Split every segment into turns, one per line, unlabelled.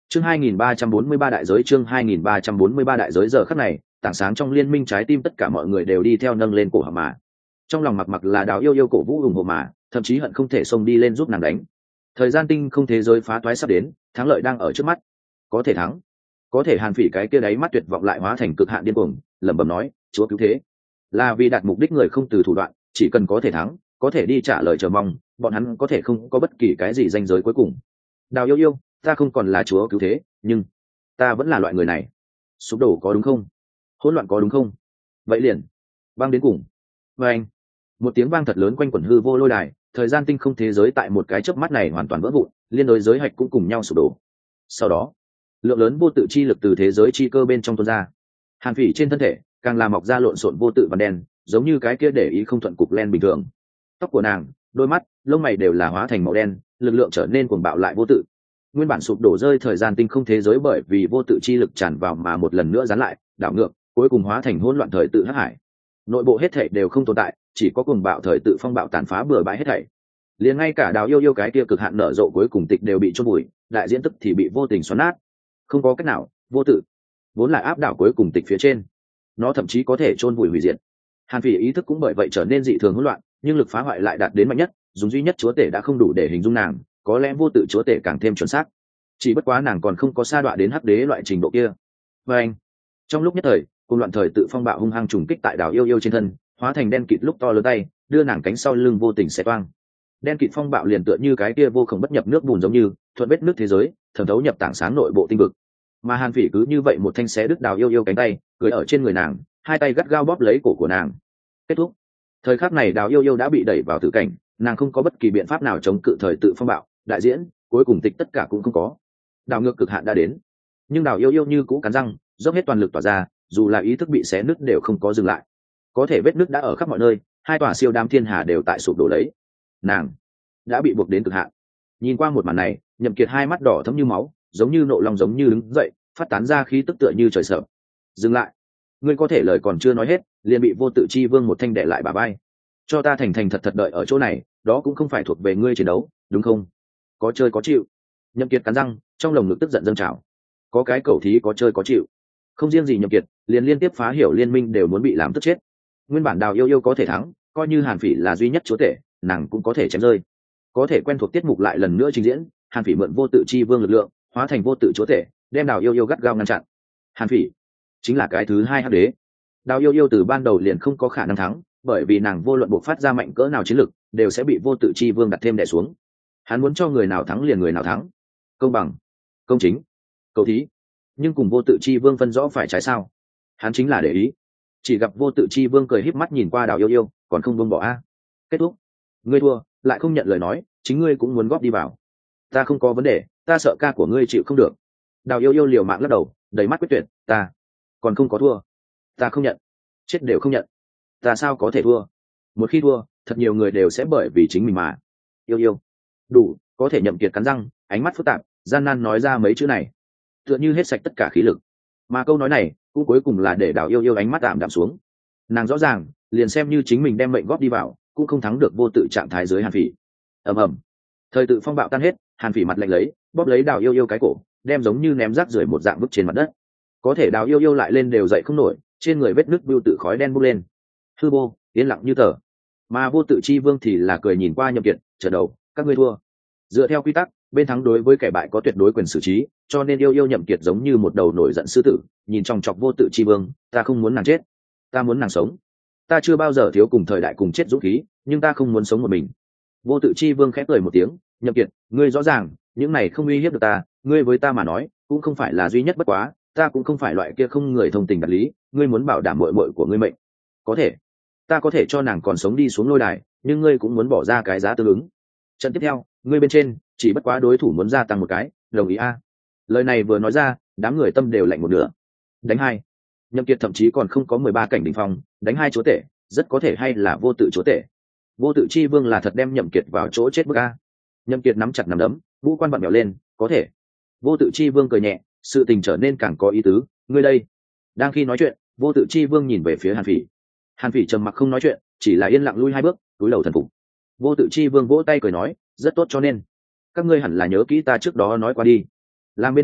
Chương 2343 đại giới, chương 2343 đại giới. Giờ khắc này, tảng sáng trong liên minh trái tim tất cả mọi người đều đi theo nâng lên cổ họng mà. Trong lòng mặc là Đào Yêu Yêu cổ vũ ủng hộ mà, thậm chí hận không thể xông đi lên giúp nàng đánh. Thời gian tinh không thế giới phá toái sắp đến, thắng lợi đang ở trước mắt. Có thể thắng. Có thể Hàn Phỉ cái kia đáy mắt tuyệt vọng lại hóa thành cực hạn điên cuồng, lẩm bẩm nói, Chúa cứu thế. Là vì đạt mục đích người không từ thủ đoạn, chỉ cần có thể thắng, có thể đi trả lời chờ mong, bọn hắn có thể không có bất kỳ cái gì danh giới cuối cùng. Đào Yêu Yêu, ta không còn là Chúa cứu thế, nhưng ta vẫn là loại người này. Sụp đổ có đúng không? Hỗn loạn có đúng không? Vậy liền băng đến cùng. Và anh, một tiếng vang thật lớn quanh quẩn hư vô lôi đài, thời gian tinh không thế giới tại một cái chớp mắt này hoàn toàn vỡ vụn, liên đối giới hạch cũng cùng nhau sụp đổ. Sau đó, lượng lớn vô tự chi lực từ thế giới chi cơ bên trong tuôn ra. Hàn Phỉ trên thân thể càng làm mọc ra lộn xộn vô tự vằn đen, giống như cái kia để ý không thuận cục len bình thường. Tóc của nàng, đôi mắt, lông mày đều là hóa thành màu đen, lực lượng trở nên cuồng bạo lại vô tự. Nguyên bản sụp đổ rơi thời gian tinh không thế giới bởi vì vô tự chi lực tràn vào mà một lần nữa dán lại, đảo ngược, cuối cùng hóa thành hỗn loạn thời tự hắc hải. Nội bộ hết thảy đều không tồn tại, chỉ có cuồng bạo thời tự phong bạo tàn phá bừa bãi hết thảy. Liền ngay cả Đào Yêu Yêu cái kia cực hạn nở rộ cuối cùng tịch đều bị chôn bụi, đại diễn tức thì bị vô tình xoắn nát. Không có cách nào, vô tự vốn là áp đảo cuối cùng tịch phía trên, nó thậm chí có thể chôn vùi hủy diệt. Hàn Phỉ ý thức cũng bởi vậy trở nên dị thường hỗn loạn, nhưng lực phá hoại lại đạt đến mạnh nhất, dùng duy nhất chúa tể đã không đủ để hình dung nàng, có lẽ vô tự chúa tể càng thêm chuẩn xác. Chỉ bất quá nàng còn không có sa đọa đến hắc đế loại trình độ kia. Và anh, trong lúc nhất thời, cùng loạn thời tự phong bạo hung hăng trùng kích tại Đào Yêu Yêu trên thân, hóa thành đen kịt lúc to lớn tay, đưa nàng cánh sau lưng vô tình xé toang. Đen kịt phong bạo liền tựa như cái kia vô cùng bất nhập nước bùn giống như thuận vết nước thế giới, thẩm thấu nhập tảng sáng nội bộ tinh vực. Mà Hàn Phỉ cứ như vậy một thanh xé đứt Đào Yêu Yêu cánh tay, cưỡi ở trên người nàng, hai tay gắt gao bóp lấy cổ của nàng. Kết thúc. Thời khắc này Đào Yêu Yêu đã bị đẩy vào tử cảnh, nàng không có bất kỳ biện pháp nào chống cự thời tự phong bạo, đại diễn, cuối cùng tịch tất cả cũng không có. Đào ngược cực hạn đã đến, nhưng Đào Yêu Yêu như cũ cắn răng, dốc hết toàn lực tỏa ra, dù là ý thức bị xé nứt đều không có dừng lại. Có thể vết nứt đã ở khắp mọi nơi, hai tòa siêu đám thiên hà đều tại sụp đổ lấy. Nàng đã bị buộc đến cực hạn. Nhìn qua một màn này, Nhậm Kiệt hai mắt đỏ thẫm như máu, giống như nộ lòng giống như đứng dậy, phát tán ra khí tức tựa như trời sập. Dừng lại, ngươi có thể lời còn chưa nói hết, liền bị vô tự chi vương một thanh đè lại bả vai. Cho ta thành thành thật thật đợi ở chỗ này, đó cũng không phải thuộc về ngươi chiến đấu, đúng không? Có chơi có chịu. Nhậm Kiệt cắn răng, trong lồng ngực tức giận dâng trào. Có cái cẩu thí có chơi có chịu. Không riêng gì Nhậm Kiệt, liền liên tiếp phá hiểu liên minh đều muốn bị làm tức chết. Nguyên bản Đào Yêu Yêu có thể thắng, coi như Hàn Phỉ là duy nhất chúa tể, nàng cũng có thể chém rơi. Có thể quen thuộc tiết mục lại lần nữa trình diễn, Hàn Phỉ mượn vô tự chi vương lực lượng, hóa thành vô tự chúa tể, đem Đào Yêu Yêu gắt gao ngăn chặn. Hàn Phỉ chính là cái thứ hai hắc đế. Đào Yêu Yêu từ ban đầu liền không có khả năng thắng, bởi vì nàng vô luận bộc phát ra mạnh cỡ nào chiến lực, đều sẽ bị vô tự chi vương đặt thêm đè xuống. Hắn muốn cho người nào thắng liền người nào thắng, công bằng, công chính, cầu thí. Nhưng cùng vô tự chi vương phân rõ phải trái sao? Hắn chính là để ý. Chỉ gặp vô tự chi vương cười híp mắt nhìn qua Đào Yêu Yêu, còn không buông bỏ a. Kết thúc. Ngươi thua, lại không nhận lời nói, chính ngươi cũng muốn góp đi vào. Ta không có vấn đề, ta sợ ca của ngươi chịu không được. Đào Yêu Yêu liều mạng lắc đầu, đầy mắt quyết tuyệt, ta còn không có thua, ta không nhận, chết đều không nhận. Ta sao có thể thua? Một khi thua, thật nhiều người đều sẽ bởi vì chính mình mà. Yêu Yêu, đủ. Có thể Nhậm Kiệt cắn răng, ánh mắt phức tạp, gian nan nói ra mấy chữ này, tựa như hết sạch tất cả khí lực. Mà câu nói này cũng cuối cùng là để Đào Yêu Yêu ánh mắt tạm đạm xuống. Nàng rõ ràng, liền xem như chính mình đem mệnh góp đi vào, cũng không thắng được vô tự trạng thái dưới Hàn Phỉ. ầm ầm, thời tự phong bạo tan hết, Hàn Phỉ mặt lạnh lấy, bóp lấy Đào Yêu Yêu cái cổ, đem giống như ném rác rưởi một dạng vứt trên mặt đất. Có thể Đào Yêu Yêu lại lên đều dậy không nổi, trên người vết nứt bưu tự khói đen bốc lên. Hư vô yên lặng như tờ. Mà vô tự chi vương thì là cười nhìn qua Nhậm Kiệt, trở đầu, các ngươi thua. Dựa theo quy tắc, bên thắng đối với kẻ bại có tuyệt đối quyền xử trí, cho nên Yêu Yêu Nhậm Kiệt giống như một đầu nổi giận sư tử, nhìn chòng chọc vô tự chi vương, ta không muốn nàng chết, ta muốn nàng sống. Ta chưa bao giờ thiếu cùng thời đại cùng chết dũng khí, nhưng ta không muốn sống một mình. Vô tự chi vương khẽ cười một tiếng, Nhậm Kiệt, ngươi rõ ràng, những này không uy hiếp được ta, ngươi với ta mà nói, cũng không phải là duy nhất bất quá, ta cũng không phải loại kia không người thông tình đạt lý, ngươi muốn bảo đảm muội muội của ngươi mệnh, có thể, ta có thể cho nàng còn sống đi xuống lôi đài, nhưng ngươi cũng muốn bỏ ra cái giá tương ứng. Trận tiếp theo, ngươi bên trên, chỉ bất quá đối thủ muốn gia tăng một cái, đồng ý a? Lời này vừa nói ra, đám người tâm đều lạnh một nửa. Đánh hai. Nhậm Kiệt thậm chí còn không có 13 cảnh đỉnh phong, đánh hai chúa tể, rất có thể hay là vô tự chúa tể. Vô tự chi vương là thật đem Nhậm Kiệt vào chỗ chết bức a. Nhậm Kiệt nắm chặt nắm đấm, ngũ quan bặm bèo lên, có thể. Vô tự chi vương cười nhẹ, sự tình trở nên càng có ý tứ, ngươi đây. Đang khi nói chuyện, vô tự chi vương nhìn về phía Hàn Phỉ. Hàn Phỉ trầm mặc không nói chuyện, chỉ là yên lặng lui hai bước, cúi đầu thần phục. Vô tự chi vương vỗ tay cười nói, rất tốt, cho nên các ngươi hẳn là nhớ kỹ ta trước đó nói qua đi. Làm bên thua,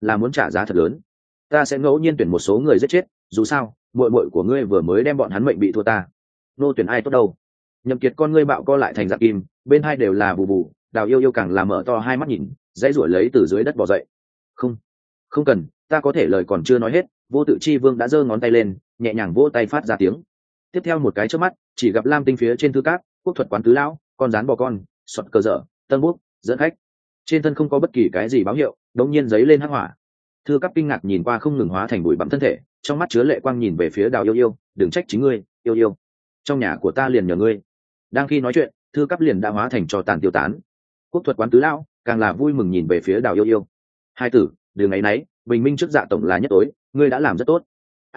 là muốn trả giá thật lớn. Ta sẽ ngẫu nhiên tuyển một số người giết chết, dù sao muội muội của ngươi vừa mới đem bọn hắn mệnh bị thua ta. Nô tuyển ai tốt đâu? Nhậm Kiệt con ngươi bạo co lại thành dạng kim, bên hai đều là bù bù. Đào Yêu Yêu càng là mở to hai mắt nhìn, dãy ruổi lấy từ dưới đất bò dậy. Không, không cần, ta có thể lời còn chưa nói hết, Vô Tự Chi Vương đã giơ ngón tay lên, nhẹ nhàng vỗ tay phát ra tiếng. Tiếp theo một cái chớp mắt, chỉ gặp lam tinh phía trên thư cát, quốc thuật quán tứ lão, con rắn bò con, soạt cờ dở, tân bút, dẫn khách. Trên thân không có bất kỳ cái gì báo hiệu, đống nhiên giấy lên hắc hỏa. Thư cát kinh ngạc nhìn qua không ngừng hóa thành bụi bặm thân thể, trong mắt chứa lệ quang nhìn về phía Đào Yêu Yêu, đừng trách chính ngươi, Yêu Yêu. Trong nhà của ta liền nhờ ngươi. Đang khi nói chuyện, thư cát liền đã hóa thành cho tàn tiêu tán. Quốc thuật quán tứ lão càng là vui mừng nhìn về phía Đào Yêu Yêu. Hai tử, đường ấy nấy, bình minh trước dạ tổng là nhất tối, ngươi đã làm rất tốt.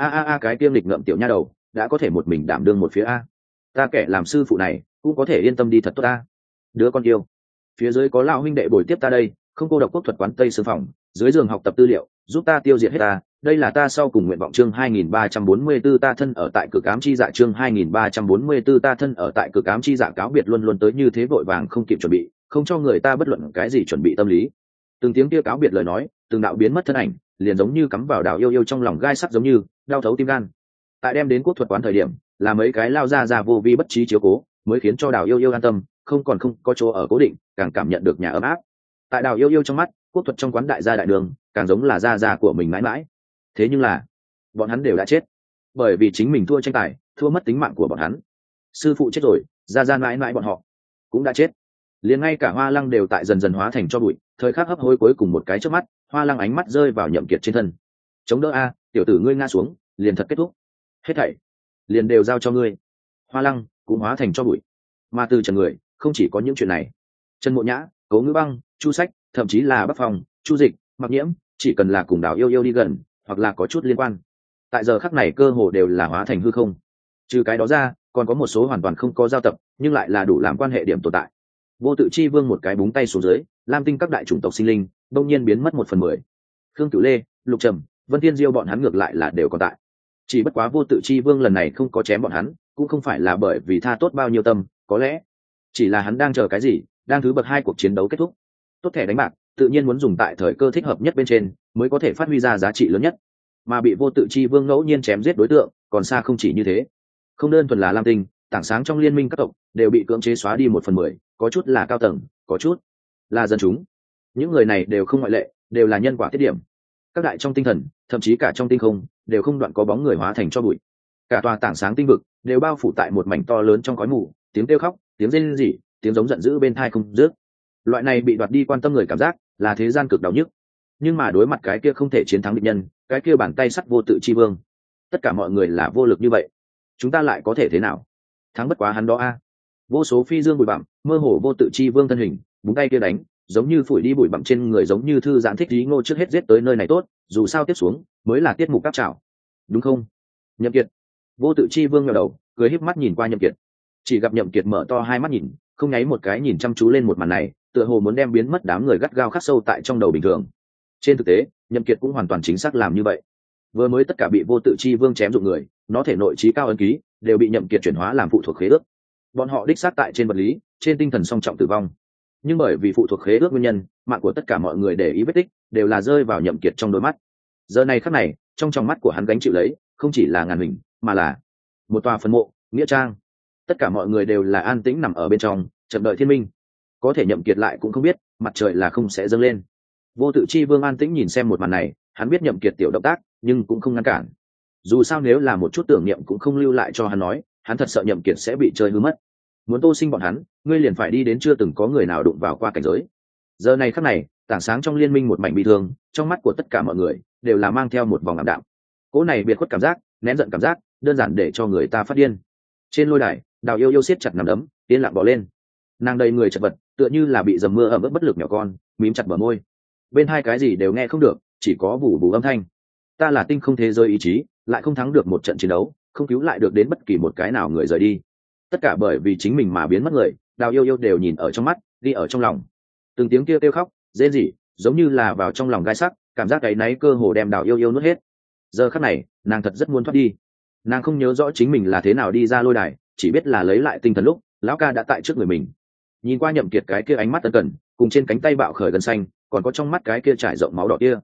A cái tiêm lịch ngậm tiểu nha đầu, đã có thể một mình đảm đương một phía a. Ta kẻ làm sư phụ này cũng có thể yên tâm đi thật tốt ta. Đứa con yêu. Phía dưới có lão huynh đệ bồi tiếp ta đây, không cô độc quốc thuật quán tây sư phòng, dưới giường học tập tư liệu, giúp ta tiêu diệt hết ta. Đây là ta sau cùng nguyện vọng chương 2344 ta thân ở tại Cực Ám Chi Dạ chương 2344 ta thân ở tại Cực Ám Chi Dạ cáo biệt luôn luôn tới như thế vội vàng không kịp chuẩn bị, không cho người ta bất luận cái gì chuẩn bị tâm lý. Từng tiếng kia cáo biệt lời nói, từng đạo biến mất thân ảnh, liền giống như cắm vào Đào Yêu Yêu trong lòng gai sắt giống như đau thấu tim gan. Tại đem đến quốc thuật quán thời điểm, là mấy cái lao ra vô vi bất trí chiếu cố, mới khiến cho Đào Yêu Yêu an tâm, không có chỗ ở cố định, càng cảm nhận được nhà ấm áp. Tại Đào Yêu Yêu trong mắt, quốc thuật trong quán đại gia đại đường, càng giống là gia của mình mãi mãi. Thế nhưng là, bọn hắn đều đã chết, bởi vì chính mình thua tranh tài, thua mất tính mạng của bọn hắn. Sư phụ chết rồi, gia mãi mãi bọn họ cũng đã chết. Liền ngay cả Hoa Lăng đều tại dần dần hóa thành cho bụi, thời khắc hấp hối cuối cùng một cái trước mắt, Hoa Lăng ánh mắt rơi vào Nhậm Kiệt trên thân. Chống đỡ a, tiểu tử ngươi ngã xuống, liền thật kết thúc. Hết thảy liền đều giao cho ngươi. Hoa Lăng cũng hóa thành cho bụi. Mà từ Trần người, không chỉ có những chuyện này. Trần Mộ Nhã, Cố Ngữ Băng, Chu Sách, thậm chí là Bắc Phong, Chu Dịch, Mặc Nhiễm, chỉ cần là cùng Đào Yêu Yêu đi gần, hoặc là có chút liên quan, tại giờ khắc này cơ hồ đều là hóa thành hư không. Trừ cái đó ra, còn có một số hoàn toàn không có giao tập, nhưng lại là đủ làm quan hệ điểm tồn tại. Vô Tự Chi Vương một cái búng tay xuống dưới, lam tinh các đại chủng tộc sinh linh đông nhiên biến mất 1/10. Khương Cửu Lê, Lục Trầm, Vân Thiên Diêu bọn hắn ngược lại là đều còn tại. Chỉ bất quá Vô Tự Chi Vương lần này không có chém bọn hắn, cũng không phải là bởi vì tha tốt bao nhiêu tâm, có lẽ chỉ là hắn đang chờ cái gì, đang thứ bậc 2 cuộc chiến đấu kết thúc. Tốt thẻ đánh bạc, tự nhiên muốn dùng tại thời cơ thích hợp nhất bên trên, mới có thể phát huy ra giá trị lớn nhất. Mà bị Vô Tự Chi Vương ngẫu nhiên chém giết đối tượng, còn xa không chỉ như thế. Không đơn thuần là lam tinh, tảng sáng trong liên minh các tộc đều bị cưỡng chế xóa đi 1/10, có chút là cao tầng, có chút là dân chúng. Những người này đều không ngoại lệ, đều là nhân quả tiết điểm. Các đại trong tinh thần, thậm chí cả trong tinh không, đều không đoạn có bóng người hóa thành cho bụi. Cả tòa tảng sáng tinh vực đều bao phủ tại một mảnh to lớn trong khói mù, tiếng kêu khóc, tiếng rên rỉ, tiếng giống giận dữ bên tai không dứt. Loại này bị đoạt đi quan tâm người cảm giác, là thế gian cực đau nhức. Nhưng mà đối mặt cái kia không thể chiến thắng địch nhân, cái kia bàn tay sắt Vô Tự Chi Vương, tất cả mọi người là vô lực như vậy. Chúng ta lại có thể thế nào? Thắng bất quá hắn đó a. Vô số phi dương bụi bặm, mơ hồ Vô Tự Chi Vương thân hình, búng tay kia đánh, giống như phủi đi bụi bặm trên người, giống như thư giãn thích ý ngô trước hết giết tới nơi này tốt, dù sao tiếp xuống mới là tiết mục cáp trảo, đúng không? Nhậm Kiệt. Vô Tự Chi Vương ngẩng đầu, cười híp mắt nhìn qua Nhậm Kiệt. Chỉ gặp Nhậm Kiệt mở to hai mắt nhìn, không nháy một cái nhìn chăm chú lên một màn này, tựa hồ muốn đem biến mất đám người gắt gao khắc sâu tại trong đầu bình thường. Trên thực tế, Nhậm Kiệt cũng hoàn toàn chính xác làm như vậy. Vừa mới tất cả bị Vô Tự Chi Vương chém dụng người, nó thể nội trí cao ấn ký đều bị Nhậm Kiệt chuyển hóa làm phụ thuộc khế ước. Bọn họ đích xác tại trên vật lý, trên tinh thần song trọng tử vong. Nhưng bởi vì phụ thuộc khế ước nguyên nhân, mạng của tất cả mọi người để ý vết tích đều là rơi vào Nhậm Kiệt trong đôi mắt. Giờ này khắc này, trong tròng mắt của hắn gánh chịu lấy, không chỉ là ngàn hình, mà là một tòa phân mộ, nghĩa trang. Tất cả mọi người đều là an tĩnh nằm ở bên trong, chậm đợi thiên minh. Có thể Nhậm Kiệt lại cũng không biết, mặt trời là không sẽ dâng lên. Vô Tự Chi Vương an tĩnh nhìn xem một màn này, hắn biết Nhậm Kiệt tiểu động tác, nhưng cũng không ngăn cản. Dù sao nếu là một chút tưởng niệm cũng không lưu lại cho hắn nói, hắn thật sợ Nhậm Kiệt sẽ bị chơi hư mất. Muốn tô sinh bọn hắn, ngươi liền phải đi đến chưa từng có người nào đụng vào qua cảnh giới. Giờ này khắc này, tảng sáng trong liên minh một mảnh bi thương, trong mắt của tất cả mọi người đều là mang theo một vòng ảm đạm. Cỗ này biệt khuất cảm giác, nén giận cảm giác, đơn giản để cho người ta phát điên. Trên lôi đài, Đào Yêu Yêu siết chặt nắm đấm, yên lặng bỏ lên. Nàng đầy người chật vật, tựa như là bị dầm mưa ẩm ướt bất lực nhỏ con, mím chặt bờ môi. Bên hai cái gì đều nghe không được, chỉ có bù bù âm thanh. Ta là tinh không thế giới ý chí, lại không thắng được một trận chiến đấu, không cứu lại được đến bất kỳ một cái nào người rời đi. Tất cả bởi vì chính mình mà biến mất người, Đào Yêu Yêu đều nhìn ở trong mắt, ghi ở trong lòng. Từng tiếng kêu khóc, rên rỉ, giống như là vào trong lòng gai sắc, cảm giác cái náy cơ hồ đem Đào Yêu Yêu nuốt hết. Giờ khắc này, nàng thật rất muốn thoát đi. Nàng không nhớ rõ chính mình là thế nào đi ra lôi đài, chỉ biết là lấy lại tinh thần lúc lão ca đã tại trước người mình. Nhìn qua Nhậm Kiệt cái kia ánh mắt ân cần, cùng trên cánh tay bạo khởi gần xanh, còn có trong mắt cái kia trải rộng máu đỏ kia,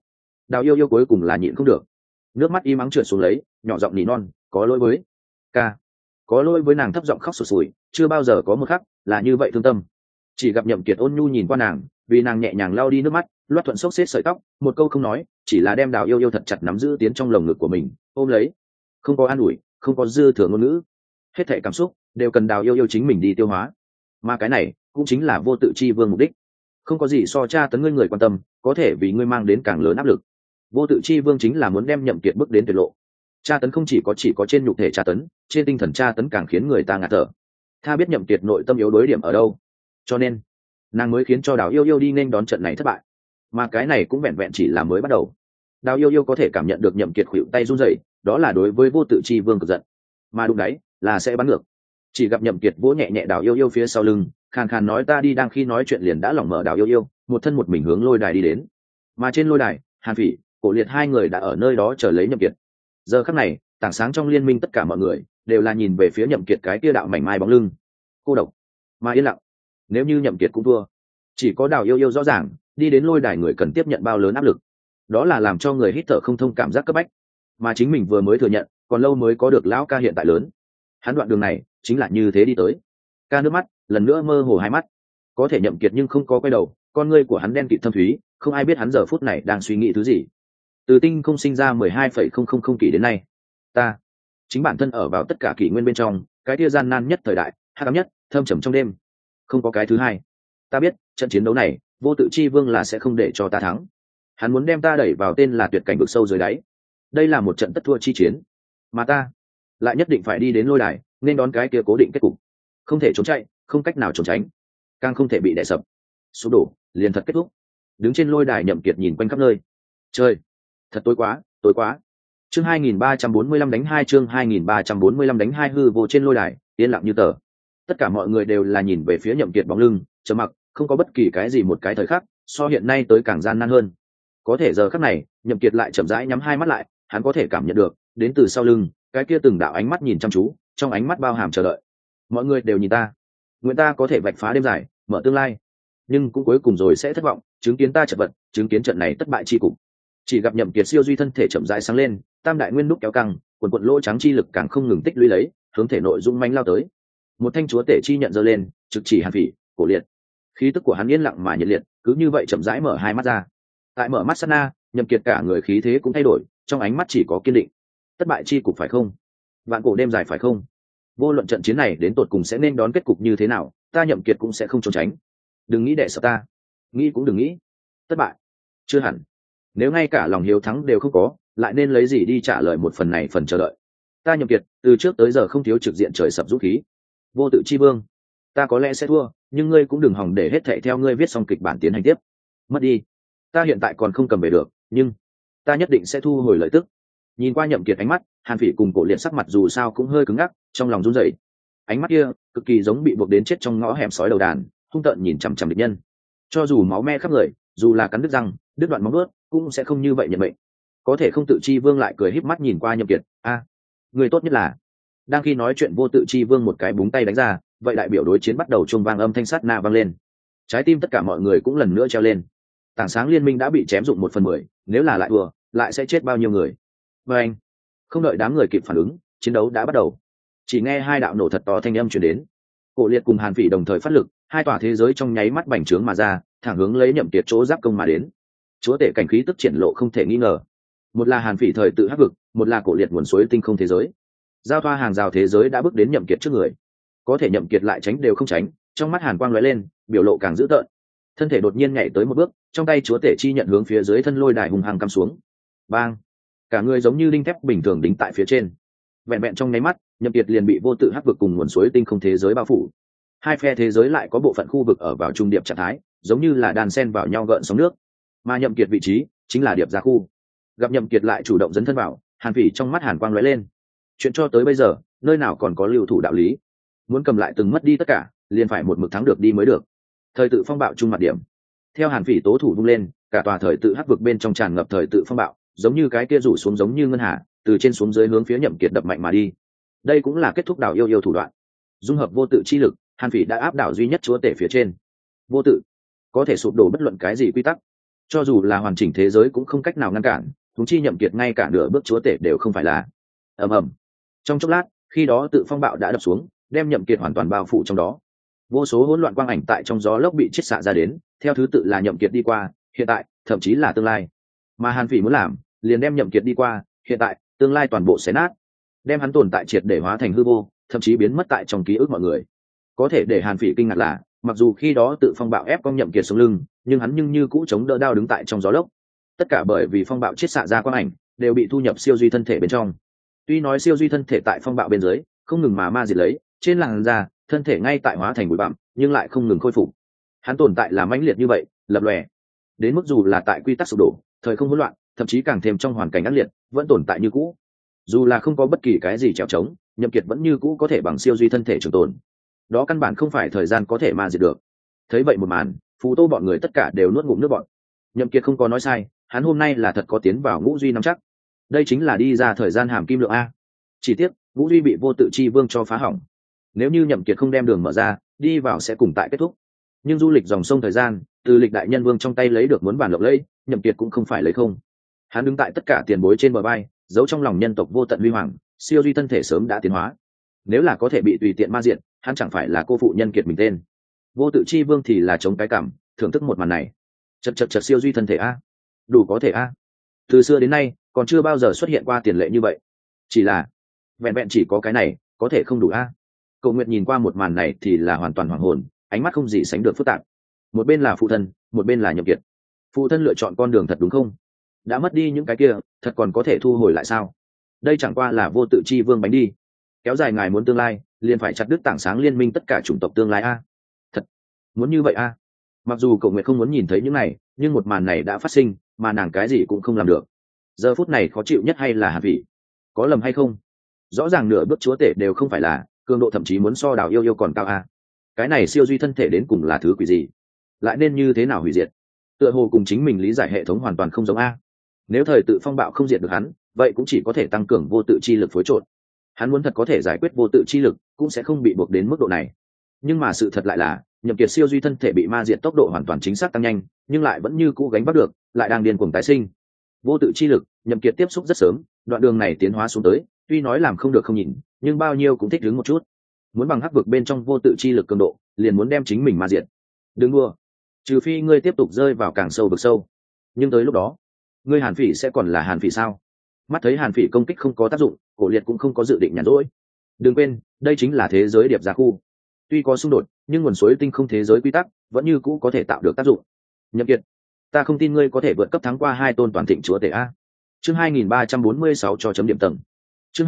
Đào yêu yêu cuối cùng là nhịn không được, nước mắt im ắng trượt xuống lấy, nhỏ giọng nỉ non, có lỗi với ca, có lỗi với. Nàng thấp giọng khóc sụt sùi, chưa bao giờ có một khắc là như vậy thương tâm. Chỉ gặp Nhậm Kiệt ôn nhu nhìn qua nàng, vì nàng nhẹ nhàng lau đi nước mắt, loát thuận xốc xếp sợi tóc, một câu không nói, chỉ là đem Đào yêu yêu thật chặt nắm giữ tiến trong lồng ngực của mình, ôm lấy. Không có an ủi, không có dư thừa ngôn ngữ, hết thảy cảm xúc đều cần Đào yêu yêu chính mình đi tiêu hóa. Mà cái này cũng chính là vô tự chi vương mục đích. Không có gì so tra tấn ngươi người quan tâm có thể vì ngươi mang đến càng lớn áp lực. Vô tự chi vương chính là muốn đem Nhậm Kiệt bước đến tuyệt lộ. Tra tấn không chỉ có trên nhục thể tra tấn, trên tinh thần tra tấn càng khiến người ta ngạt thở. Tha biết Nhậm Kiệt nội tâm yếu đối điểm ở đâu, cho nên nàng mới khiến cho Đào yêu yêu đi nên đón trận này thất bại. Mà cái này cũng vẹn vẹn chỉ là mới bắt đầu. Đào yêu yêu có thể cảm nhận được Nhậm Kiệt khuỵu tay run rẩy, đó là đối với vô tự chi vương cực giận, mà đụng đáy là sẽ bắn ngược. Chỉ gặp Nhậm Kiệt vỗ nhẹ nhẹ Đào yêu yêu phía sau lưng, khàn khàn nói ta đi. Đang khi nói chuyện liền đã lỏng mở Đào yêu yêu, một thân một mình hướng lôi đài đi đến. Mà trên lôi đài, Hàn Phỉ, Cổ Liệt hai người đã ở nơi đó chờ lấy Nhậm Kiệt. Giờ khắc này, tảng sáng trong liên minh tất cả mọi người đều là nhìn về phía Nhậm Kiệt cái kia đạo mảnh mai bóng lưng, cô độc mà yên lặng. Nếu như Nhậm Kiệt cũng thua, chỉ có Đào yêu yêu rõ ràng, đi đến lôi đài người cần tiếp nhận bao lớn áp lực. Đó là làm cho người hít thở không thông cảm giác cấp bách, mà chính mình vừa mới thừa nhận, còn lâu mới có được lão ca hiện tại lớn. Hắn đoạn đường này chính là như thế đi tới. Ca nước mắt lần nữa mơ hồ hai mắt, có thể Nhậm Kiệt nhưng không có quay đầu, con ngươi của hắn đen kịt thâm thúy, không ai biết hắn giờ phút này đang suy nghĩ thứ gì. Từ tinh không sinh ra 12,000 kỷ đến nay, ta chính bản thân ở vào tất cả kỷ nguyên bên trong, cái kia gian nan nhất thời đại, hắc ám nhất, thâm trầm trong đêm, không có cái thứ hai. Ta biết trận chiến đấu này, vô tự chi vương là sẽ không để cho ta thắng. Hắn muốn đem ta đẩy vào tên là tuyệt cảnh vực sâu dưới đáy. Đây là một trận tất thua chi chiến, mà ta lại nhất định phải đi đến lôi đài, nên đón cái kia cố định kết cục. Không thể trốn chạy, không cách nào trốn tránh, càng không thể bị đè sập, sụp đổ, liền thật kết thúc. Đứng trên lôi đài Nhậm Kiệt nhìn quanh khắp nơi. Trời, thật tối quá, tối quá. Chương 2345 đánh 2, chương 2345 đánh 2. Hư vô trên lôi đài, yên lặng như tờ. Tất cả mọi người đều là nhìn về phía Nhậm Kiệt bóng lưng, trầm mặc, không có bất kỳ cái gì một cái thời khắc so hiện nay tới càng gian nan hơn. Có thể giờ khắc này, Nhậm Kiệt lại chậm rãi nhắm hai mắt lại, hắn có thể cảm nhận được, đến từ sau lưng, cái kia từng đạo ánh mắt nhìn chăm chú, trong ánh mắt bao hàm chờ đợi. Mọi người đều nhìn ta, nguyện ta có thể vạch phá đêm dài, mở tương lai, nhưng cũng cuối cùng rồi sẽ thất vọng, chứng kiến ta chật vật, chứng kiến trận này thất bại chi cục. Chỉ gặp Nhậm Kiệt siêu duy thân thể chậm rãi sáng lên, tam đại nguyên đúc kéo căng, quần quần lỗ trắng chi lực càng không ngừng tích lũy lấy, hướng thể nội dũng mãnh lao tới. Một thanh chúa tể chi nhận giơ lên, trực chỉ Hàn Phỉ, Cổ Liệt. Khí tức của hắn yên lặng mà nhiệt liệt, cứ như vậy chậm rãi mở hai mắt ra. Tại mở mắt sát na, Nhậm Kiệt cả người khí thế cũng thay đổi, trong ánh mắt chỉ có kiên định. Thất bại chi cục phải không? Vạn cổ đêm dài phải không? Vô luận trận chiến này đến tột cùng sẽ nên đón kết cục như thế nào, ta Nhậm Kiệt cũng sẽ không trốn tránh. Đừng nghĩ để sợ ta, nghĩ cũng đừng nghĩ. Thất bại? Chưa hẳn. Nếu ngay cả lòng hiếu thắng đều không có, lại nên lấy gì đi trả lời một phần này phần chờ đợi? Ta Nhậm Kiệt, từ trước tới giờ không thiếu trực diện trời sập dũng khí. Vô tự chi vương, ta có lẽ sẽ thua, nhưng ngươi cũng đừng hòng để hết thảy theo ngươi viết xong kịch bản tiến hành tiếp. Mất đi, ta hiện tại còn không cầm về được, nhưng ta nhất định sẽ thu hồi lợi tức. Nhìn qua Nhậm Kiệt ánh mắt, Hàn Phỉ cùng Cổ Liệt sắc mặt dù sao cũng hơi cứng ngắc, trong lòng run rẩy. Ánh mắt kia cực kỳ giống bị buộc đến chết trong ngõ hẻm sói đầu đàn, hung tợn nhìn chằm chằm địch nhân. Cho dù máu me khắp người, dù là cắn đứt răng, đứt đoạn móng vuốt, cũng sẽ không như vậy nhận mệnh. Có thể không tự chi vương lại cười híp mắt nhìn qua Nhậm Kiệt, người tốt nhất là. Đang khi nói chuyện vô tự chi vương một cái búng tay đánh ra, vậy đại biểu đối chiến bắt đầu chuông vang âm thanh sát na vang lên. Trái tim tất cả mọi người cũng lần nữa treo lên. Tảng sáng liên minh đã bị chém dụng 1/10, nếu là lại thua, lại sẽ chết bao nhiêu người? Và anh, không đợi đám người kịp phản ứng, chiến đấu đã bắt đầu. Chỉ nghe hai đạo nổ thật to thanh âm truyền đến. Cổ Liệt cùng Hàn Phỉ đồng thời phát lực, hai tòa thế giới trong nháy mắt bành trướng mà ra, thẳng hướng lấy Nhậm Kiệt chỗ giáp công mà đến. Chúa tể cảnh khí tức triển lộ không thể nghi ngờ. Một là Hàn Phỉ thời tự hắc vực, một là Cổ Liệt nguồn suối tinh không thế giới. Giao thoa hàng rào thế giới đã bước đến Nhậm Kiệt trước người. Có thể Nhậm Kiệt lại tránh đều không tránh, trong mắt hàn quang lóe lên, biểu lộ càng dữ tợn. Thân thể đột nhiên nhảy tới một bước, trong tay chúa tể chi nhận hướng phía dưới thân lôi đài hùng hăng cắm xuống. Bang! Cả người giống như đinh thép bình thường đính tại phía trên. Vẹn vẹn trong nháy mắt, Nhậm Kiệt liền bị vô tự hắc vực cùng nguồn suối tinh không thế giới bao phủ. Hai phe thế giới lại có bộ phận khu vực ở vào trung điệp trạng thái, giống như là đàn sen vào nhau gợn sóng nước. Mà Nhậm Kiệt vị trí chính là điệp ra khu. Gặp Nhậm Kiệt lại chủ động dấn thân vào, Hàn Phỉ trong mắt hàn quang lóe lên. Chuyện cho tới bây giờ, nơi nào còn có lưu thủ đạo lý? Muốn cầm lại từng mất đi tất cả, liền phải một mực thắng được đi mới được. Thời tự phong bạo trung mặt điểm. Theo Hàn Phỉ tố thủ vung lên, cả tòa thời tự hắc vực bên trong tràn ngập thời tự phong bạo, giống như cái kia rủ xuống giống như ngân hà, từ trên xuống dưới hướng phía Nhậm Kiệt đập mạnh mà đi. Đây cũng là kết thúc đảo yêu thủ đoạn. Dung hợp vô tự chi lực, Hàn Phỉ đã áp đảo duy nhất chúa tể phía trên. Vô tự có thể sụp đổ bất luận cái gì quy tắc, cho dù là hoàn chỉnh thế giới cũng không cách nào ngăn cản, thúng chi Nhậm Kiệt ngay cả nửa bước chúa tể đều không phải là. Ầm ầm. Trong chốc lát, khi đó tự phong bạo đã đập xuống, đem Nhậm Kiệt hoàn toàn bao phủ trong đó. Vô số hỗn loạn quang ảnh tại trong gió lốc bị chiết xạ ra đến, theo thứ tự là Nhậm Kiệt đi qua, hiện tại, thậm chí là tương lai. Mà Hàn Phỉ muốn làm, liền đem Nhậm Kiệt đi qua, hiện tại, tương lai toàn bộ xé nát, đem hắn tồn tại triệt để hóa thành hư vô, thậm chí biến mất tại trong ký ức mọi người. Có thể để Hàn Phỉ kinh ngạc là, mặc dù khi đó tự phong bạo ép con Nhậm Kiệt xuống lưng, nhưng hắn như cũ chống đỡ đao đứng tại trong gió lốc. Tất cả bởi vì phong bạo chiết xạ ra quang ảnh đều bị thu nhập siêu duy thân thể bên trong. Tuy nói siêu duy thân thể tại phong bạo bên dưới không ngừng mà ma diệt lấy, trên làn da thân thể ngay tại hóa thành bụi bặm, nhưng lại không ngừng khôi phục. Hắn tồn tại là mãnh liệt như vậy, lập lòe, đến mức dù là tại quy tắc sụp đổ, thời không hỗn loạn, thậm chí càng thêm trong hoàn cảnh ác liệt, vẫn tồn tại như cũ. Dù là không có bất kỳ cái gì trèo trống, Nhậm Kiệt vẫn như cũ có thể bằng siêu duy thân thể trường tồn. Đó căn bản không phải thời gian có thể ma diệt được. Thấy vậy một màn, Phù Tô bọn người tất cả đều nuốt ngụm nước bọt. Nhậm Kiệt không có nói sai, hắn hôm nay là thật có tiến vào ngũ duy nắm chắc. Đây chính là đi ra thời gian hàm kim lượng a. Chỉ tiếc, ngũ duy bị vô tự chi vương cho phá hỏng. Nếu như Nhậm Kiệt không đem đường mở ra, đi vào sẽ cùng tại kết thúc. Nhưng du lịch dòng sông thời gian, từ lịch đại nhân vương trong tay lấy được muốn bản lộc lẫy, Nhậm Kiệt cũng không phải lấy không. Hắn đứng tại tất cả tiền bối trên bờ vai, giấu trong lòng nhân tộc vô tận huy hoàng, siêu duy thân thể sớm đã tiến hóa. Nếu là có thể bị tùy tiện ma diệt, hắn chẳng phải là cô phụ nhân kiệt mình tên. Vô tự chi vương thì là chống cái cảm, thưởng thức một màn này. Chật siêu duy thân thể a, đủ có thể a. Từ xưa đến nay còn chưa bao giờ xuất hiện qua tiền lệ như vậy. Chỉ là vẹn vẹn chỉ có cái này có thể không đủ a. Cầu Nguyệt nhìn qua một màn này thì là hoàn toàn hoảng hồn, ánh mắt không gì sánh được phức tạp. Một bên là phụ thân, một bên là Nhậm Kiệt. Phụ thân lựa chọn con đường thật đúng không? Đã mất đi những cái kia, thật còn có thể thu hồi lại sao? Đây chẳng qua là vô tự chi vương bánh đi. Kéo dài ngài muốn tương lai, liền phải chặt đứt tảng sáng liên minh tất cả chủng tộc tương lai a. Thật muốn như vậy a. Mặc dù Cầu Nguyệt không muốn nhìn thấy những này, nhưng một màn này đã phát sinh, mà nàng cái gì cũng không làm được. Giờ phút này khó chịu nhất hay là Hàn Vĩ? Có lầm hay không? Rõ ràng nửa bước chúa tể đều không phải là, cường độ thậm chí muốn so Đào Yêu còn cao a. Cái này siêu duy thân thể đến cùng là thứ quỷ gì? Lại nên như thế nào hủy diệt? Tựa hồ cùng chính mình lý giải hệ thống hoàn toàn không giống a. Nếu thời tự phong bạo không diệt được hắn, vậy cũng chỉ có thể tăng cường vô tự chi lực phối trộn. Hắn muốn thật có thể giải quyết vô tự chi lực, cũng sẽ không bị buộc đến mức độ này. Nhưng mà sự thật lại là, Nhậm Kiệt siêu duy thân thể bị ma diệt tốc độ hoàn toàn chính xác tăng nhanh, nhưng lại vẫn như cũ gánh vác được, lại đang điên cuồng tái sinh. Vô tự chi lực, Nhậm Kiệt tiếp xúc rất sớm, đoạn đường này tiến hóa xuống tới, tuy nói làm không được không nhìn, nhưng bao nhiêu cũng thích đứng một chút. Muốn bằng hắc vực bên trong vô tự chi lực cường độ, liền muốn đem chính mình ma diệt. Đừng đua, trừ phi ngươi tiếp tục rơi vào càng sâu vực sâu. Nhưng tới lúc đó, ngươi Hàn Phỉ sẽ còn là Hàn Phỉ sao? Mắt thấy Hàn Phỉ công kích không có tác dụng, Cổ Liệt cũng không có dự định nhàn rỗi. Đừng quên, đây chính là thế giới điệp gia khu. Tuy có xung đột, nhưng nguồn suối tinh không thế giới quy tắc vẫn như cũ có thể tạo được tác dụng. Nhậm Kiệt, ta không tin ngươi có thể vượt cấp thắng qua hai tôn toàn thịnh chúa tể a. Chương 2346 cho chấm điểm tầng. Chương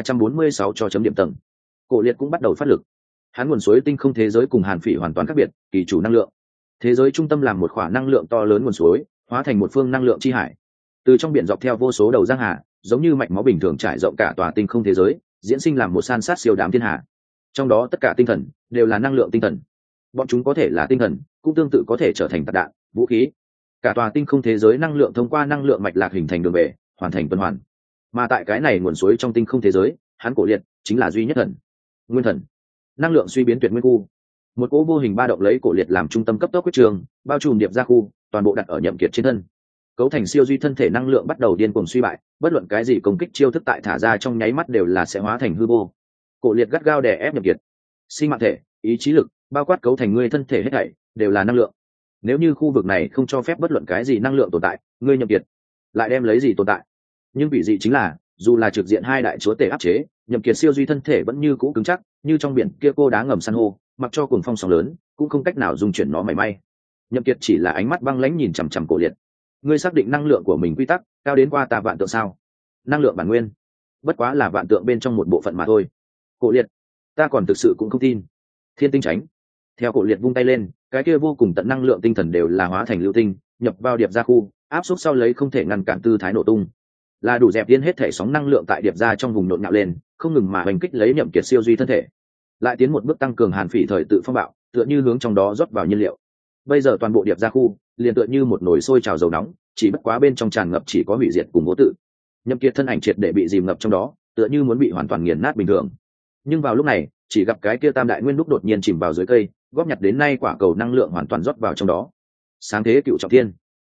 2346 cho chấm điểm tầng. Cổ Liệt cũng bắt đầu phát lực. Hắn nguồn suối tinh không thế giới cùng Hàn Phỉ hoàn toàn khác biệt, kỳ chủ năng lượng. Thế giới trung tâm làm một khoả năng lượng to lớn nguồn suối, hóa thành một phương năng lượng chi hải. Từ trong biển dọc theo vô số đầu giang hà, giống như mạch máu bình thường trải rộng cả tòa tinh không thế giới, diễn sinh làm một san sát siêu đám thiên hà. Trong đó tất cả tinh thần đều là năng lượng tinh thần. Bọn chúng có thể là tinh thần, cũng tương tự có thể trở thành tạc đạn, vũ khí. Cả tòa tinh không thế giới năng lượng thông qua năng lượng mạch lạc hình thành đường bể, hoàn thành tuần hoàn. Mà tại cái này nguồn suối trong tinh không thế giới, hắn Cổ Liệt chính là duy nhất thần. Nguyên thần. Năng lượng suy biến tuyệt nguyên khu. Một cỗ vô hình ba động lấy Cổ Liệt làm trung tâm cấp tốc quyết trường, bao trùm điệp ra khu, toàn bộ đặt ở Nhậm Kiệt trên thân. Cấu thành siêu duy thân thể năng lượng bắt đầu điên cuồng suy bại, bất luận cái gì công kích chiêu thức tại thả ra trong nháy mắt đều là sẽ hóa thành hư vô. Cổ Liệt gắt gao đè ép Nhậm Kiệt. Sinh mạng thể, ý chí lực, bao quát cấu thành ngươi thân thể hết thảy đều là năng lượng. Nếu như khu vực này không cho phép bất luận cái gì năng lượng tồn tại, ngươi Nhậm Kiệt lại đem lấy gì tồn tại? Nhưng vị dị chính là, dù là trực diện hai đại chúa tể áp chế, Nhậm Kiệt siêu duy thân thể vẫn như cũ cứng chắc, như trong biển kia cô đá ngầm san hô, mặc cho cuồng phong sóng lớn, cũng không cách nào dung chuyển nó mảy may. Nhậm Kiệt chỉ là ánh mắt băng lãnh nhìn chằm chằm Cổ Liệt. Ngươi xác định năng lượng của mình quy tắc cao đến qua ta vạn tượng sao? Năng lượng bản nguyên, bất quá là vạn tượng bên trong một bộ phận mà thôi. Cổ Liệt, ta còn thực sự cũng không tin. Thiên tinh tránh. Theo Cổ Liệt vung tay lên, cái kia vô cùng tận năng lượng tinh thần đều là hóa thành lưu tinh, nhập vào điệp gia khu, áp suất sau lấy không thể ngăn cản tư thái nổ tung. Là đủ dẹp yên hết thể sóng năng lượng tại điệp gia trong vùng nhộn nhạo lên, không ngừng mà hành kích lấy Nhậm Kiệt siêu duy thân thể. Lại tiến một bước tăng cường Hàn Phỉ thời tự phong bạo, tựa như hướng trong đó rót vào nhiên liệu. Bây giờ toàn bộ điệp gia khu liền tựa như một nồi sôi trào dầu nóng, chỉ bất quá bên trong tràn ngập chỉ có hủy diệt cùng vô tự. Nhậm Kiệt thân ảnh triệt để bị dìm ngập trong đó, tựa như muốn bị hoàn toàn nghiền nát bình thường. Nhưng vào lúc này, chỉ gặp cái kia tam đại nguyên lúc đột nhiên chìm vào dưới cây, góp nhặt đến nay quả cầu năng lượng hoàn toàn rót vào trong đó. Sáng thế cựu trọng thiên,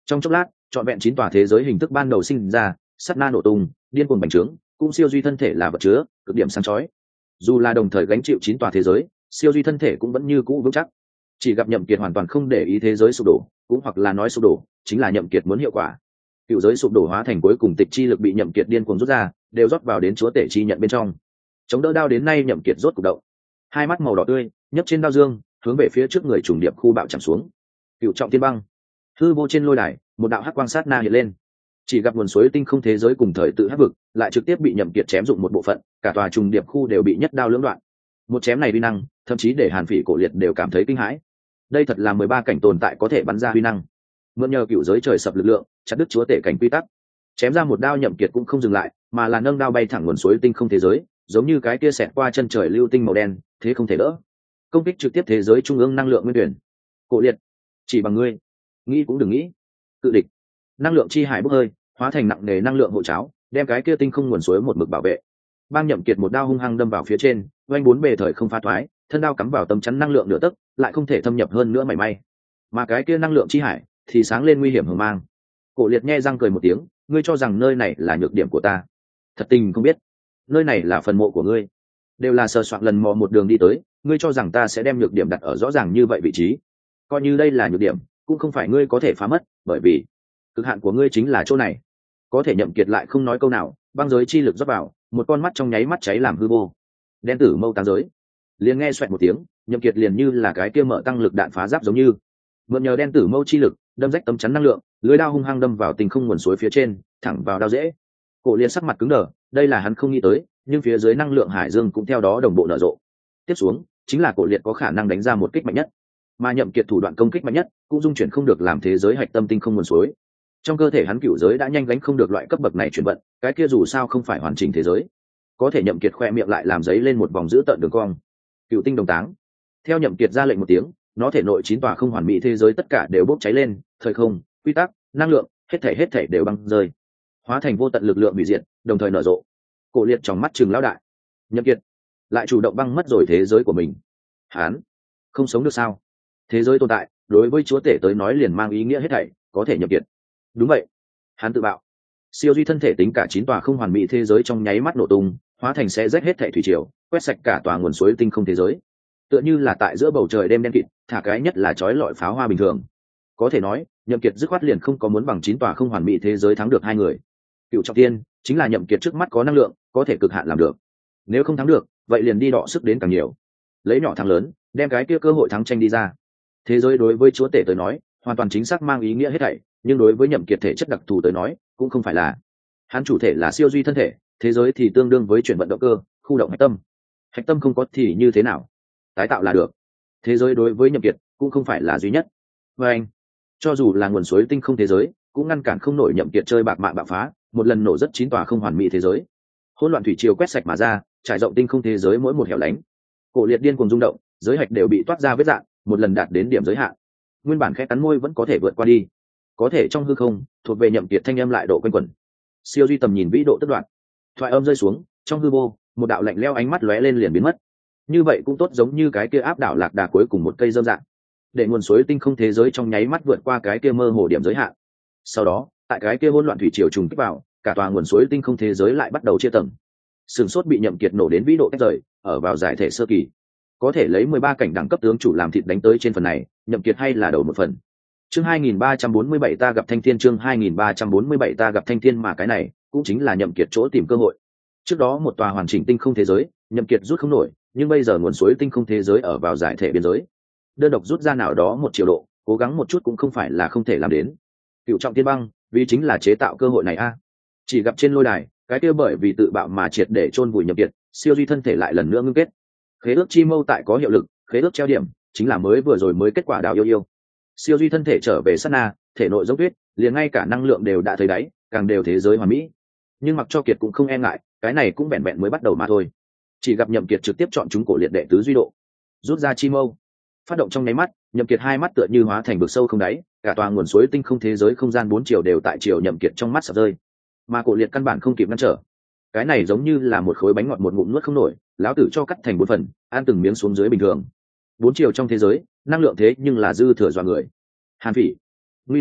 Trong chốc lát trọn vẹn 9 tòa thế giới hình thức ban đầu sinh ra, sát na nổ tung, điên cuồng bành trướng, cũng siêu duy thân thể là vật chứa cực điểm sáng chói. Dù là đồng thời gánh chịu 9 tòa thế giới, siêu duy thân thể cũng vẫn như cũ vững chắc. Chỉ gặp Nhậm Kiệt hoàn toàn không để ý thế giới sụp đổ, cũng hoặc là nói sụp đổ chính là Nhậm Kiệt muốn hiệu quả. Cựu giới sụp đổ hóa thành cuối cùng tịch chi lực bị Nhậm Kiệt điên cuồng rút ra, đều rót vào đến chúa tể chi nhận bên trong. Chống đỡ đao đến nay Nhậm Kiệt rốt cục động, hai mắt màu đỏ tươi nhấp trên đao dương, hướng về phía trước người trùng điệp khu bạo chạm xuống. Cựu trọng thiên băng, hư vô trên lôi đài, một đạo hắc quang sát na hiện lên. Chỉ gặp nguồn suối tinh không thế giới cùng thời tự hắc vực, lại trực tiếp bị Nhậm Kiệt chém dụng một bộ phận, cả tòa trùng điệp khu đều bị nhất đao lưỡng đoạn. Một chém này uy năng, thậm chí để Hàn Phỉ Cổ Liệt đều cảm thấy kinh hãi. Đây thật là 13 cảnh tồn tại có thể bắn ra uy năng. Mượn nhờ cựu giới trời sập lực lượng, chặt đứt chúa tể cảnh quy tắc. Chém ra một đao Nhậm Kiệt cũng không dừng lại, mà là nâng đao bay thẳng nguồn suối tinh không thế giới, giống như cái kia xẹt qua chân trời lưu tinh màu đen, thế không thể đỡ. Công kích trực tiếp thế giới trung ương năng lượng nguyên tuyển. Cổ Liệt, chỉ bằng ngươi, nghĩ cũng đừng nghĩ. Cự địch, năng lượng chi hải bốc hơi, hóa thành nặng nề năng lượng hộ cháo, đem cái kia tinh không nguồn suối một mực bảo vệ. Bang Nhậm Kiệt một đao hung hăng đâm vào phía trên, oanh bốn bề thời không phá thoái, thân đao cắm vào tấm chắn năng lượng nửa tấc, lại không thể thâm nhập hơn nữa mảy may. Mà cái kia năng lượng chi hải thì sáng lên nguy hiểm hờ mang. Cổ Liệt nhe răng cười một tiếng, ngươi cho rằng nơi này là nhược điểm của ta? Thật tình không biết, nơi này là phần mộ của ngươi. Đều là sờ soạn lần mò một đường đi tới, ngươi cho rằng ta sẽ đem nhược điểm đặt ở rõ ràng như vậy vị trí? Coi như đây là nhược điểm, cũng không phải ngươi có thể phá mất, bởi vì cực hạn của ngươi chính là chỗ này. Có thể Nhậm Kiệt lại không nói câu nào, băng giới chi lực rót vào, một con mắt trong nháy mắt cháy làm hư vô. Đen tử mâu táng giới, liền nghe xoẹt một tiếng, Nhậm Kiệt liền như là cái kia mở tăng lực đạn phá giáp giống như mượn nhờ đen tử mâu chi lực đâm rách tấm chắn năng lượng, lưới đao hung hăng đâm vào tình không nguồn suối phía trên, thẳng vào đao dễ. Cổ Liệt sắc mặt cứng đờ, đây là hắn không nghĩ tới, nhưng phía dưới năng lượng hải dương cũng theo đó đồng bộ nở rộ. Tiếp xuống chính là Cổ Liệt có khả năng đánh ra một kích mạnh nhất, mà Nhậm Kiệt thủ đoạn công kích mạnh nhất cũng dung chuyển không được làm thế giới hạch tâm tinh không nguồn suối. Trong cơ thể hắn cửu giới đã nhanh gánh không được loại cấp bậc này chuyển vận, cái kia dù sao không phải hoàn chỉnh thế giới. Có thể Nhậm Kiệt khoe miệng lại làm giấy lên một vòng giữ tợn đường cong. Cựu tinh đồng táng. Theo Nhậm Kiệt ra lệnh một tiếng, nó thể nội 9 tòa không hoàn mỹ thế giới tất cả đều bốc cháy lên, thời không, quy tắc, năng lượng, hết thảy đều băng rơi, hóa thành vô tận lực lượng hủy diệt, đồng thời nở rộ. Cổ Liệt trong mắt trừng lão đại. Nhậm Kiệt lại chủ động băng mất rồi thế giới của mình. Hắn không sống được sao? Thế giới tồn tại, đối với chúa tể tới nói liền mang ý nghĩa hết thảy, có thể Nhậm Kiệt. Đúng vậy, hắn tự bạo. Siêu duy thân thể tính cả 9 tòa không hoàn mỹ thế giới trong nháy mắt nổ tung, hóa thành xé rách hết thảy thủy triều, quét sạch cả tòa nguồn suối tinh không thế giới. Tựa như là tại giữa bầu trời đêm đen kịt, thả cái nhất là chói lọi pháo hoa bình thường. Có thể nói, Nhậm Kiệt dứt khoát liền không có muốn bằng 9 tòa không hoàn mỹ thế giới thắng được hai người. Cựu trọng thiên chính là Nhậm Kiệt trước mắt có năng lượng, có thể cực hạn làm được. Nếu không thắng được, vậy liền đi đọ sức đến càng nhiều, lấy nhỏ thắng lớn, đem cái kia cơ hội thắng tranh đi ra. Thế giới đối với chúa tể tới nói, hoàn toàn chính xác mang ý nghĩa hết thảy, nhưng đối với Nhậm Kiệt thể chất đặc thù tới nói, cũng không phải là. Hắn chủ thể là siêu duy thân thể, thế giới thì tương đương với chuyển vận động cơ, khu động hạch tâm. Hạch tâm không có thì như thế nào? Tái tạo là được. Thế giới đối với Nhậm Kiệt cũng không phải là duy nhất. Và anh, cho dù là nguồn suối tinh không thế giới, cũng ngăn cản không nổi Nhậm Kiệt chơi bạc mạng bạo phá, một lần nổ rất 9 tòa không hoàn mỹ thế giới. Hỗn loạn thủy triều quét sạch mà ra, trải rộng tinh không thế giới mỗi một hẻo lánh. Cổ Liệt điên cuồng rung động, giới hạch đều bị toát ra vết rạn, một lần đạt đến điểm giới hạn. Nguyên bản khẽ cắn môi vẫn có thể vượt qua đi, có thể trong hư không, thuộc về Nhậm Kiệt thanh âm lại độ quanh quẩn. Siêu duy tầm nhìn vĩ độ tất đoạn. Thoại âm rơi xuống, trong hư vô, một đạo lạnh lẽo ánh mắt lóe lên liền biến mất. Như vậy cũng tốt, giống như cái kia áp đảo lạc đà cuối cùng một cây dâm dạng, để nguồn suối tinh không thế giới trong nháy mắt vượt qua cái kia mơ hồ điểm giới hạn. Sau đó, tại cái kia hỗn loạn thủy triều trùng kích vào, cả tòa nguồn suối tinh không thế giới lại bắt đầu chia tầng. Sừng sốt bị Nhậm Kiệt nổ đến vĩ độ tách rời, ở vào giải thể sơ kỳ. Có thể lấy 13 cảnh đẳng cấp tướng chủ làm thịt đánh tới trên phần này, Nhậm Kiệt hay là đầu một phần. Chương 2347 ta gặp Thanh Thiên, chương 2347 ta gặp Thanh Thiên, mà cái này cũng chính là Nhậm Kiệt chỗ tìm cơ hội. Trước đó một tòa hoàn chỉnh tinh không thế giới, Nhậm Kiệt rút không nổi, nhưng bây giờ nguồn suối tinh không thế giới ở vào giải thể biên giới, đơn độc rút ra nào đó một triệu độ, cố gắng một chút cũng không phải là không thể làm đến. Cựu trọng thiên băng, vì chính là chế tạo cơ hội này a. Chỉ gặp trên lôi đài, cái kia bởi vì tự bạo mà triệt để chôn vùi Nhậm Kiệt, siêu duy thân thể lại lần nữa ngưng kết. Khế ước chi mâu tại có hiệu lực, khế ước treo điểm, chính là mới vừa rồi mới kết quả đào yêu yêu. Siêu duy thân thể trở về sát na, thể nội dốc tuyết, liền ngay cả năng lượng đều đã thấy đáy, càng đều thế giới hoàn mỹ. Nhưng mặc cho Kiệt cũng không e ngại, cái này cũng vẹn vẹn mới bắt đầu mà thôi. Chỉ gặp Nhậm Kiệt trực tiếp chọn chúng Cổ Liệt đệ tứ duy độ, rút ra chi mâu, phát động trong nháy mắt, Nhậm Kiệt hai mắt tựa như hóa thành vực sâu không đáy, cả tòa nguồn suối tinh không thế giới không gian 4 chiều đều tại chiều Nhậm Kiệt trong mắt sập rơi. Mà Cổ Liệt căn bản không kịp ngăn trở. Cái này giống như là một khối bánh ngọt một ngụm nuốt không nổi, lão tử cho cắt thành 4 phần, ăn từng miếng xuống dưới bình thường. 4 chiều trong thế giới, năng lượng thế nhưng là dư thừa dọa người. Hàn Phỉ, nguy rồi,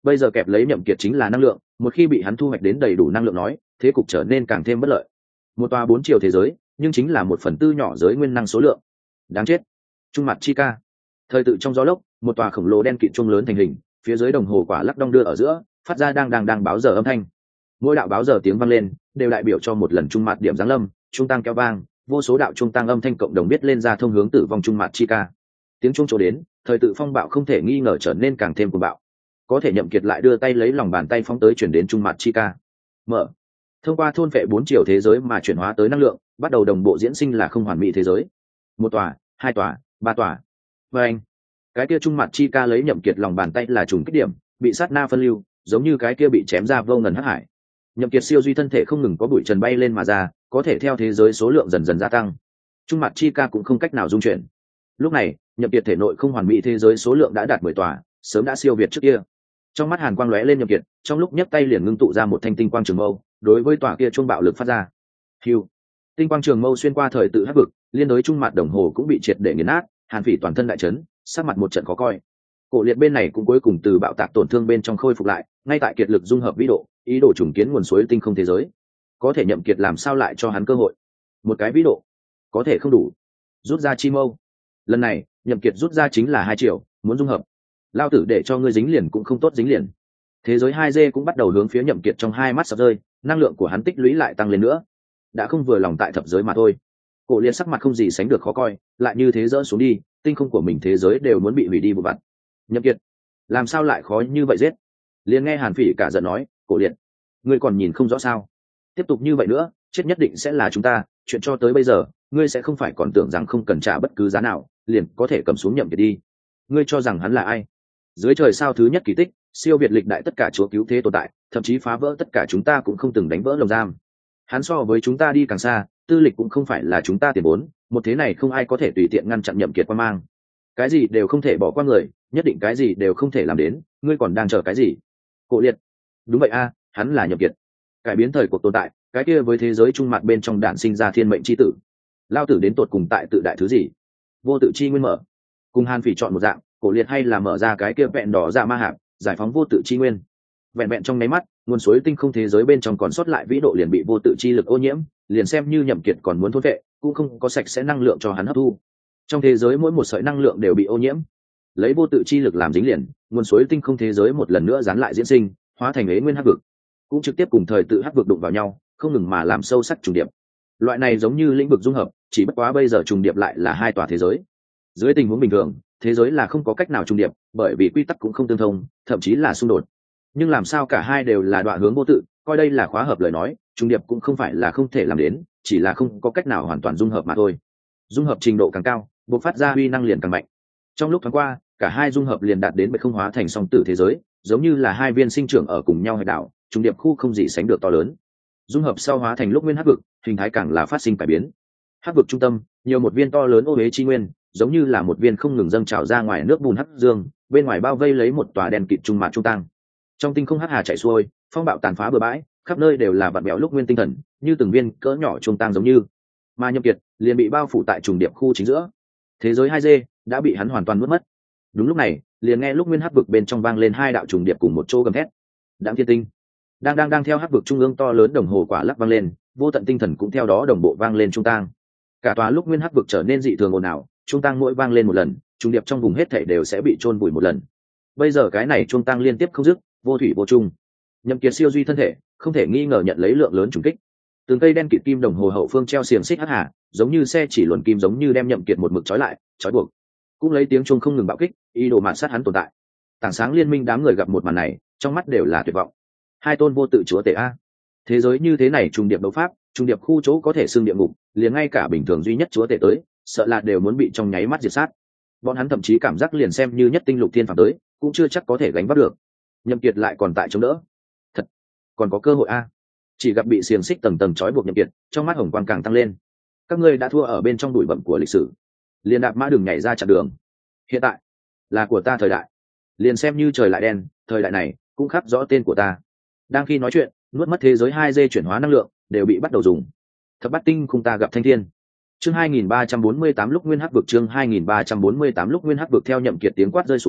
bây giờ kẹp lấy Nhậm Kiệt chính là năng lượng, một khi bị hắn thu hoạch đến đầy đủ năng lượng nói, thế cục trở nên càng thêm bất lợi. Một tòa 4 chiều thế giới, nhưng chính là 1/4 nhỏ giới nguyên năng số lượng. Đáng chết. Trung mặt chi ca. Thời tự trong gió lốc, một tòa khổng lồ đen kịt chuông lớn thành hình, phía dưới đồng hồ quả lắc đong đưa ở giữa, phát ra đang báo giờ âm thanh. Mỗi đạo báo giờ tiếng vang lên, đều đại biểu cho một lần trung mặt điểm giáng lâm, trung tăng kéo vang, vô số đạo trung tăng âm thanh cộng đồng biết lên ra thông hướng tử vong trung mặt chi ca. Tiếng chuông chỗ đến, thời tự phong bạo không thể nghi ngờ trở nên càng thêm cuồng bạo. Có thể Nhậm Kiệt lại đưa tay lấy lòng bàn tay phóng tới chuyển đến trung mặt chi ca. Mở. Thông qua thôn phệ 4 chiều thế giới mà chuyển hóa tới năng lượng, bắt đầu đồng bộ diễn sinh là không hoàn mỹ thế giới. Một tòa, hai tòa, ba tòa. Và anh, cái kia trung mặt chi ca lấy Nhậm Kiệt lòng bàn tay là trùng kích điểm, bị sát na phân lưu, giống như cái kia bị chém ra vô ngần hắc hải. Nhậm Kiệt siêu duy thân thể không ngừng có bụi trần bay lên mà ra, có thể theo thế giới số lượng dần dần gia tăng. Trung mặt chi ca cũng không cách nào dung chuyển. Lúc này, Nhậm Kiệt thể nội không hoàn mỹ thế giới số lượng đã đạt 10 tòa, sớm đã siêu việt trước kia. Trong mắt hàn quang lóe lên Nhậm Kiệt, trong lúc nhấc tay liền ngưng tụ ra một thanh tinh quang trường mâu, đối với tòa kia trung bạo lực phát ra. Hưu. Tinh quang trường mâu xuyên qua thời tự hắc vực, liên đối trung mặt đồng hồ cũng bị triệt để nghiền nát, Hàn Phỉ toàn thân đại chấn, sắc mặt một trận khó coi. Cổ liệt bên này cũng cuối cùng từ bạo tạc tổn thương bên trong khôi phục lại, ngay tại kiệt lực dung hợp vĩ độ, ý đồ trùng kiến nguồn suối tinh không thế giới. Có thể Nhậm Kiệt làm sao lại cho hắn cơ hội? Một cái vĩ độ, có thể không đủ. Rút ra chi mâu. Lần này, Nhậm Kiệt rút ra chính là 2 triệu, muốn dung hợp. Lao tử để cho ngươi dính liền cũng không tốt dính liền. Thế giới 2D cũng bắt đầu hướng phía Nhậm Kiệt trong hai mắt sập rơi, năng lượng của hắn tích lũy lại tăng lên nữa. Đã không vừa lòng tại thập giới mà thôi. Cổ liệt sắc mặt không gì sánh được khó coi, lại như thế dỡ xuống đi, tinh không của mình thế giới đều muốn bị hủy đi một vặt. Nhậm Kiệt, làm sao lại khó như vậy giết? Liền nghe Hàn Phỉ cả giận nói, cổ liệt, ngươi còn nhìn không rõ sao? Tiếp tục như vậy nữa, chết nhất định sẽ là chúng ta. Chuyện cho tới bây giờ, ngươi sẽ không phải còn tưởng rằng không cần trả bất cứ giá nào, liền có thể cầm xuống Nhậm Kiệt đi. Ngươi cho rằng hắn là ai? Dưới trời sao thứ nhất kỳ tích, siêu việt lịch đại tất cả chúa cứu thế tồn tại, thậm chí phá vỡ tất cả chúng ta cũng không từng đánh vỡ lồng giam. Hắn so với chúng ta đi càng xa, tư lịch cũng không phải là chúng ta tiền vốn, một thế này không ai có thể tùy tiện ngăn chặn Nhậm Kiệt qua mang. Cái gì đều không thể bỏ qua người, nhất định cái gì đều không thể làm đến, ngươi còn đang chờ cái gì? Cổ liệt, đúng vậy a, hắn là Nhậm Kiệt, cải biến thời cuộc tồn tại, cái kia với thế giới trung mặt bên trong đản sinh ra thiên mệnh chi tử. Lao tử đến tột cùng tại tự đại thứ gì? Vô tự chi nguyên mở. Cùng Hàn Phỉ chọn một dạng, cổ liệt hay là mở ra cái kia vẹn đỏ ra ma hạp, giải phóng vô tự chi nguyên. Vẹn trong nháy mắt, nguồn suối tinh không thế giới bên trong còn sót lại vĩ độ liền bị vô tự chi lực ô nhiễm, liền xem như Nhậm Kiệt còn muốn thôn vệ, cũng không có sạch sẽ năng lượng cho hắn hấp thu. Trong thế giới mỗi một sợi năng lượng đều bị ô nhiễm. Lấy vô tự chi lực làm dính liền, nguồn suối tinh không thế giới một lần nữa dán lại diễn sinh, hóa thành ế nguyên hắc vực, cũng trực tiếp cùng thời tự hắc vực đụng vào nhau, không ngừng mà làm sâu sắc trùng điệp. Loại này giống như lĩnh vực dung hợp, chỉ bất quá bây giờ trùng điệp lại là hai tòa thế giới. Dưới tình huống bình thường, thế giới là không có cách nào trùng điệp, bởi vì quy tắc cũng không tương thông, thậm chí là xung đột. Nhưng làm sao cả hai đều là đoạn hướng vô tự, coi đây là khóa hợp lời nói, trùng điệp cũng không phải là không thể làm đến, chỉ là không có cách nào hoàn toàn dung hợp mà thôi. Dung hợp trình độ càng cao, bộc phát ra uy năng liền càng mạnh. Trong lúc thoáng qua, cả hai dung hợp liền đạt đến bệ không hóa thành song tử thế giới, giống như là hai viên sinh trưởng ở cùng nhau hải đảo, trùng điệp khu không gì sánh được to lớn. Dung hợp sau hóa thành lúc nguyên hắc vực, hình thái càng là phát sinh cải biến. Hắc vực trung tâm, nhiều một viên to lớn ô huế chi nguyên, giống như là một viên không ngừng dâng trào ra ngoài nước bùn hắc dương, bên ngoài bao vây lấy một tòa đèn kịt trung mạn trung tăng. Trong tinh không hắc hà chảy xuôi, phong bạo tàn phá bừa bãi, khắp nơi đều là vạn bèo lúc nguyên tinh thần, như từng viên cỡ nhỏ trung tăng giống như. Mà Nhậm Kiệt liền bị bao phủ tại trùng điệp khu chính giữa. Thế giới 2D đã bị hắn hoàn toàn nuốt mất. Đúng lúc này, liền nghe lúc nguyên hắc vực bên trong vang lên hai đạo trùng điệp cùng một chỗ gầm thét. Đãng thiên tinh, đang theo hắc vực trung ương to lớn đồng hồ quả lắc vang lên, vô tận tinh thần cũng theo đó đồng bộ vang lên trung tăng. Cả tòa lúc nguyên hắc vực trở nên dị thường ồn ào, trung tăng mỗi vang lên một lần, trùng điệp trong vùng hết thảy đều sẽ bị chôn vùi một lần. Bây giờ cái này trung tăng liên tiếp không dứt, vô thủy vô chung. Nhậm Kiệt siêu duy thân thể, không thể nghi ngờ nhận lấy lượng lớn trùng kích. Từng cây đen kịt kim đồng hồ hậu phương treo xiềng xích hắc hà, giống như xe chỉ luồn kim giống như đem Nhậm Kiệt một mực trói lại, trói buộc. Cũng lấy tiếng chuông không ngừng bạo kích, ý đồ mạt sát hắn tồn tại. Tảng sáng liên minh đám người gặp một màn này, trong mắt đều là tuyệt vọng. Hai tôn vô tự chúa tể a, thế giới như thế này trùng điệp đấu pháp, trùng điệp khu chỗ có thể xưng địa ngục, liền ngay cả bình thường duy nhất chúa tể tới, sợ là đều muốn bị trong nháy mắt diệt sát. Bọn hắn thậm chí cảm giác liền xem như nhất tinh lục thiên phàm tới, cũng chưa chắc có thể gánh vác được. Nhậm Kiệt lại còn tại chống đỡ, thật còn có cơ hội a. Chỉ gặp bị xiềng xích tầng tầng trói buộc Nhậm Kiệt, trong mắt hồng quang càng tăng lên. Các ngươi đã thua ở bên trong bụi bặm của lịch sử, liền đạp mã đường nhảy ra chặn đường. Hiện tại là của ta thời đại, liền xem như trời lại đen, thời đại này cũng khắc rõ tên của ta. Đang khi nói chuyện, nuốt mất thế giới 2D chuyển hóa năng lượng đều bị bắt đầu dùng. Thập bát tinh khung ta gặp thanh thiên. Chương 2348 lúc nguyên hắc vực, chương 2348 lúc nguyên hắc vực. Theo Nhậm Kiệt tiếng quát rơi xuống,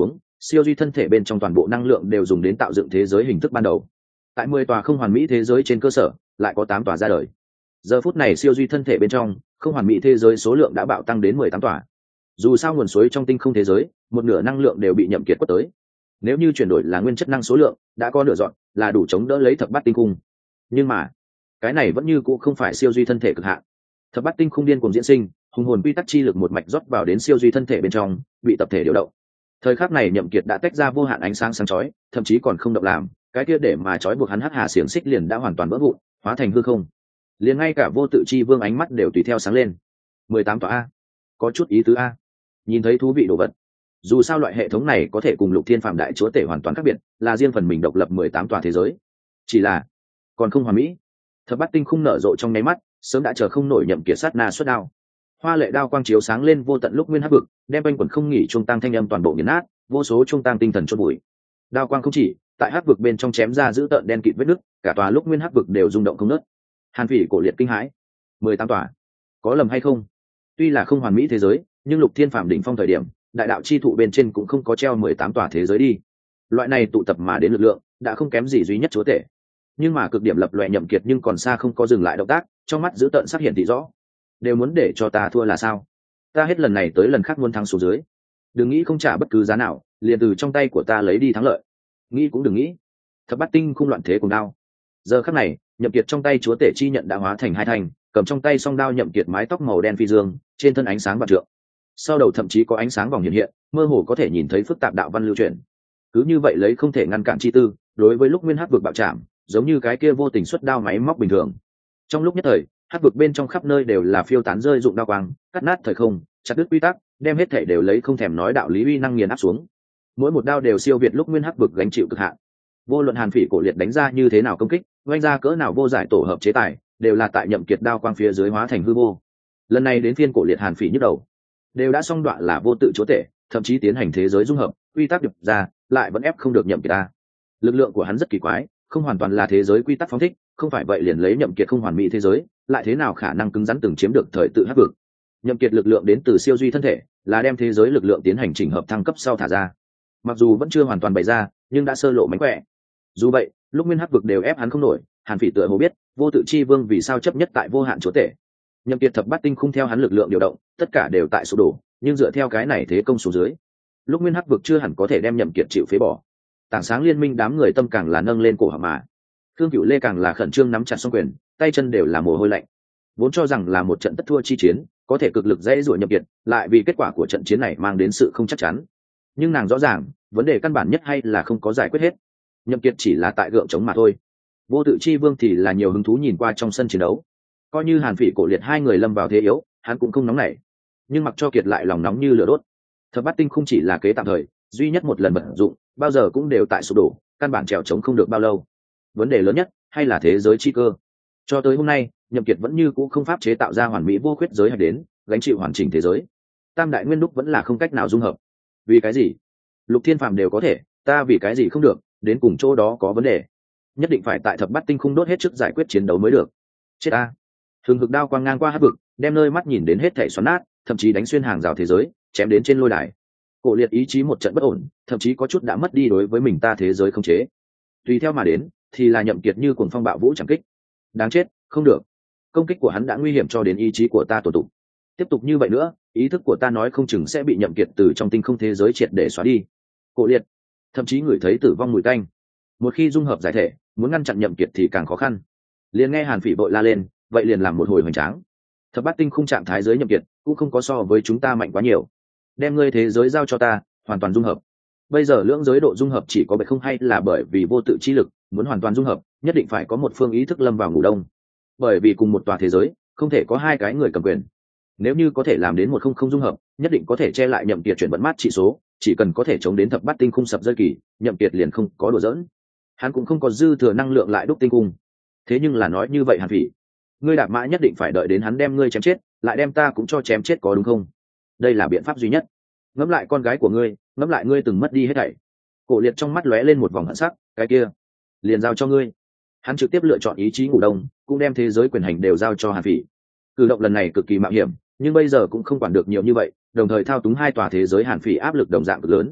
siêu duy thân thể bên trong toàn bộ năng lượng đều dùng đến tạo dựng thế giới hình thức ban đầu. Tại 10 tòa không hoàn mỹ thế giới trên cơ sở lại có 8 tòa ra đời. Giờ phút này siêu duy thân thể bên trong không hoàn mỹ thế giới số lượng đã bạo tăng đến 18 tòa. Dù sao nguồn suối trong tinh không thế giới một nửa năng lượng đều bị Nhậm Kiệt quất tới, nếu như chuyển đổi là nguyên chất năng số lượng đã có nửa dọn là đủ chống đỡ lấy thập bát tinh khung. Nhưng mà cái này vẫn như cũ không phải siêu duy thân thể cực hạn. Thập bát tinh khung điên cuồng diễn sinh, hùng hồn quy tắc chi lực một mạch rót vào đến siêu duy thân thể bên trong, bị tập thể điều động. Thời khắc này Nhậm Kiệt đã tách ra vô hạn ánh sáng sáng chói, thậm chí còn không động làm, cái kia để mà trói buộc hắn hắc hà xiềng xích liền đã hoàn toàn vỡ vụn, hóa thành hư không. Liền ngay cả vô tự chi vương ánh mắt đều tùy theo sáng lên. 18 tòa a, có chút ý tứ a. Nhìn thấy thú vị đồ vật. Dù sao loại hệ thống này có thể cùng Lục Thiên Phàm đại chúa tể hoàn toàn khác biệt, là riêng phần mình độc lập 18 tòa thế giới. Chỉ là còn không hoàn mỹ. Thập bát tinh khung nở rộ trong nháy mắt, sớm đã chờ không nổi Nhậm Kiệt sát na xuất đao. Hoa lệ đao quang chiếu sáng lên vô tận lúc nguyên hắc vực, đem quanh quẩn không nghỉ trung tăng thanh âm toàn bộ nghiền nát, vô số trung tăng tinh thần chôn bụi. Đao quang không chỉ tại hắc vực bên trong chém ra giữ tợn đen kịt vết nứt, cả tòa lúc nguyên hắc vực đều rung động không ngớt. Hàn Phỉ cổ liệt kinh hãi. 18 tòa, có lầm hay không? Tuy là không hoàn mỹ thế giới, nhưng Lục Thiên Phàm đỉnh phong thời điểm, đại đạo chi thụ bên trên cũng không có treo 18 tòa thế giới đi. Loại này tụ tập mà đến lực lượng, đã không kém gì duy nhất chúa tể. Nhưng mà cực điểm lập loè Nhậm Kiệt nhưng còn xa không có dừng lại động tác, trong mắt giữ tợn sắc hiện thị rõ. Đều muốn để cho ta thua là sao? Ta hết lần này tới lần khác muốn thắng số dưới. Đừng nghĩ không trả bất cứ giá nào, liền từ trong tay của ta lấy đi thắng lợi. Nghĩ cũng đừng nghĩ. Thập bát tinh khung loạn thế cùng đao. Giờ khắc này, Nhậm Kiệt trong tay chúa tể chi nhận đã hóa thành hai thanh, cầm trong tay song đao Nhậm Kiệt mái tóc màu đen phi dương, trên thân ánh sáng vạn trượng. Sau đầu thậm chí có ánh sáng vòng hiện hiện, mơ hồ có thể nhìn thấy phức tạp đạo văn lưu chuyển. Cứ như vậy lấy không thể ngăn cản chi tư, đối với lúc nguyên hắc vực bạo chạm, giống như cái kia vô tình xuất đao máy móc bình thường. Trong lúc nhất thời, hắc vực bên trong khắp nơi đều là phiêu tán rơi dụng đao quang, cắt nát thời không, chặt đứt quy tắc, đem hết thể đều lấy không thèm nói đạo lý uy năng nghiền áp xuống. Mỗi một đao đều siêu việt lúc nguyên hắc vực gánh chịu cực hạn. Vô luận Hàn Phỉ cổ liệt đánh ra như thế nào công kích, oanh ra cỡ nào vô giải tổ hợp chế tài, đều là tại Nhậm Kiệt đao quang phía dưới hóa thành hư vô. Lần này đến phiên cổ liệt Hàn Phỉ nhức đầu, đều đã xong đoạn là vô tự chúa tể, thậm chí tiến hành thế giới dung hợp, quy tắc được ra, lại vẫn ép không được Nhậm Kiệt ta. Lực lượng của hắn rất kỳ quái, không hoàn toàn là thế giới quy tắc phóng thích, không phải vậy liền lấy Nhậm Kiệt không hoàn mỹ thế giới, lại thế nào khả năng cứng rắn từng chiếm được thời tự hắc vực. Nhậm Kiệt lực lượng đến từ siêu duy thân thể, là đem thế giới lực lượng tiến hành chỉnh hợp thăng cấp sau thả ra. Mặc dù vẫn chưa hoàn toàn bày ra, nhưng đã sơ lộ mánh khỏe. Dù vậy, lúc nguyên hắc vực đều ép hắn không nổi, Hàn Phỉ tựa hồ biết, vô tự chi vương vì sao chấp nhất tại vô hạn chúa tể. Nhậm Kiệt thập bát tinh khung theo hắn lực lượng điều động, tất cả đều tại sụp đổ, nhưng dựa theo cái này thế công xuống dưới, lúc nguyên hắc vực chưa hẳn có thể đem Nhậm Kiệt chịu phế bỏ. Tảng sáng liên minh đám người tâm càng là nâng lên cổ họng mà. Khương Cửu Lê càng là khẩn trương nắm chặt song quyền, tay chân đều là mồ hôi lạnh. Vốn cho rằng là một trận tất thua chi chiến, có thể cực lực dễ dụa Nhậm Kiệt, lại vì kết quả của trận chiến này mang đến sự không chắc chắn. Nhưng nàng rõ ràng, vấn đề căn bản nhất hay là không có giải quyết hết. Nhậm Kiệt chỉ là tại gượng chống mà thôi. Vô tự chi vương thì là nhiều hứng thú nhìn qua trong sân chiến đấu. Coi như Hàn Phỉ cổ liệt hai người lâm vào thế yếu, hắn cũng không nóng nảy. Nhưng mặc cho Kiệt lại lòng nóng như lửa đốt. Thập bát tinh không chỉ là kế tạm thời, duy nhất một lần vận dụng, bao giờ cũng đều tại sụp đổ, căn bản trèo chống không được bao lâu. Vấn đề lớn nhất hay là thế giới chi cơ. Cho tới hôm nay, Nhậm Kiệt vẫn như cũ không pháp chế tạo ra hoàn mỹ vô khuyết giới hay đến, gánh chịu hoàn chỉnh thế giới. Tam đại nguyên đúc vẫn là không cách nào dung hợp. Vì cái gì? Lục Thiên Phàm đều có thể, ta vì cái gì không được? Đến cùng chỗ đó có vấn đề. Nhất định phải tại thập bát tinh khung đốt hết trước giải quyết chiến đấu mới được. Chết a! Hừng hực đao quang ngang qua hắc vực, đem nơi mắt nhìn đến hết thảy xoắn nát, thậm chí đánh xuyên hàng rào thế giới, chém đến trên lôi đài. Cổ liệt ý chí một trận bất ổn, thậm chí có chút đã mất đi đối với mình ta thế giới không chế. Tùy theo mà đến, thì là Nhậm Kiệt như cuồng phong bạo vũ chẳng kích. Đáng chết, không được. Công kích của hắn đã nguy hiểm cho đến ý chí của ta tổn tụ. Tiếp tục như vậy nữa, ý thức của ta nói không chừng sẽ bị Nhậm Kiệt từ trong tinh không thế giới triệt để xóa đi. Cổ liệt, thậm chí ngửi thấy tử vong mùi tanh. Một khi dung hợp giải thể, muốn ngăn chặn Nhậm Kiệt thì càng khó khăn. Liền nghe Hàn Phỉ vội la lên, vậy liền làm một hồi hoành tráng. Thập bát tinh khung trạng thái dưới Nhậm Kiệt cũng không có so với chúng ta mạnh quá nhiều. Đem ngươi thế giới giao cho ta, hoàn toàn dung hợp. Bây giờ lưỡng giới độ dung hợp chỉ có bệ không hay là bởi vì vô tự chi lực, muốn hoàn toàn dung hợp, nhất định phải có một phương ý thức lâm vào ngủ đông. Bởi vì cùng một tòa thế giới, không thể có hai cái người cầm quyền. Nếu như có thể làm đến một không không dung hợp, nhất định có thể che lại Nhậm Kiệt chuyển vận mát trị số, chỉ cần có thể chống đến thập bát tinh khung sập rơi kỳ, Nhậm Kiệt liền không có đùa giỡn. Hắn cũng không có dư thừa năng lượng lại đúc tinh cung. Thế nhưng là nói như vậy Hàn Phỉ, ngươi đạp mã nhất định phải đợi đến hắn đem ngươi chém chết, lại đem ta cũng cho chém chết có đúng không? Đây là biện pháp duy nhất. Ngẫm lại con gái của ngươi, ngẫm lại ngươi từng mất đi hết thảy. Cổ liệt trong mắt lóe lên một vòng hận sắc, cái kia, liền giao cho ngươi. Hắn trực tiếp lựa chọn ý chí ngủ đông, cũng đem thế giới quyền hành đều giao cho Hàn Phỉ. Cử động lần này cực kỳ mạo hiểm, nhưng bây giờ cũng không quản được nhiều như vậy, đồng thời thao túng hai tòa thế giới Hàn Phỉ áp lực đồng dạng cực lớn.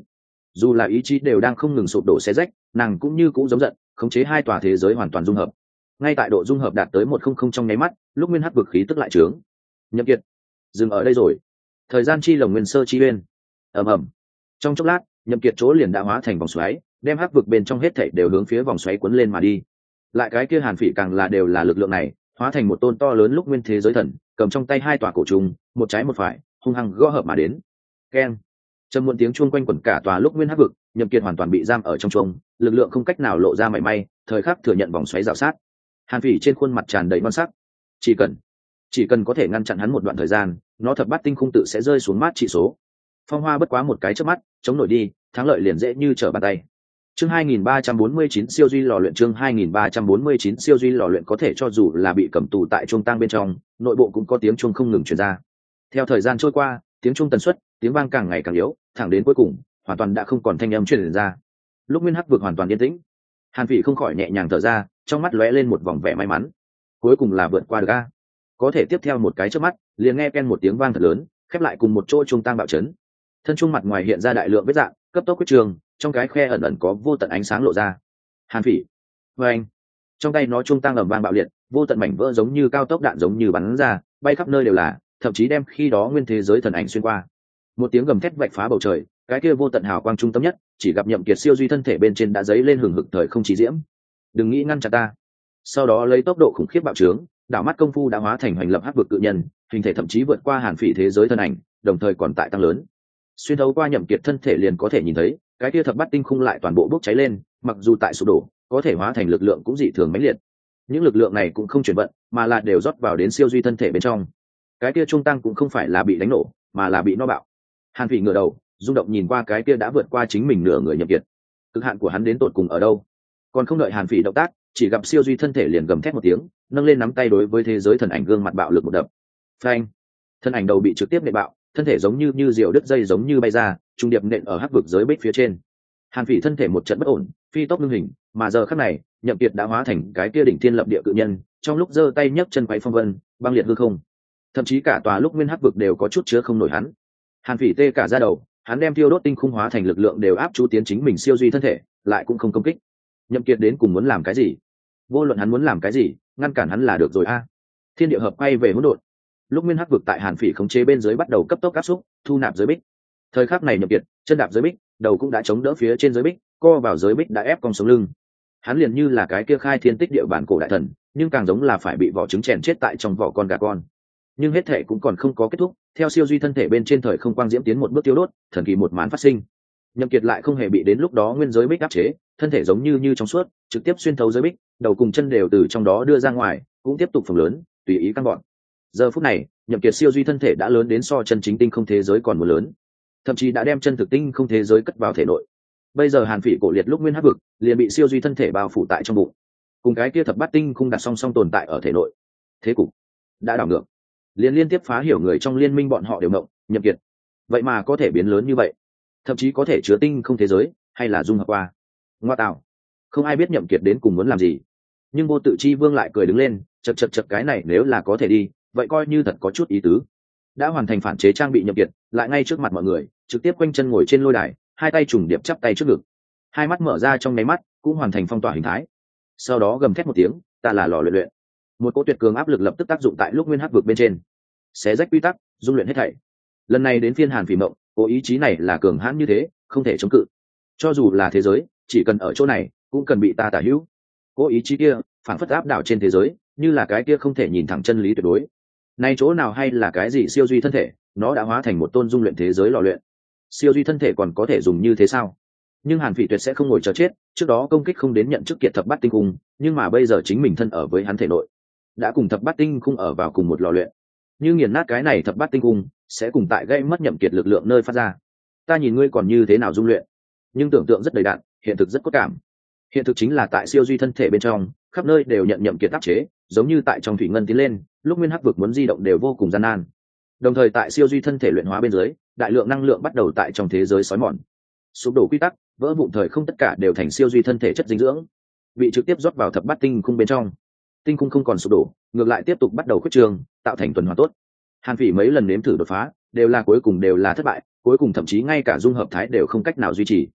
dù là ý chí đều đang không ngừng sụp đổ xé rách, nàng cũng như cũ giống giận khống chế hai tòa thế giới hoàn toàn dung hợp. Ngay tại độ dung hợp đạt tới 100 trong nháy mắt, lúc nguyên hắc vực khí tức lại trướng. Nhậm Kiệt, dừng ở đây rồi. Thời gian chi lồng nguyên sơ chi uyên. Ầm ầm. Trong chốc lát, Nhậm Kiệt chỗ liền đã hóa thành vòng xoáy, đem hắc vực bên trong hết thảy đều hướng phía vòng xoáy cuốn lên mà đi. Lại cái kia Hàn Phỉ càng là đều là lực lượng này, hóa thành một tôn to lớn lúc nguyên thế giới thần, cầm trong tay hai tòa cổ trùng, một trái một phải, hung hăng gõ hợp mà đến. Keng. Trầm muộn tiếng chuông quanh quẩn cả tòa lúc nguyên hắc vực, Nhậm Kiệt hoàn toàn bị giam ở trong chuông, lực lượng không cách nào lộ ra mảy may, thời khắc thừa nhận vòng xoáy rào sát. Hàn Phỉ trên khuôn mặt tràn đầy ngon sắc, chỉ cần có thể ngăn chặn hắn một đoạn thời gian, nó thập bát tinh khung tự sẽ rơi xuống mát trị số. Phong hoa bất quá một cái chớp mắt, chống nổi đi, thắng lợi liền dễ như trở bàn tay. Chương 2349 siêu duy lò luyện, chương 2349 siêu duy lò luyện, có thể cho dù là bị cầm tù tại chuông tang bên trong, nội bộ cũng có tiếng chuông không ngừng truyền ra. Theo thời gian trôi qua, tiếng chuông tần suất, tiếng vang càng ngày càng yếu, thẳng đến cuối cùng, hoàn toàn đã không còn thanh âm truyền ra. Lúc nguyên hắc vực hoàn toàn yên tĩnh. Hàn Phỉ không khỏi nhẹ nhàng thở ra, trong mắt lóe lên một vòng vẻ may mắn. Cuối cùng là vượt qua được a. Có thể tiếp theo một cái chớp mắt, liền nghe ken một tiếng vang thật lớn, khép lại cùng một chỗ chuông tang bạo chấn. Thân chuông mặt ngoài hiện ra đại lượng vết rạn, cấp tốc quyết trường, trong cái khe ẩn ẩn có vô tận ánh sáng lộ ra. Hàn Phỉ, với anh, trong tay nó chuông tang ầm vang bạo liệt, vô tận mảnh vỡ giống như cao tốc đạn giống như bắn ra, bay khắp nơi đều là, thậm chí đem khi đó nguyên thế giới thần ảnh xuyên qua. Một tiếng gầm thét vạch phá bầu trời, cái kia vô tận hào quang trung tâm nhất, chỉ gặp Nhậm Kiệt siêu duy thân thể bên trên đã giấy lên hừng hực thời không chỉ diễm. Đừng nghĩ ngăn chặn ta. Sau đó lấy tốc độ khủng khiếp bạo trướng, đảo mắt công phu đã hóa thành hành lập hắc vực cự nhân, hình thể thậm chí vượt qua Hàn Phỉ thế giới thân ảnh, đồng thời còn tại tăng lớn. Xuyên thấu qua Nhậm Kiệt thân thể liền có thể nhìn thấy, cái kia thập bát tinh khung lại toàn bộ bốc cháy lên, mặc dù tại sụp đổ, có thể hóa thành lực lượng cũng dị thường mãnh liệt. Những lực lượng này cũng không chuyển vận, mà là đều rót vào đến siêu duy thân thể bên trong. Cái kia trung tăng cũng không phải là bị đánh nổ, mà là bị no bạo. Hàn Phỉ ngửa đầu, rung động nhìn qua cái kia đã vượt qua chính mình nửa người Nhậm Kiệt. Cực hạn của hắn đến tột cùng ở đâu? Còn không đợi Hàn Phỉ động tác, chỉ gặp siêu duy thân thể liền gầm thét một tiếng, nâng lên nắm tay đối với thế giới thần ảnh gương mặt bạo lực một đập. Phanh! Thân ảnh đầu bị trực tiếp nện bạo, thân thể giống như diều đứt dây giống như bay ra, trung điệp nện ở hắc vực giới bích phía trên. Hàn Phỉ thân thể một trận bất ổn, phi tốc ngưng hình, mà giờ khắc này, Nhậm Kiệt đã hóa thành cái kia đỉnh thiên lập địa cự nhân, trong lúc giơ tay nhấc chân quấy phong vân, băng liệt hư không. Thậm chí cả tòa lúc nguyên hắc vực đều có chút chứa không nổi hắn. Hàn Phỉ tê cả da đầu, hắn đem thiêu đốt tinh khung hóa thành lực lượng đều áp chú tiến chính mình siêu duy thân thể, lại cũng không công kích. Nhậm Kiệt đến cùng muốn làm cái gì? Vô luận hắn muốn làm cái gì, ngăn cản hắn là được rồi a. Thiên địa hợp quay về hỗn độn. Lúc nguyên hắc vực tại Hàn Phỉ khống chế bên dưới bắt đầu cấp tốc áp xúc, thu nạp giới bích. Thời khắc này Nhậm Kiệt, chân đạp giới bích, đầu cũng đã chống đỡ phía trên giới bích, co vào giới bích đã ép cong sống lưng. Hắn liền như là cái kia khai thiên tích địa bản cổ đại thần, nhưng càng giống là phải bị vỏ trứng chèn chết tại trong vỏ con gà con. Nhưng hết thể cũng còn không có kết thúc, theo siêu duy thân thể bên trên thời không quang diễm tiến một bước tiêu đốt, thần kỳ một màn phát sinh. Nhậm Kiệt lại không hề bị đến lúc đó nguyên giới bích áp chế, thân thể giống như trong suốt, trực tiếp xuyên thấu giới bích, đầu cùng chân đều từ trong đó đưa ra ngoài, cũng tiếp tục phồng lớn, tùy ý căng gọn. Giờ phút này, Nhậm Kiệt siêu duy thân thể đã lớn đến so chân chính tinh không thế giới còn muốn lớn, thậm chí đã đem chân thực tinh không thế giới cất vào thể nội. Bây giờ Hàn Phỉ cổ liệt lúc nguyên hắc vực liền bị siêu duy thân thể bao phủ tại trong bụng, cùng cái kia thập bát tinh khung đặt song song tồn tại ở thể nội. Thế cục đã đảo ngược, liên tiếp phá hiểu người trong liên minh bọn họ đều ngộng, Nhậm Kiệt vậy mà có thể biến lớn như vậy, thậm chí có thể chứa tinh không thế giới, hay là dung hợp qua. Ngoa tạo, không ai biết Nhậm Kiệt đến cùng muốn làm gì, nhưng Vô Tự Chi Vương lại cười đứng lên, chật cái này nếu là có thể đi, vậy coi như thật có chút ý tứ. Đã hoàn thành phản chế trang bị Nhậm Kiệt, lại ngay trước mặt mọi người, trực tiếp quanh chân ngồi trên lôi đài, hai tay trùng điệp chắp tay trước ngực, hai mắt mở ra trong nháy mắt, cũng hoàn thành phong tỏa hình thái. Sau đó gầm thét một tiếng, ta là lò luyện luyện. Một cỗ tuyệt cường áp lực lập tức tác dụng tại lúc nguyên hắc vực bên trên, xé rách quy tắc, dung luyện hết thảy. Lần này đến phiên Hàn Phỉ mộng, cố ý chí này là cường hãn như thế, không thể chống cự. Cho dù là thế giới, chỉ cần ở chỗ này, cũng cần bị ta tả hữu. Cố ý chí kia, phản phất áp đảo trên thế giới, như là cái kia không thể nhìn thẳng chân lý tuyệt đối. Nay chỗ nào hay là cái gì siêu duy thân thể, nó đã hóa thành một tôn dung luyện thế giới lò luyện. Siêu duy thân thể còn có thể dùng như thế sao? Nhưng Hàn Phỉ tuyệt sẽ không ngồi chờ chết, trước đó công kích không đến nhận chức kiệt thập bát tinh khung, nhưng mà bây giờ chính mình thân ở với hắn thể nội, đã cùng thập bát tinh khung ở vào cùng một lò luyện. Như nghiền nát cái này thập bát tinh khung, sẽ cùng tại gây mất Nhậm Kiệt lực lượng nơi phát ra. Ta nhìn ngươi còn như thế nào dung luyện? Nhưng tưởng tượng rất đầy đặn, hiện thực rất cốt cảm. Hiện thực chính là tại siêu duy thân thể bên trong, khắp nơi đều nhận Nhậm Kiệt áp chế, giống như tại trong thủy ngân tiến lên, lúc nguyên hắc vực muốn di động đều vô cùng gian nan. Đồng thời tại siêu duy thân thể luyện hóa bên dưới, đại lượng năng lượng bắt đầu tại trong thế giới sói mòn, sụp đổ quy tắc, vỡ vụn thời không, tất cả đều thành siêu duy thân thể chất dinh dưỡng, bị trực tiếp rót vào thập bát tinh khung bên trong. Tinh khung không còn sụp đổ, ngược lại tiếp tục bắt đầu khuyết trường, tạo thành tuần hoàn tốt. Hàn Phỉ mấy lần nếm thử đột phá, đều là cuối cùng đều là thất bại, cuối cùng thậm chí ngay cả dung hợp thái đều không cách nào duy trì.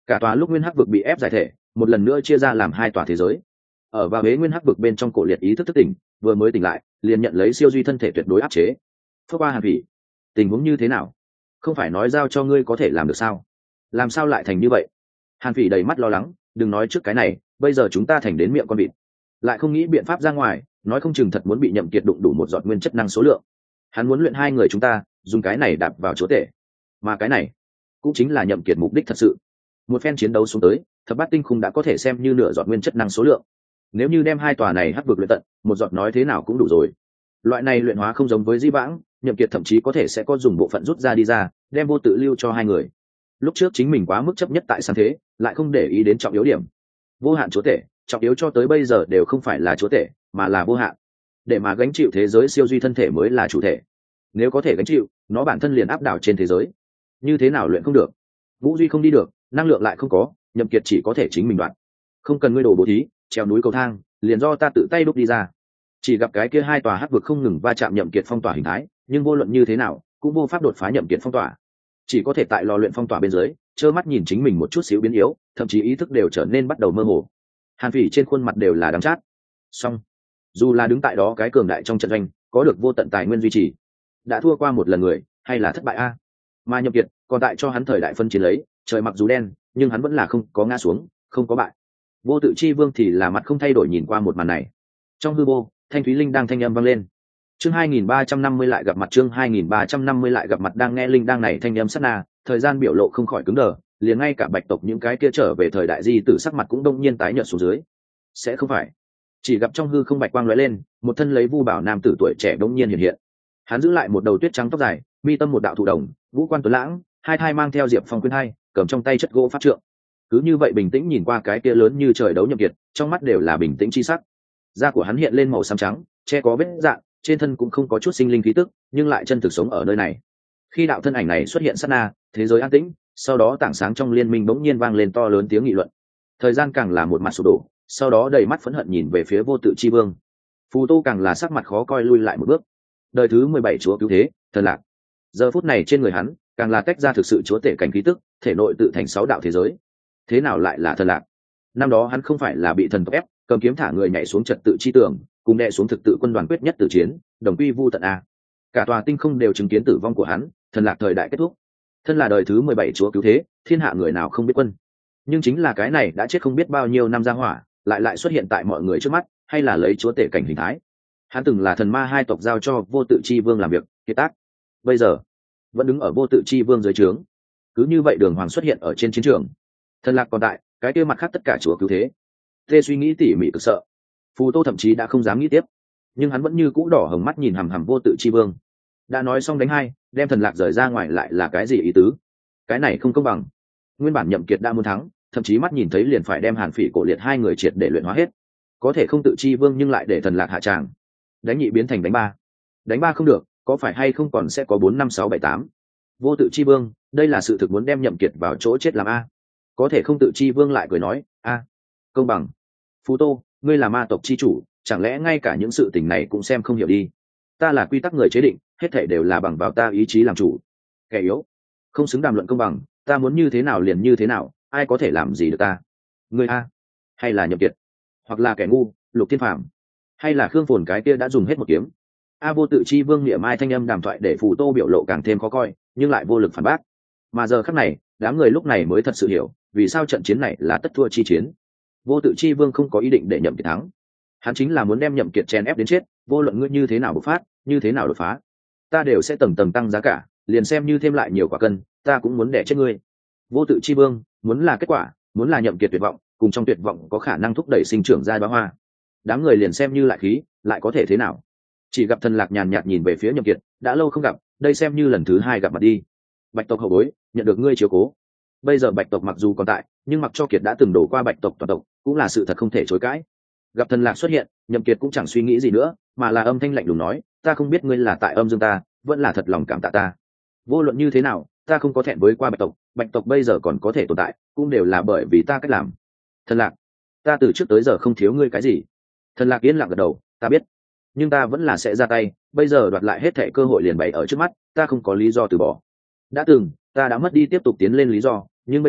Cả tòa lúc nguyên hắc vực bị ép giải thể, một lần nữa chia ra làm hai tòa thế giới. Ở vào Hế nguyên hắc vực bên trong, Cổ Liệt ý thức thức tỉnh, vừa mới tỉnh lại liền nhận lấy siêu duy thân thể tuyệt đối áp chế. Phước Ba Hàn Phỉ, tình huống như thế nào? Không phải nói giao cho ngươi có thể làm được sao? Làm sao lại thành như vậy? Hàn Phỉ đầy mắt lo lắng, đừng nói trước cái này, bây giờ chúng ta thành đến miệng con vịt, lại không nghĩ biện pháp ra ngoài, nói không chừng thật muốn bị Nhậm Kiệt đụng đủ một giọt nguyên chất năng số lượng. Hắn muốn luyện hai người chúng ta, dùng cái này đạp vào chỗ tể, mà cái này cũng chính là Nhậm Kiệt mục đích thật sự. Một phen chiến đấu xuống tới, thập bát tinh khung đã có thể xem như nửa giọt nguyên chất năng số lượng. Nếu như đem hai tòa này hắc vực luyện tận, một giọt nói thế nào cũng đủ rồi. Loại này luyện hóa không giống với Dĩ Vãng, Nhậm Kiệt thậm chí có thể sẽ có dùng bộ phận rút ra đi ra, đem vô tự lưu cho hai người. Lúc trước chính mình quá mức chấp nhất tại sáng thế, lại không để ý đến trọng yếu điểm. Vô hạn chúa tể, trọng yếu cho tới bây giờ đều không phải là chúa tể, mà là vô hạn. Để mà gánh chịu thế giới siêu duy thân thể mới là chủ thể. Nếu có thể gánh chịu, nó bản thân liền áp đảo trên thế giới. Như thế nào luyện không được? Vũ duy không đi được, năng lượng lại không có, Nhậm Kiệt chỉ có thể chính mình đoạn. Không cần ngươi đổ bố thí, treo núi cầu thang, liền do ta tự tay đúc đi ra. Chỉ gặp cái kia hai tòa hắc vực không ngừng va chạm Nhậm Kiệt phong tỏa hình thái, nhưng vô luận như thế nào cũng vô pháp đột phá Nhậm Kiệt phong tỏa. Chỉ có thể tại lò luyện phong tỏa bên dưới, trơ mắt nhìn chính mình một chút xíu biến yếu, thậm chí ý thức đều trở nên bắt đầu mơ hồ. Hàn Phỉ trên khuôn mặt đều là đắng chát. Song, dù là đứng tại đó cái cường đại trong trận doanh, có được vô tận tài nguyên duy trì, đã thua qua một lần người, hay là thất bại a? Mà Nhậm Kiệt còn tại cho hắn thời đại phân chiến lấy, trời mặc dù đen, nhưng hắn vẫn là không có ngã xuống, không có bại. Vô tự chi vương thì là mặt không thay đổi nhìn qua một màn này. Trong hư vô, Thanh Thúy Linh đang thanh âm vang lên. Chương 2350 lại gặp mặt, chương 2350 lại gặp mặt. Đang nghe linh đang này thanh âm sát na, thời gian biểu lộ không khỏi cứng đờ, liền ngay cả Bạch tộc những cái kia trở về thời đại di tử sắc mặt cũng đông nhiên tái nhợt xuống dưới. Sẽ không phải? Chỉ gặp trong hư không bạch quang lóe lên, một thân lấy vu bảo nam tử tuổi trẻ đông nhiên hiện hiện. Hắn giữ lại một đầu tuyết trắng tóc dài, mi tâm một đạo thụ đồng, ngũ quan tuấn lãng, hai thai mang theo diệp phong khuyên hai, cầm trong tay chất gỗ pháp trượng. Cứ như vậy bình tĩnh nhìn qua cái kia lớn như trời đấu Nhậm Kiệt, trong mắt đều là bình tĩnh chi sắc. Da của hắn hiện lên màu xám trắng, che có vết rạn, trên thân cũng không có chút sinh linh khí tức, nhưng lại chân thực sống ở nơi này. Khi đạo thân ảnh này xuất hiện sát na, thế giới an tĩnh, sau đó tảng sáng trong liên minh bỗng nhiên vang lên to lớn tiếng nghị luận. Thời gian càng là một mặt sụp đổ, sau đó đầy mắt phẫn hận nhìn về phía vô tự chi vương. Phù Tô càng là sắc mặt khó coi lui lại một bước. Đời thứ 17 chúa cứu thế, Thần Lạc. Giờ phút này trên người hắn, càng là tách ra thực sự chúa tể cảnh khí tức, thể nội tự thành 6 đạo thế giới. Thế nào lại là Thần Lạc? Năm đó hắn không phải là bị thần tộc ép, cầm kiếm thả người nhảy xuống trật tự chi tưởng, cùng đè xuống thực tự quân đoàn quyết nhất tử chiến, đồng quy vu tận a. Cả tòa tinh không đều chứng kiến tử vong của hắn, Thần Lạc thời đại kết thúc. Thân là đời thứ 17 chúa cứu thế, thiên hạ người nào không biết quân. Nhưng chính là cái này đã chết không biết bao nhiêu năm ra hỏa, lại xuất hiện tại mọi người trước mắt, hay là lấy chúa tể cảnh hình thái. Hắn từng là thần ma hai tộc giao cho vô tự chi vương làm việc kiệt tác, bây giờ vẫn đứng ở vô tự chi vương dưới trướng. Cứ như vậy đường hoàng xuất hiện ở trên chiến trường. Thần Lạc còn tại, cái kia mặt khác tất cả chúa cứu thế. Tê suy nghĩ tỉ mỉ cực sợ. Phù Tô thậm chí đã không dám nghĩ tiếp, nhưng hắn vẫn như cũ đỏ hồng mắt nhìn hằm hằm vô tự chi vương. Đã nói xong đánh hai, đem Thần Lạc rời ra ngoài lại là cái gì ý tứ? Cái này không công bằng. Nguyên bản Nhậm Kiệt đã muốn thắng, thậm chí mắt nhìn thấy liền phải đem Hàn Phỉ Cổ Liệt hai người triệt để luyện hóa hết. Có thể không tự chi vương nhưng lại để Thần Lạc hạ tràng. Đánh nhị biến thành đánh ba. Đánh ba không được, có phải hay không còn sẽ có 4 5 6 7 8. Vô tự chi vương, đây là sự thực muốn đem Nhậm Kiệt vào chỗ chết làm a. Có thể không tự chi vương lại cười nói, a, công bằng. Phù Tô, ngươi là ma tộc chi chủ, chẳng lẽ ngay cả những sự tình này cũng xem không hiểu đi? Ta là quy tắc người chế định, hết thảy đều là bằng vào ta ý chí làm chủ. Kẻ yếu không xứng đàm luận công bằng, ta muốn như thế nào liền như thế nào, ai có thể làm gì được ta? Ngươi a, hay là Nhậm Kiệt, hoặc là kẻ ngu, Lục Thiên Phàm, hay là Khương Phồn cái kia đã dùng hết một kiếm? A vô tự chi vương niệm mai thanh âm đàm thoại để Phù Tô biểu lộ càng thêm khó coi, nhưng lại vô lực phản bác. Mà giờ khắc này, đám người lúc này mới thật sự hiểu, vì sao trận chiến này là tất thua chi chiến. Vô tự chi vương không có ý định để Nhậm Kiệt thắng, hắn chính là muốn đem Nhậm Kiệt chèn ép đến chết, vô luận ngươi như thế nào bộc phát, như thế nào đột phá, ta đều sẽ tầng tầng tăng giá cả, liền xem như thêm lại nhiều quả cân, ta cũng muốn đẻ chết ngươi. Vô tự chi vương muốn là kết quả, muốn là Nhậm Kiệt tuyệt vọng, cùng trong tuyệt vọng có khả năng thúc đẩy sinh trưởng ra đóa hoa. Đám người liền xem như lại khí, lại có thể thế nào? Chỉ gặp Thần Lạc nhàn nhạt nhìn về phía Nhậm Kiệt, đã lâu không gặp, đây xem như lần thứ 2 gặp mặt đi. Bạch tộc hậu bối, nhận được ngươi chiếu cố. Bây giờ Bạch tộc mặc dù còn tại, nhưng mặc cho Kiệt đã từng đổ qua Bạch tộc toàn tộc, cũng là sự thật không thể chối cãi. Gặp Thần Lạc xuất hiện, Nhậm Kiệt cũng chẳng suy nghĩ gì nữa, mà là âm thanh lạnh lùng nói, ta không biết ngươi là tại âm dương ta, vẫn là thật lòng cảm tạ ta. Vô luận như thế nào, ta không có thẹn với qua Bạch tộc bây giờ còn có thể tồn tại, cũng đều là bởi vì ta cách làm. Thần Lạc, ta từ trước tới giờ không thiếu ngươi cái gì. Thần Lạc yên lặng gật đầu, ta biết, nhưng ta vẫn là sẽ ra tay, bây giờ đoạt lại hết thảy cơ hội liền bày ở trước mắt, ta không có lý do từ bỏ. Đã từng, ta đã mất đi tiếp tục tiến lên lý do, nhưng bây giờ,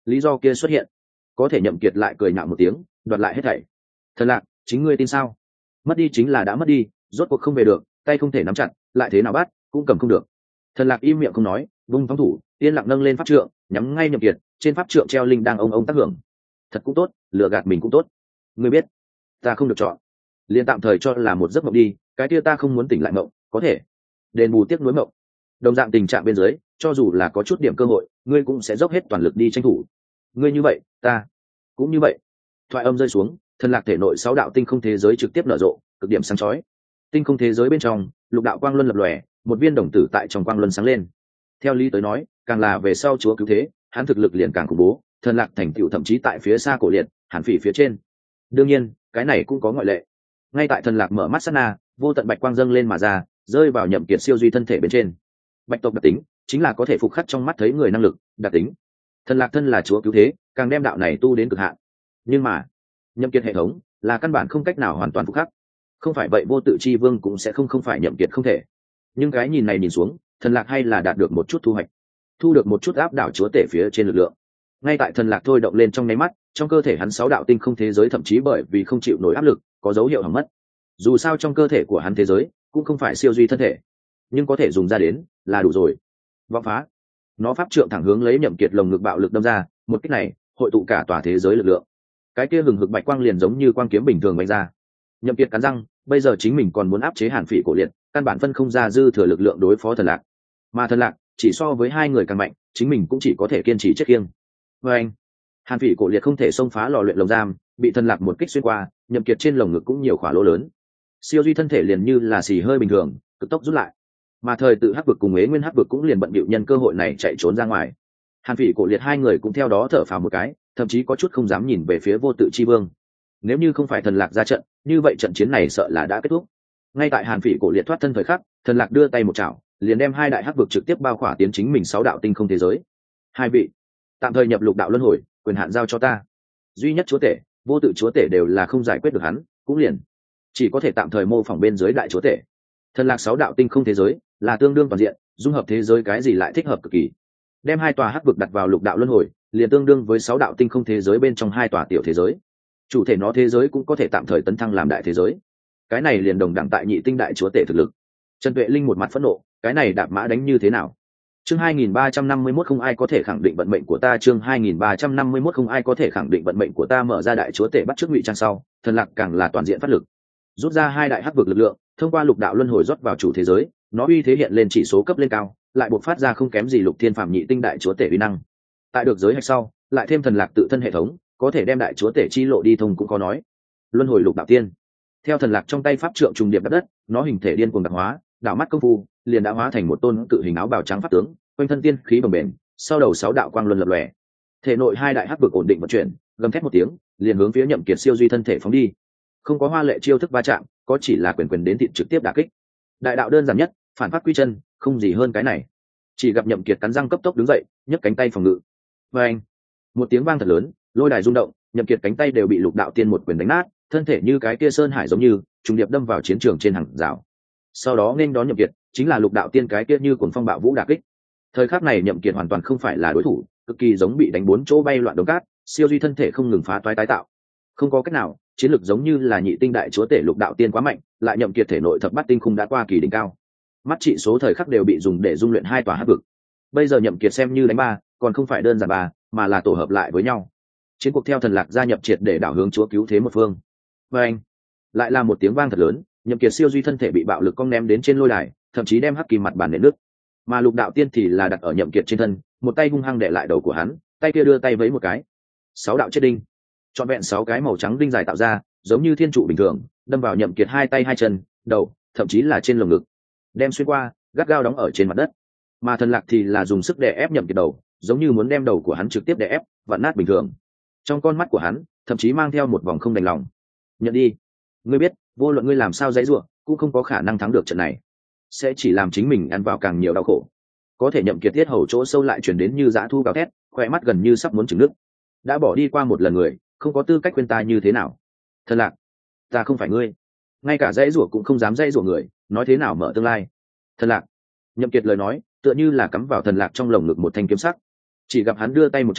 lý do kia xuất hiện. Có thể Nhậm Kiệt lại cười nhạo một tiếng, đoạt lại hết thảy. Thần Lạc, chính ngươi tin sao? Mất đi chính là đã mất đi, rốt cuộc không về được, tay không thể nắm chặt, lại thế nào bắt cũng cầm không được. Thần Lạc im miệng không nói, vung phóng thủ, yên lặng nâng lên pháp trượng, nhắm ngay Nhậm Kiệt. Trên pháp trượng treo linh đang ông tác hưởng. Thật cũng tốt, lừa gạt mình cũng tốt. Ngươi biết, ta không được chọn, liền tạm thời cho là một giấc mộng đi, cái kia ta không muốn tỉnh lại mộng, có thể đền bù tiếc nuối mộng. Đồng dạng tình trạng bên dưới, cho dù là có chút điểm cơ hội, ngươi cũng sẽ dốc hết toàn lực đi tranh thủ. Ngươi như vậy, ta cũng như vậy. Thoại âm rơi xuống, Thần Lạc thể nội 6 đạo tinh không thế giới trực tiếp nở rộ, cực điểm sáng chói. Tinh không thế giới bên trong, lục đạo quang luân lập lòe, một viên đồng tử tại trong quang luân sáng lên. Theo lý tới nói, càng là về sau chúa cứu thế, hắn thực lực liền càng khủng bố, Thần Lạc thành tựu thậm chí tại phía xa cổ liệt, Hàn Phỉ phía trên. Đương nhiên, cái này cũng có ngoại lệ. Ngay tại Thần Lạc mở mắt sát na, vô tận bạch quang dâng lên mà ra, rơi vào Nhậm Kiệt siêu duy thân thể bên trên. Bạch tộc đặc tính chính là có thể phục khắc trong mắt thấy người năng lực, đặc tính. Thần Lạc thân là chúa cứu thế, càng đem đạo này tu đến cực hạn. Nhưng mà, Nhậm Kiệt hệ thống là căn bản không cách nào hoàn toàn phục khắc. Không phải vậy vô tự chi vương cũng sẽ không phải Nhậm Kiệt không thể. Nhưng cái nhìn này nhìn xuống, Thần Lạc hay là đạt được một chút thu hoạch, thu được một chút áp đảo chúa tể phía trên lực lượng. Ngay tại Thần Lạc thôi động lên trong nháy mắt, trong cơ thể hắn 6 đạo tinh không thế giới thậm chí bởi vì không chịu nổi áp lực, có dấu hiệu hỏng mất. Dù sao trong cơ thể của hắn thế giới cũng không phải siêu duy thân thể, nhưng có thể dùng ra đến là đủ rồi. Vọng phá, nó pháp trượng thẳng hướng lấy Nhậm Kiệt lồng ngực bạo lực đâm ra, một kích này hội tụ cả tòa thế giới lực lượng. Cái kia hừng hực bạch quang liền giống như quang kiếm bình thường bay ra. Nhậm Kiệt cắn răng, bây giờ chính mình còn muốn áp chế Hàn Phỉ cổ liệt, căn bản phân không ra dư thừa lực lượng đối phó Thần Lạc. Mà Thần Lạc chỉ so với hai người càng mạnh, chính mình cũng chỉ có thể kiên trì chết kiêng. Với anh, Hàn Phỉ cổ liệt không thể xông phá lò luyện lồng giam, bị Thần Lạc một kích xuyên qua, Nhậm Kiệt trên lồng ngực cũng nhiều khỏa lỗ lớn. Siêu duy thân thể liền như là xì hơi bình thường, cực tốc rút lại. Mà thời tự hắc vực cùng Ế Nguyên hắc vực cũng liền bận bịu nhân cơ hội này chạy trốn ra ngoài. Hàn Phỉ cổ liệt hai người cũng theo đó thở phào một cái, thậm chí có chút không dám nhìn về phía vô tự chi vương. Nếu như không phải Thần Lạc ra trận, như vậy trận chiến này sợ là đã kết thúc. Ngay tại Hàn Phỉ cổ liệt thoát thân thời khắc, Thần Lạc đưa tay một chảo, liền đem hai đại hắc vực trực tiếp bao khỏa tiến chính mình 6 đạo tinh không thế giới. Hai vị, tạm thời nhập lục đạo luân hồi, quyền hạn giao cho ta. Duy nhất chúa tể, vô tự chúa tể đều là không giải quyết được hắn, cũng liền chỉ có thể tạm thời mô phỏng bên dưới đại chúa tể. Thần Lạc 6 đạo tinh không thế giới là tương đương toàn diện, dung hợp thế giới cái gì lại thích hợp cực kỳ. Đem hai tòa hắc vực đặt vào lục đạo luân hồi, liền tương đương với 6 đạo tinh không thế giới bên trong hai tòa tiểu thế giới. Chủ thể nó thế giới cũng có thể tạm thời tấn thăng làm đại thế giới. Cái này liền đồng đẳng tại nhị tinh đại chúa tể thực lực. Trần Tuệ Linh một mặt phẫn nộ, cái này đạp mã đánh như thế nào? Chương 2351 không ai có thể khẳng định vận mệnh của ta, chương 2351 không ai có thể khẳng định vận mệnh của ta. Mở ra đại chúa tể bắt trước ngụy trang sau, Thần Lạc càng là toàn diện phát lực. Rút ra hai đại hắc vực lực lượng, thông qua lục đạo luân hồi rót vào chủ thế giới, nó uy thế hiện lên chỉ số cấp lên cao, lại buộc phát ra không kém gì lục thiên phàm nhị tinh đại chúa tể uy năng. Tại được giới hạch sau, lại thêm Thần Lạc tự thân hệ thống, có thể đem đại chúa tể chi lộ đi thông cũng có nói. Luân hồi lục đạo tiên. Theo Thần Lạc trong tay pháp trượng trùng điệp đất đất, nó hình thể điên cuồng đặc hóa, đảo mắt công phu, liền đã hóa thành một tôn cự hình áo bào trắng pháp tướng, quanh thân tiên khí bồng bềnh, sau đầu 6 đạo quang luân lập lòe. Thể nội hai đại hắc vực ổn định vận chuyển, gầm thét một tiếng, liền hướng phía Nhậm Kiệt siêu duy thân thể phóng đi. Không có hoa lệ chiêu thức va chạm, có chỉ là quyền quyền đến thịt trực tiếp đả kích. Đại đạo đơn giản nhất, phản phát quy chân, không gì hơn cái này. Chỉ gặp Nhậm Kiệt cắn răng cấp tốc đứng dậy, nhấc cánh tay phòng ngự. Oeng! Một tiếng vang thật lớn, lôi đài rung động, Nhậm Kiệt cánh tay đều bị lục đạo tiên một quyền đánh nát, thân thể như cái kia sơn hải giống như trùng điệp đâm vào chiến trường trên hàng rào. Sau đó nghênh đón Nhậm Kiệt, chính là lục đạo tiên cái kia như cuồng phong bạo vũ đả kích. Thời khắc này Nhậm Kiệt hoàn toàn không phải là đối thủ, cực kỳ giống bị đánh 4 chỗ bay loạn đống cát, siêu duy thân thể không ngừng phá toái tái tạo. Không có cách nào, chiến lực giống như là nhị tinh đại chúa tể lục đạo tiên quá mạnh, lại Nhậm Kiệt thể nội thập bát tinh khung đã qua kỳ đỉnh cao. Mắt trị số thời khắc đều bị dùng để dung luyện hai tòa hắc vực. Bây giờ Nhậm Kiệt xem như đánh ba, còn không phải đơn giản ba, mà là tổ hợp lại với nhau. Chiến cuộc theo Thần Lạc gia nhập triệt để đảo hướng chúa cứu thế một phương. Và anh, lại là một tiếng vang thật lớn, Nhậm Kiệt siêu duy thân thể bị bạo lực cong ném đến trên lôi đài, thậm chí đem hắc kim mặt bàn nện nứt. Mà lục đạo tiên thì là đặt ở Nhậm Kiệt trên thân, một tay hung hăng đè lại đầu của hắn, tay kia đưa tay vẫy một cái, 6 đạo chết đinh, trọn vẹn 6 cái màu trắng đinh dài tạo ra, giống như thiên trụ bình thường, đâm vào Nhậm Kiệt hai tay hai chân, đầu, thậm chí là trên lồng ngực, đem xuyên qua, gắt gao đóng ở trên mặt đất. Mà Thần Lạc thì là dùng sức đè ép Nhậm Kiệt đầu, giống như muốn đem đầu của hắn trực tiếp đè ép, vặn nát bình thường. Trong con mắt của hắn, thậm chí mang theo một vòng không đành lòng. Nhận đi, ngươi biết, vô luận ngươi làm sao giãy giụa, cũng không có khả năng thắng được trận này, sẽ chỉ làm chính mình ăn vào càng nhiều đau khổ. Có thể Nhậm Kiệt tiết hầu chỗ sâu lại truyền đến như dã thu gào thét, khóe mắt gần như sắp muốn trừng nước. Đã bỏ đi qua một lần người, không có tư cách khuyên ta như thế nào. Thần Lạc, ta không phải ngươi, ngay cả giãy giụa cũng không dám giãy giụa người, nói thế nào mở tương lai. Thần Lạc, Nhậm Kiệt lời nói tựa như là cắm vào Thần Lạc trong lồng ngực một thanh kiếm sắc. Chỉ gặp hắn đưa tay một chảo,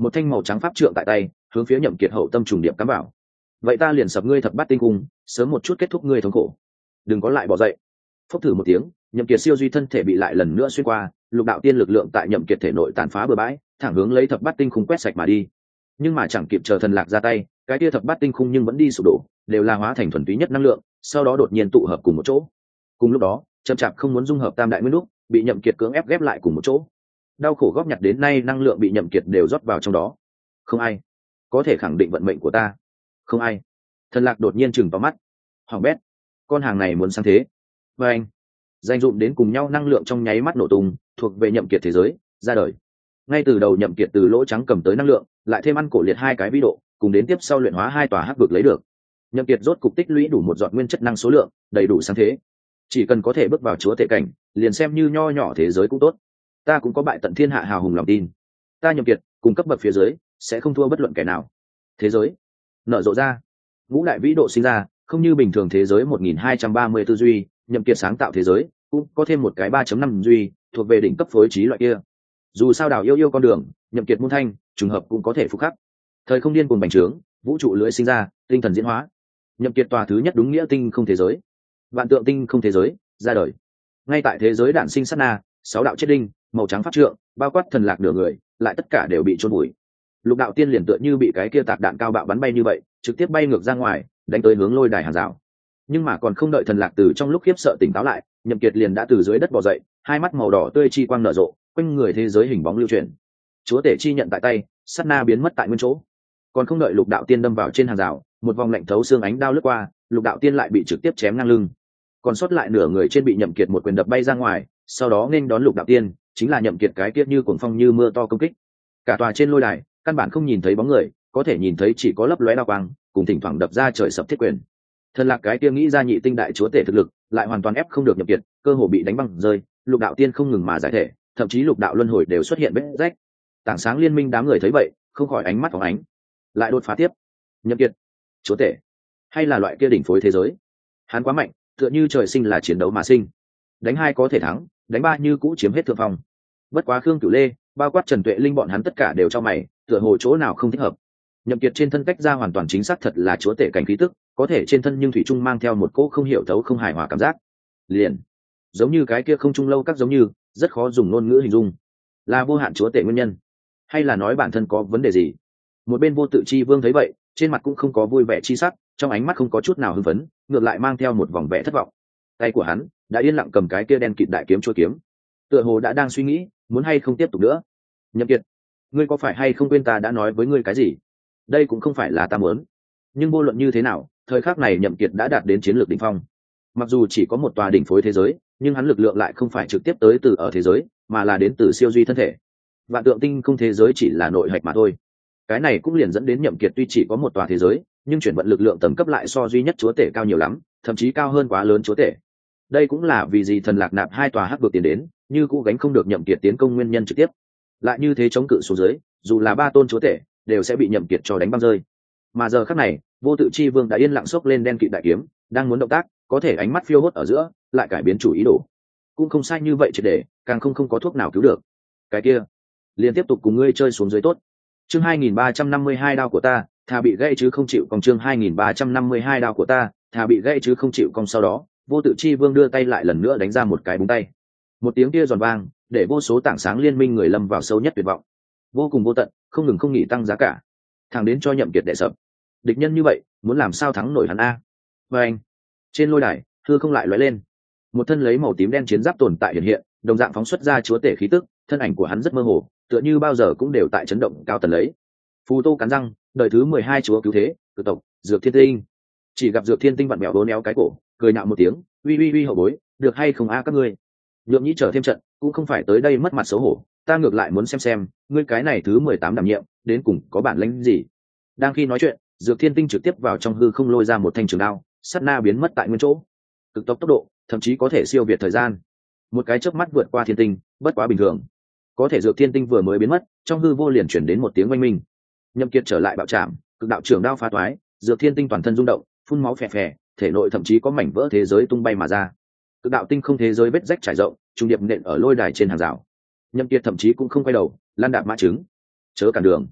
một thanh màu trắng pháp trượng tại tay, hướng phía Nhậm Kiệt hậu tâm trùng điệp cắm vào. Vậy ta liền sập ngươi thập bát tinh cung, sớm một chút kết thúc ngươi thống khổ. Đừng có lại bỏ dậy. Phốc thử một tiếng, Nhậm Kiệt siêu duy thân thể bị lại lần nữa xuyên qua, lục đạo tiên lực lượng tại Nhậm Kiệt thể nội tàn phá bừa bãi, thẳng hướng lấy thập bát tinh khung quét sạch mà đi. Nhưng mà chẳng kịp chờ thần lạc ra tay, cái kia thập bát tinh khung nhưng vẫn đi sụp đổ, đều là hóa thành thuần túy nhất năng lượng, sau đó đột nhiên tụ hợp cùng một chỗ. Cùng lúc đó, chậm chạp không muốn dung hợp tam đại nguyên lúc, bị Nhậm Kiệt cưỡng ép ghép lại cùng một chỗ. Đau khổ góp nhặt đến nay năng lượng bị Nhậm Kiệt đều rót vào trong đó. Không ai có thể khẳng định vận mệnh của ta. Không ai. Thần lạc đột nhiên chừng vào mắt. Hoàng bét, con hàng này muốn sang thế. Và anh, danh dụng đến cùng nhau năng lượng trong nháy mắt nổ tung, thuộc về Nhậm Kiệt thế giới ra đời. Ngay từ đầu Nhậm Kiệt từ lỗ trắng cầm tới năng lượng, lại thêm ăn cổ liệt hai cái vĩ độ, cùng đến tiếp sau luyện hóa hai tòa hắc vực lấy được. Nhậm Kiệt rốt cục tích lũy đủ một giọt nguyên chất năng số lượng, đầy đủ sáng thế. Chỉ cần có thể bước vào chúa tể cảnh, liền xem như nho nhỏ thế giới cũng tốt. Ta cũng có bại tận thiên hạ hào hùng lòng tin. Ta Nhậm Kiệt, cùng cấp bậc phía dưới, sẽ không thua bất luận kẻ nào. Thế giới nở rộ ra, ngũ đại vĩ độ sinh ra, không như bình thường thế giới 1230 tư duy, Nhậm Kiệt sáng tạo thế giới, cũng có thêm một cái 3.5 duy, thuộc về đỉnh cấp phối trí loại kia. Dù sao đào yêu con đường, Nhậm Kiệt muôn thanh, trùng hợp cũng có thể phục khắc. Thời không điên cuồng bành trướng, vũ trụ lưới sinh ra, tinh thần diễn hóa. Nhậm Kiệt tòa thứ nhất đúng nghĩa tinh không thế giới, vạn tượng tinh không thế giới ra đời. Ngay tại thế giới đản sinh sát na, 6 đạo chết đinh, màu trắng pháp trượng, bao quát thần lạc nửa người, lại tất cả đều bị chôn vùi. Lục đạo tiên liền tựa như bị cái kia tạc đạn cao bạo bắn bay như vậy, trực tiếp bay ngược ra ngoài, đánh tới hướng lôi đài hàng rào. Nhưng mà còn không đợi thần lạc từ trong lúc khiếp sợ tỉnh táo lại, Nhậm Kiệt liền đã từ dưới đất bò dậy, hai mắt màu đỏ tươi chi quang nở rộ, quanh người thế giới hình bóng lưu chuyển. Chúa tể chi nhận tại tay, sát na biến mất tại nguyên chỗ. Còn không đợi lục đạo tiên đâm vào trên hàng rào, một vòng lạnh thấu xương ánh đao lướt qua, lục đạo tiên lại bị trực tiếp chém ngang lưng. Còn sót lại nửa người trên bị Nhậm Kiệt một quyền đập bay ra ngoài, sau đó nên đón lục đạo tiên, chính là Nhậm Kiệt cái kiếp như cuồng phong như mưa to công kích. Cả tòa trên lôi đài, căn bản không nhìn thấy bóng người, có thể nhìn thấy chỉ có lấp lóe đao quang, cùng thỉnh thoảng đập ra trời sập thiết quyền. Thần lạc cái kia nghĩ ra nhị tinh đại chúa tể thực lực, lại hoàn toàn ép không được Nhậm Kiệt, cơ hồ bị đánh băng rơi, lục đạo tiên không ngừng mà giải thể, thậm chí lục đạo luân hồi đều xuất hiện vết rách. Tảng sáng liên minh đám người thấy vậy, không khỏi ánh mắt phóng ánh. Lại đột phá tiếp. Nhậm Kiệt, chúa tể, hay là loại kia đỉnh phối thế giới? Hắn quá mạnh, tựa như trời sinh là chiến đấu mà sinh. Đánh hai có thể thắng, đánh ba như cũ chiếm hết thượng phong. Bất quá Khương Cửu Lê, bao quát Trần Tuệ Linh bọn hắn tất cả đều cho mày, tựa hồ chỗ nào không thích hợp. Nhậm Kiệt trên thân cách ra hoàn toàn chính xác thật là chúa tể cảnh khí tức, có thể trên thân nhưng thủy trung mang theo một cỗ không hiểu thấu không hài hòa cảm giác. Liền, giống như cái kia không trung lâu các giống như, rất khó dùng ngôn ngữ hình dung. Là vô hạn chúa tể nguyên nhân, hay là nói bản thân có vấn đề gì? Một bên Vô Tự Chi Vương thấy vậy, trên mặt cũng không có vui vẻ chi sắc, trong ánh mắt không có chút nào hưng phấn, ngược lại mang theo một vòng vẻ thất vọng. Tay của hắn đã yên lặng cầm cái kia đen kịt đại kiếm chua kiếm, tựa hồ đã đang suy nghĩ muốn hay không tiếp tục nữa. Nhậm Kiệt, ngươi có phải hay không quên ta đã nói với ngươi cái gì? Đây cũng không phải là ta muốn. Nhưng vô luận như thế nào, thời khắc này Nhậm Kiệt đã đạt đến chiến lược đỉnh phong. Mặc dù chỉ có một tòa đỉnh phối thế giới, nhưng hắn lực lượng lại không phải trực tiếp tới từ ở thế giới, mà là đến từ siêu duy thân thể. Vạn tượng tinh không thế giới chỉ là nội hạch mà thôi. Cái này cũng liền dẫn đến Nhậm Kiệt tuy chỉ có một tòa thế giới, nhưng chuyển vận lực lượng tầng cấp lại so duy nhất chúa tể cao nhiều lắm, thậm chí cao hơn quá lớn chúa tể. Đây cũng là vì gì thần lạc nạp hai tòa hắc vực tiền đến, như cũ gánh không được Nhậm Kiệt tiến công nguyên nhân trực tiếp. Lại như thế chống cự xuống dưới, dù là ba tôn chúa tể đều sẽ bị Nhậm Kiệt cho đánh băng rơi. Mà giờ khắc này, Vô Tự Chi Vương đã yên lặng xốc lên đen kịt đại kiếm, đang muốn động tác, có thể ánh mắt phiêu hốt ở giữa, lại cải biến chủ ý đồ. Cũng không sai như vậy triệt để, càng không có thuốc nào cứu được. Cái kia, liền tiếp tục cùng ngươi chơi xuống dưới tốt. Chương 2352 đao của ta, thà bị gãy chứ không chịu. Còn chương 2352 đao của ta, thà bị gãy chứ không chịu. Còn sau đó, Vô Tự Chi Vương đưa tay lại lần nữa đánh ra một cái búng tay. Một tiếng kia giòn vang, để vô số tảng sáng liên minh người lâm vào sâu nhất tuyệt vọng. Vô cùng vô tận, không ngừng không nghỉ tăng giá cả, thẳng đến cho Nhậm Kiệt đệ sập. Địch nhân như vậy, muốn làm sao thắng nổi hắn a? Và anh, trên lôi đài, hư không lại lóe lên. Một thân lấy màu tím đen chiến giáp tồn tại hiện hiện, đồng dạng phóng xuất ra chúa tể khí tức, thân ảnh của hắn rất mơ hồ, tựa như bao giờ cũng đều tại chấn động cao tần lấy. Phù Tô cắn răng, đời thứ 12 chúa cứu thế, cự tộc Dược Thiên Tinh. Chỉ gặp Dược Thiên Tinh vặn mèo đốn éo cái cổ, cười nạo một tiếng, uy hậu bối, được hay không a các ngươi? Nhượng Nhĩ trở thêm trận, cũng không phải tới đây mất mặt xấu hổ, ta ngược lại muốn xem ngươi cái này thứ 18 đảm nhiệm, đến cùng có bản lĩnh gì. Đang khi nói chuyện, Dược Thiên Tinh trực tiếp vào trong hư không lôi ra một thanh trường đao, sát na biến mất tại nguyên chỗ. Cực tốc độ, thậm chí có thể siêu việt thời gian. Một cái chớp mắt vượt qua thiên tinh, bất quá bình thường. Có thể Dược Thiên Tinh vừa mới biến mất, trong hư vô liền chuyển đến một tiếng oanh minh. Nhậm Kiệt trở lại bạo trảm, cực đạo trường đao phá toái, Dược Thiên Tinh toàn thân rung động, phun máu phè phè, thể nội thậm chí có mảnh vỡ thế giới tung bay mà ra. Cực đạo tinh không thế giới vết rách trải rộng, trung điệp nện ở lôi đài trên hàng rào. Nhậm Kiệt thậm chí cũng không quay đầu, lan đạp mã trứng, chớ cản đường.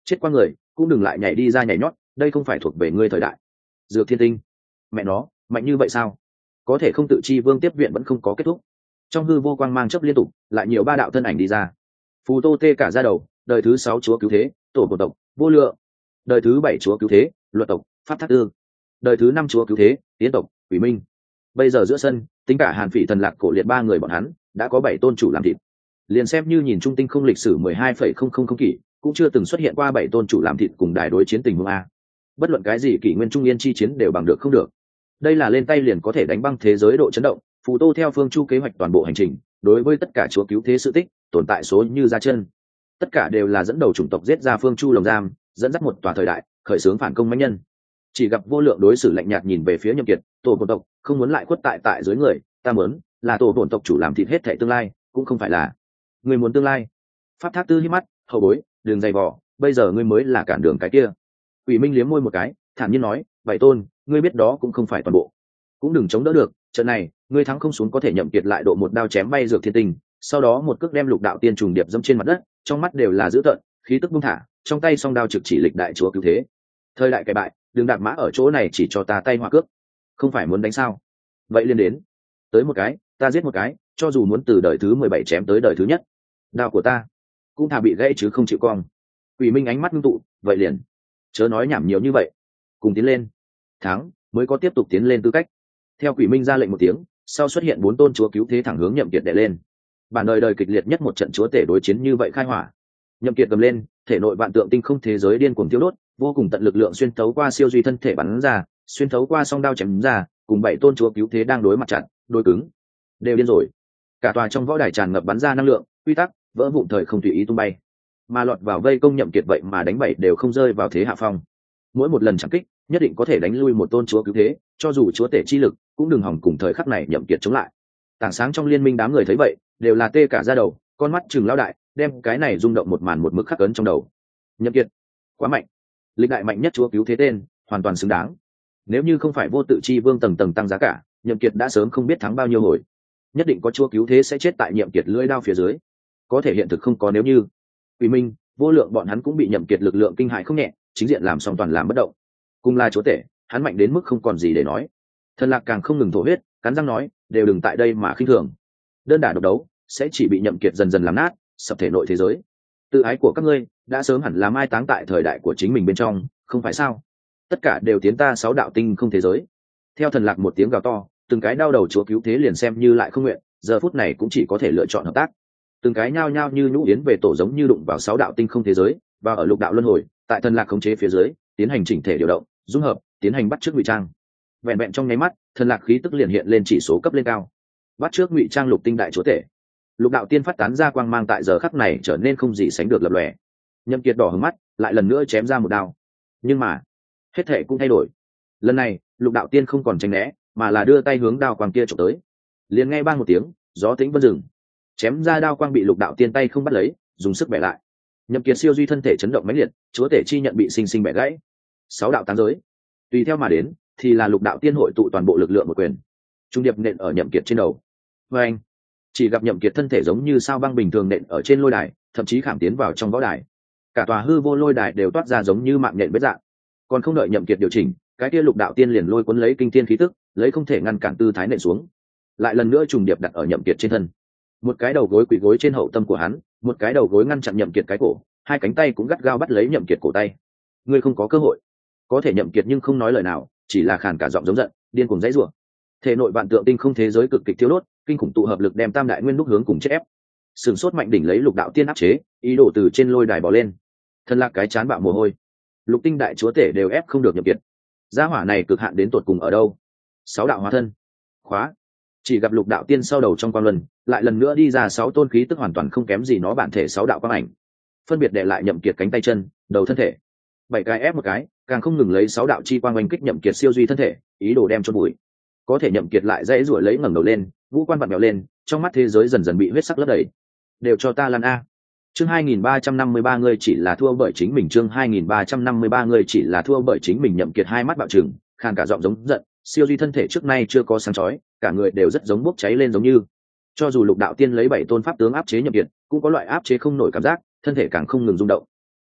chết qua người cũng đừng lại nhảy đi ra nhảy nhót, đây không phải thuộc về ngươi thời đại. Dược thiên tinh, mẹ nó mạnh như vậy sao? Có thể không tự chi vương tiếp viện vẫn không có kết thúc. Trong hư vô quang mang chấp liên tục, lại nhiều ba đạo thân ảnh đi ra. Phù Tô tê cả ra đầu, đời thứ 6 chúa cứu thế, tổ bộ tộc vô lượng, đời thứ 7 chúa cứu thế, luật tộc pháp thác tư, đời thứ 5 chúa cứu thế, tiến tộc quỷ minh. Bây giờ giữa sân, tính cả Hàn Phỉ Thần Lạc Cổ Liệt ba người bọn hắn đã có 7 tôn chủ làm thịt. Liền xem như nhìn trung tinh không lịch sử 12,000 kỷ, cũng chưa từng xuất hiện qua 7 tôn chủ làm thịt cùng đài đối chiến tình huống a. Bất luận cái gì kỷ nguyên trung yên chi chiến đều bằng được không được. Đây là lên tay liền có thể đánh băng thế giới độ chấn động. Phù Tô theo phương chu kế hoạch toàn bộ hành trình, đối với tất cả chúa cứu thế sự tích tồn tại số như ra chân, tất cả đều là dẫn đầu chủng tộc giết ra phương chu lồng giam, dẫn dắt một tòa thời đại khởi xướng phản công mãnh nhân. Chỉ gặp vô lượng đối xử lạnh nhạt nhìn về phía Nhậm Kiệt, tổ bổn tộc không muốn lại khuất tại dưới người, ta muốn là tổ bổn tộc chủ làm thịt hết thảy tương lai, cũng không phải là người muốn tương lai. Pháp Thác Tư hí mắt, hậu bối đường dày vò, bây giờ ngươi mới là cản đường cái kia. Quỷ Minh liếm môi một cái, thản nhiên nói, vậy tôn, ngươi biết đó cũng không phải toàn bộ, cũng đừng chống đỡ được trận này, ngươi thắng không xuống có thể Nhậm Kiệt lại độ một đao chém bay Dược Thiên Tinh, sau đó một cước đem Lục Đạo Tiên trùng điệp dẫm trên mặt đất, trong mắt đều là dữ tợn, khí tức buông thả, trong tay song đao trực chỉ lịch đại chúa cứu thế. Thời đại cải bại, đừng đạp mã ở chỗ này chỉ cho ta tay hoa cước, không phải muốn đánh sao? Vậy liên đến, tới một cái, ta giết một cái, cho dù muốn từ đời thứ 17 chém tới đời thứ nhất, đao của ta cũng thà bị gãy chứ không chịu cong. Quỷ Minh ánh mắt ngưng tụ, vậy liền, chớ nói nhảm nhiều như vậy, cùng tiến lên, thắng mới có tiếp tục tiến lên tư cách. Theo Quỷ Minh ra lệnh một tiếng, sau xuất hiện 4 tôn chúa cứu thế thẳng hướng Nhậm Kiệt đè lên. Bản đời kịch liệt nhất một trận chúa tể đối chiến như vậy khai hỏa. Nhậm Kiệt cầm lên, thể nội vạn tượng tinh không thế giới điên cuồng thiêu đốt, vô cùng tận lực lượng xuyên thấu qua siêu duy thân thể bắn ra, xuyên thấu qua song đao chém ra, cùng 7 tôn chúa cứu thế đang đối mặt chặt, đối cứng, đều điên rồi. Cả tòa trong võ đài tràn ngập bắn ra năng lượng, quy tắc vỡ vụn thời không tùy ý tung bay, mà lọt vào vây công Nhậm Kiệt vậy mà đánh 7 đều không rơi vào thế hạ phong. Mỗi một lần chẳng kích, nhất định có thể đánh lui một tôn chúa cứu thế, cho dù chúa tể chi lực cũng đừng hỏng cùng thời khắc này Nhậm Kiệt chống lại. Tảng sáng trong liên minh đám người thấy vậy, đều là tê cả da đầu, con mắt trừng lão đại, đem cái này rung động một màn một mức khắc ấn trong đầu. Nhậm Kiệt quá mạnh, lịch đại mạnh nhất chúa cứu thế tên, hoàn toàn xứng đáng. Nếu như không phải vô tự chi vương tầng tầng tăng giá cả, Nhậm Kiệt đã sớm không biết thắng bao nhiêu hồi. Nhất định có chúa cứu thế sẽ chết tại Nhậm Kiệt lưỡi đao phía dưới. Có thể hiện thực không có nếu như. Quỷ Minh, vô lượng bọn hắn cũng bị Nhậm Kiệt lực lượng kinh hãi không nhẹ, chính diện làm xong toàn làm bất động. Cùng là chúa tể, hắn mạnh đến mức không còn gì để nói. Thần Lạc càng không ngừng thổ huyết, cắn răng nói, đều đừng tại đây mà khinh thường. Đơn đả độc đấu sẽ chỉ bị Nhậm Kiệt dần dần làm nát, sập thể nội thế giới. Tự ái của các ngươi đã sớm hẳn là mai táng tại thời đại của chính mình bên trong, không phải sao? Tất cả đều tiến ta 6 đạo tinh không thế giới. Theo Thần Lạc một tiếng gào to, từng cái đau đầu chúa cứu thế liền xem như lại không nguyện, giờ phút này cũng chỉ có thể lựa chọn hợp tác. Từng cái nhao nhao như nhũ yến về tổ giống như đụng vào 6 đạo tinh không thế giới, và ở lục đạo luân hồi, tại Thần Lạc khống chế phía dưới, tiến hành chỉnh thể điều động, dung hợp, tiến hành bắt chước ngụy trang. Vẹn vẹn trong nháy mắt, Thần Lạc khí tức liền hiện lên chỉ số cấp lên cao. Bắt chước ngụy trang lục tinh đại chúa tể. Lục đạo tiên phát tán ra quang mang tại giờ khắc này trở nên không gì sánh được lập lòe. Nhậm Kiệt đỏ hừng mắt, lại lần nữa chém ra một đao. Nhưng mà, hết thảy cũng thay đổi. Lần này, lục đạo tiên không còn tránh né, mà là đưa tay hướng đao quang kia chụp tới. Liền nghe bang một tiếng, gió tĩnh vân rừng. Chém ra đao quang bị lục đạo tiên tay không bắt lấy, dùng sức bẻ lại. Nhậm Kiệt siêu duy thân thể chấn động mãnh liệt, chúa tể chi nhận bị sinh sinh bẻ gãy. 6 đạo tán giới, tùy theo mà đến, thì là lục đạo tiên hội tụ toàn bộ lực lượng một quyền, trung điệp nện ở Nhậm Kiệt trên đầu. Và anh, chỉ gặp Nhậm Kiệt thân thể giống như sao băng bình thường nện ở trên lôi đài, thậm chí khảm tiến vào trong võ đài. Cả tòa hư vô lôi đài đều toát ra giống như mạng nhện vết dạng. Còn không đợi Nhậm Kiệt điều chỉnh, cái kia lục đạo tiên liền lôi cuốn lấy kinh thiên khí tức, lấy không thể ngăn cản tư thái nện xuống, lại lần nữa trùng điệp đặt ở Nhậm Kiệt trên thân. Một cái đầu gối quỳ gối trên hậu tâm của hắn, một cái đầu gối ngăn chặn Nhậm Kiệt cái cổ, hai cánh tay cũng gắt gao bắt lấy Nhậm Kiệt cổ tay. Ngươi không có cơ hội. Có thể Nhậm Kiệt nhưng không nói lời nào, chỉ là khàn cả giọng giống giận, điên cuồng giãy giụa. Thể nội vạn tượng tinh không thế giới cực kịch thiêu đốt, kinh khủng tụ hợp lực đem tam đại nguyên đúc hướng cùng chết ép. Sừng sốt mạnh đỉnh lấy lục đạo tiên áp chế, ý đồ từ trên lôi đài bò lên. Thân Lạc cái chán bạo mồ hôi. Lục tinh đại chúa tể đều ép không được Nhậm Kiệt. Gia hỏa này cực hạn đến tột cùng ở đâu? 6 đạo hóa thân. Khóa. Chỉ gặp lục đạo tiên sau đầu trong quang luân, lại lần nữa đi ra 6 tôn khí tức hoàn toàn không kém gì nó bản thể 6 đạo quang ảnh. Phân biệt đè lại Nhậm Kiệt cánh tay chân, đầu thân thể. 7 cái ép một cái, càng không ngừng lấy 6 đạo chi quang oanh kích Nhậm Kiệt siêu duy thân thể, ý đồ đem chôn bụi. Có thể Nhậm Kiệt lại dãy rủa lấy ngẩng đầu lên, ngũ quan vặn vẹo lên, trong mắt thế giới dần dần bị huyết sắc lấp đầy. Đều cho ta lăn a. Chương 2353 người chỉ là thua bởi chính mình, chương 2353 người chỉ là thua bởi chính mình. Nhậm Kiệt hai mắt bạo trừng, khàn cả giọng giống giận, siêu duy thân thể trước nay chưa có sáng chói, cả người đều rất giống bốc cháy lên giống như. Cho dù lục đạo tiên lấy 7 tôn pháp tướng áp chế Nhậm Kiệt, cũng có loại áp chế không nổi cảm giác, thân thể càng không ngừng rung động.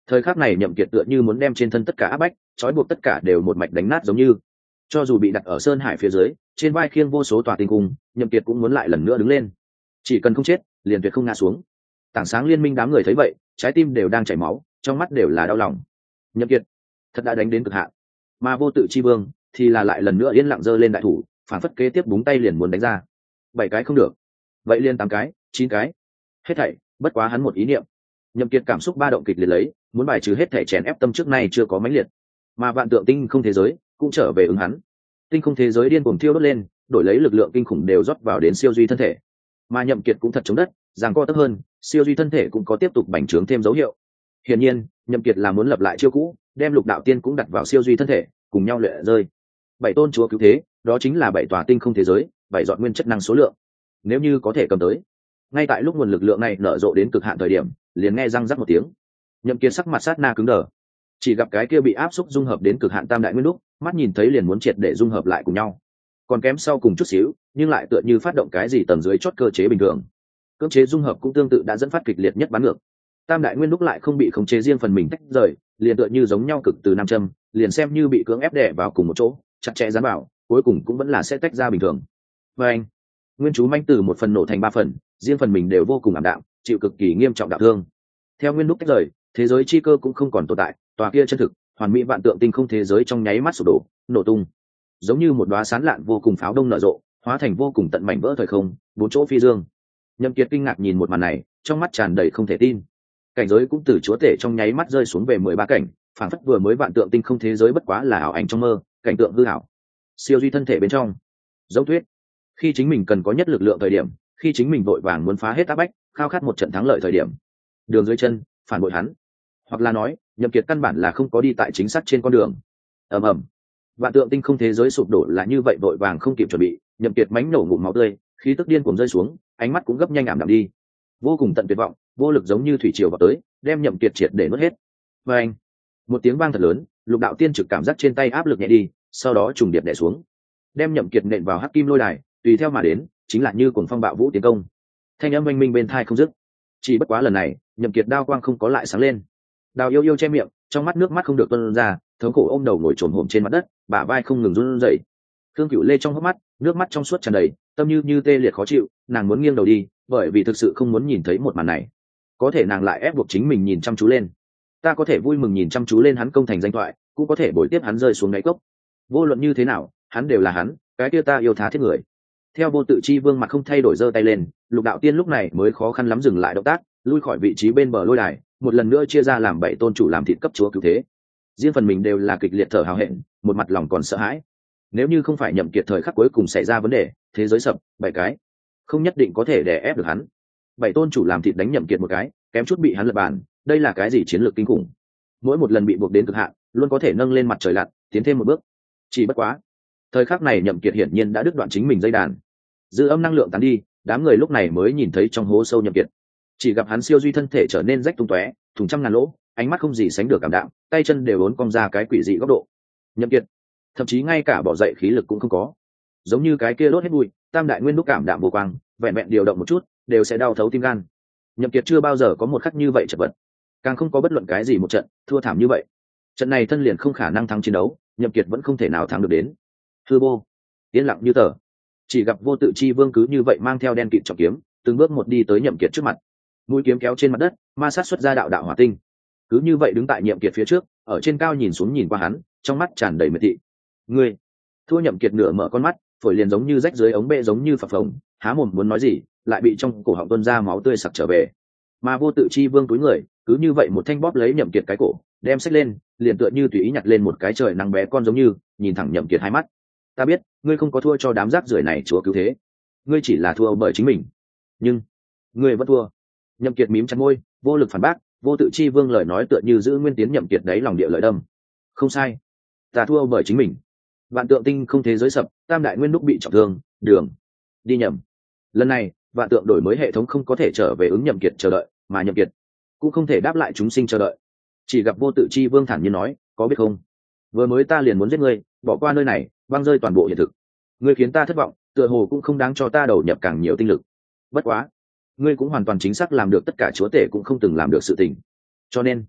Thời khắc này Nhậm Kiệt tựa như muốn đem trên thân tất cả áp bách trói buộc tất cả đều một mạch đánh nát, giống như cho dù bị đặt ở sơn hải phía dưới, trên vai khiêng vô số tòa tinh cung, Nhậm Kiệt cũng muốn lại lần nữa đứng lên. Chỉ cần không chết, liền tuyệt không ngã xuống. Tảng sáng liên minh đám người thấy vậy, trái tim đều đang chảy máu, trong mắt đều là đau lòng. Nhậm Kiệt thật đã đánh đến cực hạn, mà Vô Tự Chi Vương thì là lại lần nữa yên lặng giơ lên đại thủ, phản phất kế tiếp búng tay liền muốn đánh ra. 7 cái không được, vậy liền 8 cái, 9 cái, hết thảy bất quá hắn một ý niệm. Nhậm Kiệt cảm xúc ba động kịch liệt lấy, muốn bài trừ hết thảy chèn ép tâm trước nay chưa có mãnh liệt, mà vạn tượng tinh không thế giới cũng trở về ứng hắn. Tinh không thế giới điên cuồng thiêu đốt lên, đổi lấy lực lượng kinh khủng đều rót vào đến siêu duy thân thể, mà Nhậm Kiệt cũng thật chống đất, giằng co tấp hơn, siêu duy thân thể cũng có tiếp tục bành trướng thêm dấu hiệu. Hiển nhiên, Nhậm Kiệt là muốn lập lại chiêu cũ, đem Lục Đạo Tiên cũng đặt vào siêu duy thân thể, cùng nhau luyện rơi. 7 tôn chúa cứu thế, đó chính là 7 tòa tinh không thế giới, 7 dọn nguyên chất năng số lượng. Nếu như có thể cầm tới. Ngay tại lúc nguồn lực lượng này nở rộ đến cực hạn thời điểm, liền nghe răng rắc một tiếng. Nhậm Kiệt sắc mặt sát na cứng đờ. Chỉ gặp cái kia bị áp xúc dung hợp đến cực hạn tam đại nguyên đúc, mắt nhìn thấy liền muốn triệt để dung hợp lại cùng nhau. Còn kém sau cùng chút xíu, nhưng lại tựa như phát động cái gì tầng dưới chốt cơ chế bình thường. Cưỡng chế dung hợp cũng tương tự đã dẫn phát kịch liệt nhất bắn ngược. Tam đại nguyên đúc lại không bị khống chế riêng phần mình tách rời, liền tựa như giống nhau cực từ nam châm, liền xem như bị cưỡng ép đè vào cùng một chỗ, chặt chẽ dán vào, cuối cùng cũng vẫn là sẽ tách ra bình thường. Và anh, nguyên chú manh từ một phần nổ thành 3 phần, riêng phần mình đều vô cùng ảm đạm, chịu cực kỳ nghiêm trọng đạo thương. Theo nguyên đúc tách rời, thế giới chi cơ cũng không còn tồn tại, tòa kia chân thực, hoàn mỹ vạn tượng tinh không thế giới trong nháy mắt sụp đổ, nổ tung, giống như một đóa sán lạn vô cùng pháo đông nở rộ, hóa thành vô cùng tận mảnh vỡ thời không, bốn chỗ phi dương. Nhậm Kiệt kinh ngạc nhìn một màn này, trong mắt tràn đầy không thể tin. Cảnh giới cũng từ chúa tể trong nháy mắt rơi xuống về 13 cảnh, phản phất vừa mới vạn tượng tinh không thế giới bất quá là ảo ảnh trong mơ, cảnh tượng hư ảo. Siêu duy thân thể bên trong, giống thuyết, khi chính mình cần có nhất lực lượng thời điểm, khi chính mình vội vàng muốn phá hết áp bách, khao khát một trận thắng lợi thời điểm, đường dưới chân phản bội hắn, hoặc là nói, Nhậm Kiệt căn bản là không có đi tại chính xác trên con đường. ầm ầm, vạn tượng tinh không thế giới sụp đổ là như vậy, vội vàng không kịp chuẩn bị, Nhậm Kiệt mánh nổ ngụm máu tươi, khí tức điên cuồng rơi xuống, ánh mắt cũng gấp nhanh ảm đạm đi, vô cùng tận tuyệt vọng, vô lực giống như thủy triều vào tới, đem Nhậm Kiệt triệt để nuốt hết. Và anh, một tiếng vang thật lớn, Lục Đạo Tiên trực cảm giác trên tay áp lực nhẹ đi, sau đó trùng điệp đè xuống, đem Nhậm Kiệt nện vào hắc kim lôi đài, tùy theo mà đến chính là như cuồng phong bạo vũ tiến công, thanh âm oanh minh bên tai không dứt. Chỉ bất quá lần này, Nhậm Kiệt đao quang không có lại sáng lên. Đào Yêu Yêu che miệng, trong mắt nước mắt không được tuôn ra, thống khổ ôm đầu ngồi trồm hổm trên mặt đất, bả vai không ngừng run rẩy. Thương Cửu Lê trong hốc mắt, nước mắt trong suốt tràn đầy, tâm như tê liệt khó chịu, nàng muốn nghiêng đầu đi, bởi vì thực sự không muốn nhìn thấy một màn này. Có thể nàng lại ép buộc chính mình nhìn chăm chú lên. Ta có thể vui mừng nhìn chăm chú lên hắn công thành danh thoại, cũng có thể bồi tiếp hắn rơi xuống đáy cốc. Vô luận như thế nào, hắn đều là hắn, cái kia ta yêu tha thiết người. Theo Vô Tự Chi Vương mặt không thay đổi giơ tay lên, Lục Đạo Tiên lúc này mới khó khăn lắm dừng lại động tác, lui khỏi vị trí bên bờ lôi đài, một lần nữa chia ra làm 7 tôn chủ làm thịt cấp chúa cứu thế. Riêng phần mình đều là kịch liệt thở hào hẹn, một mặt lòng còn sợ hãi. Nếu như không phải Nhậm Kiệt thời khắc cuối cùng xảy ra vấn đề, thế giới sập, 7 cái không nhất định có thể đè ép được hắn. 7 tôn chủ làm thịt đánh Nhậm Kiệt một cái, kém chút bị hắn lật bàn, đây là cái gì chiến lược kinh khủng. Mỗi một lần bị buộc đến cực hạn, luôn có thể nâng lên mặt trời lặn, tiến thêm một bước. Chỉ bất quá, thời khắc này Nhậm Kiệt hiển nhiên đã đứt đoạn chính mình dây đàn. Dư âm năng lượng tán đi, đám người lúc này mới nhìn thấy trong hố sâu Nhậm Kiệt. Chỉ gặp hắn siêu duy thân thể trở nên rách tung tóe, thủng trăm ngàn lỗ, ánh mắt không gì sánh được cảm đạm, tay chân đều uốn cong ra cái quỷ dị góc độ. Nhậm Kiệt, thậm chí ngay cả bỏ dậy khí lực cũng không có, giống như cái kia đốt hết bụi, tam đại nguyên đúc cảm đạm vô quang, vẹn vẹn điều động một chút, đều sẽ đau thấu tim gan. Nhậm Kiệt chưa bao giờ có một khắc như vậy chật vật, càng không có bất luận cái gì một trận thua thảm như vậy. Trận này thân liền không khả năng thắng chiến đấu, Nhậm Kiệt vẫn không thể nào thắng được đến. Hư vô, yên lặng như tờ. Chỉ gặp Vô Tự Chi Vương cứ như vậy mang theo đen kịt trọng kiếm, từng bước một đi tới Nhậm Kiệt trước mặt. Mũi kiếm kéo trên mặt đất, ma sát xuất ra đạo đạo hỏa tinh. Cứ như vậy đứng tại Nhậm Kiệt phía trước, ở trên cao nhìn xuống nhìn qua hắn, trong mắt tràn đầy miệt thị. Ngươi, thua. Nhậm Kiệt nửa mở con mắt, phổi liền giống như rách dưới ống bê giống như phập phồng, há mồm muốn nói gì, lại bị trong cổ họng tuôn ra máu tươi sặc trở về. Mà Vô Tự Chi Vương túi người, cứ như vậy một thanh bóp lấy Nhậm Kiệt cái cổ, đem xách lên, liền tựa như tùy ý nhặt lên một cái trời nắng bé con giống như, nhìn thẳng Nhậm Kiệt hai mắt. Ta biết, ngươi không có thua cho đám rác rưởi này chúa cứu thế, ngươi chỉ là thua bởi chính mình, nhưng ngươi vẫn thua. Nhậm Kiệt mím chặt môi, vô lực phản bác. Vô Tự Chi Vương lời nói tựa như giữ nguyên tiến Nhậm Kiệt đáy lòng địa lợi đâm. Không sai, ta thua bởi chính mình. Vạn tượng tinh không thế giới sập, tam đại nguyên đúc bị trọng thương, đường đi nhầm. Lần này, vạn tượng đổi mới hệ thống không có thể trở về ứng Nhậm Kiệt chờ đợi, mà Nhậm Kiệt cũng không thể đáp lại chúng sinh chờ đợi. Chỉ gặp Vô Tự Chi Vương thản nhiên nói, có biết không, vừa mới ta liền muốn giết ngươi, bỏ qua nơi này, băng rơi toàn bộ hiện thực. Ngươi khiến ta thất vọng, tựa hồ cũng không đáng cho ta đầu nhập càng nhiều tinh lực. Bất quá, ngươi cũng hoàn toàn chính xác làm được tất cả chúa tể cũng không từng làm được sự tình. Cho nên,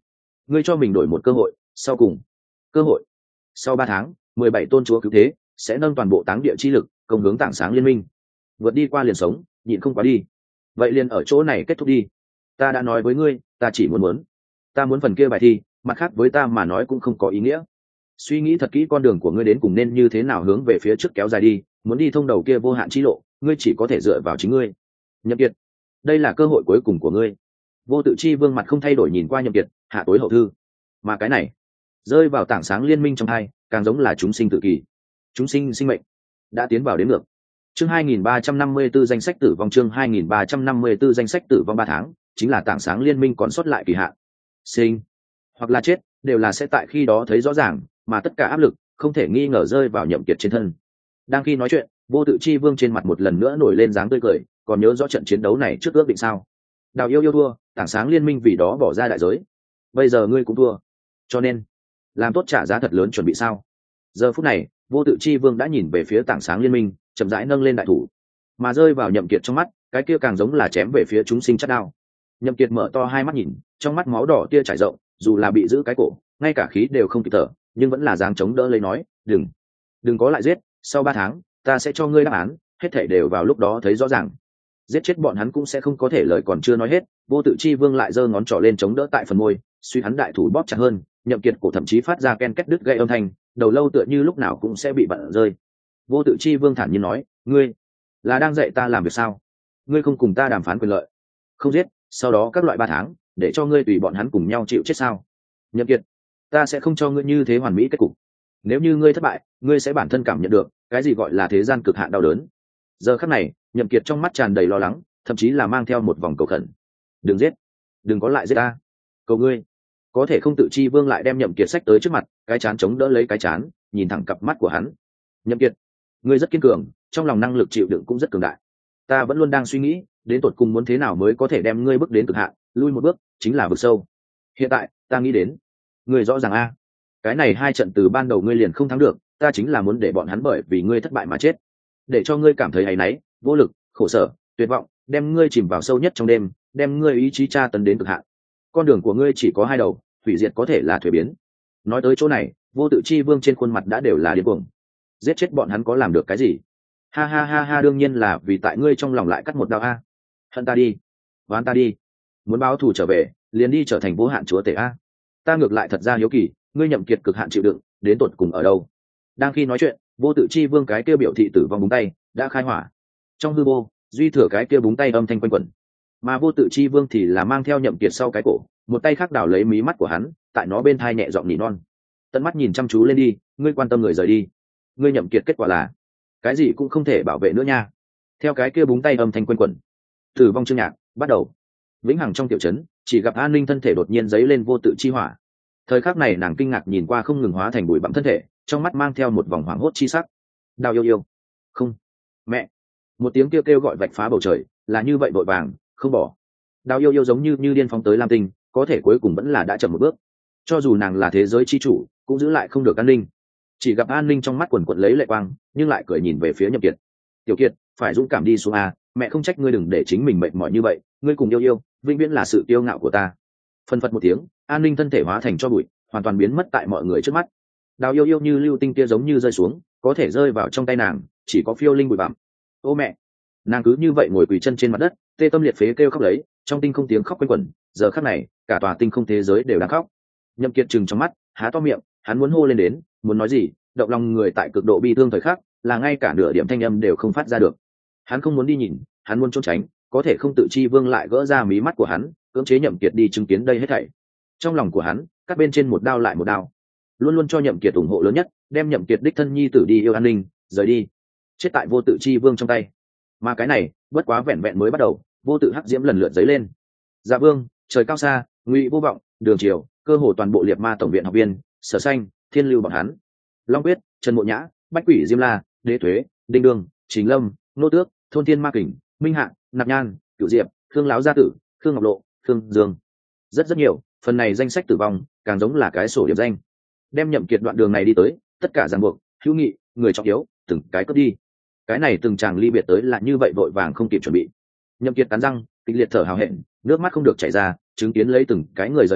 ngươi cho mình đổi một cơ hội, sau cùng cơ hội. Sau 3 tháng, 17 tôn chúa cứu thế sẽ nâng toàn bộ táng địa chi lực công hướng tảng sáng liên minh. Vượt đi qua liền sống, nhịn không quá đi, vậy liền ở chỗ này kết thúc đi. Ta đã nói với ngươi, ta chỉ muốn ta muốn phần kia bài thi, mặt khác với ta mà nói cũng không có ý nghĩa. Suy nghĩ thật kỹ con đường của ngươi đến cùng nên như thế nào hướng về phía trước kéo dài đi, muốn đi thông đầu kia vô hạn chi lộ, ngươi chỉ có thể dựa vào chính ngươi. Nhậm Kiệt, đây là cơ hội cuối cùng của ngươi. Vô Tự Chi Vương mặt không thay đổi nhìn qua Nhậm Kiệt, hạ tối hậu thư. Mà cái này rơi vào tảng sáng liên minh trong hai, càng giống là chúng sinh tự kỳ. Chúng sinh sinh mệnh đã tiến vào đến ngược. Chương 2354 danh sách tử vong, chương 2354 danh sách tử vong 3 tháng, chính là tảng sáng liên minh còn sót lại kỳ hạn. Sinh hoặc là chết, đều là sẽ tại khi đó thấy rõ ràng, mà tất cả áp lực không thể nghi ngờ rơi vào Nhậm Kiệt trên thân. Đang khi nói chuyện, Vô Tự Chi Vương trên mặt một lần nữa nổi lên dáng tươi cười, còn nhớ rõ trận chiến đấu này trước ước định sao? Đào yêu thua, tảng sáng liên minh vì đó bỏ ra đại giới. Bây giờ ngươi cũng thua, cho nên làm tốt trả giá thật lớn chuẩn bị sao? Giờ phút này, Vô Tự Chi Vương đã nhìn về phía tảng sáng liên minh, chậm rãi nâng lên đại thủ, mà rơi vào Nhậm Kiệt trong mắt, cái kia càng giống là chém về phía chúng sinh chát đao. Nhậm Kiệt mở to hai mắt nhìn, trong mắt máu đỏ tia chảy rộng, dù là bị giữ cái cổ, ngay cả khí đều không kịp thở, nhưng vẫn là dáng chống đỡ lấy nói, đừng có lại giết, sau 3 tháng, ta sẽ cho ngươi đáp án, hết thảy đều vào lúc đó thấy rõ ràng. Giết chết bọn hắn cũng sẽ không có thể lời còn chưa nói hết, Vô Tự Chi Vương lại giơ ngón trỏ lên chống đỡ tại phần môi, suy hắn đại thủ bóp chặt hơn, Nhậm Kiệt cổ thậm chí phát ra ken két đứt gãy âm thanh, đầu lâu tựa như lúc nào cũng sẽ bị bật rơi. Vô Tự Chi Vương thản nhiên nói, ngươi là đang dạy ta làm việc sao? Ngươi không cùng ta đàm phán quyền lợi, không giết, sau đó các loại 3 tháng, để cho ngươi tùy bọn hắn cùng nhau chịu chết sao? Nhậm Kiệt, ta sẽ không cho ngươi như thế hoàn mỹ kết cục. Nếu như ngươi thất bại, ngươi sẽ bản thân cảm nhận được cái gì gọi là thế gian cực hạn đau đớn. Giờ khắc này, Nhậm Kiệt trong mắt tràn đầy lo lắng, thậm chí là mang theo một vòng cầu khẩn. Đừng giết, đừng có lại giết ta, cầu ngươi. Có thể không tự chi vương lại đem Nhậm Kiệt sách tới trước mặt, cái chán chống đỡ lấy cái chán, nhìn thẳng cặp mắt của hắn. Nhậm Kiệt, ngươi rất kiên cường, trong lòng năng lực chịu đựng cũng rất cường đại. Ta vẫn luôn đang suy nghĩ, đến tột cùng muốn thế nào mới có thể đem ngươi bước đến cực hạn, lui một bước chính là vực sâu. Hiện tại, ta nghĩ đến, ngươi rõ ràng a, cái này 2 trận từ ban đầu ngươi liền không thắng được, ta chính là muốn để bọn hắn bởi vì ngươi thất bại mà chết, để cho ngươi cảm thấy áy náy, vô lực, khổ sở, tuyệt vọng, đem ngươi chìm vào sâu nhất trong đêm, đem ngươi ý chí tra tấn đến cực hạn. Con đường của ngươi chỉ có 2 đầu, hủy diệt có thể là thuế biến. Nói tới chỗ này, Vô Tự Chi Vương trên khuôn mặt đã đều là điên cuồng. Giết chết bọn hắn có làm được cái gì? Ha ha ha ha, đương nhiên là vì tại ngươi trong lòng lại cắt một đao a. Hận ta đi, oán ta đi, muốn báo thù trở về, liền đi trở thành vô hạn chúa tể a. Ta ngược lại thật ra hiếu kỳ, ngươi Nhậm Kiệt cực hạn chịu đựng, đến tột cùng ở đâu? Đang khi nói chuyện, Vô Tự Chi Vương cái kia biểu thị tử vong búng tay đã khai hỏa. Trong hư vô, duy thừa cái kia búng tay âm thanh quanh quẩn, mà Vô Tự Chi Vương thì là mang theo Nhậm Kiệt sau cái cổ, một tay khác đảo lấy mí mắt của hắn, tại nó bên thai nhẹ giọng nỉ non. Tận mắt nhìn chăm chú lên đi, ngươi quan tâm người rời đi. Ngươi Nhậm Kiệt kết quả là cái gì cũng không thể bảo vệ nữa nha. Theo cái kia búng tay âm thanh quanh quẩn, tử vong chương nhạc bắt đầu. Vĩnh hằng trong tiểu trấn, chỉ gặp An Ninh thân thể đột nhiên giấy lên vô tự chi hỏa. Thời khắc này nàng kinh ngạc nhìn qua không ngừng hóa thành bụi bặm thân thể, trong mắt mang theo một vòng hoảng hốt chi sắc. Đào yêu yêu, không, mẹ. Một tiếng kêu kêu gọi vạch phá bầu trời, là như vậy vội vàng, không bỏ. Đào yêu yêu giống như điên phóng tới Lam Tinh, có thể cuối cùng vẫn là đã chậm một bước. Cho dù nàng là thế giới chi chủ, cũng giữ lại không được An Ninh. Chỉ gặp An Ninh trong mắt quần quật lấy lệ quang, nhưng lại cười nhìn về phía Nhậm Kiệt. Tiểu Kiệt, phải dũng cảm đi xuống a, mẹ không trách ngươi, đừng để chính mình mệt mỏi như vậy, ngươi cùng yêu yêu, vĩnh viễn là sự kiêu ngạo của ta. Phân phật một tiếng, An Ninh thân thể hóa thành cho bụi, hoàn toàn biến mất tại mọi người trước mắt. Đào yêu yêu như lưu tinh kia giống như rơi xuống, có thể rơi vào trong tay nàng, chỉ có phiêu linh bụi bặm. Ô mẹ! Nàng cứ như vậy ngồi quỳ chân trên mặt đất, tê tâm liệt phế kêu khóc lấy, trong tinh không tiếng khóc quanh quẩn. Giờ khắc này, cả tòa tinh không thế giới đều đang khóc. Nhậm Kiệt trừng trong mắt, há to miệng, hắn muốn hô lên đến, muốn nói gì, động lòng người tại cực độ bi thương thời khắc, là ngay cả nửa điểm thanh âm đều không phát ra được. Hắn không muốn đi nhìn, hắn muốn trốn tránh, có thể không tự chi vương lại gỡ ra mí mắt của hắn, cưỡng chế Nhậm Kiệt đi chứng kiến đây hết thảy. Trong lòng của hắn, cắt bên trên một đao lại một đao, luôn luôn cho Nhậm Kiệt ủng hộ lớn nhất, đem Nhậm Kiệt đích thân nhi tử đi yêu An Ninh, rời đi, chết tại vô tự chi vương trong tay. Mà cái này, bất quá vẹn vẹn mới bắt đầu, vô tự hắc diễm lần lượt dấy lên. Dạ vương, trời cao xa, Ngụy Vô Vọng, Đường Triều, cơ hồ toàn bộ liệt ma tổng viện học viên, Sở Xanh, Thiên Lưu bọn hắn, Long Quyết, Trần Mộ Nhã, Bách Quỷ Diêm La, Đế Thuế, Đinh Đường, Chính Lâm, Nô Tước, Thôn Thiên Ma Kình, Minh Hạ, Nạp Nhan, Cửu Diệp, Khương Láo Gia Tử, Khương Ngọc Lộ, Khương Dương, rất nhiều. Phần này danh sách tử vong càng giống là cái sổ điểm danh, đem Nhậm Kiệt đoạn đường này đi tới, tất cả ràng buộc, hữu nghị, người trọng yếu, từng cái cướp đi. Cái này từng chàng ly biệt tới là như vậy vội vàng không kịp chuẩn bị. Nhậm Kiệt cắn răng, kịch liệt thở hào hẹn, nước mắt không được chảy ra, chứng kiến lấy từng cái người rời đi,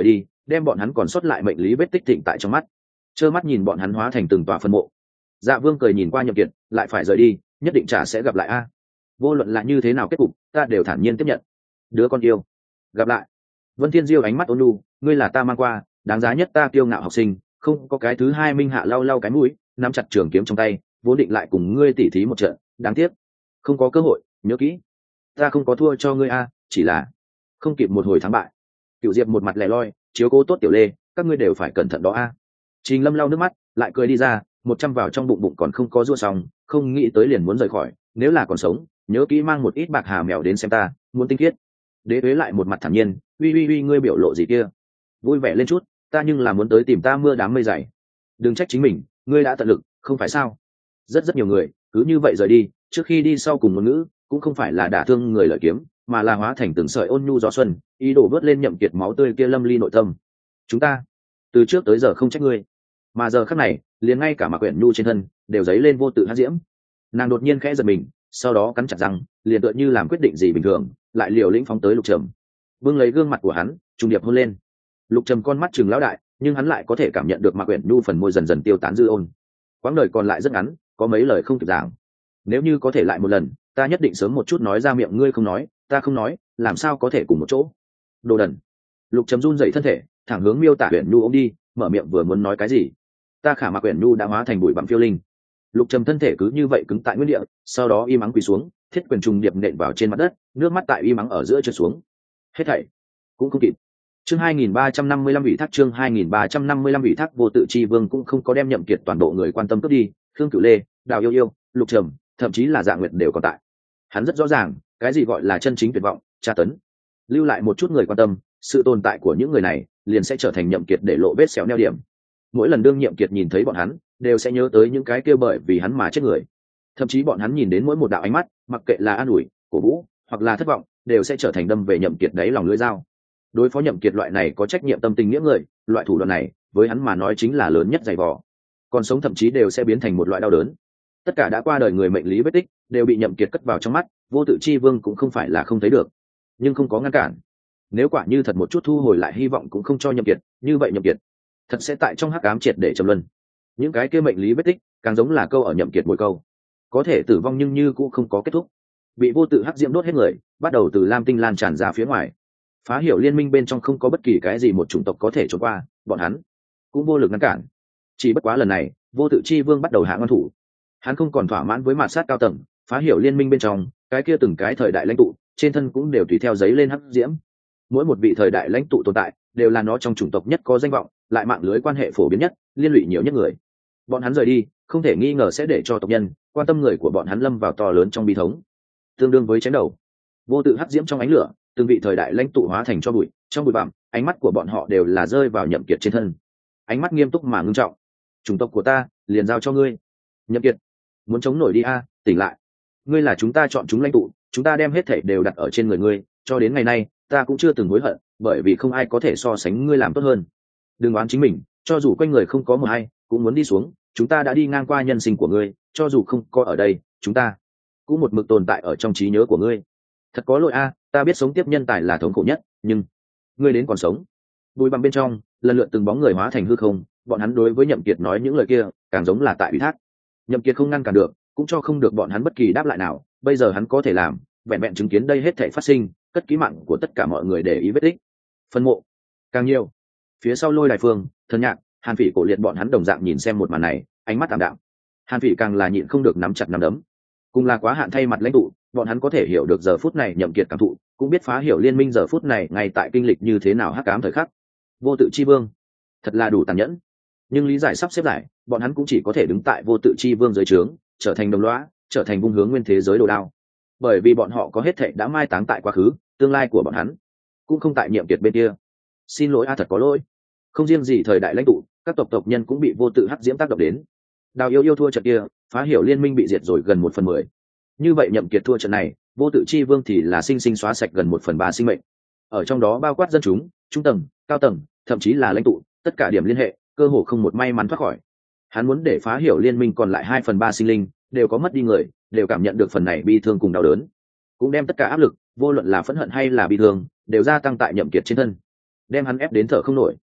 đem bọn hắn còn sót lại mệnh lý vết tích thịnh tại trong mắt, trơ mắt nhìn bọn hắn hóa thành từng tòa phân mộ. Dạ Vương cười nhìn qua Nhậm Kiệt, lại phải rời đi, nhất định chả sẽ gặp lại a. Vô luận là như thế nào kết cục, ta đều thản nhiên tiếp nhận. Đứa con yêu, gặp lại. Vân Thiên Diêu ánh mắt ôn nhu, ngươi là ta mang qua, đáng giá nhất ta kiêu ngạo học sinh, không có cái thứ hai. Minh Hạ lau lau cái mũi, nắm chặt trường kiếm trong tay, vốn định lại cùng ngươi tỉ thí một trận, đáng tiếc, không có cơ hội. Nhớ kỹ, ta không có thua cho ngươi a, chỉ là không kịp một hồi thắng bại. Cửu Diệp một mặt lẻ loi, chiếu cố tốt Tiểu Lê, các ngươi đều phải cẩn thận đó a. Trình Lâm lau nước mắt, lại cười đi ra, 100 vào trong bụng bụng còn không có rua xong, không nghĩ tới liền muốn rời khỏi, nếu là còn sống, nhớ kỹ mang một ít bạc hà mèo đến xem ta, muốn tinh khiết. Đế Tuế lại một mặt thản nhiên, uy ngươi biểu lộ gì kia? Vui vẻ lên chút, ta nhưng là muốn tới tìm ta mưa đám mây dày. Đừng trách chính mình, ngươi đã tận lực, không phải sao? Rất nhiều người cứ như vậy rời đi, trước khi đi sau cùng ngôn ngữ cũng không phải là đả thương người lợi kiếm, mà là hóa thành từng sợi ôn nhu gió xuân, ý đồ vớt lên Nhậm Kiệt máu tươi kia lâm ly nội tâm. Chúng ta từ trước tới giờ không trách ngươi, mà giờ khắc này, liền ngay cả Mạc Quyển Nhu trên thân đều dấy lên vô tự hắc diễm. Nàng đột nhiên khẽ giật mình, sau đó cắn chặt răng, liền tựa như làm quyết định gì bình thường, lại liều lĩnh phóng tới Lục Trầm, vương lấy gương mặt của hắn, trùng điệp hôn lên. Lục Trầm con mắt trừng lão đại, nhưng hắn lại có thể cảm nhận được Mạc Quyển Nhu phần môi dần dần tiêu tán dư ôn. Quãng đời còn lại rất ngắn, có mấy lời không kịp giảng. Nếu như có thể lại một lần, ta nhất định sớm một chút nói ra miệng, ngươi không nói, ta không nói, làm sao có thể cùng một chỗ? Đồ đần! Lục Trầm run dậy thân thể, thẳng hướng Miêu Tả Quyển Nhu ôm đi, mở miệng vừa muốn nói cái gì, ta khả Mạc Quyển Nhu đã hóa thành bụi bặm phiêu linh. Lục Trầm thân thể cứ như vậy cứng tại nguyên địa, sau đó im ắng quỳ xuống, thiết quyền trùng điệp nện vào trên mặt đất, nước mắt tại im ắng ở giữa trượt xuống. Hết thảy cũng không kịp. Chương 2355 ủy thác, chương 2355 ủy thác. Vô tự chi vương cũng không có đem Nhậm Kiệt toàn bộ người quan tâm cướp đi, Khương Cửu Lê, Đào Yêu Yêu, Lục Trầm, thậm chí là Dạ Nguyệt đều còn tại. Hắn rất rõ ràng, cái gì gọi là chân chính tuyệt vọng, tra tấn. Lưu lại một chút người quan tâm, sự tồn tại của những người này liền sẽ trở thành Nhậm Kiệt để lộ vết sẹo neo điểm. Mỗi lần đương Nhậm Kiệt nhìn thấy bọn hắn, đều sẽ nhớ tới những cái kia bởi vì hắn mà chết người. Thậm chí bọn hắn nhìn đến mỗi một đạo ánh mắt, mặc kệ là an ủi, cổ vũ, hoặc là thất vọng, đều sẽ trở thành đâm về Nhậm Kiệt đáy lòng lưỡi dao. Đối phó Nhậm Kiệt loại này có trách nhiệm tâm tình nghĩa người, loại thủ đoạn này với hắn mà nói chính là lớn nhất dày vò. Còn sống thậm chí đều sẽ biến thành một loại đau đớn. Tất cả đã qua đời người mệnh lý vết tích đều bị Nhậm Kiệt cất vào trong mắt, vô tự chi vương cũng không phải là không thấy được, nhưng không có ngăn cản. Nếu quả như thật một chút thu hồi lại hy vọng cũng không cho Nhậm Kiệt, như vậy Nhậm Kiệt thật sẽ tại trong hắc ám triệt để trầm luân. Những cái kia mệnh lý vết tích càng giống là câu ở Nhậm Kiệt mỗi câu, có thể tử vong nhưng như cũng không có kết thúc. Bị vô tự hắc diễm đốt hết người, bắt đầu từ lam tinh lan tràn ra phía ngoài. Phá hiểu liên minh bên trong không có bất kỳ cái gì một chủng tộc có thể trốn qua, bọn hắn cũng vô lực ngăn cản. Chỉ bất quá lần này, vô tự chi vương bắt đầu hạ ngăn thủ. Hắn không còn thỏa mãn với mạt sát cao tầng, phá hiểu liên minh bên trong, cái kia từng cái thời đại lãnh tụ, trên thân cũng đều tùy theo giấy lên hắc diễm. Mỗi một vị thời đại lãnh tụ tồn tại, đều là nó trong chủng tộc nhất có danh vọng, lại mạng lưới quan hệ phổ biến nhất, liên lụy nhiều nhất người. Bọn hắn rời đi, không thể nghi ngờ sẽ để cho tộc nhân quan tâm người của bọn hắn lâm vào to lớn trong bi thống, tương đương với chém đầu. Vô tự hắc diễm trong ánh lửa, từng vị thời đại lãnh tụ hóa thành cho bụi, trong bụi bặm, ánh mắt của bọn họ đều là rơi vào Nhậm Kiệt trên thân, ánh mắt nghiêm túc mà ngưng trọng. Chủng tộc của ta liền giao cho ngươi. Nhậm Kiệt, muốn chống nổi đi a, tỉnh lại. Ngươi là chúng ta chọn chúng lãnh tụ, chúng ta đem hết thảy đều đặt ở trên người ngươi, cho đến ngày nay, ta cũng chưa từng hối hận, bởi vì không ai có thể so sánh ngươi làm tốt hơn. Đừng oán chính mình, cho dù quanh người không có một ai, cũng muốn đi xuống. Chúng ta đã đi ngang qua nhân sinh của ngươi, cho dù không có ở đây, chúng ta cũng một mực tồn tại ở trong trí nhớ của ngươi. Thật có lỗi a, ta biết sống tiếp nhân tài là thống khổ nhất, nhưng ngươi đến còn sống. Bùi bặm bên trong, lần lượt từng bóng người hóa thành hư không, bọn hắn đối với Nhậm Kiệt nói những lời kia, càng giống là tại ủy thác. Nhậm Kiệt không ngăn cản được, cũng cho không được bọn hắn bất kỳ đáp lại nào. Bây giờ hắn có thể làm, vẹn vẹn chứng kiến đây hết thảy phát sinh, cất ký mạng của tất cả mọi người để ý vết tích. Phân mộ càng nhiều. Phía sau Lôi Đài Phương, Thần Nhạc, Hàn Phỉ Cổ Liệt bọn hắn đồng dạng nhìn xem một màn này, ánh mắt tạm đạm. Hàn Phỉ càng là nhịn không được nắm chặt nắm đấm. Cùng là quá hạn thay mặt lãnh tụ, bọn hắn có thể hiểu được giờ phút này Nhậm Kiệt cảm thụ, cũng biết phá hiểu liên minh giờ phút này ngay tại kinh lịch như thế nào hắc ám thời khắc. Vô tự chi vương, thật là đủ tàn nhẫn. Nhưng lý giải sắp xếp lại, bọn hắn cũng chỉ có thể đứng tại vô tự chi vương dưới trướng, trở thành đồng lõa, trở thành vung hướng nguyên thế giới đồ đao. Bởi vì bọn họ có hết thảy đã mai táng tại quá khứ, tương lai của bọn hắn cũng không tại Nhậm Kiệt bên kia. Xin lỗi a, thật có lỗi. Không riêng gì thời đại lãnh tụ, các tộc nhân cũng bị vô tự hắc diễm tác động đến. Đào Yêu Yêu thua trận kia, phá hiểu liên minh bị diệt rồi gần 1/10. Như vậy Nhậm Kiệt thua trận này, vô tự chi vương thì là sinh sinh xóa sạch gần 1/3 sinh mệnh. Ở trong đó bao quát dân chúng, trung tầng, cao tầng, thậm chí là lãnh tụ, tất cả điểm liên hệ, cơ hồ không một may mắn thoát khỏi. Hắn muốn để phá hiểu liên minh còn lại 2/3 sinh linh đều có mất đi người, đều cảm nhận được phần này bi thương cùng đau đớn, cũng đem tất cả áp lực, vô luận là phẫn hận hay là bi thương, đều gia tăng tại Nhậm Kiệt trên thân, đem hắn ép đến thở không nổi.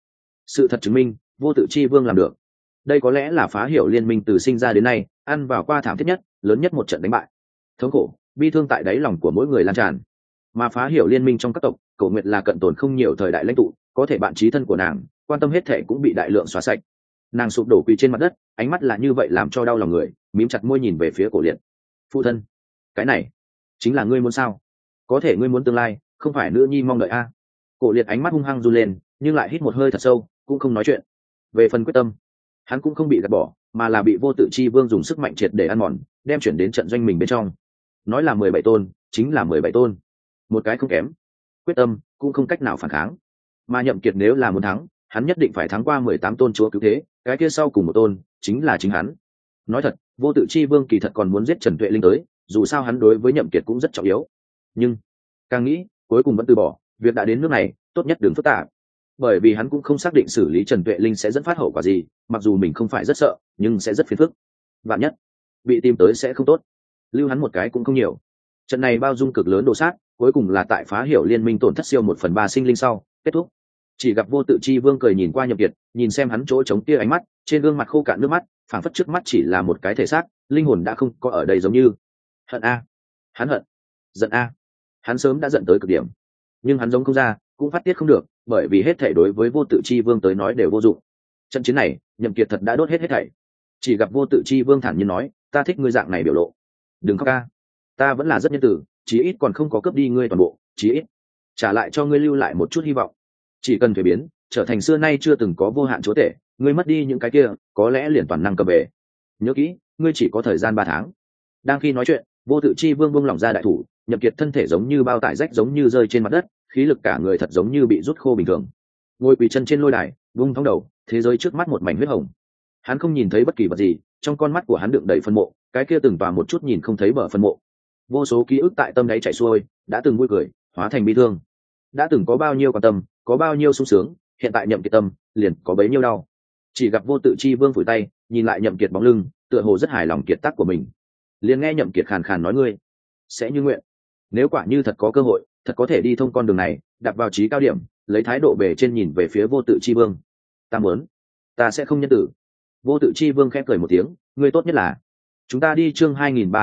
Sự thật chứng minh vô tự chi vương làm được. Đây có lẽ là phá hiểu liên minh từ sinh ra đến nay ăn vào qua thảm thiết nhất, lớn nhất một trận đánh bại. Thống khổ bi thương tại đáy lòng của mỗi người lan tràn. Mà phá hiểu liên minh trong các tộc, Cổ Nguyệt là cận tồn không nhiều thời đại lãnh tụ, có thể bạn trí thân của nàng quan tâm hết thể cũng bị đại lượng xóa sạch. Nàng sụp đổ quỳ trên mặt đất, ánh mắt là như vậy làm cho đau lòng người, mím chặt môi nhìn về phía Cổ Liệt. Phụ thân, cái này chính là ngươi muốn sao? Có thể ngươi muốn tương lai, không phải nữ nhi mong đợi a? Cổ Liệt ánh mắt hung hăng run lên, nhưng lại hít một hơi thật sâu, cũng không nói chuyện. Về phần quyết tâm, hắn cũng không bị gạt bỏ, mà là bị vô tự chi vương dùng sức mạnh triệt để ăn mòn, đem chuyển đến trận doanh mình bên trong. Nói là 17 tôn, chính là 17 tôn, một cái không kém. Quyết tâm cũng không cách nào phản kháng. Mà Nhậm Kiệt nếu là muốn thắng, hắn nhất định phải thắng qua 18 tôn chúa cứu thế, cái kia sau cùng một tôn chính là chính hắn. Nói thật, vô tự chi vương kỳ thật còn muốn giết Trần Tuệ Linh tới, dù sao hắn đối với Nhậm Kiệt cũng rất trọng yếu. Nhưng càng nghĩ, cuối cùng vẫn từ bỏ, việc đã đến nước này, tốt nhất đừng phức tạp. Bởi vì hắn cũng không xác định xử lý Trần Tuệ Linh sẽ dẫn phát hậu quả gì, mặc dù mình không phải rất sợ, nhưng sẽ rất phiền phức. Vạn nhất bị tìm tới sẽ không tốt. Lưu hắn một cái cũng không nhiều. Trận này bao dung cực lớn đồ sát, cuối cùng là tại phá hiểu liên minh tổn thất siêu 1/3 sinh linh sau kết thúc. Chỉ gặp vô tự chi vương cười nhìn qua Nhậm Kiệt, nhìn xem hắn chỗ trống kia ánh mắt, trên gương mặt khô cạn nước mắt, phảng phất trước mắt chỉ là một cái thể xác, linh hồn đã không có ở đây, giống như hận a, hắn hận, giận a, hắn sớm đã giận tới cực điểm, nhưng hắn giống không ra, cũng phát tiết không được, bởi vì hết thảy đối với vô tự chi vương tới nói đều vô dụng. Trận chiến này, Nhậm Kiệt thật đã đốt hết thảy. Chỉ gặp vô tự chi vương thản nhiên nói, ta thích ngươi dạng này biểu lộ, đừng khóc ca, ta vẫn là rất nhân từ, chí ít còn không có cướp đi ngươi toàn bộ, chí ít trả lại cho ngươi lưu lại một chút hy vọng. Chỉ cần thuế biến, trở thành xưa nay chưa từng có vô hạn chúa tể, ngươi mất đi những cái kia, có lẽ liền toàn năng cầm về. Nhớ kỹ, ngươi chỉ có thời gian 3 tháng. Đang khi nói chuyện, vô tự chi vương buông lỏng ra đại thủ, Nhậm Kiệt thân thể giống như bao tải rách, giống như rơi trên mặt đất, khí lực cả người thật giống như bị rút khô bình thường. Ngồi quỳ chân trên lôi đài, buông thõng đầu, thế giới trước mắt một mảnh huyết hồng. Hắn không nhìn thấy bất kỳ vật gì, trong con mắt của hắn đựng đầy phân mộ, cái kia từng tòa một chút nhìn không thấy bờ phân mộ. Vô số ký ức tại tâm đáy chảy xuôi, đã từng vui cười, hóa thành bi thương. Đã từng có bao nhiêu quan tâm, có bao nhiêu sung sướng, hiện tại Nhậm Kiệt tâm liền có bấy nhiêu đau. Chỉ gặp vô tự chi vương phủi tay, nhìn lại Nhậm Kiệt bóng lưng, tựa hồ rất hài lòng kiệt tác của mình. Liền nghe Nhậm Kiệt khàn khàn nói, ngươi sẽ như nguyện. Nếu quả như thật có cơ hội, thật có thể đi thông con đường này, đạp vào chí cao điểm, lấy thái độ bề trên nhìn về phía vô tự chi vương. Ta muốn, ta sẽ không nhân tử. Vô tự chi vương khẽ cười một tiếng, ngươi tốt nhất là chúng ta đi. Chương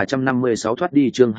2356 thoát đi. Chương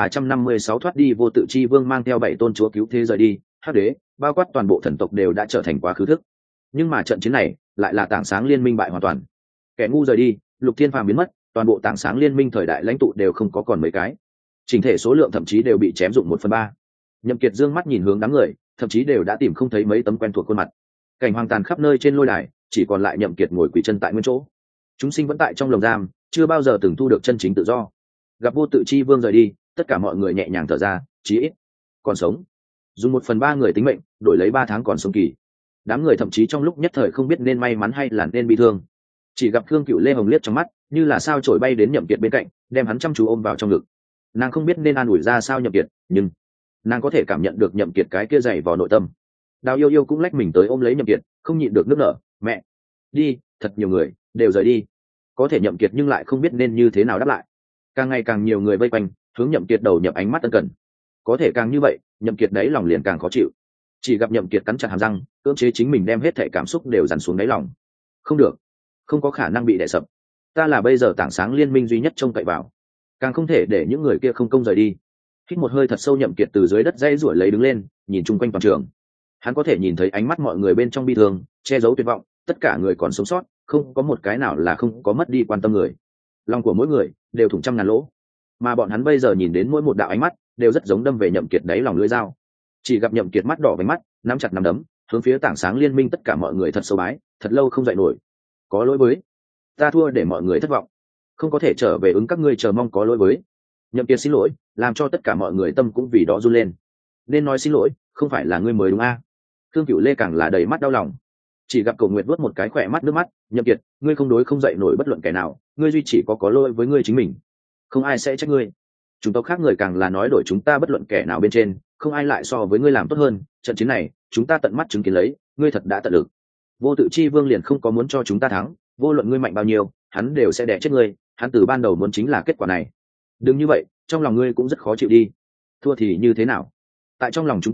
2356 thoát đi. Vô tự chi vương mang theo 7 tôn chúa cứu thế rời đi. Hắc đế, bao quát toàn bộ thần tộc đều đã trở thành quá khứ thức. Nhưng mà trận chiến này lại là tảng sáng liên minh bại hoàn toàn. Kẻ ngu rời đi, Lục Thiên Phàm biến mất, toàn bộ tảng sáng liên minh thời đại lãnh tụ đều không có còn mấy cái. Chỉnh thể số lượng thậm chí đều bị chém dụng 1/3. Nhậm Kiệt dương mắt nhìn hướng đám người, thậm chí đều đã tìm không thấy mấy tấm quen thuộc khuôn mặt. Cảnh hoang tàn khắp nơi trên lôi đài, chỉ còn lại Nhậm Kiệt ngồi quỳ chân tại nguyên chỗ. Chúng sinh vẫn tại trong lồng giam, chưa bao giờ từng thu được chân chính tự do. Gặp vô tự chi vương rời đi, tất cả mọi người nhẹ nhàng thở ra, chí ít còn sống. Dùng 1/3 người tính mệnh đổi lấy 3 tháng còn sống kỳ. Đám người thậm chí trong lúc nhất thời không biết nên may mắn hay là nên bi thương. Chỉ gặp Khương Cựu Lê hồng liếc trong mắt, như là sao chổi bay đến Nhậm Kiệt bên cạnh, đem hắn chăm chú ôm vào trong ngực. Nàng không biết nên an ủi ra sao Nhậm Kiệt, nhưng nàng có thể cảm nhận được Nhậm Kiệt cái kia dày vào nội tâm. Đào Yêu Yêu cũng lách mình tới ôm lấy Nhậm Kiệt, không nhịn được nức nở, mẹ, đi, thật nhiều người đều rời đi. Có thể Nhậm Kiệt nhưng lại không biết nên như thế nào đáp lại. Càng ngày càng nhiều người vây quanh, hướng Nhậm Kiệt đầu nhập ánh mắt ân cần. Có thể càng như vậy, Nhậm Kiệt đáy lòng liền càng khó chịu. Chỉ gặp Nhậm Kiệt cắn chặt hàm răng, cưỡng chế chính mình đem hết thảy cảm xúc đều dằn xuống đáy lòng. Không được, không có khả năng bị đè sập. Ta là bây giờ tảng sáng liên minh duy nhất trông cậy vào, càng không thể để những người kia không công rời đi. Hít một hơi thật sâu, Nhậm Kiệt từ dưới đất dây rủi lấy đứng lên, nhìn chung quanh toàn trường. Hắn có thể nhìn thấy ánh mắt mọi người bên trong bi thương, che giấu tuyệt vọng, tất cả người còn sống sót, không có một cái nào là không có mất đi quan tâm người. Lòng của mỗi người đều thủng trăm ngàn lỗ, mà bọn hắn bây giờ nhìn đến mỗi một đạo ánh mắt đều rất giống đâm về Nhậm Kiệt đáy lòng lưỡi dao. Chỉ gặp Nhậm Kiệt mắt đỏ vành mắt, nắm chặt nắm đấm, hướng phía tảng sáng liên minh tất cả mọi người thật sâu bái, thật lâu không dậy nổi. Có lỗi với, ta thua để mọi người thất vọng, không có thể trở về ứng các ngươi chờ mong, có lỗi với. Nhậm Kiệt xin lỗi, làm cho tất cả mọi người tâm cũng vì đó run lên. Nên nói xin lỗi, không phải là ngươi mới đúng a? Thương Cửu Lê càng là đầy mắt đau lòng. Chỉ gặp Cổ Nguyệt vớt một cái khỏe mắt nước mắt, Nhậm Kiệt, ngươi không đối không dậy nổi bất luận kẻ nào, ngươi duy chỉ có lỗi với ngươi chính mình, không ai sẽ trách ngươi. Chúng tộc khác người càng là nói đổi chúng ta bất luận kẻ nào bên trên, không ai lại so với ngươi làm tốt hơn. Trận chiến này chúng ta tận mắt chứng kiến lấy, ngươi thật đã tận lực. Vô tự chi vương liền không có muốn cho chúng ta thắng, vô luận ngươi mạnh bao nhiêu, hắn đều sẽ đè chết ngươi, hắn từ ban đầu muốn chính là kết quả này. Đừng như vậy, trong lòng ngươi cũng rất khó chịu đi. Thua thì như thế nào? Tại trong lòng chúng ta,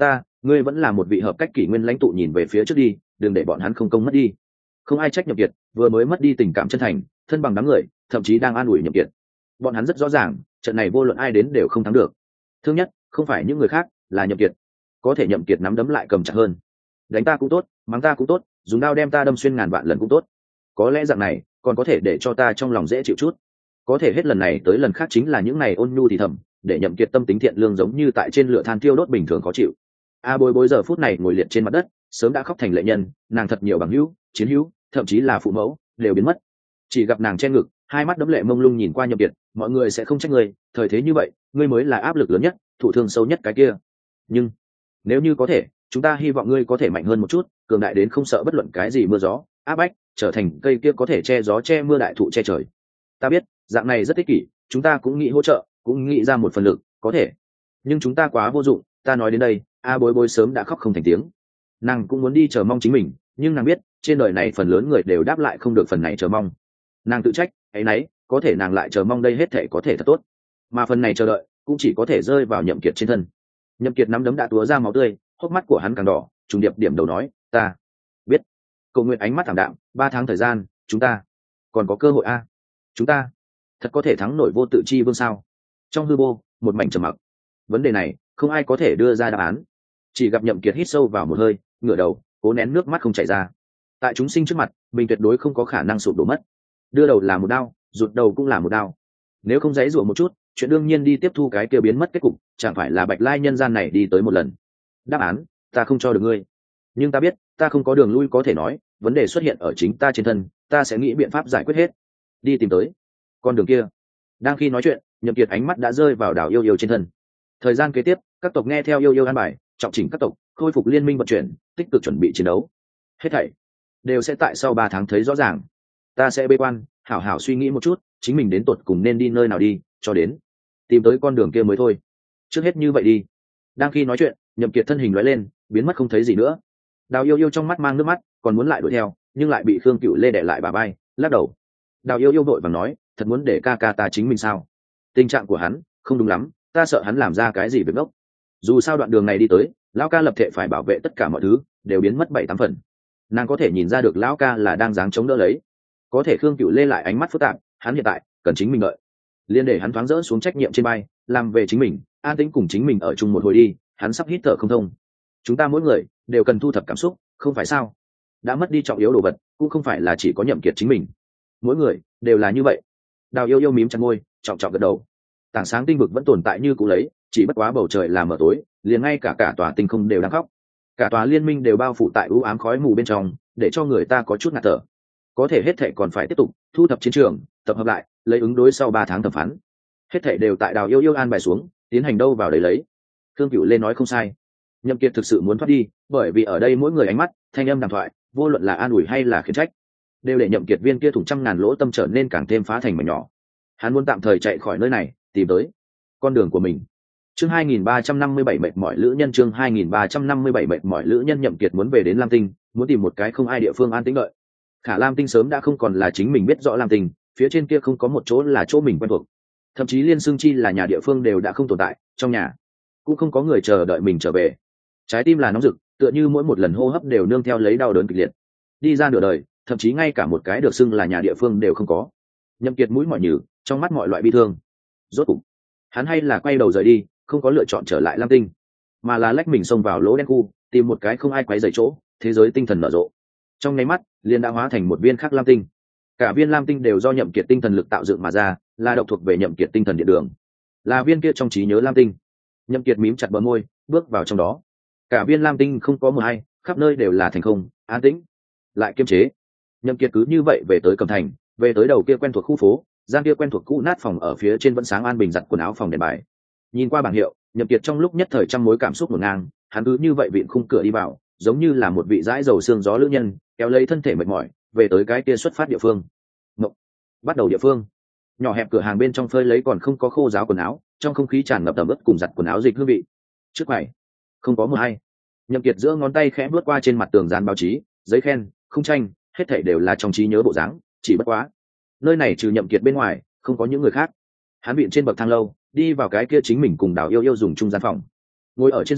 ngươi vẫn là một vị hợp cách kỷ nguyên lãnh tụ, nhìn về phía trước đi, đừng để bọn hắn không công mất đi. Không ai trách Nhậm Kiệt, vừa mới mất đi tình cảm chân thành, thân bằng đám người thậm chí đang an ủi Nhậm Kiệt. Bọn hắn rất rõ ràng, trận này vô luận ai đến đều không thắng được. Thương nhất không phải những người khác, là Nhậm Kiệt. Có thể Nhậm Kiệt nắm đấm lại cầm chặt hơn. Đánh ta cũng tốt, mắng ta cũng tốt, dùng đao đem ta đâm xuyên ngàn vạn lần cũng tốt. Có lẽ dạng này còn có thể để cho ta trong lòng dễ chịu chút. Có thể hết lần này tới lần khác chính là những này ôn nhu thì thầm, để Nhậm Kiệt tâm tính thiện lương giống như tại trên lửa than thiêu đốt bình thường khó chịu. A Bối Bối giờ phút này ngồi liệt trên mặt đất, sớm đã khóc thành lệ nhân, nàng thật nhiều bằng hữu, chiến hữu, thậm chí là phụ mẫu đều biến mất. Chỉ gặp nàng che ngực, hai mắt đẫm lệ mông lung nhìn qua Nhậm Kiệt, mọi người sẽ không trách ngươi, thời thế như vậy, ngươi mới là áp lực lớn nhất, thụ thương sâu nhất cái kia. Nhưng nếu như có thể, chúng ta hy vọng ngươi có thể mạnh hơn một chút, cường đại đến không sợ bất luận cái gì mưa gió, áp bách, trở thành cây kia có thể che gió che mưa đại thụ che trời. Ta biết, dạng này rất ích kỷ, chúng ta cũng nghĩ hỗ trợ, cũng nghĩ ra một phần lực, có thể. Nhưng chúng ta quá vô dụng, ta nói đến đây, A Bối Bối sớm đã khóc không thành tiếng. Nàng cũng muốn đi chờ mong chính mình, nhưng nàng biết, trên đời này phần lớn người đều đáp lại không được phần này chờ mong. Nàng tự trách, ấy nấy, có thể nàng lại chờ mong đây hết thể có thể thật tốt. Mà phần này chờ đợi, cũng chỉ có thể rơi vào Nhậm Kiệt trên thân. Nhậm Kiệt nắm đấm đã túa ra máu tươi, hốc mắt của hắn càng đỏ, trùng điệp điểm đầu nói, ta biết. Cầu nguyện ánh mắt thảm đạm, 3 tháng thời gian, chúng ta còn có cơ hội a. Chúng ta thật có thể thắng nổi vô tự chi vương sao? Trong hư vô, một mảnh trầm mặc. Vấn đề này, không ai có thể đưa ra đáp án. Chỉ gặp Nhậm Kiệt hít sâu vào một hơi, ngửa đầu, cố nén nước mắt không chảy ra. Tại chúng sinh trước mặt, mình tuyệt đối không có khả năng sụp đổ mất. Đưa đầu là một đao, rụt đầu cũng là một đao. Nếu không giãy giụa một chút, chuyện đương nhiên đi tiếp thu cái kia biến mất kết cục, chẳng phải là Bạch Lai nhân gian này đi tới một lần. Đáp án, ta không cho được ngươi. Nhưng ta biết, ta không có đường lui có thể nói, vấn đề xuất hiện ở chính ta trên thân, ta sẽ nghĩ biện pháp giải quyết hết. Đi tìm tới con đường kia. Đang khi nói chuyện, Nhậm Kiệt ánh mắt đã rơi vào Đào Yêu Yêu trên thân. Thời gian kế tiếp, các tộc nghe theo Yêu Yêu an bài, trọng chỉnh các tộc, khôi phục liên minh vận chuyển, tích cực chuẩn bị chiến đấu. Hết thảy đều sẽ tại sau 3 tháng thấy rõ ràng. Ta sẽ bế quan, hảo hảo suy nghĩ một chút, chính mình đến tột cùng nên đi nơi nào đi, cho đến tìm tới con đường kia mới thôi. Trước hết như vậy đi. Đang khi nói chuyện, Nhậm Kiệt thân hình lóe lên, biến mất không thấy gì nữa. Đào Yêu Yêu trong mắt mang nước mắt, còn muốn lại đuổi theo, nhưng lại bị Khương Cửu Lê đè lại bà vai, lắc đầu. Đào Yêu Yêu vội vàng nói, thật muốn để ca ca ta chính mình sao? Tình trạng của hắn không đúng lắm, ta sợ hắn làm ra cái gì việc ngốc. Dù sao đoạn đường này đi tới, lão ca lập thể phải bảo vệ tất cả mọi thứ, đều biến mất 7-8 phần. Nàng có thể nhìn ra được lão ca là đang giáng chống đỡ lấy. Có thể Khương Cửu Lê lại ánh mắt phức tạp, hắn hiện tại cần chính mình đợi. Liên để hắn thoáng dỡ xuống trách nhiệm trên vai, làm về chính mình, an tĩnh cùng chính mình ở chung một hồi đi, hắn sắp hít thở không thông. Chúng ta mỗi người đều cần thu thập cảm xúc, không phải sao? Đã mất đi trọng yếu đồ vật, cũng không phải là chỉ có Nhậm Kiệt chính mình. Mỗi người đều là như vậy. Đào Yêu Yêu mím chặt môi, trọng trọng gật đầu. Tảng sáng tinh vực vẫn tồn tại như cũ lấy, chỉ bất quá bầu trời là mờ tối, liền ngay cả tòa tinh không đều đang khóc. Cả tòa liên minh đều bao phủ tại u ám khói mù bên trong, để cho người ta có chút ngạt thở. Có thể hết thảy còn phải tiếp tục thu thập chiến trường, tập hợp lại, lấy ứng đối sau 3 tháng thẩm phán. Hết thảy đều tại Đào Yêu Yêu an bài xuống, tiến hành đâu vào đấy lấy. Thương Cửu Lê nói không sai. Nhậm Kiệt thực sự muốn thoát đi, bởi vì ở đây mỗi người ánh mắt, thanh âm đàm thoại, vô luận là an ủi hay là khiển trách, đều để Nhậm Kiệt viên kia thủng trăm ngàn lỗ tâm trở nên càng thêm phá thành mảnh nhỏ. Hắn muốn tạm thời chạy khỏi nơi này, tìm tới con đường của mình. Chương 2357 mệt mỏi lữ nhân, chương 2357 mệt mỏi lữ nhân. Nhậm Kiệt muốn về đến Lam Tinh, muốn tìm một cái không ai địa phương an tĩnh đợi. Khả Lam Tinh sớm đã không còn là chính mình biết rõ Lam Tinh, phía trên kia không có một chỗ là chỗ mình quen thuộc. Thậm chí liên xương chi là nhà địa phương đều đã không tồn tại, trong nhà cũng không có người chờ đợi mình trở về. Trái tim là nóng rực, tựa như mỗi một lần hô hấp đều nương theo lấy đau đớn kịch liệt. Đi ra nửa đời, thậm chí ngay cả một cái được xưng là nhà địa phương đều không có. Nhậm Kiệt mũi mỏi nhừ, trong mắt mọi loại bi thương. Rốt cục, hắn hay là quay đầu rời đi, không có lựa chọn trở lại Lam Tinh, mà là lách mình xông vào lỗ đen khu, tìm một cái không ai quấy rầy chỗ, thế giới tinh thần nở rộ. Trong nháy mắt, liền đã hóa thành một viên khác Lam Tinh. Cả viên Lam Tinh đều do Nhậm Kiệt tinh thần lực tạo dựng mà ra, là độc thuộc về Nhậm Kiệt tinh thần điện đường, là viên kia trong trí nhớ Lam Tinh. Nhậm Kiệt mím chặt bờ môi, bước vào trong đó. Cả viên Lam Tinh không có mờ hay, khắp nơi đều là thành không, an tĩnh, lại kiềm chế. Nhậm Kiệt cứ như vậy về tới Cẩm Thành, về tới đầu kia quen thuộc khu phố, gian kia quen thuộc cũ nát phòng ở phía trên vẫn sáng an bình giặt quần áo phòng đèn bài. Nhìn qua bảng hiệu, Nhậm Kiệt trong lúc nhất thời trăm mối cảm xúc ngổn ngang, hắn cứ như vậy vịn khung cửa đi vào, giống như là một vị dãi dầu xương gió lữ nhân, kéo lấy thân thể mệt mỏi, về tới cái kia xuất phát địa phương. Ngộ. Bắt đầu địa phương. Nhỏ hẹp cửa hàng bên trong phơi lấy còn không có khô ráo quần áo, trong không khí tràn ngập ẩm ướt cùng giặt quần áo dịch hương vị. Trước quầy, không có mưa hay. Nhậm Kiệt giữa ngón tay khẽ bước qua trên mặt tường dán báo chí, giấy khen, khung tranh, hết thảy đều là trong trí nhớ bộ dáng, chỉ bất quá, nơi này trừ Nhậm Kiệt bên ngoài, không có những người khác. Hắn viện trên bậc thang lâu, đi vào cái kia chính mình cùng Đào Yêu Yêu dùng chung gian phòng. Ngồi ở trên giường,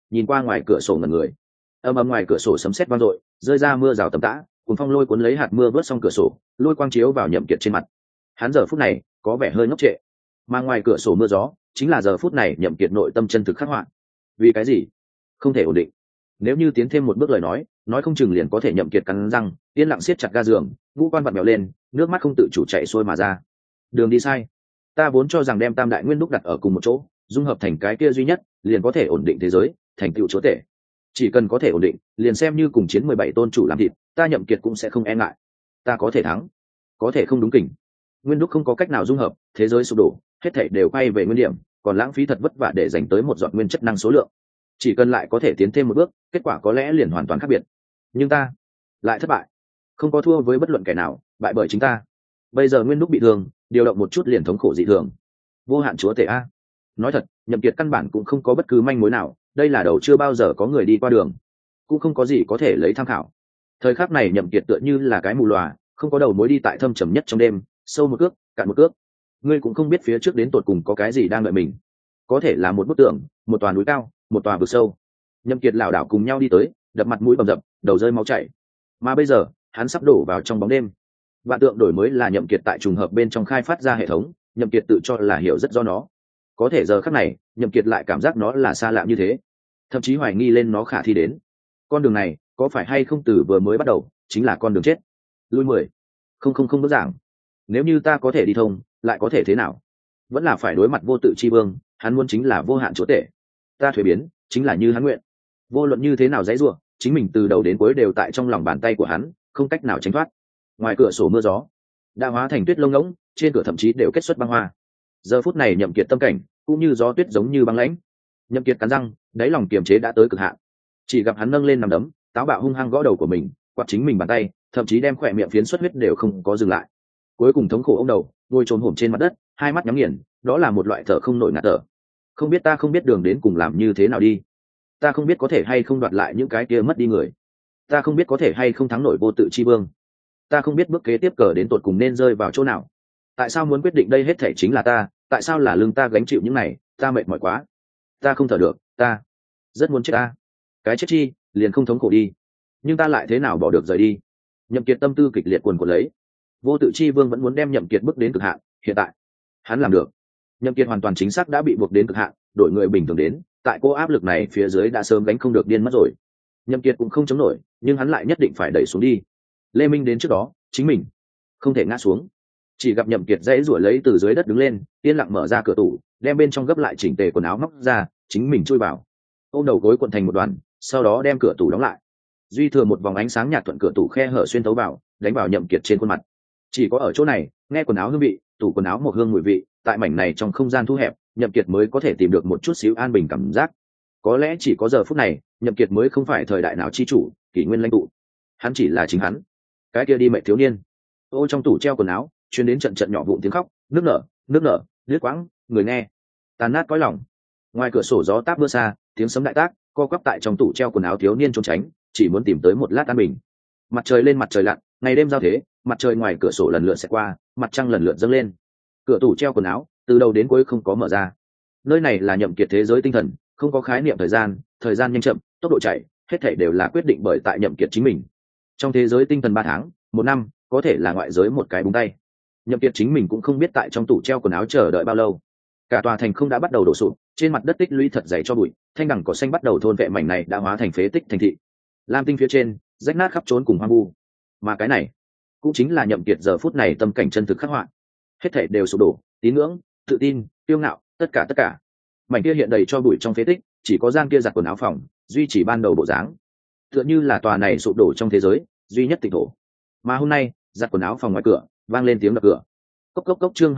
nhìn qua ngoài cửa sổ ngẩn người. Âm ầm ngoài cửa sổ sấm sét vang dội, rơi ra mưa rào tầm tã, cuốn phong lôi cuốn lấy hạt mưa vớt xong cửa sổ, lôi quang chiếu vào Nhậm Kiệt trên mặt. Hắn giờ phút này có vẻ hơi ngốc trệ, mà ngoài cửa sổ mưa gió chính là giờ phút này Nhậm Kiệt nội tâm chân thực khắc họa. Vì cái gì? Không thể ổn định. Nếu như tiến thêm một bước lời nói không chừng liền có thể Nhậm Kiệt cắn răng, yên lặng siết chặt ga giường, ngũ quan vặn vẹo lên, nước mắt không tự chủ chảy xuôi mà ra. Đường đi sai. Ta vốn cho rằng đem tam đại nguyên đúc đặt ở cùng một chỗ, dung hợp thành cái kia duy nhất, liền có thể ổn định thế giới, thành tựu chúa tể. Chỉ cần có thể ổn định, liền xem như cùng chiến 17 tôn chủ làm thịt, ta Nhậm Kiệt cũng sẽ không e ngại. Ta có thể thắng, có thể không đúng kỉnh. Nguyên đúc không có cách nào dung hợp, thế giới sụp đổ, hết thảy đều quay về nguyên điểm, còn lãng phí thật vất vả để dành tới một giọt nguyên chất năng số lượng. Chỉ cần lại có thể tiến thêm một bước, kết quả có lẽ liền hoàn toàn khác biệt. Nhưng ta lại thất bại, không có thua với bất luận kẻ nào, bại bởi chính ta. Bây giờ nguyên đúc bị thương, điều động một chút liền thống khổ dị thường. Vô hạn chúa tể a. Nói thật, Nhậm Kiệt căn bản cũng không có bất cứ manh mối nào, đây là đầu chưa bao giờ có người đi qua đường, cũng không có gì có thể lấy tham khảo. Thời khắc này Nhậm Kiệt tựa như là cái mù lòa, không có đầu mối đi tại thâm trầm nhất trong đêm, sâu một cước, cạn một cước. Ngươi cũng không biết phía trước đến tột cùng có cái gì đang đợi mình. Có thể là một bức tường, một tòa núi cao, một tòa vực sâu. Nhậm Kiệt lảo đảo cùng nhau đi tới, đập mặt mũi bầm dập, đầu rơi máu chảy. Mà bây giờ, hắn sắp đổ vào trong bóng đêm. Vạn tượng đổi mới là Nhậm Kiệt tại trùng hợp bên trong khai phát ra hệ thống, Nhậm Kiệt tự cho là hiểu rất do nó. Có thể giờ khắc này, Nhậm Kiệt lại cảm giác nó là xa lạ như thế, thậm chí hoài nghi lên nó khả thi đến. Con đường này, có phải hay không từ vừa mới bắt đầu chính là con đường chết? Lui 10. Không đơn giản. Nếu như ta có thể đi thông, lại có thể thế nào? Vẫn là phải đối mặt vô tự chi vương, hắn muốn chính là vô hạn chúa tể. Ta thuế biến, chính là như hắn nguyện. Vô luận như thế nào dãy rủa, chính mình từ đầu đến cuối đều tại trong lòng bàn tay của hắn, không cách nào tránh thoát. Ngoài cửa sổ mưa gió đã hóa thành tuyết lông ngỗng, trên cửa thậm chí đều kết xuất băng hoa. Giờ phút này Nhậm Kiệt tâm cảnh cũng như gió tuyết giống như băng lãnh. Nhậm Kiệt cắn răng, đáy lòng kiềm chế đã tới cực hạn. Chỉ gặp hắn nâng lên nằm đấm, táo bạo hung hăng gõ đầu của mình, quạt chính mình bàn tay, thậm chí đem khỏe miệng phiến xuất huyết đều không có dừng lại. Cuối cùng thống khổ ông đầu, ngồi trồm hổm trên mặt đất, hai mắt nhắm nghiền, đó là một loại thở không nổi ngạt thở. Không biết ta không biết đường đến cùng làm như thế nào đi. Ta không biết có thể hay không đoạt lại những cái kia mất đi người. Ta không biết có thể hay không thắng nổi vô tự chi vương. Ta không biết bước kế tiếp cờ đến tột cùng nên rơi vào chỗ nào. Tại sao muốn quyết định đây hết thảy chính là ta? Tại sao là lưng ta gánh chịu những này? Ta mệt mỏi quá, ta không thở được, ta rất muốn chết ta. Cái chết chi liền không thống khổ đi, nhưng ta lại thế nào bỏ được rời đi? Nhậm Kiệt tâm tư kịch liệt cuồn cuộn lấy. Vô tự chi vương vẫn muốn đem Nhậm Kiệt bước đến cực hạn, hiện tại hắn làm được. Nhậm Kiệt hoàn toàn chính xác đã bị buộc đến cực hạn, đổi người bình thường đến, tại cô áp lực này phía dưới đã sớm gánh không được điên mất rồi. Nhậm Kiệt cũng không chống nổi, nhưng hắn lại nhất định phải đẩy xuống đi. Lê Minh đến trước đó, chính mình không thể ngã xuống. Chỉ gặp Nhậm Kiệt dãy rủa lấy từ dưới đất đứng lên, yên lặng mở ra cửa tủ, đem bên trong gấp lại chỉnh tề quần áo móc ra, chính mình chui vào, ôm đầu gối cuộn thành một đoàn, sau đó đem cửa tủ đóng lại. Duy thừa một vòng ánh sáng nhạt thuận cửa tủ khe hở xuyên thấu vào, đánh vào Nhậm Kiệt trên khuôn mặt. Chỉ có ở chỗ này, nghe quần áo hương vị, tủ quần áo một hương mùi vị, tại mảnh này trong không gian thu hẹp, Nhậm Kiệt mới có thể tìm được một chút xíu an bình cảm giác. Có lẽ chỉ có giờ phút này, Nhậm Kiệt mới không phải thời đại nào chi chủ, kỷ nguyên lãnh tụ, hắn chỉ là chính hắn. Cái kia đi mệt thiếu niên. Ô trong tủ treo quần áo, truyền đến trận trận nhỏ vụn tiếng khóc, nước nở, liếc quãng, người nghe tàn nát cõi lòng. Ngoài cửa sổ gió táp mưa xa, tiếng sấm đại tác, co quắp tại trong tủ treo quần áo thiếu niên trốn tránh, chỉ muốn tìm tới một lát an bình. Mặt trời lên mặt trời lặn, ngày đêm giao thế, mặt trời ngoài cửa sổ lần lượt sẽ qua, mặt trăng lần lượt dâng lên. Cửa tủ treo quần áo từ đầu đến cuối không có mở ra. Nơi này là Nhậm Kiệt thế giới tinh thần, không có khái niệm thời gian nhanh chậm, tốc độ chạy, hết thảy đều là quyết định bởi tại Nhậm Kiệt chính mình. Trong thế giới tinh thần 3 tháng, 1 năm, có thể là ngoại giới một cái búng tay. Nhậm Kiệt chính mình cũng không biết tại trong tủ treo quần áo chờ đợi bao lâu. Cả tòa thành không đã bắt đầu đổ sụp, trên mặt đất tích lũy thật dày cho bụi, thanh đằng cỏ xanh bắt đầu thôn vệ mảnh này đã hóa thành phế tích thành thị. Lam tinh phía trên, rách nát khắp trốn cùng hoang vu. Mà cái này, cũng chính là Nhậm Kiệt giờ phút này tâm cảnh chân thực khắc họa. Hết thảy đều sụp đổ, tín ngưỡng, tự tin, kiêu ngạo, tất cả. Mảnh kia hiện đầy cho bụi trong phế tích, chỉ có gian kia giặt quần áo phòng, duy trì ban đầu bộ dáng. Tựa như là tòa này sụp đổ trong thế giới, duy nhất tịnh thổ. Mà hôm nay, giặt quần áo phòng ngoài cửa, vang lên tiếng đập cửa. Cốc chương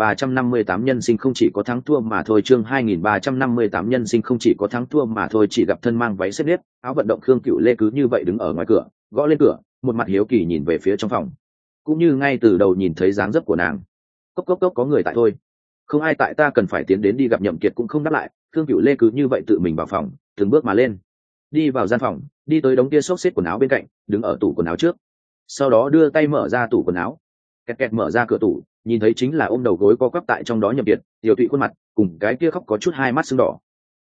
2358 nhân sinh không chỉ có thắng thua mà thôi, chương 2358 nhân sinh không chỉ có thắng thua mà thôi, chỉ gặp thân mang váy xếp nếp, áo vận động Khương Cựu Lê cứ như vậy đứng ở ngoài cửa, gõ lên cửa, một mặt hiếu kỳ nhìn về phía trong phòng. Cũng như ngay từ đầu nhìn thấy dáng dấp của nàng. Cốc có người tại thôi. Không ai tại, ta cần phải tiến đến đi gặp Nhậm Kiệt cũng không đáp lại, Khương Cựu Lê cứ như vậy tự mình vào phòng, từng bước mà lên. Đi vào gian phòng, đi tới đống kia xốc xếp quần áo bên cạnh, đứng ở tủ quần áo trước. Sau đó đưa tay mở ra tủ quần áo, kẹt mở ra cửa tủ, nhìn thấy chính là ôm đầu gối co quắp tại trong đó Nhậm Kiệt, tiểu tụy khuôn mặt, cùng cái kia khóc có chút hai mắt sưng đỏ.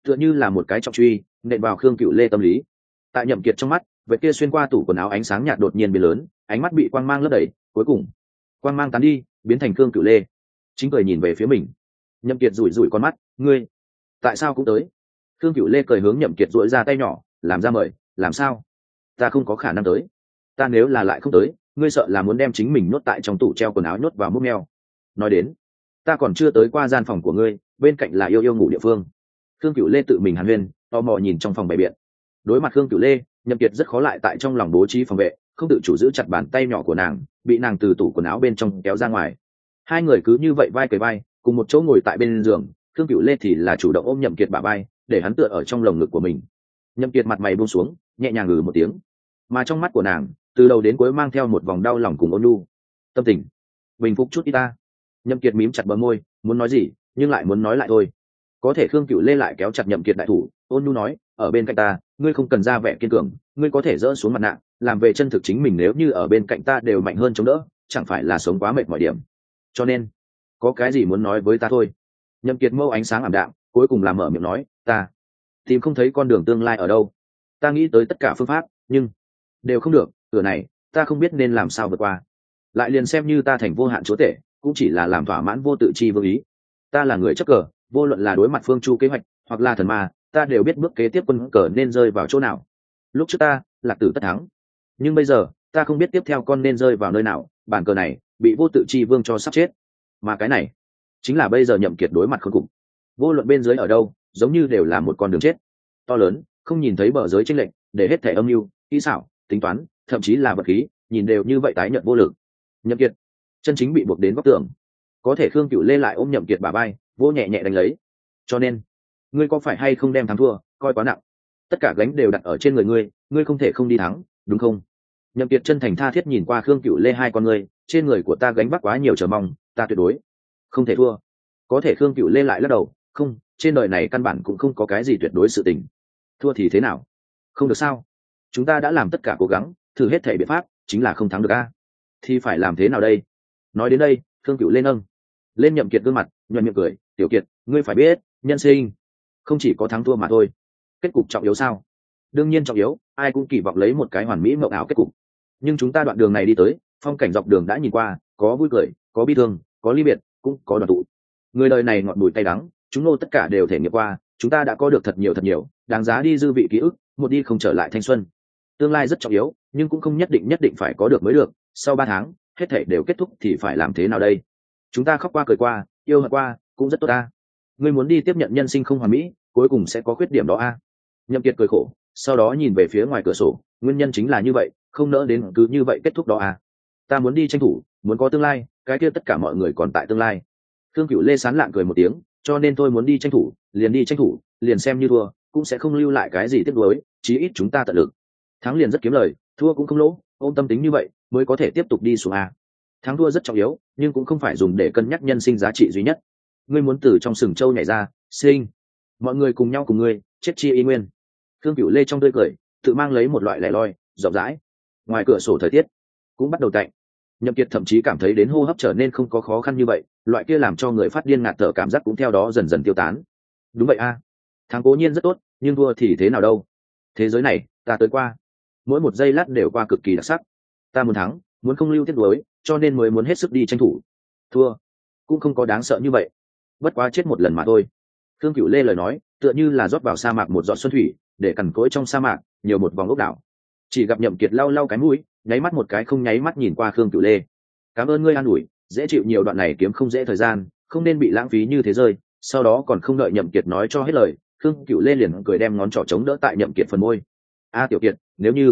tựa như là một cái trọng truy nện vào Khương Cửu Lê tâm lý. Tại Nhậm Kiệt trong mắt, vệt kia xuyên qua tủ quần áo ánh sáng nhạt đột nhiên biến lớn, ánh mắt bị quang mang lấp đầy, cuối cùng quang mang tán đi, biến thành Khương Cửu Lê chính cười nhìn về phía mình. Nhậm Kiệt rủi rủi con mắt, ngươi tại sao cũng tới? Khương Cửu Lê cười hướng Nhậm Kiệt duỗi ra tay nhỏ, làm ra mời, làm sao? Ta không có khả năng tới. Ta nếu là lại không tới, ngươi sợ là muốn đem chính mình nhốt tại trong tủ treo quần áo nhốt vào múc meo. Nói đến, ta còn chưa tới qua gian phòng của ngươi, bên cạnh là yêu yêu ngủ địa phương. Khương Cửu Lê tự mình hàn huyên, tò mò nhìn trong phòng bày biện. Đối mặt Khương Cửu Lê, Nhậm Kiệt rất khó lại tại trong lòng bố trí phòng vệ, không tự chủ giữ chặt bàn tay nhỏ của nàng, bị nàng từ tủ quần áo bên trong kéo ra ngoài. Hai người cứ như vậy vai kề vai, cùng một chỗ ngồi tại bên giường. Khương Cửu Lê thì là chủ động ôm Nhậm Kiệt bả vai, để hắn tựa ở trong lồng ngực của mình. Nhậm Kiệt mặt mày buông xuống, nhẹ nhàng ngừ một tiếng, mà trong mắt của nàng từ đầu đến cuối mang theo một vòng đau lòng cùng ôn nhu. Tâm tình bình phục chút đi ta. Nhậm Kiệt mím chặt bờ môi, muốn nói gì nhưng lại muốn nói lại thôi. Có thể Khương Cửu Lê lại kéo chặt Nhậm Kiệt đại thủ, ôn nhu nói, ở bên cạnh ta, ngươi không cần ra vẻ kiên cường, ngươi có thể dỡ xuống mặt nạ, làm về chân thực chính mình. Nếu như ở bên cạnh ta đều mạnh hơn chống đỡ, chẳng phải là sống quá mệt mỏi điểm. Cho nên, có cái gì muốn nói với ta thôi. Nhậm Kiệt mâu ánh sáng ảm đạm, cuối cùng là mở miệng nói, ta tìm không thấy con đường tương lai ở đâu. Ta nghĩ tới tất cả phương pháp, nhưng đều không được. Cửa này, ta không biết nên làm sao vượt qua. Lại liền xem như ta thành vô hạn chúa tể, cũng chỉ là làm thỏa mãn vô tự chi vương ý. Ta là người chấp cờ, vô luận là đối mặt phương chu kế hoạch, hoặc là thần ma, ta đều biết bước kế tiếp quân cờ nên rơi vào chỗ nào. Lúc trước ta, lạc tử tất thắng, nhưng bây giờ, ta không biết tiếp theo con nên rơi vào nơi nào. Bản cờ này bị vô tự chi vương cho sắp chết, mà cái này chính là bây giờ Nhậm Kiệt đối mặt khốn cùng. Vô luận bên dưới ở đâu, giống như đều là một con đường chết to lớn, không nhìn thấy bờ giới chênh lệch, để hết thể âm mưu, kỹ xảo, tính toán, thậm chí là vật khí, nhìn đều như vậy tái nhợt vô lực. Nhậm Kiệt chân chính bị buộc đến góc tường. Có thể Khương Cửu Lê lại ôm Nhậm Kiệt bả vai, vỗ nhẹ nhẹ đánh lấy. Cho nên, ngươi có phải hay không đem thắng thua coi quá nặng? Tất cả gánh đều đặt ở trên người ngươi, ngươi không thể không đi thắng, đúng không? Nhậm Kiệt chân thành tha thiết nhìn qua Khương Cửu Lê, hai con ngươi, trên người của ta gánh vác quá nhiều chờ mong, ta tuyệt đối không thể thua. Có thể Khương Cửu Lê lại lắc đầu, không, trên đời này căn bản cũng không có cái gì tuyệt đối sự tình. Thua thì thế nào? Không được sao? Chúng ta đã làm tất cả cố gắng, thử hết thảy biện pháp, chính là không thắng được a. Thì phải làm thế nào đây? Nói đến đây, Khương Cửu Lê nâng lên Nhậm Kiệt gương mặt, nhoẻn miệng cười, tiểu Kiệt, ngươi phải biết, nhân sinh không chỉ có thắng thua mà thôi. Kết cục trọng yếu sao? Đương nhiên trọng yếu, ai cũng kỳ vọng lấy một cái hoàn mỹ mộng ảo kết cục. Nhưng chúng ta đoạn đường này đi tới, phong cảnh dọc đường đã nhìn qua, có vui cười, có bi thương, có ly biệt, cũng có đoàn tụ. Người đời này ngọt bùi cay đắng, chúng nô tất cả đều thể nghiệm qua, chúng ta đã có được thật nhiều, đáng giá đi dư vị ký ức, một đi không trở lại thanh xuân. Tương lai rất trọng yếu, nhưng cũng không nhất định phải có được mới được. Sau 3 tháng, hết thảy đều kết thúc thì phải làm thế nào đây? Chúng ta khóc qua cười qua, yêu hận qua, cũng rất tốt ta. Ngươi muốn đi tiếp nhận nhân sinh không hoàn mỹ, cuối cùng sẽ có khuyết điểm đó a. Nhậm Kiệt cười khổ, sau đó nhìn về phía ngoài cửa sổ, nguyên nhân chính là như vậy, không nỡ đến cứ như vậy kết thúc đó a. Ta muốn đi tranh thủ, muốn có tương lai, cái kia tất cả mọi người còn tại tương lai. Khương Cửu Lê sán lạn cười một tiếng, cho nên tôi muốn đi tranh thủ, liền đi tranh thủ, liền xem như thua, cũng sẽ không lưu lại cái gì tiếc nuối, chí ít chúng ta tận lực. Thắng liền rất kiếm lời, thua cũng không lỗ, ôm tâm tính như vậy mới có thể tiếp tục đi xuống a. Thắng thua rất trọng yếu, nhưng cũng không phải dùng để cân nhắc nhân sinh giá trị duy nhất. Ngươi muốn từ trong sừng châu nhảy ra, sinh, mọi người cùng nhau cùng ngươi, chết chi y nguyên. Khương Cửu Lê trong tươi cười, tự mang lấy một loại lẻ loi, rộng rãi. Ngoài cửa sổ thời tiết cũng bắt đầu tạnh. Nhậm Kiệt thậm chí cảm thấy đến hô hấp trở nên không có khó khăn như vậy, loại kia làm cho người phát điên ngạt thở cảm giác cũng theo đó dần dần tiêu tán. Đúng vậy a, thắng cố nhiên rất tốt, nhưng thua thì thế nào đâu? Thế giới này, ta tới qua, mỗi một giây lát đều qua cực kỳ đặc sắc. Ta muốn thắng, muốn không lưu tiếc nuối, cho nên mới muốn hết sức đi tranh thủ. Thua cũng không có đáng sợ như vậy, bất quá chết một lần mà thôi. Khương Cửu Lê lời nói tựa như là rót vào sa mạc một giọt xuân thủy, để cằn cỗi trong sa mạc nhiều một vòng ốc đảo. Chỉ gặp Nhậm Kiệt lau lau cái mũi, nháy mắt một cái không nháy mắt nhìn qua Khương Cửu Lê. Cảm ơn ngươi an ủi, dễ chịu nhiều, đoạn này kiếm không dễ thời gian, không nên bị lãng phí như thế rơi. Sau đó còn không đợi Nhậm Kiệt nói cho hết lời, Khương Cửu Lê liền cười đem ngón trỏ chống đỡ tại Nhậm Kiệt phần môi. A Tiểu Kiệt,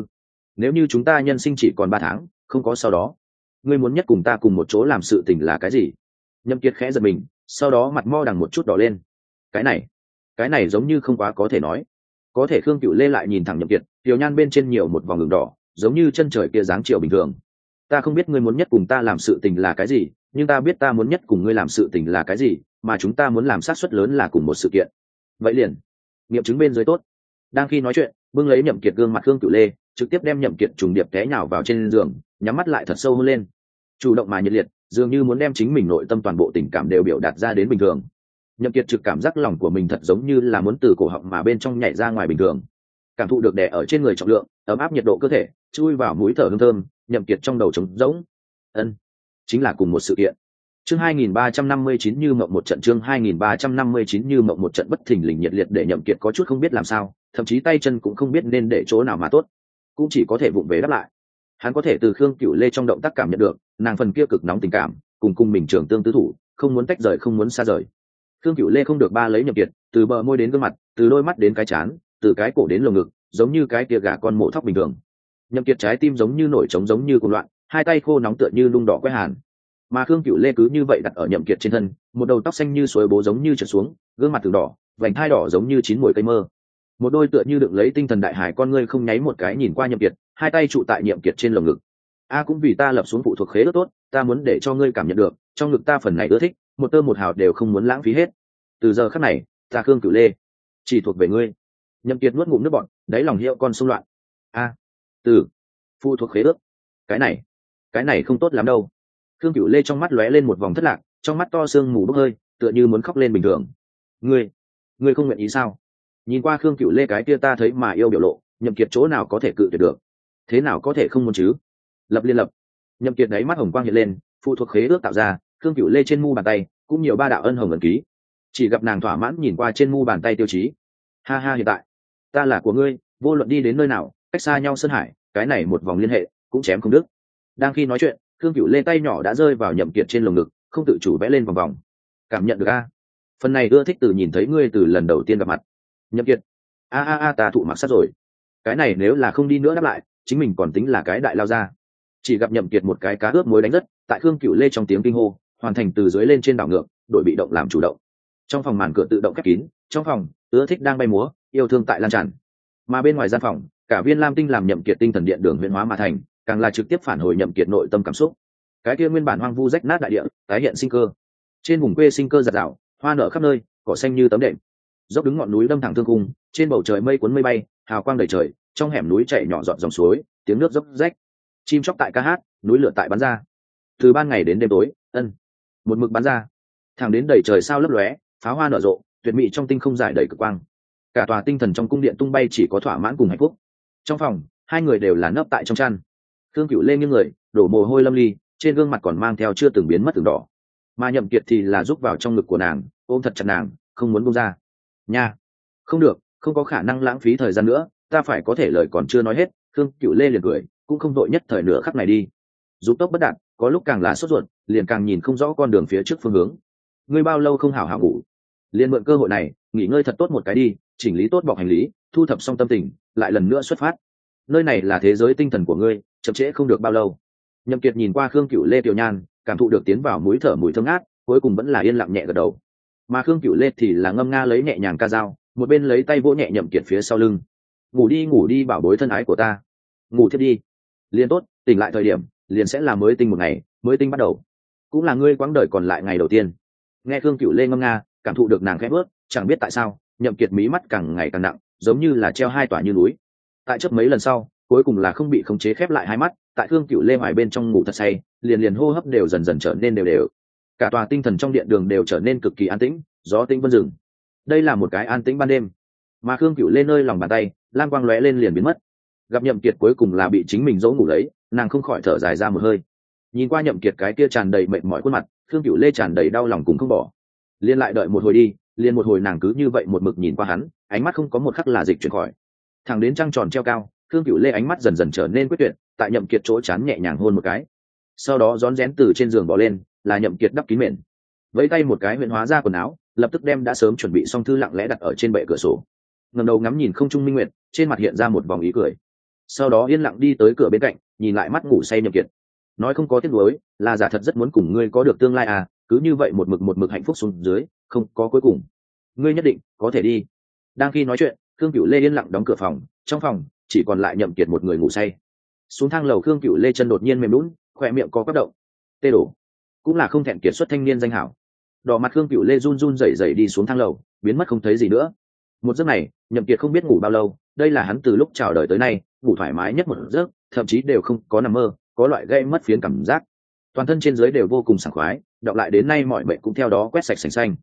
nếu như chúng ta nhân sinh chỉ còn 3 tháng, không có sau đó, ngươi muốn nhất cùng ta cùng một chỗ làm sự tình là cái gì? Nhậm Kiệt khẽ giật mình, sau đó mặt mo đằng một chút đỏ lên. Cái này giống như không quá có thể nói. Có thể Khương Cửu Lê lại nhìn thẳng Nhậm Kiệt, tiểu nhan bên trên nhiều một vòng ửng đỏ, giống như chân trời kia dáng chiều bình thường. Ta không biết ngươi muốn nhất cùng ta làm sự tình là cái gì, nhưng ta biết ta muốn nhất cùng ngươi làm sự tình là cái gì, mà chúng ta muốn làm xác suất lớn là cùng một sự kiện. Vậy liền, nghiệm chứng bên dưới tốt. Đang khi nói chuyện, bưng lấy Nhậm Kiệt gương mặt Khương Cửu Lê, trực tiếp đem Nhậm Kiệt trùng điệp té nhào vào trên giường, nhắm mắt lại thật sâu hôn lên. Chủ động mà nhiệt liệt, dường như muốn đem chính mình nội tâm toàn bộ tình cảm đều biểu đạt ra đến bình thường. Nhậm Kiệt trực cảm giác lòng của mình thật giống như là muốn từ cổ họng mà bên trong nhảy ra ngoài bình thường, cảm thụ được đè ở trên người trọng lượng, ấm áp nhiệt độ cơ thể, chui vào mũi thở hương thơm. Nhậm Kiệt trong đầu trống rỗng. Ân, chính là cùng một sự kiện. Chương 2359 như mộng một trận, chương 2359 như mộng một trận, bất thình lình nhiệt liệt để Nhậm Kiệt có chút không biết làm sao, thậm chí tay chân cũng không biết nên để chỗ nào mà tốt, cũng chỉ có thể vụng về đáp lại. Hắn có thể từ Khương Cửu Lê trong động tác cảm nhận được, nàng phần kia cực nóng tình cảm, cùng mình trường tương tứ thủ, không muốn tách rời, không muốn xa rời. Khương Cửu Lê không được ba lấy Nhậm Kiệt, từ bờ môi đến gương mặt, từ đôi mắt đến cái trán, từ cái cổ đến lồng ngực, giống như cái kia gà con mổ thóc bình thường. Nhậm Kiệt trái tim giống như nổi trống, giống như cuồng loạn, hai tay khô nóng tựa như lung đỏ quét hàn. Mà Khương Cửu Lê cứ như vậy đặt ở Nhậm Kiệt trên thân, một đầu tóc xanh như suối bố giống như trượt xuống, gương mặt từng đỏ, vành thai đỏ giống như chín mùi cây mơ. Một đôi tựa như đựng lấy tinh thần đại hải con ngươi không nháy một cái nhìn qua Nhậm Kiệt, hai tay trụ tại Nhậm Kiệt trên lồng ngực. A cũng vì ta lập xuống phụ thuộc khế ước tốt, ta muốn để cho ngươi cảm nhận được, trong ngực ta phần này ưa thích, một tơ một hào đều không muốn lãng phí hết. Từ giờ khắc này, ta Khương Cửu Lê chỉ thuộc về ngươi. Nhậm Kiệt nuốt ngụm nước bọt, đáy lòng hiệu con xung loạn. A, từ phụ thuộc khế ước, cái này không tốt lắm đâu. Khương Cửu Lê trong mắt lóe lên một vòng thất lạc, trong mắt to sương mù bốc hơi, tựa như muốn khóc lên bình thường. Ngươi không nguyện ý sao? Nhìn qua Khương Cửu Lê cái kia ta thấy mà yêu biểu lộ, Nhậm Kiệt chỗ nào có thể cự tuyệt được? Thế nào có thể không muốn chứ? Lập liên lập. Nhậm Kiệt đáy mắt hồng quang hiện lên, phụ thuộc khế ước tạo ra, Khương Cửu Lê trên mu bàn tay cũng nhiều ba đạo ân hồng ấn ký. Chỉ gặp nàng thỏa mãn nhìn qua trên mu bàn tay tiêu chí. Ha ha, hiện tại ta là của ngươi, vô luận đi đến nơi nào, cách xa nhau sơn hải, cái này một vòng liên hệ cũng chém không đứt. Đang khi nói chuyện, Khương Cửu Lê tay nhỏ đã rơi vào Nhậm Kiệt trên lồng ngực, không tự chủ vẽ lên vòng vòng. Cảm nhận được a? Phần này ưa thích từ nhìn thấy ngươi từ lần đầu tiên gặp mặt. Nhậm Kiệt, ta thụ mặc sát rồi. Cái này nếu là không đi nữa đáp lại, chính mình còn tính là cái đại lao ra. Chỉ gặp Nhậm Kiệt một cái cá ướp muối đánh đất, tại Khương Cửu Lê trong tiếng kinh hô, hoàn thành từ dưới lên trên đảo ngược, đổi bị động làm chủ động. Trong phòng màn cửa tự động khép kín, trong phòng ưa thích đang bay múa, yêu thương tại lan tràn. Mà bên ngoài gian phòng, cả viên lam tinh làm Nhậm Kiệt tinh thần điện đường huyễn hóa mà thành, càng là trực tiếp phản hồi Nhậm Kiệt nội tâm cảm xúc. Cái kia nguyên bản hoang vu rách nát đại địa, tái hiện sinh cơ. Trên vùng quê sinh cơ rực rỡ, hoa nở khắp nơi, cỏ xanh như tấm đệm. Dốc đứng ngọn núi đâm thẳng thương cung, trên bầu trời mây cuốn mây bay, hào quang đầy trời, trong hẻm núi chảy nhỏ giọt dòng suối, tiếng nước dốc rách. Chim chóc tại ca hát, núi lửa tại bắn ra. Từ ban ngày đến đêm tối, một mực bắn ra, thẳng đến đầy trời sao lấp lóe, pháo hoa nở rộ, tuyệt mỹ trong tinh không giải đầy cực quang. Cả tòa tinh thần trong cung điện tung bay chỉ có thỏa mãn cùng hạnh phúc. Trong phòng, hai người đều là nấp tại trong chăn. Khương Cửu Lê nghiêng người, đổ mồ hôi lâm ly, trên gương mặt còn mang theo chưa từng biến mất từng đỏ. Mà Nhậm Kiệt thì là rúc vào trong ngực của nàng, ôm thật chặt nàng, không muốn buông ra. Nha, không được, không có khả năng lãng phí thời gian nữa, ta phải có thể lời còn chưa nói hết. Khương Cửu Lê liền cười, cũng không đội nhất thời nửa khắc này đi. Dục tốc bất đạt, có lúc càng là sốt ruột, liền càng nhìn không rõ con đường phía trước phương hướng. Ngươi bao lâu không hảo hảo ngủ? Liền mượn cơ hội này, nghỉ ngơi thật tốt một cái đi, chỉnh lý tốt bọc hành lý, thu thập xong tâm tình, lại lần nữa xuất phát. Nơi này là thế giới tinh thần của ngươi, chậm trễ không được bao lâu. Nhậm Kiệt nhìn qua Khương Cửu Lê tiểu nhan, cảm thụ được tiến vào mũi thở mùi thơm ngát, cuối cùng vẫn là yên lặng nhẹ gật đầu. Mà Khương Cửu Lê thì là ngâm nga lấy nhẹ nhàng ca dao, một bên lấy tay vỗ nhẹ Nhậm Kiệt phía sau lưng. Ngủ đi bảo bối thân ái của ta, ngủ thiếp đi. Liền tốt, tỉnh lại thời điểm, liền sẽ là mới tinh một ngày, mới tinh bắt đầu, cũng là ngươi quãng đời còn lại ngày đầu tiên. Nghe Khương Cửu Lê ngâm nga, cảm thụ được nàng khẽ bước, chẳng biết tại sao, Nhậm Kiệt mí mắt càng ngày càng nặng, giống như là treo hai tòa như núi. Tại chớp mấy lần sau, cuối cùng là không bị khống chế khép lại hai mắt, tại Khương Cửu Lê ngoài bên trong ngủ thật say, liền hô hấp đều dần dần trở nên đều đều. Cả tòa tinh thần trong điện đường đều trở nên cực kỳ an tĩnh, gió tĩnh vân rừng. Đây là một cái an tĩnh ban đêm. Mà Khương Cửu Lê nơi lòng bàn tay, lam quang lóe lên liền biến mất. Gặp Nhậm Kiệt cuối cùng là bị chính mình dỗ ngủ lấy, nàng không khỏi thở dài ra một hơi. Nhìn qua Nhậm Kiệt cái kia tràn đầy mệt mỏi khuôn mặt, Khương Cửu Lê tràn đầy đau lòng cũng không bỏ. Liên lại đợi một hồi đi, liên một hồi nàng cứ như vậy một mực nhìn qua hắn, ánh mắt không có một khắc là dịch chuyển khỏi. Thẳng đến trăng tròn treo cao, Khương Cửu Lê ánh mắt dần dần trở nên quyết tuyệt, tại Nhậm Kiệt chỗ chán nhẹ nhàng hôn một cái. Sau đó rón rén từ trên giường bò lên, là Nhậm Kiệt đắp kín mền. Vẫy tay một cái huyễn hóa ra quần áo, lập tức đem đã sớm chuẩn bị xong thư lặng lẽ đặt ở trên bệ cửa sổ. Ngẩng đầu ngắm nhìn không trung minh nguyệt, trên mặt hiện ra một vòng ý cười. Sau đó yên lặng đi tới cửa bên cạnh, nhìn lại mắt ngủ say Nhậm Kiệt. Nói không có tiếc nuối, là giả thật rất muốn cùng ngươi có được tương lai à, cứ như vậy một mực hạnh phúc xuống dưới, không có cuối cùng. Ngươi nhất định có thể đi. Đang khi nói chuyện, Khương Cửu Lê yên lặng đóng cửa phòng, trong phòng chỉ còn lại Nhậm Kiệt một người ngủ say. Xuống thang lầu, Khương Cửu Lê chân đột nhiên mềm nhũn, khóe miệng có quắp động. Tê đổ, cũng là không thẹn kiệt xuất thanh niên danh hảo. Đỏ mặt Khương Cửu Lê run run rẩy rẩy đi xuống thang lầu, biến mất không thấy gì nữa. Một giấc này, Nhậm Kiệt không biết ngủ bao lâu, đây là hắn từ lúc chào đời tới nay ngủ thoải mái nhất một giấc, thậm chí đều không có nằm mơ, có loại gây mất phiến cảm giác. Toàn thân trên dưới đều vô cùng sảng khoái, đọc lại đến nay mọi bệnh cũng theo đó quét sạch sành xanh.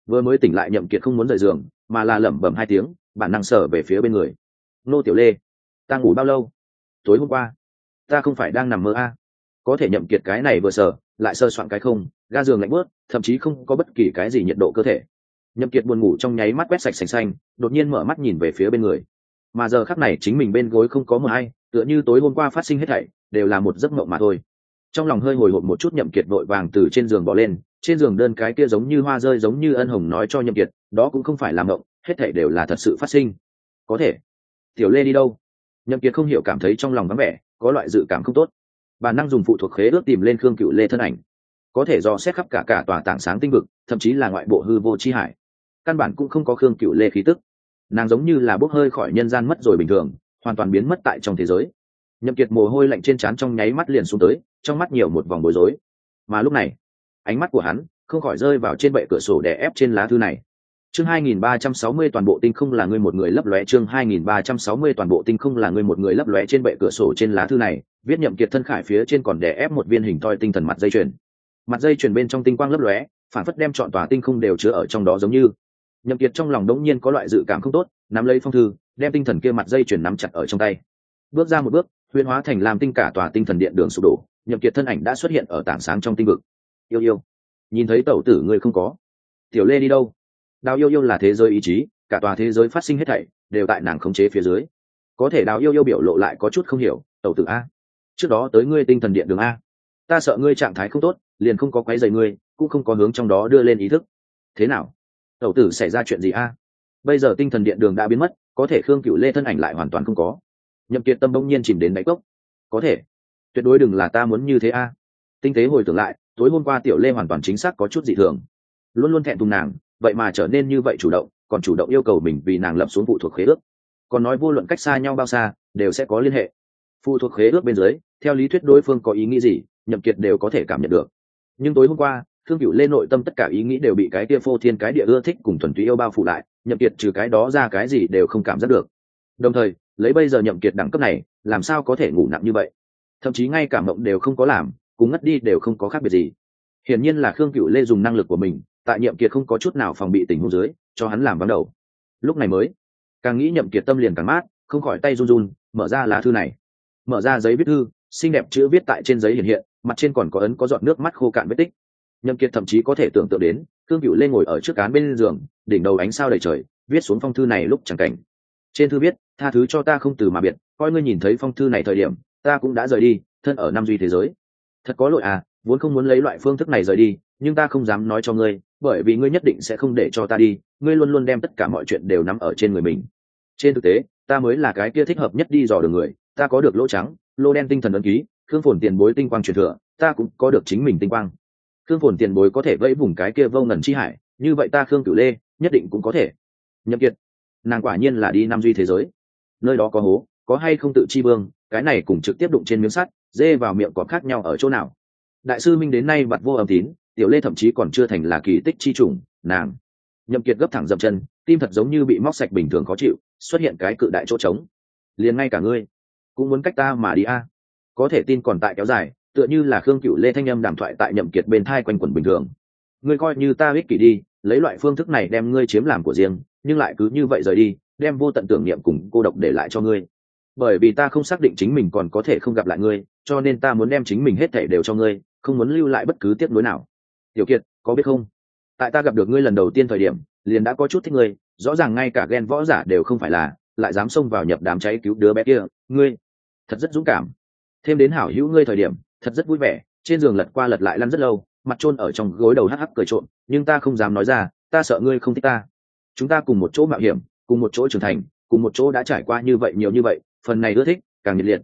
Vừa mới tỉnh lại Nhậm Kiệt không muốn rời giường, mà là lẩm bẩm hai tiếng, bản năng sờ về phía bên người. Nô Tiểu Lê, ta ngủ bao lâu? Tối hôm qua, ta không phải đang nằm mơ à? Có thể Nhậm Kiệt cái này vừa sờ, lại sờ soạn cái không, ga giường lạnh bớt, thậm chí không có bất kỳ cái gì nhiệt độ cơ thể. Nhậm Kiệt buồn ngủ trong nháy mắt quét sạch sành xanh, đột nhiên mở mắt nhìn về phía bên người. Mà giờ khắc này chính mình bên gối không có một ai, tựa như tối hôm qua phát sinh hết thảy đều là một giấc mộng mà thôi. Trong lòng hơi hồi hộp một chút, Nhậm Kiệt vội vàng từ trên giường bò lên, trên giường đơn cái kia giống như hoa rơi giống như ân hồng nói cho Nhậm Kiệt, đó cũng không phải là mộng, hết thảy đều là thật sự phát sinh. Có thể. Tiểu Lê đi đâu? Nhậm Kiệt không hiểu cảm thấy trong lòng vắng vẻ, có loại dự cảm không tốt. Bản năng dùng phụ thuộc khế ước tìm lên Khương Cửu Lê thân ảnh, có thể dò xét khắp cả tòa tảng sáng tinh vực, thậm chí là ngoại bộ hư vô chi hải, căn bản cũng không có Khương Cửu Lê khí tức. Nàng giống như là bốc hơi khỏi nhân gian mất rồi bình thường, hoàn toàn biến mất tại trong thế giới. Nhậm Kiệt mồ hôi lạnh trên trán trong nháy mắt liền xuống tới, trong mắt nhiều một vòng bối rối. Mà lúc này, ánh mắt của hắn không khỏi rơi vào trên bệ cửa sổ đè ép trên lá thư này. Chương 2360 toàn bộ tinh không là ngươi một người lấp lóe. Chương 2360 toàn bộ tinh không là ngươi một người lấp lóe. Trên bệ cửa sổ trên lá thư này, viết Nhậm Kiệt thân khải phía trên còn đè ép một viên hình thoi tinh thần mặt dây chuyền. Mặt dây chuyền bên trong tinh quang lấp lóe, phản phất đem trọn tòa tinh không đều chứa ở trong đó giống như. Nhậm Kiệt trong lòng đống nhiên có loại dự cảm không tốt, nắm lấy phong thư, đem tinh thần kia mặt dây chuyền nắm chặt ở trong tay. Bước ra một bước, huyễn hóa thành làm tinh cả tòa tinh thần điện đường sụp đổ. Nhậm Kiệt thân ảnh đã xuất hiện ở tảng sáng trong tinh vực. Yêu yêu, nhìn thấy tẩu tử người không có? Tiểu Lê đi đâu? Đào yêu yêu là thế giới ý chí, cả tòa thế giới phát sinh hết thảy đều tại nàng khống chế phía dưới. Có thể Đào yêu yêu biểu lộ lại có chút không hiểu, tẩu tử a, trước đó tới ngươi tinh thần điện đường a, ta sợ ngươi trạng thái không tốt, liền không có quấy rầy ngươi, cũng không có hướng trong đó đưa lên ý thức. Thế nào? Tẩu tử xảy ra chuyện gì a? Bây giờ tinh thần điện đường đã biến mất, có thể Khương Cửu Lê thân ảnh lại hoàn toàn không có. Nhậm Kiệt tâm bỗng nhiên chìm đến đáy cốc. Có thể, tuyệt đối đừng là ta muốn như thế a. Tinh tế hồi tưởng lại, tối hôm qua Tiểu Lê hoàn toàn chính xác có chút dị thường, luôn luôn thẹn thùng nàng, vậy mà trở nên như vậy chủ động, còn chủ động yêu cầu mình vì nàng lập xuống phụ thuộc khế ước, còn nói vô luận cách xa nhau bao xa đều sẽ có liên hệ. Phụ thuộc khế ước bên dưới, theo lý thuyết đối phương có ý nghĩ gì, Nhậm Kiệt đều có thể cảm nhận được. Nhưng tối hôm qua, Khương Cửu Lê nội tâm tất cả ý nghĩ đều bị cái kia phô thiên cái địa ưa thích cùng thuần túy yêu bao phủ lại, Nhậm Kiệt trừ cái đó ra cái gì đều không cảm giác được. Đồng thời, lấy bây giờ Nhậm Kiệt đẳng cấp này, làm sao có thể ngủ nặng như vậy? Thậm chí ngay cả mộng đều không có làm, cùng ngất đi đều không có khác biệt gì. Hiển nhiên là Khương Cửu Lê dùng năng lực của mình, tại Nhậm Kiệt không có chút nào phòng bị tình huống dưới, cho hắn làm vắng đầu. Lúc này mới, càng nghĩ Nhậm Kiệt tâm liền càng mát, không khỏi tay run run, mở ra lá thư này, mở ra giấy viết thư, xinh đẹp chữ viết tại trên giấy hiện hiện, mặt trên còn có ấn có giọt nước mắt khô cạn vết tích. Nhậm Kiệt thậm chí có thể tưởng tượng đến, Khương Cửu Lê ngồi ở trước án bên giường, đỉnh đầu ánh sao đầy trời, viết xuống phong thư này lúc chẳng cảnh. Trên thư viết, tha thứ cho ta không từ mà biệt, coi ngươi nhìn thấy phong thư này thời điểm, ta cũng đã rời đi, thân ở năm duy thế giới. Thật có lỗi à, vốn không muốn lấy loại phương thức này rời đi, nhưng ta không dám nói cho ngươi, bởi vì ngươi nhất định sẽ không để cho ta đi, ngươi luôn luôn đem tất cả mọi chuyện đều nắm ở trên người mình. Trên thực tế, ta mới là cái kia thích hợp nhất đi dò đường người, ta có được lỗ trắng, lô đen tinh thần ấn ký, Khương Phồn tiền bối tinh quang truyền thừa, ta cũng có được chính mình tinh quang. Khương Phồn tiền bối có thể vẫy vùng cái kia vô ngần chi hải, như vậy ta Khương Cửu Lê nhất định cũng có thể. Nhậm Kiệt, nàng quả nhiên là đi năm duy thế giới, nơi đó có hố, có hay không tự chi vương, cái này cùng trực tiếp đụng trên miếng sắt, dê vào miệng có khác nhau ở chỗ nào? Đại sư Minh đến nay vật vô âm tín, Tiểu Lê thậm chí còn chưa thành là kỳ tích chi chủng, nàng. Nhậm Kiệt gấp thẳng dậm chân, tim thật giống như bị móc sạch bình thường khó chịu, xuất hiện cái cự đại chỗ trống. Liền ngay cả ngươi cũng muốn cách ta mà đi a? Có thể tin còn tại kéo dài, tựa như là Khương Cửu Lê thanh âm đàm thoại tại Nhậm Kiệt bên tai quanh quẩn bình thường. Ngươi coi như ta ích kỷ đi, lấy loại phương thức này đem ngươi chiếm làm của riêng, nhưng lại cứ như vậy rời đi, đem vô tận tưởng niệm cùng cô độc để lại cho ngươi. Bởi vì ta không xác định chính mình còn có thể không gặp lại ngươi, cho nên ta muốn đem chính mình hết thảy đều cho ngươi, không muốn lưu lại bất cứ tiếc nuối nào. Tiểu Kiệt, có biết không? Tại ta gặp được ngươi lần đầu tiên thời điểm, liền đã có chút thích ngươi, rõ ràng ngay cả ghen võ giả đều không phải là, lại dám xông vào nhập đám cháy cứu đứa bé kia, ngươi thật rất dũng cảm. Thêm đến hảo hữu ngươi thời điểm, thật rất vui vẻ, trên giường lật qua lật lại lăn rất lâu, mặt chôn ở trong gối đầu hắc hắc cười trộm, nhưng ta không dám nói ra, ta sợ ngươi không thích ta. Chúng ta cùng một chỗ mạo hiểm, cùng một chỗ trưởng thành, cùng một chỗ đã trải qua như vậy nhiều như vậy, phần này ưa thích, càng nhiệt liệt,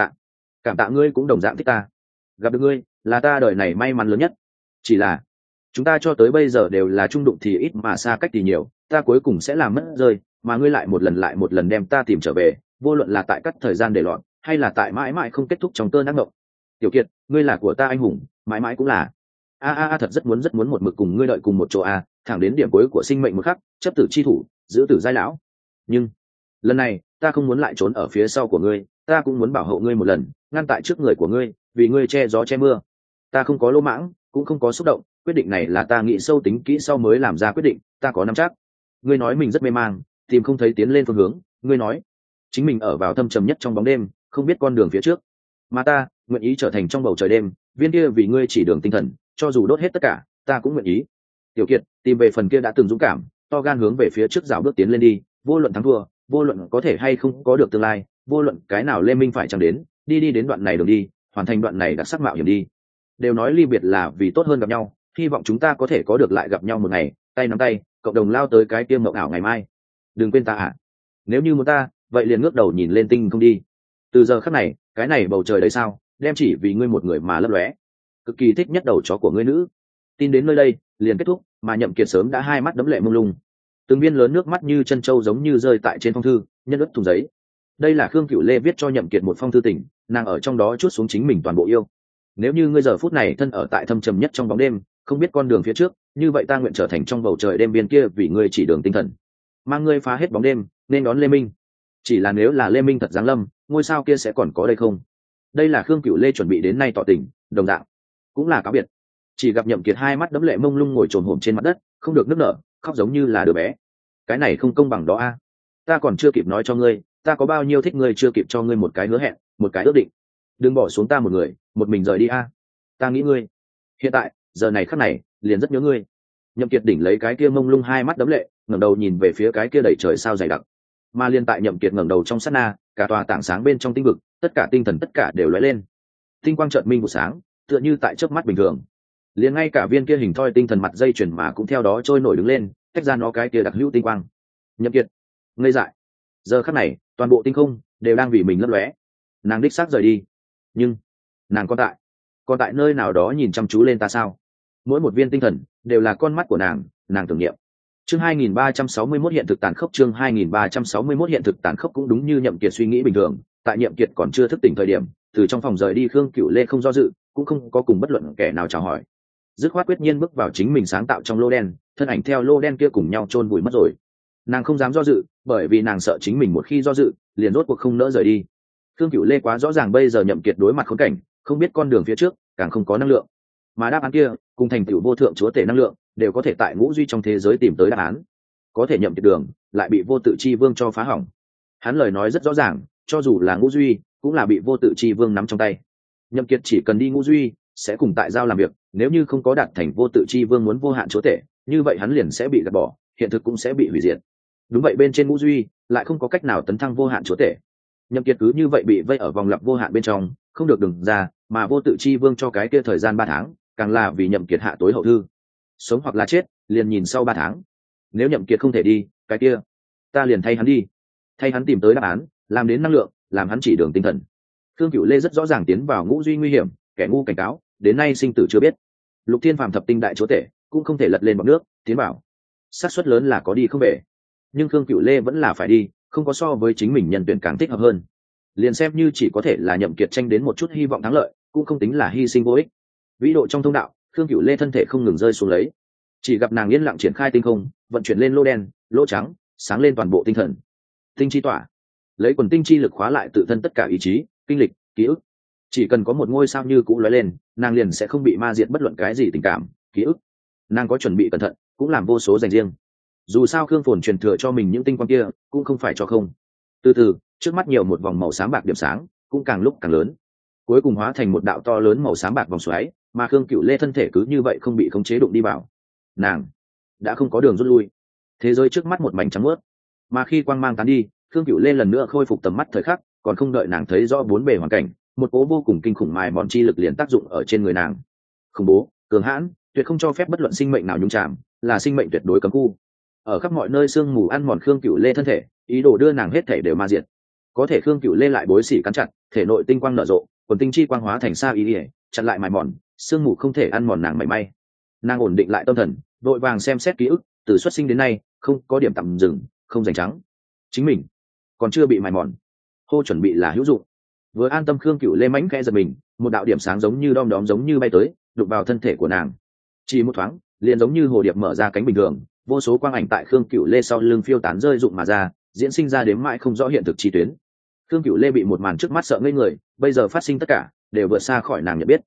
cảm tạ ngươi cũng đồng dạng thích ta. Gặp được ngươi, là ta đời này may mắn lớn nhất. Chỉ là chúng ta cho tới bây giờ đều là chung đụng thì ít mà xa cách thì nhiều, ta cuối cùng sẽ làm mất rơi, mà ngươi lại một lần đem ta tìm trở về, vô luận là tại cắt thời gian để loạn, hay là tại mãi mãi không kết thúc trong cơn ác mộng. Tiểu Kiệt, ngươi là của ta anh hùng, mãi mãi cũng là. Thật rất muốn một mực cùng ngươi đợi cùng một chỗ thẳng đến điểm cuối của sinh mệnh một khắc, chấp tử chi thủ, giữ tử giai lão. Nhưng lần này, ta không muốn lại trốn ở phía sau của ngươi, ta cũng muốn bảo hộ ngươi một lần, ngăn tại trước người của ngươi, vì ngươi che gió che mưa. Ta không có lỗ mãng, cũng không có xúc động, quyết định này là ta nghĩ sâu tính kỹ sau mới làm ra quyết định, ta có nắm chắc. Ngươi nói mình rất mê mang, tìm không thấy tiến lên phương hướng, ngươi nói chính mình ở vào thâm trầm nhất trong bóng đêm, không biết con đường phía trước, mà ta nguyện ý trở thành trong bầu trời đêm viên kia vì ngươi chỉ đường tinh thần, cho dù đốt hết tất cả ta cũng nguyện ý. Tiểu Kiệt, tìm về phần kia đã từng dũng cảm to gan hướng về phía trước rào bước tiến lên đi, vô luận thắng thua, vô luận có thể hay không có được tương lai, vô luận cái nào lê minh phải chẳng đến, đi đến đoạn này đường đi, hoàn thành đoạn này đặc sắc mạo hiểm đi. Đều nói ly biệt là vì tốt hơn gặp nhau, hy vọng chúng ta có thể có được lại gặp nhau một ngày, tay nắm tay cộng đồng lao tới cái tiêm mộng ảo ngày mai. Đừng quên ta ạ. Nếu như muốn ta, vậy liền ngước đầu nhìn lên tinh không đi. Từ giờ khắc này, cái này bầu trời đấy sao đem chỉ vì ngươi một người mà lấp lóe. Cực kỳ thích nhất đầu chó của ngươi nữ. Tin đến nơi đây liền kết thúc, mà Nhậm Kiệt sớm đã hai mắt đẫm lệ mông lung, từng viên lớn nước mắt như chân trâu giống như rơi tại trên phong thư nhân ướt thùng giấy. Đây là Khương Cửu Lê viết cho Nhậm Kiệt một phong thư tình, nàng ở trong đó chuốt xuống chính mình toàn bộ yêu. Nếu như ngươi giờ phút này thân ở tại thâm trầm nhất trong bóng đêm, không biết con đường phía trước, như vậy ta nguyện trở thành trong bầu trời đêm biên kia vì ngươi chỉ đường tinh thần, mang ngươi phá hết bóng đêm nên đón Lê Minh. Chỉ là nếu là Lê Minh thật giáng lâm, ngôi sao kia sẽ còn có đây không? Đây là Khương Cửu Lê chuẩn bị đến nay tỏ tình, đồng dạng cũng là cáo biệt. Chỉ gặp Nhậm Kiệt hai mắt đẫm lệ mông lung ngồi trồn hổm trên mặt đất, không được nức nở, khóc giống như là đứa bé. Cái này không công bằng đó a. Ta còn chưa kịp nói cho ngươi, ta có bao nhiêu thích ngươi chưa kịp cho ngươi một cái hứa hẹn, một cái ước định. Đừng bỏ xuống ta một người, một mình rời đi a. Ta nghĩ ngươi. Hiện tại, giờ này khắc này, liền rất nhớ ngươi. Nhậm Kiệt đỉnh lấy cái kia mông lung hai mắt đẫm lệ, ngẩng đầu nhìn về phía cái kia đầy trời sao dày đặc. Mà liên tại Nhậm Kiệt ngẩng đầu trong sát na, cả tòa tảng sáng bên trong tinh vực, tất cả tinh thần tất cả đều lóe lên. Tinh quang chợt minh vụ sáng, tựa như tại chớp mắt bình thường. Liền ngay cả viên kia hình thoi tinh thần mặt dây chuyền mà cũng theo đó trôi nổi đứng lên, tách ra nó cái kia đặc hữu tinh quang. Nhậm Kiệt ngây dại. Giờ khắc này, toàn bộ tinh không đều đang vì mình lấp lóe. Nàng đích xác rời đi, nhưng nàng còn tại nơi nào đó nhìn chăm chú lên ta sao? Mỗi một viên tinh thần đều là con mắt của nàng tưởng niệm. Chương 2361 hiện thực tàn khốc, chương 2361 hiện thực tàn khốc. Cũng đúng như Nhậm Kiệt suy nghĩ bình thường, tại Nhậm Kiệt còn chưa thức tỉnh thời điểm, từ trong phòng rời đi Khương Cửu Lê không do dự, cũng không có cùng bất luận kẻ nào chào hỏi. Dứt khoát quyết nhiên bước vào chính mình sáng tạo trong lô đen, thân ảnh theo lô đen kia cùng nhau chôn vùi mất rồi. Nàng không dám do dự, bởi vì nàng sợ chính mình một khi do dự, liền rốt cuộc không nỡ rời đi. Khương Cửu Lê quá rõ ràng bây giờ Nhậm Kiệt đối mặt khốn cảnh, không biết con đường phía trước, càng không có năng lượng. Mà đáp án kia, cùng thành tựu vô thượng chúa tể năng lượng, đều có thể tại ngũ duy trong thế giới tìm tới đáp án. Có thể Nhậm Kiệt đường, lại bị vô tự chi vương cho phá hỏng. Hắn lời nói rất rõ ràng, cho dù là ngũ duy, cũng là bị vô tự chi vương nắm trong tay. Nhậm Kiệt chỉ cần đi ngũ duy, sẽ cùng tại giao làm việc, nếu như không có đạt thành vô tự chi vương muốn vô hạn chúa tể, như vậy hắn liền sẽ bị gạt bỏ, hiện thực cũng sẽ bị hủy diệt. Đúng vậy, bên trên ngũ duy lại không có cách nào tấn thăng vô hạn chúa tể. Nhậm Kiệt cứ như vậy bị vây ở vòng lặp vô hạn bên trong, không được đường ra, mà vô tự chi vương cho cái kia thời gian 3 tháng, càng là vì Nhậm Kiệt hạ tối hậu thư. Sống hoặc là chết, liền nhìn sau 3 tháng. Nếu Nhậm Kiệt không thể đi, cái kia, ta liền thay hắn đi, thay hắn tìm tới đáp án, làm đến năng lượng, làm hắn chỉ đường tinh thần. Khương Cửu Lê rất rõ ràng tiến vào ngũ duy nguy hiểm, kẻ ngu cảnh cáo, đến nay sinh tử chưa biết. Lục Thiên Phàm thập tinh đại chúa tể, cũng không thể lật lên bọt nước, tiến vào. Xác suất lớn là có đi không về. Nhưng Khương Cửu Lê vẫn là phải đi, không có so với chính mình nhân tuyển càng thích hợp hơn. Liền xem như chỉ có thể là Nhậm Kiệt tranh đến một chút hy vọng thắng lợi, cũng không tính là hy sinh vô ích. Vĩ độ trong thông đạo, Khương Cửu Lê thân thể không ngừng rơi xuống lấy. Chỉ gặp nàng yên lặng triển khai tinh không, vận chuyển lên lô đen, lỗ trắng, sáng lên toàn bộ tinh thần. Tinh chi tỏa, lấy quần tinh chi lực khóa lại tự thân tất cả ý chí, kinh lịch, ký ức. Chỉ cần có một ngôi sao như cũ lóe lên, nàng liền sẽ không bị ma diệt bất luận cái gì tình cảm, ký ức. Nàng có chuẩn bị cẩn thận, cũng làm vô số dành riêng. Dù sao Khương Phồn truyền thừa cho mình những tinh quang kia, cũng không phải cho không. Từ từ, trước mắt nhiều một vòng màu xám bạc điểm sáng, cũng càng lúc càng lớn. Cuối cùng hóa thành một đạo to lớn màu xám bạc vòng xoáy, mà Khương Cửu Lê thân thể cứ như vậy không bị khống chế đụng đi vào. Nàng đã không có đường rút lui. Thế giới trước mắt một mảnh trắng muốt. Mà khi quang mang tán đi, Khương Cửu Lê lần nữa khôi phục tầm mắt thời khắc, còn không đợi nàng thấy rõ bốn bề hoàn cảnh, một cố vô cùng kinh khủng mài mòn chi lực liền tác dụng ở trên người nàng. Khủng bố, cường hãn, tuyệt không cho phép bất luận sinh mệnh nào nhúng chạm, là sinh mệnh tuyệt đối cấm khu. Ở khắp mọi nơi sương mù ăn mòn Khương Cửu Lê thân thể, ý đồ đưa nàng hết thể đều ma diệt. Có thể Khương Cửu Lê lại bối xỉ cắn chặt, thể nội tinh quang nở rộ, quần tinh chi quang hóa thành sa ý ỉa, chặn lại mài mòn, sương mù không thể ăn mòn nàng mảy may. Nàng ổn định lại tâm thần, vội vàng xem xét ký ức, từ xuất sinh đến nay, không có điểm tạm dừng, không giành trắng. Chính mình còn chưa bị mài mòn, hô chuẩn bị là hữu dụng. Vừa an tâm Khương Cửu Lê mãnh khẽ giật mình, một đạo điểm sáng giống như đom đóm giống như bay tới, đụng vào thân thể của nàng. Chỉ một thoáng, liền giống như hồ điệp mở ra cánh bình thường, vô số quang ảnh tại Khương Cửu Lê sau lưng phiêu tán rơi rụng mà ra, diễn sinh ra đến mãi không rõ hiện thực chi tuyến. Khương Cửu Lê bị một màn trước mắt sợ ngây người, bây giờ phát sinh tất cả đều vượt xa khỏi nàng nhận biết.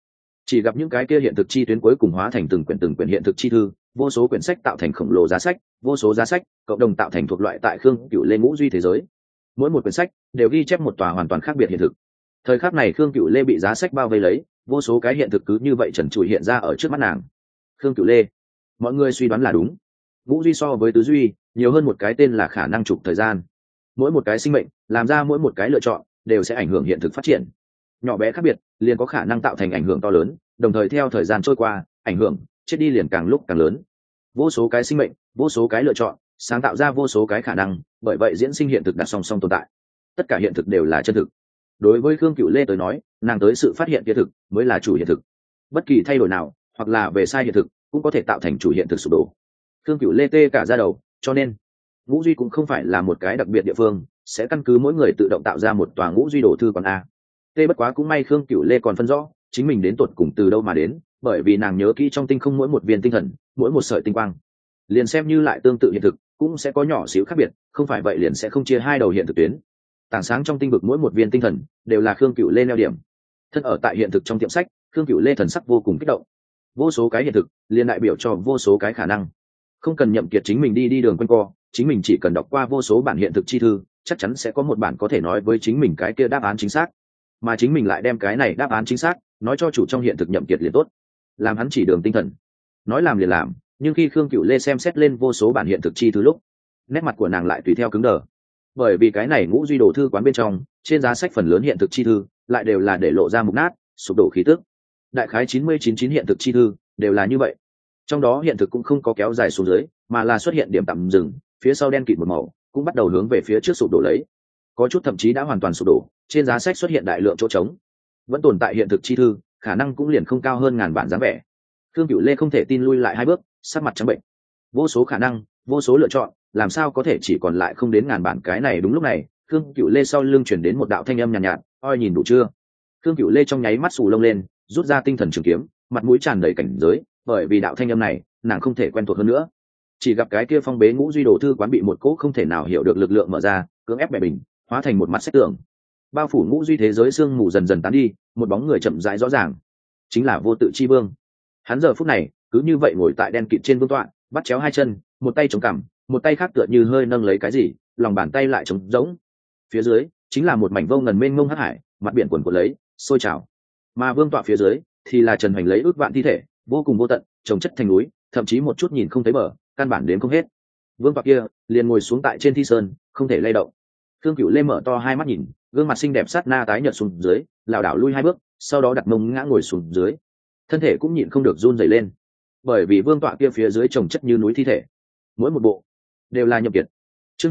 Chỉ gặp những cái kia hiện thực chi tuyến cuối cùng hóa thành từng quyển hiện thực chi thư, vô số quyển sách tạo thành khổng lồ giá sách, vô số giá sách cộng đồng tạo thành thuộc loại tại Khương Cửu Lê ngũ duy thế giới. Mỗi một quyển sách đều ghi chép một tòa hoàn toàn khác biệt hiện thực. Thời khắc này Khương Cửu Lê bị giá sách bao vây lấy, vô số cái hiện thực cứ như vậy trần trụi hiện ra ở trước mắt nàng. Khương Cửu Lê, mọi người suy đoán là đúng. Ngũ duy so với tứ duy, nhiều hơn một cái tên là khả năng chụp thời gian. Mỗi một cái sinh mệnh làm ra mỗi một cái lựa chọn đều sẽ ảnh hưởng hiện thực phát triển. Nhỏ bé khác biệt liền có khả năng tạo thành ảnh hưởng to lớn, đồng thời theo thời gian trôi qua, ảnh hưởng chết đi liền càng lúc càng lớn. Vô số cái sinh mệnh, vô số cái lựa chọn, sáng tạo ra vô số cái khả năng, bởi vậy diễn sinh hiện thực đặt song song tồn tại. Tất cả hiện thực đều là chân thực. Đối với Khương Cửu Lê tới nói, nàng tới sự phát hiện hiện thực mới là chủ hiện thực. Bất kỳ thay đổi nào, hoặc là về sai hiện thực, cũng có thể tạo thành chủ hiện thực sụp đổ. Khương Cửu Lê tê cả da đầu, cho nên ngũ duy cũng không phải là một cái đặc biệt địa phương, sẽ căn cứ mỗi người tự động tạo ra một tòa ngũ duy đổ thư còn a. Tê bất quá cũng may Khương Cửu Lê còn phân rõ chính mình đến tuột cùng từ đâu mà đến, bởi vì nàng nhớ kỹ trong tinh không mỗi một viên tinh thần, mỗi một sợi tinh quang, liền xem như lại tương tự hiện thực, cũng sẽ có nhỏ xíu khác biệt, không phải vậy liền sẽ không chia hai đầu hiện thực tuyến. Tảng sáng trong tinh vực mỗi một viên tinh thần đều là Khương Cửu Lê neo điểm. Thân ở tại hiện thực trong tiệm sách, Khương Cửu Lê thần sắc vô cùng kích động. Vô số cái hiện thực liền đại biểu cho vô số cái khả năng. Không cần Nhậm Kiệt chính mình đi đường quanh co, chính mình chỉ cần đọc qua vô số bản hiện thực chi thư, chắc chắn sẽ có một bản có thể nói với chính mình cái kia đáp án chính xác. Mà chính mình lại đem cái này đáp án chính xác nói cho chủ trong hiện thực Nhậm Kiệt liền tốt, làm hắn chỉ đường tinh thần, nói làm liền làm. Nhưng khi Khương Cửu Lê xem xét lên vô số bản hiện thực chi thư lúc, nét mặt của nàng lại tùy theo cứng đờ, bởi vì cái này ngũ duy đồ thư quán bên trong trên giá sách phần lớn hiện thực chi thư lại đều là để lộ ra mục nát sụp đổ khí tức. Đại khái 99 hiện thực chi thư đều là như vậy, trong đó hiện thực cũng không có kéo dài xuống dưới, mà là xuất hiện điểm tạm dừng, phía sau đen kịt một màu cũng bắt đầu hướng về phía trước sụp đổ lấy, có chút thậm chí đã hoàn toàn sụp đổ. Trên giá sách xuất hiện đại lượng chỗ trống, vẫn tồn tại hiện thực chi thư khả năng cũng liền không cao hơn ngàn bản dáng vẻ. Khương Cửu Lê không thể tin lui lại hai bước, sắc mặt trắng bệnh. Vô số khả năng, vô số lựa chọn, làm sao có thể chỉ còn lại không đến ngàn bản. Cái này đúng lúc này Khương Cửu Lê sau lưng chuyển đến một đạo thanh âm nhàn nhạt, oi nhìn đủ chưa. Khương Cửu Lê trong nháy mắt sù lông lên, rút ra tinh thần trường kiếm, mặt mũi tràn đầy cảnh giới, bởi vì đạo thanh âm này nàng không thể quen thuộc hơn nữa. Chỉ gặp cái kia phong bế ngũ duy đồ thư quán bị một cỗ không thể nào hiểu được lực lượng mở ra, cưỡng ép bẻ bình, hóa thành một mặt sách tường, bao phủ ngũ duy thế giới. sương mù dần dần tán đi, một bóng người chậm rãi rõ ràng, chính là Vô Tự Chi Vương. Hắn giờ phút này cứ như vậy ngồi tại đen kịt trên vương tọa, bắt chéo hai chân, một tay chống cằm, một tay khác tựa như hơi nâng lấy cái gì, lòng bàn tay lại trống rỗng. Phía dưới chính là một mảnh vô ngần mênh mông hắc hải, mặt biển cuồn cuộn lấy, sôi trào. Mà vương tọa phía dưới thì là trần hoành lấy ước vạn thi thể, vô cùng vô tận, chồng chất thành núi, thậm chí một chút nhìn không thấy bờ, căn bản đến không hết. Vương tọa kia liền ngồi xuống tại trên thi sơn, không thể lay động. Khương Cửu Lê mở to hai mắt nhìn, gương mặt xinh đẹp sát na tái nhợt xuống dưới, lảo đảo lui hai bước, sau đó đặt mông ngã ngồi xuống dưới, thân thể cũng nhịn không được run rẩy lên, bởi vì vương tọa kia phía dưới chồng chất như núi thi thể, mỗi một bộ đều là Nhậm Kiệt. Chương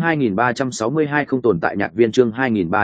2362 không tồn tại nhạc viên. Chương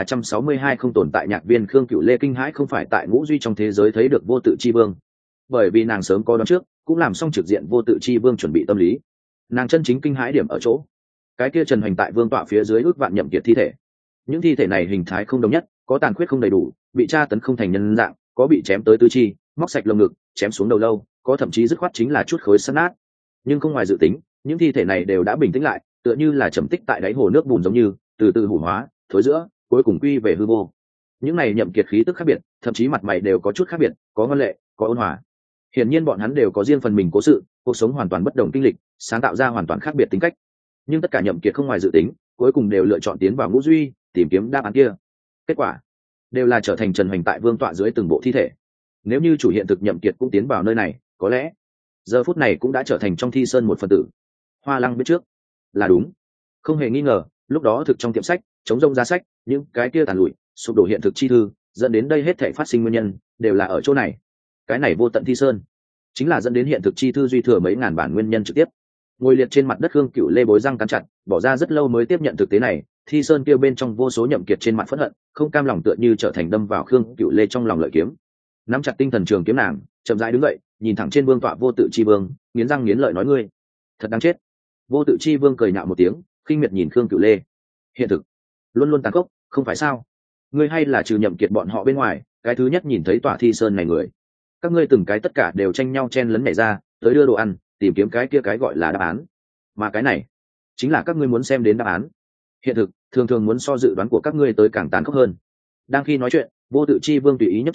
2362 không tồn tại nhạc viên. Khương Cửu Lê kinh hãi không phải tại ngũ duy trong thế giới thấy được Vô Tự Chi Vương, bởi vì nàng sớm có đoán trước, cũng làm xong trực diện Vô Tự Chi Vương chuẩn bị tâm lý. Nàng chân chính kinh hãi điểm ở chỗ, cái kia trần hoành tại vương tọa phía dưới ước vạn Nhậm Kiệt thi thể. Những thi thể này hình thái không đồng nhất, có tàn khuyết không đầy đủ, bị tra tấn không thành nhân dạng, có bị chém tới tứ chi, móc sạch lồng ngực, chém xuống đầu lâu, có thậm chí dứt khoát chính là chút khối sắt nát. Nhưng không ngoài dự tính, những thi thể này đều đã bình tĩnh lại, tựa như là trầm tích tại đáy hồ nước bùn giống như, từ từ hủ hóa, thối rữa, cuối cùng quy về hư vô. Những này Nhậm Kiệt khí tức khác biệt, thậm chí mặt mày đều có chút khác biệt, có ngoan lệ, có ôn hòa. Hiển nhiên bọn hắn đều có riêng phần mình cố sự, cuộc sống hoàn toàn bất đồng kinh lịch, sáng tạo ra hoàn toàn khác biệt tính cách. Nhưng tất cả Nhậm Kiệt không ngoài dự tính, cuối cùng đều lựa chọn tiến vào ngũ duy, tìm kiếm đáp án kia. Kết quả đều là trở thành trần hoành tại vương tọa dưới từng bộ thi thể. Nếu như chủ hiện thực Nhậm Kiệt cũng tiến vào nơi này, có lẽ giờ phút này cũng đã trở thành trong thi sơn một phần tử. Hoa Lăng biết trước là đúng, không hề nghi ngờ. Lúc đó thực trong tiệm sách chống rông giá sách, những cái kia tàn lụi sụp đổ hiện thực chi thư, dẫn đến đây hết thảy phát sinh nguyên nhân đều là ở chỗ này. Cái này vô tận thi sơn chính là dẫn đến hiện thực chi thư duy thừa mấy ngàn bản nguyên nhân trực tiếp. Ngồi liệt trên mặt đất Khương Cửu Lê bối răng cắn chặt, bỏ ra rất lâu mới tiếp nhận thực tế này. Thi sơn kia bên trong vô số Nhậm Kiệt trên mặt phẫn hận, không cam lòng tựa như trở thành đâm vào Khương Cửu Lê trong lòng lợi kiếm. Nắm chặt tinh thần trường kiếm nàng, chậm rãi đứng dậy, nhìn thẳng trên vương tọa Vô Tự Chi Vương, nghiến răng nghiến lợi nói: ngươi thật đáng chết. Vô Tự Chi Vương cười nhạo một tiếng, khinh miệt nhìn Khương Cửu Lê. Hiện thực luôn luôn tàn khốc, không phải sao? Ngươi hay là trừ Nhậm Kiệt bọn họ bên ngoài, cái thứ nhất nhìn thấy tòa thi sơn này người. Các ngươi từng cái tất cả đều tranh nhau chen lấn nhảy ra, tới đưa đồ ăn, tìm kiếm cái kia cái gọi là đáp án. Mà cái này chính là các ngươi muốn xem đến đáp án. Hiện thực thường thường muốn so dự đoán của các ngươi tới càng tàn khốc hơn. Đang khi nói chuyện, Vô Tự Chi Vương tùy ý nhấc chân,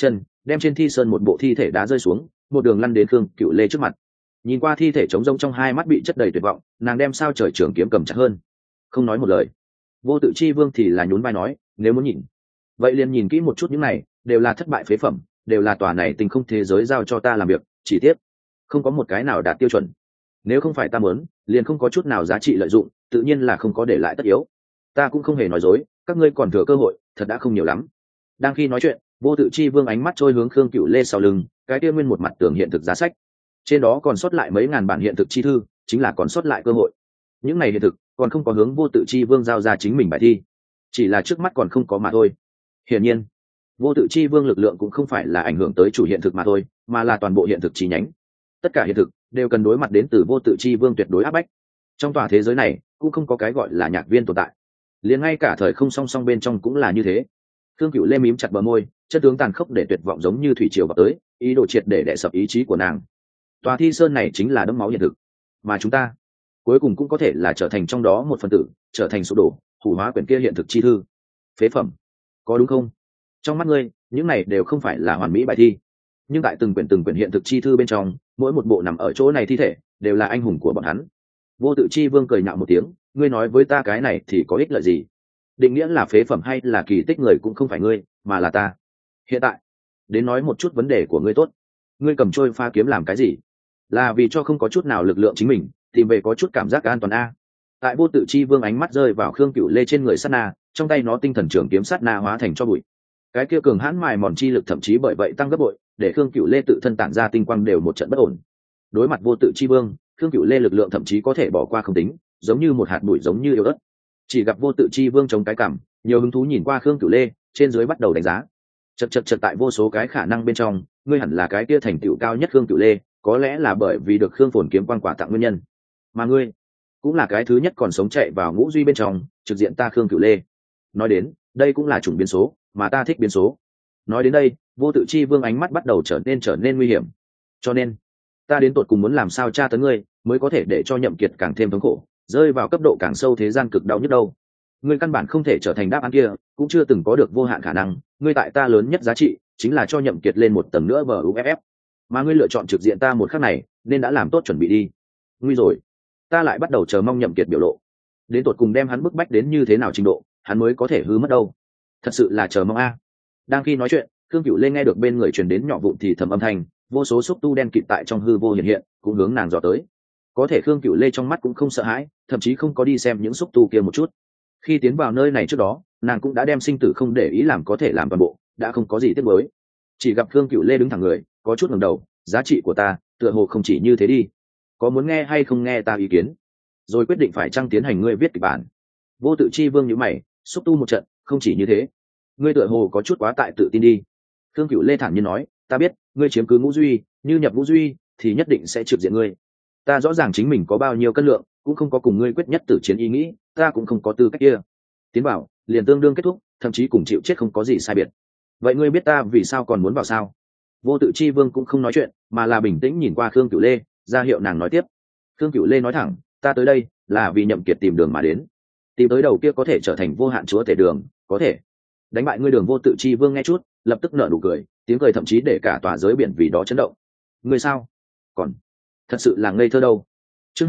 đem trên thi sơn một bộ thi thể đá rơi xuống, một đường lăn đến Khương Cửu Lê trước mặt. Nhìn qua thi thể trống rỗng trong hai mắt bị chất đầy tuyệt vọng, nàng đem sao trời trường kiếm cầm chặt hơn, không nói một lời. Vô Tự Chi Vương thì là nhún vai nói, nếu muốn nhìn, vậy liền nhìn kỹ một chút, những này đều là thất bại phế phẩm, đều là tòa này tình không thế giới giao cho ta làm việc, chỉ tiếc không có một cái nào đạt tiêu chuẩn. Nếu không phải ta muốn, liền không có chút nào giá trị lợi dụng, tự nhiên là không có để lại tất yếu. Ta cũng không hề nói dối, các ngươi còn thừa cơ hội, thật đã không nhiều lắm. Đang khi nói chuyện, Vô Tự Chi Vương ánh mắt trôi hướng Khương Cửu Lê sau lưng, cái kia nguyên một mặt tường hiện thực giá sách, trên đó còn sót lại mấy ngàn bản hiện thực chi thư, chính là còn sót lại cơ hội. Những này hiện thực còn không có hướng Vô Tự Chi Vương giao ra chính mình bài thi, chỉ là trước mắt còn không có mà thôi. Hiển nhiên, Vô Tự Chi Vương lực lượng cũng không phải là ảnh hưởng tới chủ hiện thực mà thôi, mà là toàn bộ hiện thực chi nhánh. Tất cả hiện thực đều cần đối mặt đến từ Vô Tự Chi Vương tuyệt đối áp bách. Trong tòa thế giới này cũng không có cái gọi là nhạc viên tồn tại, liền ngay cả thời không song song bên trong cũng là như thế. Khương Cửu Lê mím chặt bờ môi, chất tướng tàn khốc để tuyệt vọng giống như thủy triều vào tới, ý đồ triệt để đè sập ý chí của nàng. Tòa thi sơn này chính là đẫm máu hiện thực, mà chúng ta cuối cùng cũng có thể là trở thành trong đó một phần tử, trở thành sụp đổ hủ hóa quyển kia hiện thực chi thư, phế phẩm, có đúng không? Trong mắt ngươi, những này đều không phải là hoàn mỹ bài thi, nhưng tại từng quyển hiện thực chi thư bên trong, mỗi một bộ nằm ở chỗ này thi thể đều là anh hùng của bọn hắn. Vô Tự Chi Vương cười nhạo một tiếng, ngươi nói với ta cái này thì có ích lợi gì? Định nghĩa là phế phẩm hay là kỳ tích người cũng không phải ngươi, mà là ta. Hiện tại đến nói một chút vấn đề của ngươi tốt. Ngươi cầm trôi pha kiếm làm cái gì? Là vì cho không có chút nào lực lượng chính mình tìm về có chút cảm giác an toàn a? Tại Vô Tự Chi Vương ánh mắt rơi vào Khương Cửu Lê trên người sát na, trong tay nó tinh thần trường kiếm sát na hóa thành cho bụi. Cái kia cường hãn mài mòn chi lực thậm chí bởi vậy tăng gấp bội, để Khương Cửu Lê tự thân tản ra tinh quang đều một trận bất ổn. Đối mặt Vô Tự Chi Vương, Khương Cửu Lê lực lượng thậm chí có thể bỏ qua không tính, giống như một hạt bụi, giống như yếu ớt. Chỉ gặp Vô Tự Chi Vương chống cái cằm, nhiều hứng thú nhìn qua Khương Cửu Lê, trên dưới bắt đầu đánh giá. Chật tại vô số cái khả năng bên trong, ngươi hẳn là cái kia thành tựu cao nhất Khương Cửu Lê, có lẽ là bởi vì được Khương Phồn kiếm quan quả tặng nguyên nhân, mà ngươi cũng là cái thứ nhất còn sống chạy vào ngũ duy bên trong, trực diện ta Khương Cửu Lê. Nói đến, đây cũng là chủng biến số, mà ta thích biến số. Nói đến đây, Vô Tự Chi Vương ánh mắt bắt đầu trở nên nguy hiểm. Cho nên, ta đến tột cùng muốn làm sao tra tấn ngươi, mới có thể để cho Nhậm Kiệt càng thêm thống khổ, rơi vào cấp độ càng sâu thế gian cực đau nhất đâu. Ngươi căn bản không thể trở thành đáp án kia, cũng chưa từng có được vô hạn khả năng. Ngươi tại ta lớn nhất giá trị chính là cho Nhậm Kiệt lên một tầng nữa bờ UFF, mà ngươi lựa chọn trực diện ta một khắc này, nên đã làm tốt chuẩn bị đi. Nguy rồi, ta lại bắt đầu chờ mong Nhậm Kiệt biểu lộ, đến tột cùng đem hắn bức bách đến như thế nào trình độ, hắn mới có thể hư mất đâu. Thật sự là chờ mong a. Đang khi nói chuyện, Khương Cửu Lê nghe được bên người truyền đến nhỏ vụn thì thầm âm thanh, vô số xúc tu đen kịt tại trong hư vô hiện hiện, cũng hướng nàng dò tới. Có thể Khương Cửu Lê trong mắt cũng không sợ hãi, thậm chí không có đi xem những xúc tu kia một chút. Khi tiến vào nơi này trước đó, nàng cũng đã đem sinh tử không để ý làm có thể làm toàn bộ, đã không có gì tiếc nuối. Chỉ gặp Khương Cửu Lê đứng thẳng người, có chút ngẩng đầu, giá trị của ta, tựa hồ không chỉ như thế đi. Có muốn nghe hay không nghe ta ý kiến, rồi quyết định phải chăng tiến hành ngươi viết kịch bản. Vô Tự Chi Vương nhíu mày, xúc tu một trận, không chỉ như thế, ngươi tựa hồ có chút quá tại tự tin đi. Khương Cửu Lê thản nhiên nói, ta biết, ngươi chiếm cứ ngũ duy, như nhập ngũ duy thì nhất định sẽ trực diện ngươi. Ta rõ ràng chính mình có bao nhiêu cân lượng, cũng không có cùng ngươi quyết nhất tử chiến ý nghĩ, ta cũng không có tư cách kia. Tiến vào liền tương đương kết thúc, thậm chí cùng chịu chết không có gì sai biệt. Vậy ngươi biết ta vì sao còn muốn vào sao? Vô Tự Chi Vương cũng không nói chuyện, mà là bình tĩnh nhìn qua Khương Cửu Lê, ra hiệu nàng nói tiếp. Khương Cửu Lê nói thẳng, ta tới đây là vì Nhậm Kiệt tìm đường mà đến, tìm tới đầu kia có thể trở thành vô hạn chúa tể đường, có thể đánh bại ngươi đường. Vô Tự Chi Vương nghe chút, lập tức nở nụ cười, tiếng cười thậm chí để cả tòa giới biển vì đó chấn động. Ngươi sao? Còn thật sự là ngây thơ đâu. Chương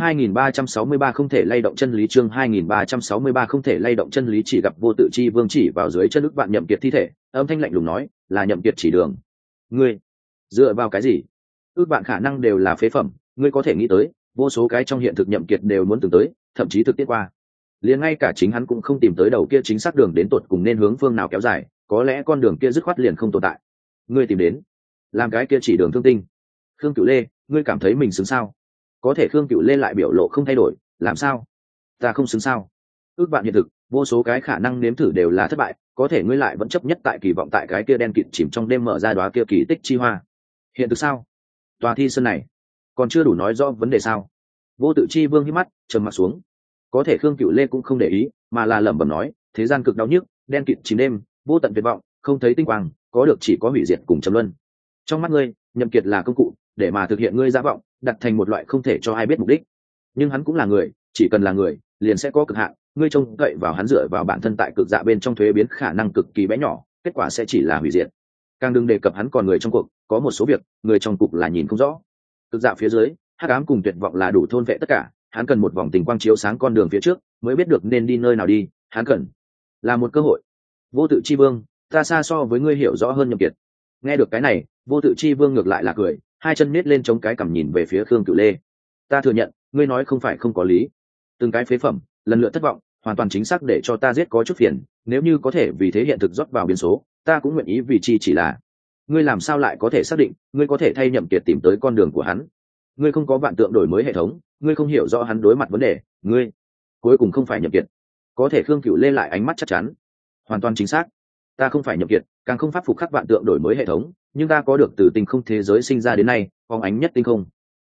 2363 không thể lay động chân lý. Chương 2363 không thể lay động chân lý. Chỉ gặp Vô Tự Chi Vương chỉ vào dưới chân ức vạn Nhậm Kiệt thi thể, âm thanh lạnh lùng nói, là Nhậm Kiệt chỉ đường. Ngươi dựa vào cái gì? Ước vạn khả năng đều là phế phẩm, ngươi có thể nghĩ tới, vô số cái trong hiện thực Nhậm Kiệt đều muốn từng tới, thậm chí thực tiết qua. Liền ngay cả chính hắn cũng không tìm tới đầu kia chính xác đường đến tột cùng nên hướng phương nào kéo dài, có lẽ con đường kia dứt khoát liền không tồn tại. Ngươi tìm đến, làm cái kia chỉ đường thương tinh. Khương Cửu Lê, ngươi cảm thấy mình xứng sao? Có thể Khương Cửu Lê lại biểu lộ không thay đổi, làm sao? Ta không xứng sao? Ước vạn hiện thực, vô số cái khả năng nếm thử đều là thất bại, có thể ngươi lại vẫn chấp nhất tại kỳ vọng tại cái kia đen kịt chìm trong đêm mở ra đóa kia kỳ tích chi hoa. Hiện thực sao? Tòa thi sơn này còn chưa đủ nói rõ vấn đề sao? Vô Tự Chi Vương hít mắt, trầm mặt xuống. Có thể Khương Cửu Lê cũng không để ý, mà là lẩm bẩm nói, thế gian cực đau nhức, đen kịt chìm đêm, vô tận tuyệt vọng, không thấy tinh quang, có được chỉ có hủy diệt cùng trầm luân. Trong mắt ngươi, Nhậm Kiệt là công cụ, để mà thực hiện ngươi giả vọng, đặt thành một loại không thể cho ai biết mục đích. Nhưng hắn cũng là người, chỉ cần là người, liền sẽ có cực hạn. Ngươi trông cậy vào hắn dựa vào bản thân tại cực dạ bên trong thuế biến khả năng cực kỳ bé nhỏ, kết quả sẽ chỉ là hủy diệt. càng đừng đề cập hắn còn người trong cuộc, có một số việc người trong cục là nhìn không rõ. Cực dạo phía dưới, hắc ám cùng tuyệt vọng là đủ thôn vệ tất cả, hắn cần một vòng tình quang chiếu sáng con đường phía trước mới biết được nên đi nơi nào đi. Hắn cần là một cơ hội. Vô Tự Chi Vương, ta xa so với ngươi hiểu rõ hơn Nhậm Kiệt. Nghe được cái này, Vô Tự Chi Vương ngược lại là cười, hai chân nết lên chống cái cằm nhìn về phía Khương Cửu Lê. Ta thừa nhận, ngươi nói không phải không có lý. Từng cái phế phẩm, lần lượt thất vọng, hoàn toàn chính xác để cho ta giết có chút phiền, nếu như có thể vì thế hiện thực rót vào biến số, ta cũng nguyện ý vì chi chỉ là. Ngươi làm sao lại có thể xác định, ngươi có thể thay Nhậm Kiệt tìm tới con đường của hắn? Ngươi không có vạn tượng đổi mới hệ thống, ngươi không hiểu rõ hắn đối mặt vấn đề, ngươi cuối cùng không phải Nhậm Kiệt. Có thể Khương Cửu Lê lại ánh mắt chắc chắn. Hoàn toàn chính xác. Ta không phải Nhậm Kiệt, càng không pháp phục khắc vạn tượng đổi mới hệ thống, nhưng ta có được từ tinh không thế giới sinh ra đến nay, phóng ánh nhất tinh không.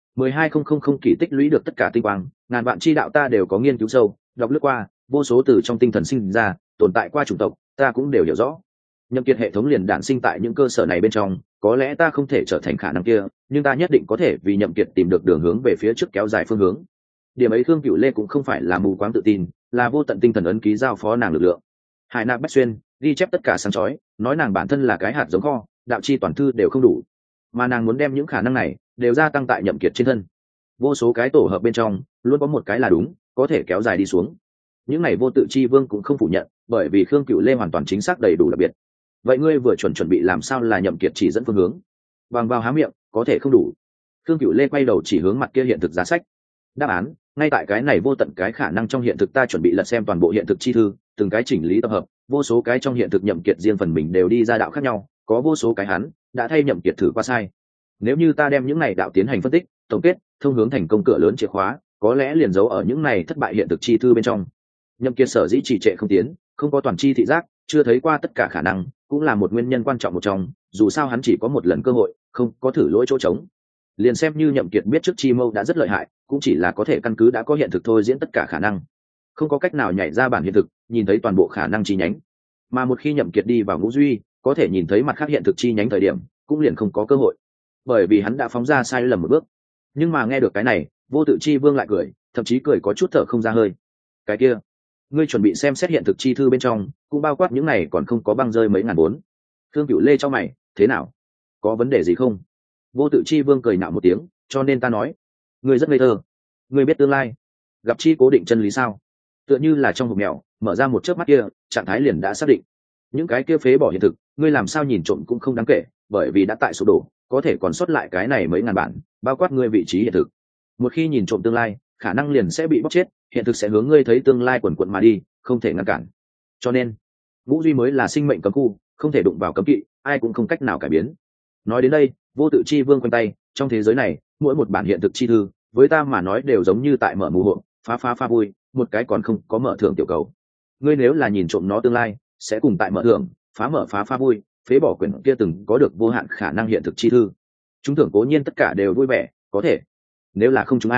12000 kỳ tích lũy được tất cả tinh quang, ngàn vạn chi đạo ta đều có nghiên cứu sâu, đọc lướt qua, vô số từ trong tinh thần sinh ra, tồn tại qua chủng tộc, ta cũng đều hiểu rõ. Nhậm Kiệt hệ thống liền đản sinh tại những cơ sở này bên trong, có lẽ ta không thể trở thành khả năng kia, nhưng ta nhất định có thể vì Nhậm Kiệt tìm được đường hướng về phía trước kéo dài phương hướng. Điểm ấy Khương Cửu Lê cũng không phải là mù quáng tự tin, là vô tận tinh thần ấn ký giao phó nàng lực lượng. Hải Nạp Bách Xuyên ghi chép tất cả sáng chói, nói nàng bản thân là cái hạt giống kho, đạo chi toàn thư đều không đủ, mà nàng muốn đem những khả năng này đều gia tăng tại Nhậm Kiệt trên thân. Vô số cái tổ hợp bên trong, luôn có một cái là đúng, có thể kéo dài đi xuống. Những này Vô Tự Chi Vương cũng không phủ nhận, bởi vì Khương Cửu Lê hoàn toàn chính xác đầy đủ đặc biệt. Vậy ngươi vừa chuẩn bị làm sao là Nhậm Kiệt chỉ dẫn phương hướng? Bằng vào há miệng, có thể không đủ. Khương Cửu Lê quay đầu chỉ hướng mặt kia hiện thực giá sách. Đáp án, ngay tại cái này vô tận cái khả năng trong hiện thực ta chuẩn bị lật xem toàn bộ hiện thực chi thư, từng cái chỉnh lý tập hợp, vô số cái trong hiện thực Nhậm Kiệt riêng phần mình đều đi ra đạo khác nhau, có vô số cái hắn đã thay Nhậm Kiệt thử qua sai. Nếu như ta đem những này đạo tiến hành phân tích, tổng kết, thông hướng thành công cửa lớn chìa khóa, có lẽ liền giấu ở những này thất bại hiện thực chi thư bên trong. Nhậm Kiệt sở dĩ trì trệ không tiến, không có toàn chi thị giác, chưa thấy qua tất cả khả năng, cũng là một nguyên nhân quan trọng một trong, dù sao hắn chỉ có một lần cơ hội, không có thử lỗi chỗ trống. Liền xem như Nhậm Kiệt biết trước chi mâu đã rất lợi hại, cũng chỉ là có thể căn cứ đã có hiện thực thôi diễn tất cả khả năng, không có cách nào nhảy ra bản hiện thực, nhìn thấy toàn bộ khả năng chi nhánh. Mà một khi Nhậm Kiệt đi vào ngũ duy, có thể nhìn thấy mặt khác hiện thực chi nhánh thời điểm, cũng liền không có cơ hội, bởi vì hắn đã phóng ra sai lầm một bước. Nhưng mà nghe được cái này, Vô Tự Chi Vương lại cười, thậm chí cười có chút thở không ra hơi. Cái kia, ngươi chuẩn bị xem xét hiện thực chi thư bên trong, cũng bao quát những này còn không có băng rơi mấy ngàn vốn. Thương Cửu Lê cho mày, thế nào? Có vấn đề gì không? Vô Tự Chi Vương cười nạo một tiếng, cho nên ta nói, ngươi rất ngây thơ. Ngươi biết tương lai, gặp chi cố định chân lý sao? Tựa như là trong hộp mèo, mở ra một chớp mắt kia, trạng thái liền đã xác định. Những cái kia phế bỏ hiện thực, ngươi làm sao nhìn trộm cũng không đáng kể, bởi vì đã tại sụp đổ, có thể còn sót lại cái này mấy ngàn bản, bao quát ngươi vị trí hiện thực. Một khi nhìn trộm tương lai, khả năng liền sẽ bị bóc chết, hiện thực sẽ hướng ngươi thấy tương lai quần quật mà đi, không thể ngăn cản. Cho nên, ngũ duy mới là sinh mệnh cấm khu, không thể đụng vào cấm kỵ, ai cũng không cách nào cải biến. Nói đến đây, Vô Tự Chi Vương quanh tay, trong thế giới này, mỗi một bản hiện thực chi thư, với ta mà nói đều giống như tại mở mù hộ, phá vui, một cái còn không có mở thưởng tiểu cầu. Ngươi nếu là nhìn trộm nó tương lai, sẽ cùng tại mở thưởng, phá vui, phế bỏ quyển kia từng có được vô hạn khả năng hiện thực chi thư. Chúng thưởng cố nhiên tất cả đều vui vẻ, có thể. Nếu là không chúng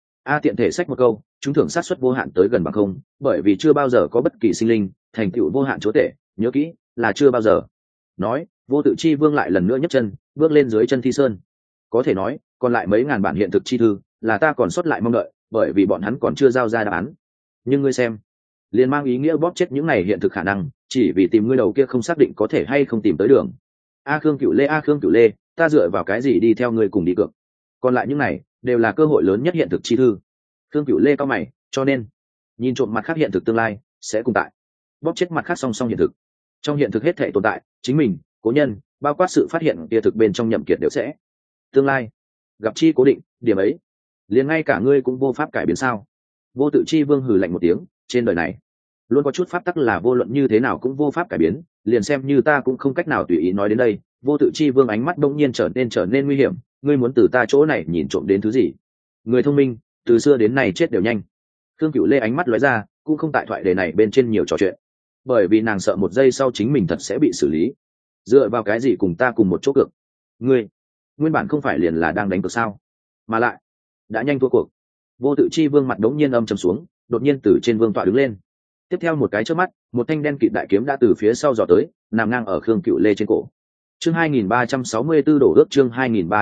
a tiện thể sách một câu, chúng thưởng sát suất vô hạn tới gần bằng không, bởi vì chưa bao giờ có bất kỳ sinh linh thành tựu vô hạn chúa tể, nhớ kỹ, là chưa bao giờ. Nói, Vô Tự Chi Vương lại lần nữa nhấc chân, bước lên dưới chân Thi Sơn. Có thể nói, còn lại mấy ngàn bản hiện thực chi thư, là ta còn sót lại mong đợi, bởi vì bọn hắn còn chưa giao ra đáp án. Nhưng ngươi xem, liền mang ý nghĩa bóp chết những này hiện thực khả năng, chỉ vì tìm ngươi đầu kia không xác định có thể hay không tìm tới đường. Khương Cửu Lê, ta dựa vào cái gì đi theo ngươi cùng đi cược? Còn lại những này đều là cơ hội lớn nhất hiện thực chi thư. Khương Cửu Lê cao mày, cho nên nhìn trộm mặt khác hiện thực tương lai sẽ cùng tại bóp chết mặt khác song song hiện thực. Trong hiện thực hết thể tồn tại, chính mình, cố nhân, bao quát sự phát hiện hiện thực bên trong Nhậm Kiệt đều sẽ tương lai gặp chi cố định, điểm ấy liền ngay cả ngươi cũng vô pháp cải biến sao? Vô Tự Chi Vương hừ lạnh một tiếng, trên đời này luôn có chút pháp tắc là vô luận như thế nào cũng vô pháp cải biến, liền xem như ta cũng không cách nào tùy ý nói đến đây. Vô Tự Chi Vương ánh mắt đông nhiên trở nên nguy hiểm, ngươi muốn từ ta chỗ này nhìn trộm đến thứ gì? Người thông minh từ xưa đến nay chết đều nhanh. Thương Cửu Lê ánh mắt lóe ra, cũng không tại thoại đề này bên trên nhiều trò chuyện, bởi vì nàng sợ một giây sau chính mình thật sẽ bị xử lý. Dựa vào cái gì cùng ta cùng một chỗ cược? Ngươi nguyên bản không phải liền là đang đánh cược sao? Mà lại đã nhanh thua cuộc. Vô Tự Chi Vương mặt đống nhiên âm trầm xuống, đột nhiên từ trên vương tọa đứng lên. Tiếp theo một cái chớp mắt, một thanh đen kịt đại kiếm đã từ phía sau giò tới, nằm ngang ở Khương Cửu Lê trên cổ. Chương 2364 đổ ước, chương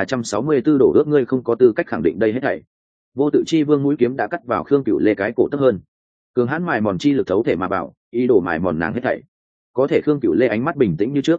2364 đổ ước, ngươi không có tư cách khẳng định đây hết thảy. Vô Tự Chi Vương mũi kiếm đã cắt vào Khương Cửu Lê cái cổ tấp hơn. Cường hãn mài mòn chi lực thấu thể mà bảo, ý đồ mài mòn nàng hết thảy. Có thể Khương Cửu Lê ánh mắt bình tĩnh như trước.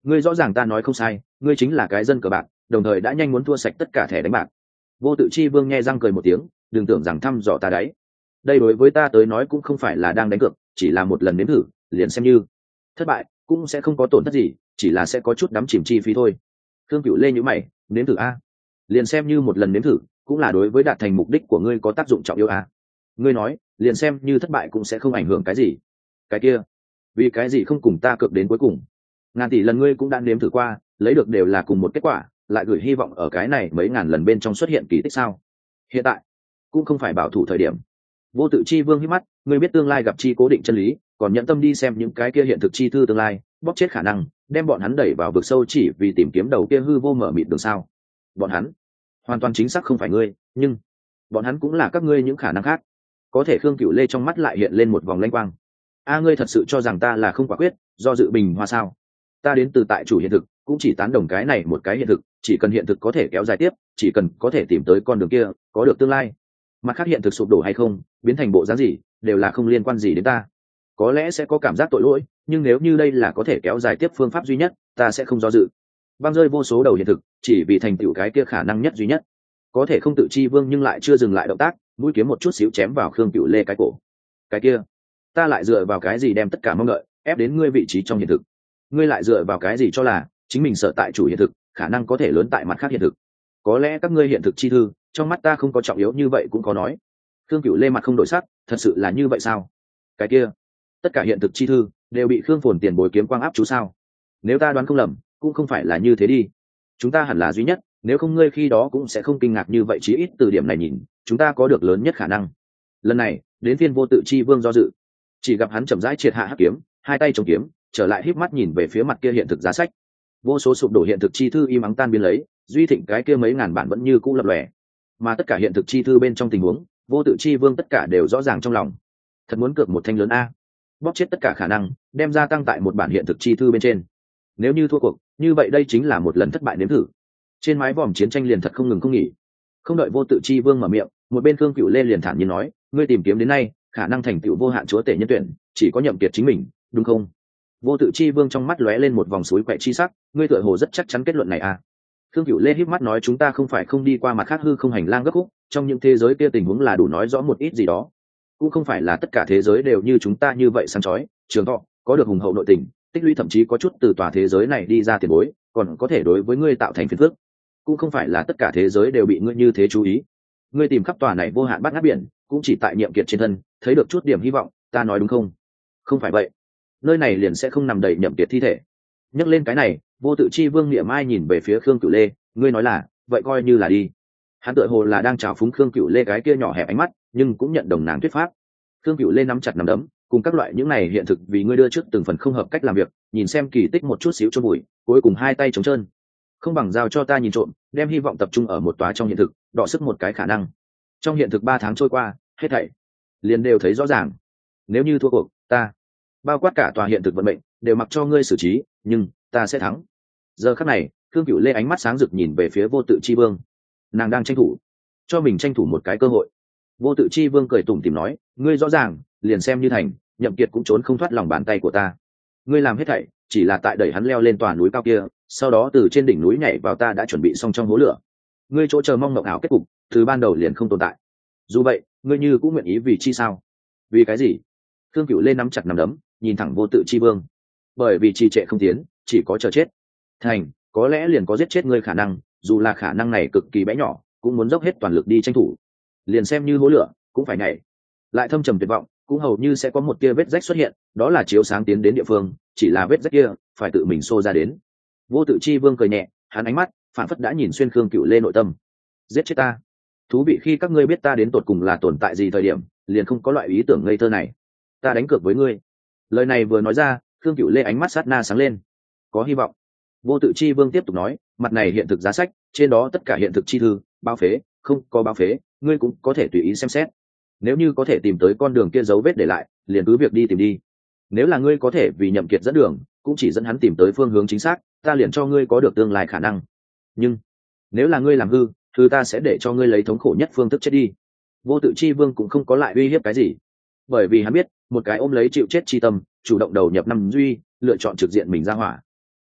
Ngươi rõ ràng ta nói không sai, ngươi chính là cái dân cờ bạc, đồng thời đã nhanh muốn thua sạch tất cả thẻ đánh bạc. Vô Tự Chi Vương nghe răng cười một tiếng, đừng tưởng rằng thăm dò ta đấy. Đây đối với ta tới nói cũng không phải là đang đánh cược, chỉ là một lần nếm thử, liền xem như thất bại cũng sẽ không có tổn thất gì, chỉ là sẽ có chút đắm chìm chi phí thôi. Thương Cửu Lê nhíu mày, nếm thử a? Liền xem như một lần nếm thử, cũng là đối với đạt thành mục đích của ngươi có tác dụng trọng yếu a. Ngươi nói, liền xem như thất bại cũng sẽ không ảnh hưởng cái gì. Cái kia, vì cái gì không cùng ta cược đến cuối cùng? Ngàn tỷ lần ngươi cũng đã nếm thử qua, lấy được đều là cùng một kết quả, lại gửi hy vọng ở cái này mấy ngàn lần bên trong xuất hiện kỳ tích sao? Hiện tại cũng không phải bảo thủ thời điểm. Vô Tự Chi Vương hít mắt, ngươi biết tương lai gặp chi cố định chân lý, còn nhận tâm đi xem những cái kia hiện thực chi thư tương lai, bóp chết khả năng, đem bọn hắn đẩy vào vực sâu chỉ vì tìm kiếm đầu kia hư vô mở mịt đường sao? Bọn hắn hoàn toàn chính xác không phải ngươi, nhưng bọn hắn cũng là các ngươi những khả năng khác. Có thể Khương Cửu Lê trong mắt lại hiện lên một vòng lanh quang. A, ngươi thật sự cho rằng ta là không quả quyết, do dự bình hoa sao? Ta đến từ tại chủ hiện thực, cũng chỉ tán đồng cái này một cái hiện thực, chỉ cần hiện thực có thể kéo dài tiếp, chỉ cần có thể tìm tới con đường kia, có được tương lai. Mặt khác hiện thực sụp đổ hay không, biến thành bộ dáng gì, đều là không liên quan gì đến ta. Có lẽ sẽ có cảm giác tội lỗi, nhưng nếu như đây là có thể kéo dài tiếp phương pháp duy nhất, ta sẽ không do dự. Băng rơi vô số đầu hiện thực, chỉ vì thành tựu cái kia khả năng nhất duy nhất. Có thể không tự chi vương nhưng lại chưa dừng lại động tác, mũi kiếm một chút xíu chém vào Khương Cửu Lê cái cổ. Cái kia, ta lại dựa vào cái gì đem tất cả mong đợi ép đến ngươi vị trí trong hiện thực? Ngươi lại dựa vào cái gì cho là chính mình sở tại chủ hiện thực, khả năng có thể lớn tại mặt khác hiện thực? Có lẽ các ngươi hiện thực chi thư, trong mắt ta không có trọng yếu như vậy cũng có nói. Khương Cửu Lê mặt không đổi sắc, thật sự là như vậy sao? Cái kia, tất cả hiện thực chi thư đều bị Khương Phồn tiền bồi kiếm quang áp chú sao? Nếu ta đoán không lầm, cũng không phải là như thế đi. Chúng ta hẳn là duy nhất, nếu không ngươi khi đó cũng sẽ không kinh ngạc như vậy, chí ít từ điểm này nhìn, chúng ta có được lớn nhất khả năng. Lần này, đến phiên Vô Tự Chi Vương do dự. Chỉ gặp hắn chậm rãi triệt hạ hắc kiếm, hai tay chống kiếm, trở lại híp mắt nhìn về phía mặt kia hiện thực giá sách. Vô số sụp đổ hiện thực chi thư im ắng tan biến lấy, duy thịnh cái kia mấy ngàn bản vẫn như cũ lập lòe. Mà tất cả hiện thực chi thư bên trong tình huống, Vô Tự Chi Vương tất cả đều rõ ràng trong lòng. Thật muốn cược một thanh lớn a, bóp chết tất cả khả năng, đem gia tăng tại một bản hiện thực chi thư bên trên. Nếu như thua cuộc, như vậy đây chính là một lần thất bại nếm thử. Trên mái vòm chiến tranh liền thật không ngừng không nghỉ. Không đợi Vô Tự Chi Vương mở miệng, một bên Khương Cửu Lê liền thản nhiên nói, ngươi tìm kiếm đến nay, khả năng thành tựu vô hạn chúa tể nhân tuyển, chỉ có Nhậm Kiệt chính mình, đúng không? Vô Tự Chi Vương trong mắt lóe lên một vòng suối quậy chi sắc, ngươi tựa hồ rất chắc chắn kết luận này à? Khương Cửu Lê híp mắt nói, chúng ta không phải không đi qua mặt khác hư không hành lang gấp khúc, trong những thế giới kia tình huống là đủ nói rõ một ít gì đó. Cũng không phải là tất cả thế giới đều như chúng ta như vậy sáng chói, trường thọ, có được hùng hậu nội tình, tích lũy thậm chí có chút từ tòa thế giới này đi ra tiền bối, còn có thể đối với ngươi tạo thành phiền phức. Cũng không phải là tất cả thế giới đều bị ngươi như thế chú ý. Ngươi tìm khắp tòa này vô hạn bát ngát biển, cũng chỉ tại Nhiệm Kiệt trên thân thấy được chút điểm hy vọng, ta nói đúng không? Không phải vậy, nơi này liền sẽ không nằm đầy Nhậm Kiệt thi thể. Nhắc lên cái này, Vô Tự Chi Vương niệm ai nhìn về phía Khương Cửu Lê, ngươi nói là, vậy coi như là đi. Hắn tựa hồ là đang chào phúng Khương Cửu Lê cái kia nhỏ hẹp ánh mắt, nhưng cũng nhận đồng nàng thuyết pháp. Khương Cửu Lê nắm chặt nắm đấm, cùng các loại những này hiện thực vì ngươi đưa trước từng phần không hợp cách làm việc, nhìn xem kỳ tích một chút xíu chôn bụi, cuối cùng hai tay trống trơn. Không bằng giao cho ta nhìn trộm, đem hy vọng tập trung ở một tòa trong hiện thực, đọ sức một cái khả năng. Trong hiện thực 3 tháng trôi qua, hết thảy liền đều thấy rõ ràng. Nếu như thua cuộc, ta bao quát cả tòa hiện thực vận mệnh đều mặc cho ngươi xử trí, nhưng ta sẽ thắng. Giờ khắc này, Khương Cửu Lê ánh mắt sáng rực nhìn về phía Vô Tự Chi Vương. Nàng đang tranh thủ, cho mình tranh thủ một cái cơ hội. Vô Tự Chi Vương cười tủm tỉm nói, ngươi rõ ràng, liền xem như thành, Nhậm Kiệt cũng trốn không thoát lòng bàn tay của ta. Ngươi làm hết thảy, chỉ là tại đẩy hắn leo lên tòa núi cao kia, sau đó từ trên đỉnh núi nhảy vào ta đã chuẩn bị xong trong hố lửa. Ngươi chỗ chờ mong mộng ảo kết cục, từ ban đầu liền không tồn tại. Dù vậy, ngươi như cũng nguyện ý vì chi sao? Vì cái gì? Khương Cửu Lê nắm chặt nắm đấm, nhìn thẳng Vô Tự Chi Vương. Bởi vì trì trệ không tiến, chỉ có chờ chết. Thành, có lẽ liền có giết chết ngươi khả năng, dù là khả năng này cực kỳ bé nhỏ, cũng muốn dốc hết toàn lực đi tranh thủ. Liền xem như hố lửa, cũng phải nhảy. Lại thâm trầm tuyệt vọng, cũng hầu như sẽ có một tia vết rách xuất hiện, đó là chiếu sáng tiến đến địa phương, chỉ là vết rách kia phải tự mình xô ra đến. Vô Tự Chi Vương cười nhẹ, hắn ánh mắt phản phất đã nhìn xuyên Khương Cửu Lê nội tâm. Giết chết ta? Thú vị, khi các ngươi biết ta đến tột cùng là tồn tại gì thời điểm, liền không có loại ý tưởng ngây thơ này. Ta đánh cược với ngươi. Lời này vừa nói ra, Khương Cửu Lê ánh mắt sát na sáng lên. Có hy vọng. Vô Tự Chi Vương tiếp tục nói, mặt này hiện thực giá sách, trên đó tất cả hiện thực chi thư, bao phế, không có bao phế, ngươi cũng có thể tùy ý xem xét. Nếu như có thể tìm tới con đường kia dấu vết để lại, liền cứ việc đi tìm đi. Nếu là ngươi có thể vì Nhậm Kiệt dẫn đường, cũng chỉ dẫn hắn tìm tới phương hướng chính xác, ta liền cho ngươi có được tương lai khả năng. Nhưng nếu là ngươi làm hư, thì ta sẽ để cho ngươi lấy thống khổ nhất phương thức chết đi. Vô Tự Chi Vương cũng không có lại uy hiếp cái gì, bởi vì hắn biết, một cái ôm lấy chịu chết chi tâm, chủ động đầu nhập năm duy, lựa chọn trực diện mình ra hỏa.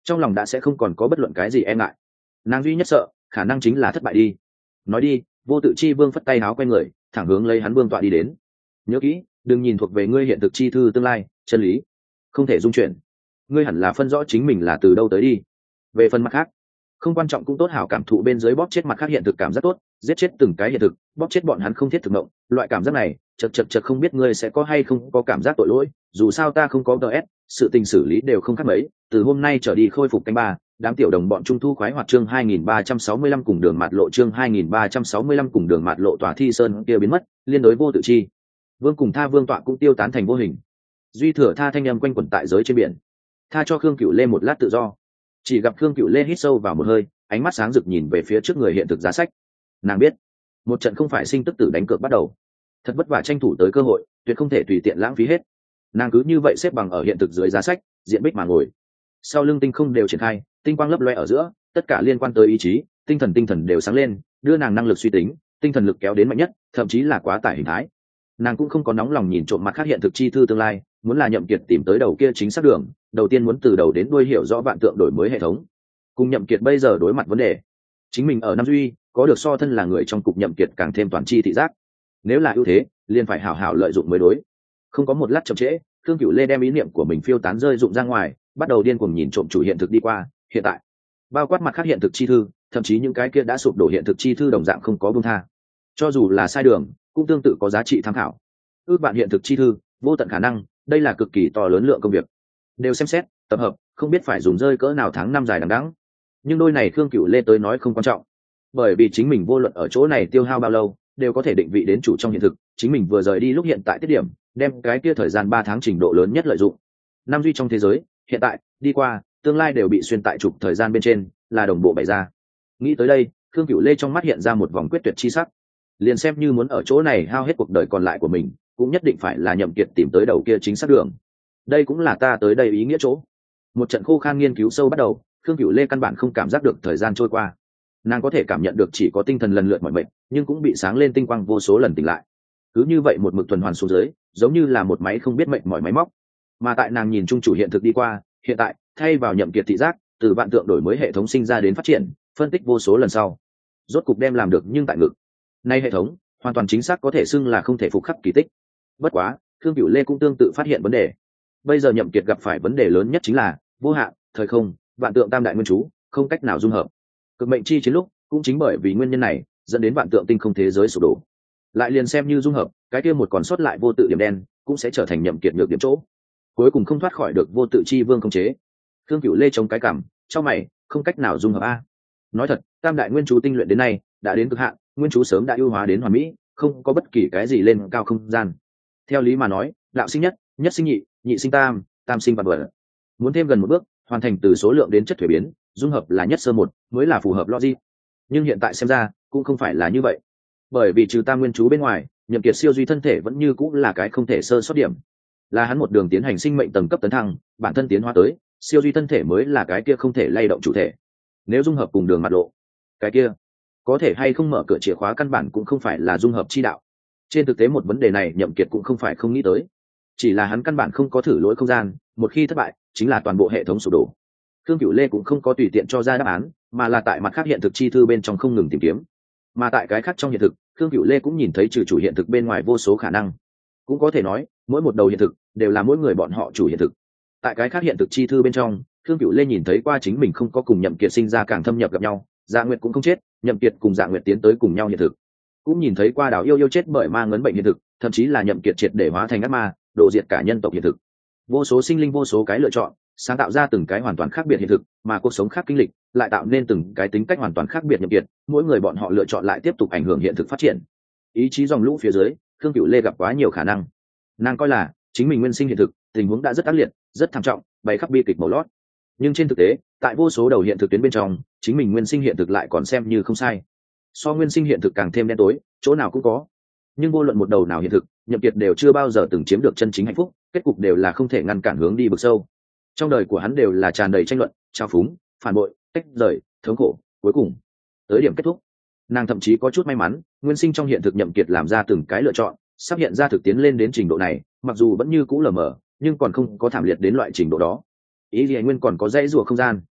trong lòng đã sẽ không còn có bất luận cái gì e ngại. Nàng duy nhất sợ khả năng chính là thất bại đi. Nói đi, Vô Tự Chi Vương phất tay háo quay người thẳng hướng lấy hắn vương tọa đi đến. Nhớ kỹ, đừng nhìn thuộc về ngươi hiện thực chi thư tương lai chân lý không thể dung chuyển, ngươi hẳn là phân rõ chính mình là từ đâu tới đi. Về phần mặt khác không quan trọng cũng tốt, hảo cảm thụ bên dưới bóp chết mặt khác hiện thực cảm giác tốt, giết chết từng cái hiện thực, bóp chết bọn hắn không thiết thực động. Loại cảm giác này chật không biết ngươi sẽ có hay không có cảm giác tội lỗi. Dù sao ta không có gs, sự tình xử lý đều không khác mấy. Từ hôm nay trở đi khôi phục canh ba, đám tiểu đồng bọn trung thu khoái hoạt chương 2365 cùng đường mạt lộ chương 2365 cùng đường mạt lộ tòa thi sơn kia biến mất, liên đối Vô Tự Chi Vương cùng Tha Vương tọa cũng tiêu tán thành vô hình. Duy thừa Tha thanh âm quanh quẩn tại giới trên biển. Tha cho Khương Cửu Lê một lát tự do. Chỉ gặp Khương Cửu Lê hít sâu vào một hơi, ánh mắt sáng rực nhìn về phía trước người hiện thực giá sách. Nàng biết một trận không phải sinh tức tử đánh cược bắt đầu, thật vất vả tranh thủ tới cơ hội, tuyệt không thể tùy tiện lãng phí hết. Nàng cứ như vậy xếp bằng ở hiện thực dưới giá sách, diện bích mà ngồi. Sau lưng tinh không đều triển khai, tinh quang lấp loe ở giữa, tất cả liên quan tới ý chí, tinh thần đều sáng lên, đưa nàng năng lực suy tính, tinh thần lực kéo đến mạnh nhất, thậm chí là quá tải hình thái. Nàng cũng không có nóng lòng nhìn trộm mặt khác hiện thực chi thư tương lai, muốn là Nhậm Kiệt tìm tới đầu kia chính xác đường, đầu tiên muốn từ đầu đến đuôi hiểu rõ vạn tượng đổi mới hệ thống. Cùng Nhậm Kiệt bây giờ đối mặt vấn đề, chính mình ở Nam Duy có được so thân là người trong cục Nhậm Kiệt càng thêm toàn chi thị giác. Nếu là ưu thế, liền phải hảo hảo lợi dụng mới đối. Không có một lát chậm trễ, Khương Cửu Lê đem ý niệm của mình phiêu tán rơi dụng ra ngoài, bắt đầu điên cuồng nhìn trộm chủ hiện thực đi qua. Hiện tại, bao quát mặt khác hiện thực chi thư, thậm chí những cái kia đã sụp đổ hiện thực chi thư đồng dạng không có buông tha. Cho dù là sai đường, cũng tương tự có giá trị tham khảo. Ước bạn hiện thực chi thư, vô tận khả năng, đây là cực kỳ to lớn lượng công việc. Đều xem xét, tập hợp, không biết phải dùng rơi cỡ nào tháng năm dài đằng đẵng. Nhưng đôi này Khương Cửu Lê tới nói không quan trọng, bởi vì chính mình vô luận ở chỗ này tiêu hao bao lâu, đều có thể định vị đến chủ trong hiện thực. Chính mình vừa rời đi lúc hiện tại tiết điểm, đem cái kia thời gian 3 tháng trình độ lớn nhất lợi dụng. Nam Duy trong thế giới, hiện tại, đi qua, tương lai đều bị xuyên tại trục thời gian bên trên, là đồng bộ bày ra. Nghĩ tới đây, Khương Cửu Lê trong mắt hiện ra một vòng quyết tuyệt chi sắc. Liền xem như muốn ở chỗ này hao hết cuộc đời còn lại của mình, cũng nhất định phải là Nhậm Kiệt tìm tới đầu kia chính xác đường. Đây cũng là ta tới đây ý nghĩa chỗ. Một trận khô khan nghiên cứu sâu bắt đầu, Khương Cửu Lê căn bản không cảm giác được thời gian trôi qua. Nàng có thể cảm nhận được chỉ có tinh thần lần lượt mỏi mệt, nhưng cũng bị sáng lên tinh quang vô số lần tỉnh lại. Cứ như vậy một mực tuần hoàn xuống dưới, giống như là một máy không biết mệt mỏi máy móc. Mà tại nàng nhìn chung chủ hiện thực đi qua, hiện tại, thay vào Nhậm Kiệt thị giác, từ vạn tượng đổi mới hệ thống sinh ra đến phát triển, phân tích vô số lần sau, rốt cục đem làm được nhưng tại ngực. Nay hệ thống, hoàn toàn chính xác có thể xưng là không thể phục khắc kỳ tích. Bất quá, Khương Cửu Lê cũng tương tự phát hiện vấn đề. Bây giờ Nhậm Kiệt gặp phải vấn đề lớn nhất chính là vô hạn, thời không, vạn tượng tam đại nguyên chú, không cách nào dung hợp. Cực mệnh chi chiến lúc, cũng chính bởi vì nguyên nhân này, dẫn đến vạn tượng tinh không thế giới sụp đổ. Lại liền xem như dung hợp, cái kia một còn sót lại vô tự điểm đen, cũng sẽ trở thành Nhậm Kiệt nhược điểm chỗ. Cuối cùng không thoát khỏi được Vô Tự Chi Vương khống chế. Khương Cửu Lê chống cái cằm, trong mày, không cách nào dung hợp a. Nói thật, tam đại nguyên chú tinh luyện đến nay, đã đến cực hạn, nguyên chú sớm đã ưu hóa đến hoàn mỹ, không có bất kỳ cái gì lên cao không gian. Theo lý mà nói, đạo sinh nhất, nhất sinh nhị, nhị sinh tam, tam sinh vạn vật. Muốn thêm gần một bước, hoàn thành từ số lượng đến chất thuế biến, dung hợp là nhất sơ một, mới là phù hợp logic. Nhưng hiện tại xem ra, cũng không phải là như vậy. Bởi vì trừ tam nguyên chú bên ngoài, Nhậm Kiệt siêu duy thân thể vẫn như cũng là cái không thể sơ sót điểm. Là hắn một đường tiến hành sinh mệnh tầng cấp tấn thăng, bản thân tiến hóa tới, siêu duy thân thể mới là cái kia không thể lay động chủ thể. Nếu dung hợp cùng đường mặt lộ, cái kia có thể hay không mở cửa chìa khóa căn bản cũng không phải là dung hợp chi đạo. Trên thực tế một vấn đề này Nhậm Kiệt cũng không phải không nghĩ tới, chỉ là hắn căn bản không có thử lỗi không gian, một khi thất bại chính là toàn bộ hệ thống sụp đổ. Khương Cửu Lê cũng không có tùy tiện cho ra đáp án, mà là tại mặt khác hiện thực chi thư bên trong không ngừng tìm kiếm. Mà tại cái khác trong hiện thực, Khương Cửu Lê cũng nhìn thấy trừ chủ hiện thực bên ngoài vô số khả năng. Cũng có thể nói, mỗi một đầu hiện thực đều là mỗi người bọn họ chủ hiện thực. Tại cái khác hiện thực chi thư bên trong, Khương Cửu Lê nhìn thấy qua chính mình không có cùng Nhậm Kiệt sinh ra càng thâm nhập gặp nhau, Dạ Nguyệt cũng không chết, Nhậm Kiệt cùng Dạ Nguyệt tiến tới cùng nhau hiện thực. Cũng nhìn thấy qua Đào Yêu Yêu chết bởi ma ngấn bệnh hiện thực, thậm chí là Nhậm Kiệt triệt để hóa thành ác ma, độ diệt cả nhân tộc hiện thực. Vô số sinh linh vô số cái lựa chọn, sáng tạo ra từng cái hoàn toàn khác biệt hiện thực, mà cuộc sống khác kinh lịch lại tạo nên từng cái tính cách hoàn toàn khác biệt Nhậm Kiệt, mỗi người bọn họ lựa chọn lại tiếp tục ảnh hưởng hiện thực phát triển. Ý chí dòng lũ phía dưới, Khương Cửu Lê gặp quá nhiều khả năng. Nàng coi là chính mình nguyên sinh hiện thực, tình huống đã rất ác liệt, rất thảm trọng, bày khắp bi kịch màu lót. Nhưng trên thực tế, tại vô số đầu hiện thực tuyến bên trong, chính mình nguyên sinh hiện thực lại còn xem như không sai. So nguyên sinh hiện thực càng thêm đen tối, chỗ nào cũng có. Nhưng vô luận một đầu nào hiện thực, Nhậm Kiệt đều chưa bao giờ từng chiếm được chân chính hạnh phúc, kết cục đều là không thể ngăn cản hướng đi vực sâu. Trong đời của hắn đều là tràn đầy tranh luận, trao phúng, phản bội, tách rời, thống khổ, cuối cùng tới điểm kết thúc. Nàng thậm chí có chút may mắn, nguyên sinh trong hiện thực Nhậm Kiệt làm ra từng cái lựa chọn, sắp hiện ra thực tiến lên đến trình độ này, mặc dù vẫn như cũ lờ mờ, nhưng còn không có thảm liệt đến loại trình độ đó. Ý gì nguyên còn có dãy rùa không gian.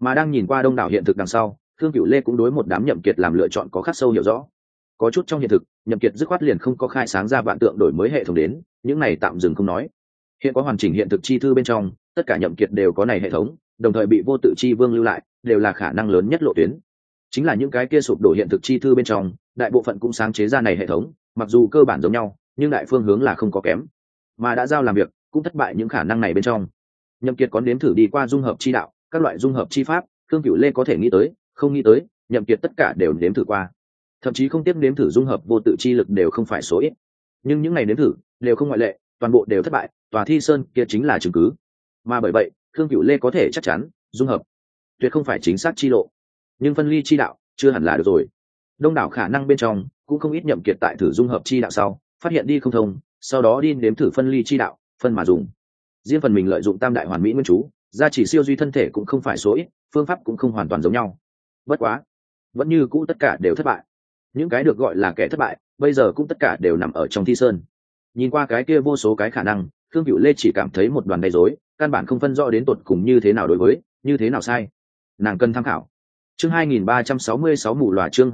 Mà đang nhìn qua đông đảo hiện thực đằng sau, Thương Cửu Lê cũng đối một đám Nhậm Kiệt làm lựa chọn có khắc sâu hiểu rõ. Có chút trong hiện thực, Nhậm Kiệt dứt khoát liền không có khai sáng ra vạn tượng đổi mới hệ thống đến, những này tạm dừng không nói. Hiện có hoàn chỉnh hiện thực chi thư bên trong, tất cả Nhậm Kiệt đều có này hệ thống, đồng thời bị vô tự chi vương lưu lại, đều là khả năng lớn nhất lộ tuyến. Chính là những cái kia sụp đổ hiện thực chi thư bên trong, đại bộ phận cũng sáng chế ra này hệ thống, mặc dù cơ bản giống nhau, nhưng đại phương hướng là không có kém. Mà đã giao làm việc, cũng thất bại những khả năng này bên trong. Nhậm Kiệt có nếm thử đi qua dung hợp chi đạo, các loại dung hợp chi pháp, Thương Cửu Lê có thể nghĩ tới, không nghĩ tới, Nhậm Kiệt tất cả đều nếm thử qua. Thậm chí không tiếp nếm thử dung hợp vô tự chi lực đều không phải số ít. Nhưng những này nếm thử đều không ngoại lệ, toàn bộ đều thất bại, Tòa Thi Sơn kia chính là chứng cứ. Mà bởi vậy, Thương Cửu Lê có thể chắc chắn, dung hợp tuyệt không phải chính xác chi lộ, nhưng phân ly chi đạo chưa hẳn là được rồi. Đông đảo khả năng bên trong, cũng không ít Nhậm Kiệt tại thử dung hợp chi đạo sau, phát hiện đi không thông, sau đó đi nếm thử phân ly chi đạo, phân mà dùng. Riêng phần mình lợi dụng tam đại hoàn mỹ nguyên chú, gia chỉ siêu duy thân thể cũng không phải số ít, phương pháp cũng không hoàn toàn giống nhau. Bất quá, vẫn như cũ tất cả đều thất bại. Những cái được gọi là kẻ thất bại, bây giờ cũng tất cả đều nằm ở trong Thi Sơn. Nhìn qua cái kia vô số cái khả năng, Thương Cửu Lê chỉ cảm thấy một đoàn đầy rối, căn bản không phân rõ đến tột cùng như thế nào đối với, như thế nào sai. Nàng cần tham khảo. Chương 2366 mù lòa, chương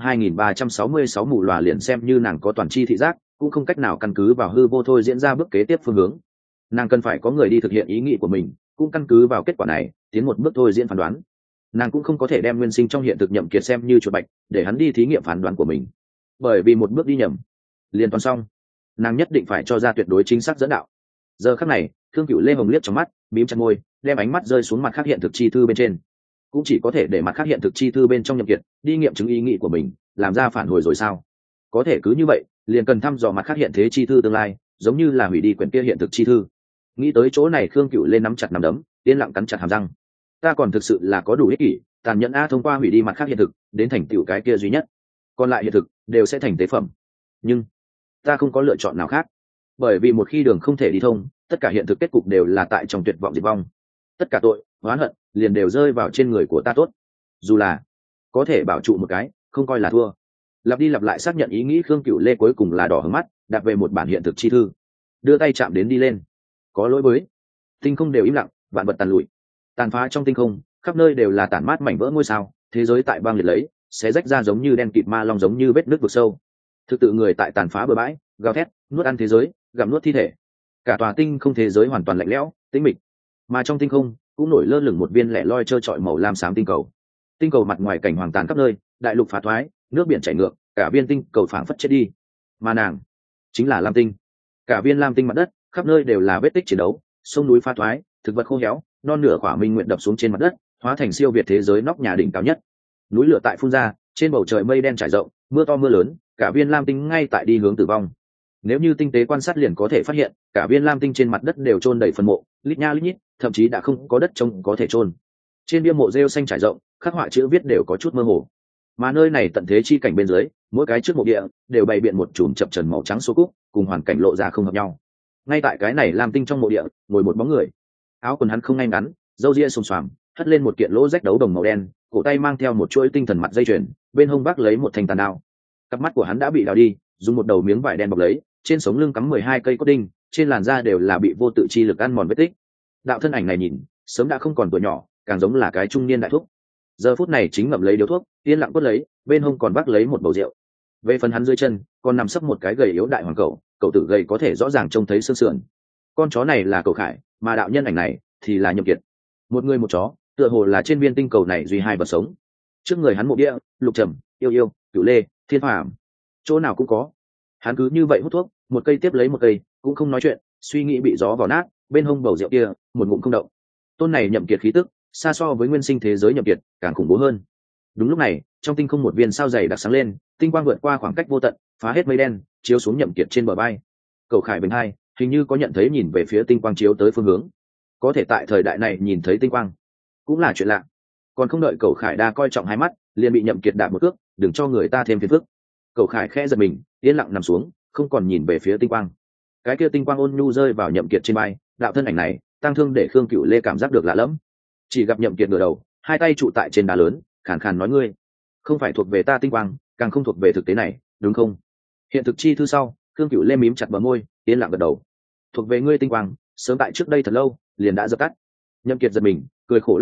2366 mù lòa, liền xem như nàng có toàn chi thị giác, cũng không cách nào căn cứ vào hư vô thôi diễn ra bước kế tiếp phương hướng. Nàng cần phải có người đi thực hiện ý nghĩ của mình, cũng căn cứ vào kết quả này, tiến một bước thôi diễn phán đoán. Nàng cũng không có thể đem nguyên sinh trong hiện thực Nhậm Kiệt xem như chuột bạch, để hắn đi thí nghiệm phán đoán của mình. Bởi vì một bước đi nhầm, liền toàn xong. Nàng nhất định phải cho ra tuyệt đối chính xác dẫn đạo. Giờ khắc này, Thương Cửu Lê hồng liếc trong mắt, mím chặt môi, đem ánh mắt rơi xuống mặt khác hiện thực chi thư bên trên. Cũng chỉ có thể để mặt khác hiện thực chi thư bên trong Nhậm Kiệt đi nghiệm chứng ý nghĩ của mình, làm ra phản hồi rồi sao? Có thể cứ như vậy, liền cần thăm dò mặt khác hiện thế chi thư tương lai, giống như là hủy đi quyển kia hiện thực chi thư. Nghĩ tới chỗ này, Khương Cửu Lên nắm chặt nắm đấm, yên lặng cắn chặt hàm răng. Ta còn thực sự là có đủ ích kỷ, tàn nhẫn a, thông qua hủy đi mặt khác hiện thực, đến thành tựu cái kia duy nhất. Còn lại hiện thực đều sẽ thành tế phẩm. Nhưng ta không có lựa chọn nào khác, bởi vì một khi đường không thể đi thông, tất cả hiện thực kết cục đều là tại trong tuyệt vọng diệt vong. Tất cả tội, oán hận liền đều rơi vào trên người của ta tốt. Dù là có thể bảo trụ một cái, không coi là thua. Lặp đi lặp lại xác nhận ý nghĩ, Khương Cửu Lê cuối cùng là đỏ hứng mắt, đạp về một bản hiện thực chi thư, đưa tay chạm đến đi lên. Có lỗi với, tinh không đều im lặng, vạn vật tàn lụi, tàn phá trong tinh không, khắp nơi đều là tản mát mảnh vỡ ngôi sao, thế giới tại băng liệt lấy, xé rách ra giống như đen kịt ma long, giống như vết nước vực sâu. Thực tự người tại tàn phá bờ bãi, gào thét, nuốt ăn thế giới, gặm nuốt thi thể. Cả tòa tinh không thế giới hoàn toàn lạnh lẽo, tĩnh mịch. Mà trong tinh không cũng nổi lơ lửng một viên lẻ loi trơ trọi màu lam xám tinh cầu. Tinh cầu mặt ngoài cảnh hoàng tàn khắp nơi, đại lục phá thoái, nước biển chảy ngược, cả viên tinh cầu phảng phất chết đi. Mà nàng chính là Lam Tinh. Cả viên Lam Tinh mặt đất, khắp nơi đều là vết tích chiến đấu, sông núi phá thoái, thực vật khô héo, non nửa khỏa minh nguyện đập xuống trên mặt đất, hóa thành siêu việt thế giới nóc nhà đỉnh cao nhất. Núi lửa tại phun ra, trên bầu trời mây đen trải rộng, mưa to mưa lớn, cả viên Lam Tinh ngay tại đi hướng tử vong. Nếu như tinh tế quan sát liền có thể phát hiện, cả viên Lam Tinh trên mặt đất đều chôn đầy phần mộ, lít nha lít nhít, thậm chí đã không có đất trông có thể chôn. Trên bia mộ rêu xanh trải rộng, khắc họa chữ viết đều có chút mơ hồ. Mà nơi này tận thế chi cảnh bên dưới, mỗi cái trước mộ địa đều bày biện một chùm chập trần màu trắng số cúc, cùng hoàn cảnh lộ ra không hợp nhau. Ngay tại cái này Lam Tinh trong mộ địa, ngồi một bóng người. Áo quần hắn không ngay ngắn, râu ria xồm xoàm, hất lên một kiện lỗ rách đấu đồng màu đen, cổ tay mang theo một chuỗi tinh thần mặt dây chuyền, bên hông vác lấy một thanh tàn đao. Cặp mắt của hắn đã bị đào đi, dùng một đầu miếng vải đen bọc lấy, trên sống lưng cắm 12 cây cốt đinh, trên làn da đều là bị vô tự chi lực ăn mòn vết tích. Đạo thân ảnh này nhìn, sớm đã không còn tuổi nhỏ, càng giống là cái trung niên đại thúc. Giờ phút này chính ngậm lấy điếu thuốc, yên lặng quất lấy, bên hông còn vác lấy một bầu rượu. Về phần hắn dưới chân, còn nằm sấp một cái gầy yếu đại hoàng cẩu, cậu tử gầy có thể rõ ràng trông thấy xương sườn. Con chó này là Cậu Khải, mà đạo nhân ảnh này thì là Nhậm Kiệt. Một người một chó, tựa hồ là trên viên tinh cầu này duy hai vật sống. Trước người hắn mộ địa, Lục Trầm, Yêu Yêu, Cửu Lê, Thiên Phàm, chỗ nào cũng có. Hắn cứ như vậy hút thuốc, một cây tiếp lấy một cây, cũng không nói chuyện, suy nghĩ bị gió vào nát, bên hông bầu rượu kia, một ngụm không động. Tôn này Nhậm Kiệt khí tức, xa so với nguyên sinh thế giới Nhậm Kiệt, càng khủng bố hơn. Đúng lúc này, trong tinh không một viên sao dày đặc sáng lên, tinh quang vượt qua khoảng cách vô tận, phá hết mây đen, chiếu xuống Nhậm Kiệt trên bờ vai. Cậu Khải bình hai, hình như có nhận thấy nhìn về phía tinh quang chiếu tới phương hướng. Có thể tại thời đại này nhìn thấy tinh quang, cũng là chuyện lạ. Còn không đợi Cậu Khải đa coi trọng hai mắt, liền bị Nhậm Kiệt đạp một cước, đừng cho người ta thêm phiền phức. Cậu Khải khẽ giật mình, yên lặng nằm xuống, không còn nhìn về phía tinh quang. Cái kia tinh quang ôn nhu rơi vào Nhậm Kiệt trên vai, đạo thân ảnh này, tăng thương để Khương Cửu Lê cảm giác được lạ lẫm. Chỉ gặp Nhậm Kiệt ngửa đầu, hai tay trụ tại trên đá lớn, khàn khàn nói: ngươi không phải thuộc về ta tinh quang, càng không thuộc về thực tế này, đúng không? Hiện thực chi thư sau, Khương Cửu Lê mím chặt bờ môi, yên lặng gật đầu. Thuộc về ngươi tinh quang, sớm tại trước đây thật lâu, liền đã dập tắt. Nhậm Kiệt giật mình, cười khổ lắc đầu,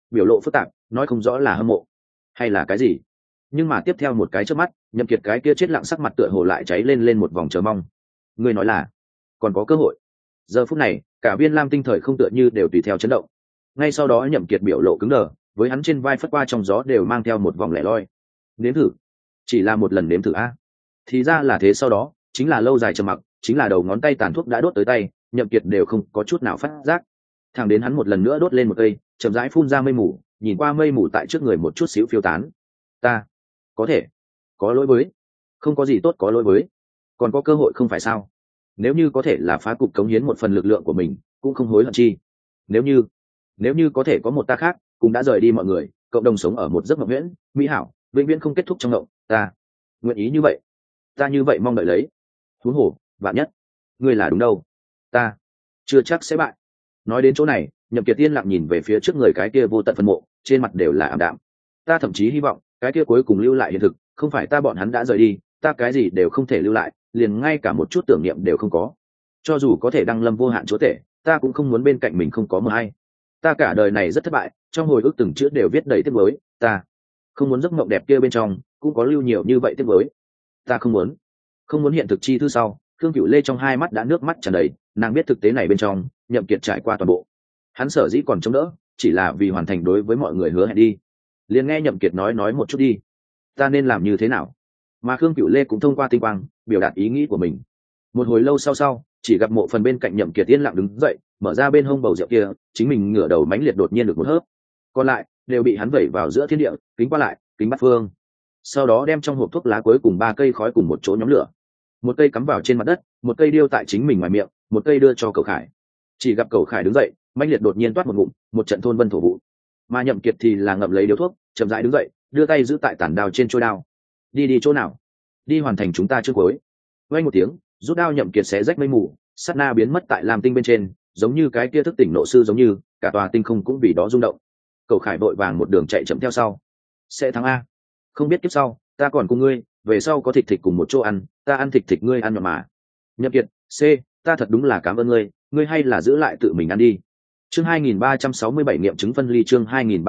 biểu lộ phức tạp, nói không rõ là hâm mộ hay là cái gì. Nhưng mà tiếp theo một cái chớp mắt, Nhậm Kiệt cái kia chết lặng sắc mặt tựa hồ lại cháy lên một vòng chờ mong. Ngươi nói là còn có cơ hội. Giờ phút này, cả viên lam tinh thời không tựa như đều tùy theo chấn động. Ngay sau đó Nhậm Kiệt biểu lộ cứng đờ, với hắn trên vai phất qua trong gió đều mang theo một vòng lẻ loi. Nếm thử, chỉ là một lần nếm thử a. Thì ra là thế, sau đó chính là lâu dài trầm mặc, chính là đầu ngón tay tàn thuốc đã đốt tới tay, Nhậm Kiệt đều không có chút nào phát giác. Thẳng đến hắn một lần nữa đốt lên một cây, chậm rãi phun ra mây mù, nhìn qua mây mù tại trước người một chút xíu phiêu tán. Ta có thể có lỗi với, không có gì tốt có lỗi với, còn có cơ hội không phải sao? Nếu như có thể là phá cục cống hiến một phần lực lượng của mình, cũng không hối hận chi. Nếu như có thể có một ta khác, cũng đã rời đi mọi người, cộng đồng sống ở một giấc mộng viễn mỹ hảo, vĩnh viễn không kết thúc trong mộng, ta nguyện ý như vậy, ta như vậy mong đợi lấy. Huống hồ, vạn nhất ngươi là đúng đâu, ta chưa chắc sẽ bại. Nói đến chỗ này, Nhậm Kiệt yên lặng nhìn về phía trước người cái kia vô tận phân mộ, trên mặt đều là ảm đạm. Ta thậm chí hy vọng cái kia cuối cùng lưu lại hiện thực, không phải ta bọn hắn đã rời đi, ta cái gì đều không thể lưu lại, liền ngay cả một chút tưởng niệm đều không có. Cho dù có thể đăng lâm vô hạn chúa tể, ta cũng không muốn bên cạnh mình không có một ai. Ta cả đời này rất thất bại, trong hồi ức từng chữ đều viết đầy tiếc nuối, ta không muốn giấc mộng đẹp kia bên trong cũng có lưu nhiều như vậy tiếc nuối. Ta không muốn hiện thực chi thư sau. Khương Cửu Lê trong hai mắt đã nước mắt tràn đầy, nàng biết thực tế này bên trong, Nhậm Kiệt trải qua toàn bộ. Hắn sở dĩ còn chống đỡ, chỉ là vì hoàn thành đối với mọi người hứa hẹn đi. Liền nghe Nhậm Kiệt nói một chút đi, ta nên làm như thế nào? Mà Khương Cửu Lê cũng thông qua tinh quang biểu đạt ý nghĩ của mình. Một hồi lâu sau, chỉ gặp mộ phần bên cạnh Nhậm Kiệt yên lặng đứng dậy, mở ra bên hông bầu rượu kia, chính mình ngửa đầu mãnh liệt đột nhiên được một hớp, còn lại đều bị hắn vẩy vào giữa thiên địa, kính qua lại, kính bắt phương. Sau đó đem trong hộp thuốc lá cuối cùng 3 cây khói cùng một chỗ nhóm lửa, một cây cắm vào trên mặt đất, một cây điêu tại chính mình ngoài miệng, một cây đưa cho Cẩu Khải. Chỉ gặp Cẩu Khải đứng dậy, mãnh liệt đột nhiên toát một ngụm, một trận thôn vân thổ vụ. Mà Nhậm Kiệt thì là ngậm lấy điếu thuốc, chậm rãi đứng dậy, đưa tay giữ tại tản đao trên trôi đao. Đi chỗ nào? Đi hoàn thành chúng ta trước cuối. Vang một tiếng, rút đao Nhậm Kiệt xé rách mây mù, sát na biến mất tại lam tinh bên trên, giống như cái kia thức tỉnh nộ sư, giống như cả tòa tinh không cũng vì đó rung động. Cẩu Khải vội vàng một đường chạy chậm theo sau. Sẽ thắng a. Không biết kiếp sau, ta còn cùng ngươi, về sau có thịt cùng một chỗ ăn, ta ăn thịt ngươi ăn mà. Nhậm Kiệt, C, ta thật đúng là cảm ơn ngươi hay là giữ lại tự mình ăn đi. Chương 2367 nghiệm chứng phân ly, chương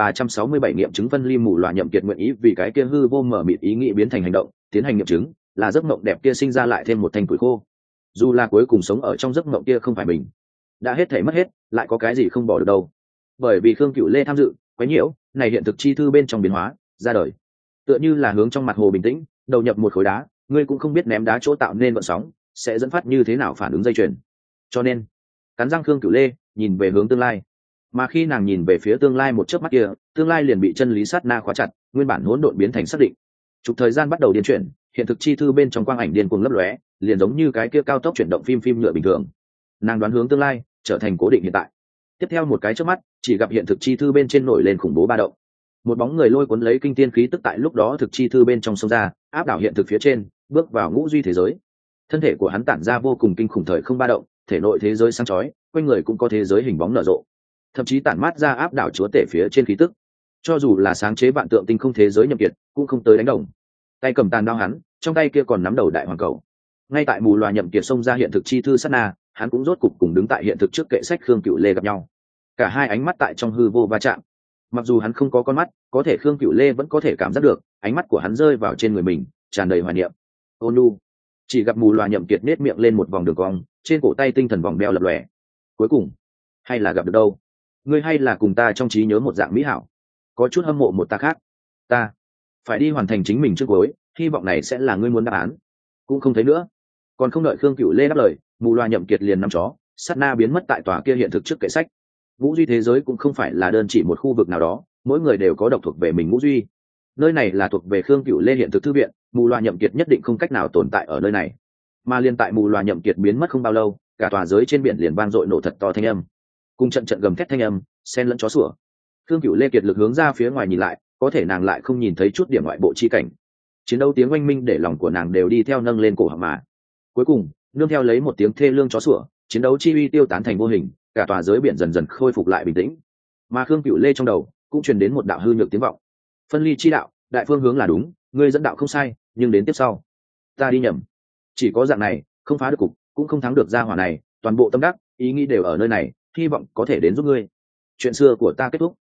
2367 nghiệm chứng phân ly. Mù loà Nhậm Kiệt nguyện ý vì cái kia hư vô mở mịt ý nghĩ biến thành hành động, tiến hành nghiệm chứng, là giấc mộng đẹp kia sinh ra lại thêm một thanh củi khô. Dù là cuối cùng sống ở trong giấc mộng kia không phải mình, đã hết thể mất hết, lại có cái gì không bỏ được đâu. Bởi vì Khương Cửu Lê tham dự, quấy nhiễu, này hiện thực chi thư bên trong biến hóa, ra đời. Tựa như là hướng trong mặt hồ bình tĩnh, đầu nhập một khối đá, ngươi cũng không biết ném đá chỗ tạo nên vận sóng, sẽ dẫn phát như thế nào phản ứng dây chuyền. Cho nên, cắn răng Khương Cửu Lê nhìn về hướng tương lai. Mà khi nàng nhìn về phía tương lai một chớp mắt kia, tương lai liền bị chân lý sát na khóa chặt, nguyên bản hỗn độn biến thành xác định. Trục thời gian bắt đầu điên chuyển, hiện thực chi thư bên trong quang ảnh điên cuồng lấp lóe, liền giống như cái kia cao tốc chuyển động phim nhựa bình thường. Nàng đoán hướng tương lai, trở thành cố định hiện tại. Tiếp theo một cái chớp mắt, chỉ gặp hiện thực chi thư bên trên nổi lên khủng bố ba động. Một bóng người lôi cuốn lấy kinh thiên khí tức tại lúc đó thực chi thư bên trong sông ra, áp đảo hiện thực phía trên, bước vào ngũ duy thế giới. Thân thể của hắn tản ra vô cùng kinh khủng thời không ba động, thể nội thế giới sáng chói, quanh người cũng có thế giới hình bóng nở rộ, thậm chí tản mát ra áp đảo chúa tể phía trên khí tức. Cho dù là sáng chế vạn tượng tinh không thế giới Nhậm Kiệt, cũng không tới đánh đồng. Tay cầm tàn đao hắn, trong tay kia còn nắm đầu đại hoàng cầu. Ngay tại mù loà Nhậm Kiệt xông ra hiện thực chi thư sát na, hắn cũng rốt cục cùng đứng tại hiện thực trước kệ sách Khương Cửu Lê gặp nhau. Cả hai ánh mắt tại trong hư vô va chạm. Mặc dù hắn không có con mắt, có thể Khương Cửu Lê vẫn có thể cảm giác được, ánh mắt của hắn rơi vào trên người mình, tràn đầy hoài niệm. Ôn nhu. Chỉ gặp mù loà Nhậm Kiệt nét miệng lên một vòng đường cong, trên cổ tay tinh thần vòng đeo lập lòe. Cuối cùng, hay là gặp được đâu? Ngươi hay là cùng ta trong trí nhớ một dạng mỹ hảo, có chút hâm mộ một ta khác. Ta phải đi hoàn thành chính mình trước cuối, hy vọng này sẽ là ngươi muốn đáp án. Cũng không thấy nữa. Còn không đợi Khương Cửu Lê đáp lời, mù loà Nhậm Kiệt liền nắm chó, sát na biến mất tại tòa kia hiện thực trước kệ sách. Ngũ duy thế giới cũng không phải là đơn chỉ một khu vực nào đó, mỗi người đều có độc thuộc về mình ngũ duy. Nơi này là thuộc về Khương Cửu Lê hiện thực thư viện, mù loà Nhậm Kiệt nhất định không cách nào tồn tại ở nơi này. Mà liên tại mù loà Nhậm Kiệt biến mất không bao lâu, cả tòa giới trên biển liền vang dội nổ thật to thanh âm, cùng trận gầm thét thanh âm, xen lẫn chó sủa. Khương Cửu Lê kiệt lực hướng ra phía ngoài nhìn lại, có thể nàng lại không nhìn thấy chút điểm ngoại bộ chi cảnh. Chiến đấu tiếng oanh minh để lòng của nàng đều đi theo nâng lên cổ họng mà. Cuối cùng, nương theo lấy một tiếng thê lương chó sủa, chiến đấu chi uy tiêu tán thành vô hình, cả tòa giới biển dần dần khôi phục lại bình tĩnh. Mà Khương Cửu Lê trong đầu cũng truyền đến một đạo hư nhược tiếng vọng. Phân ly chi đạo, đại phương hướng là đúng, ngươi dẫn đạo không sai, nhưng đến tiếp sau, ta đi nhầm. Chỉ có dạng này, không phá được cục, cũng không thắng được gia hỏa này, toàn bộ tâm đắc, ý nghĩ đều ở nơi này, hy vọng có thể đến giúp ngươi. Chuyện xưa của ta kết thúc.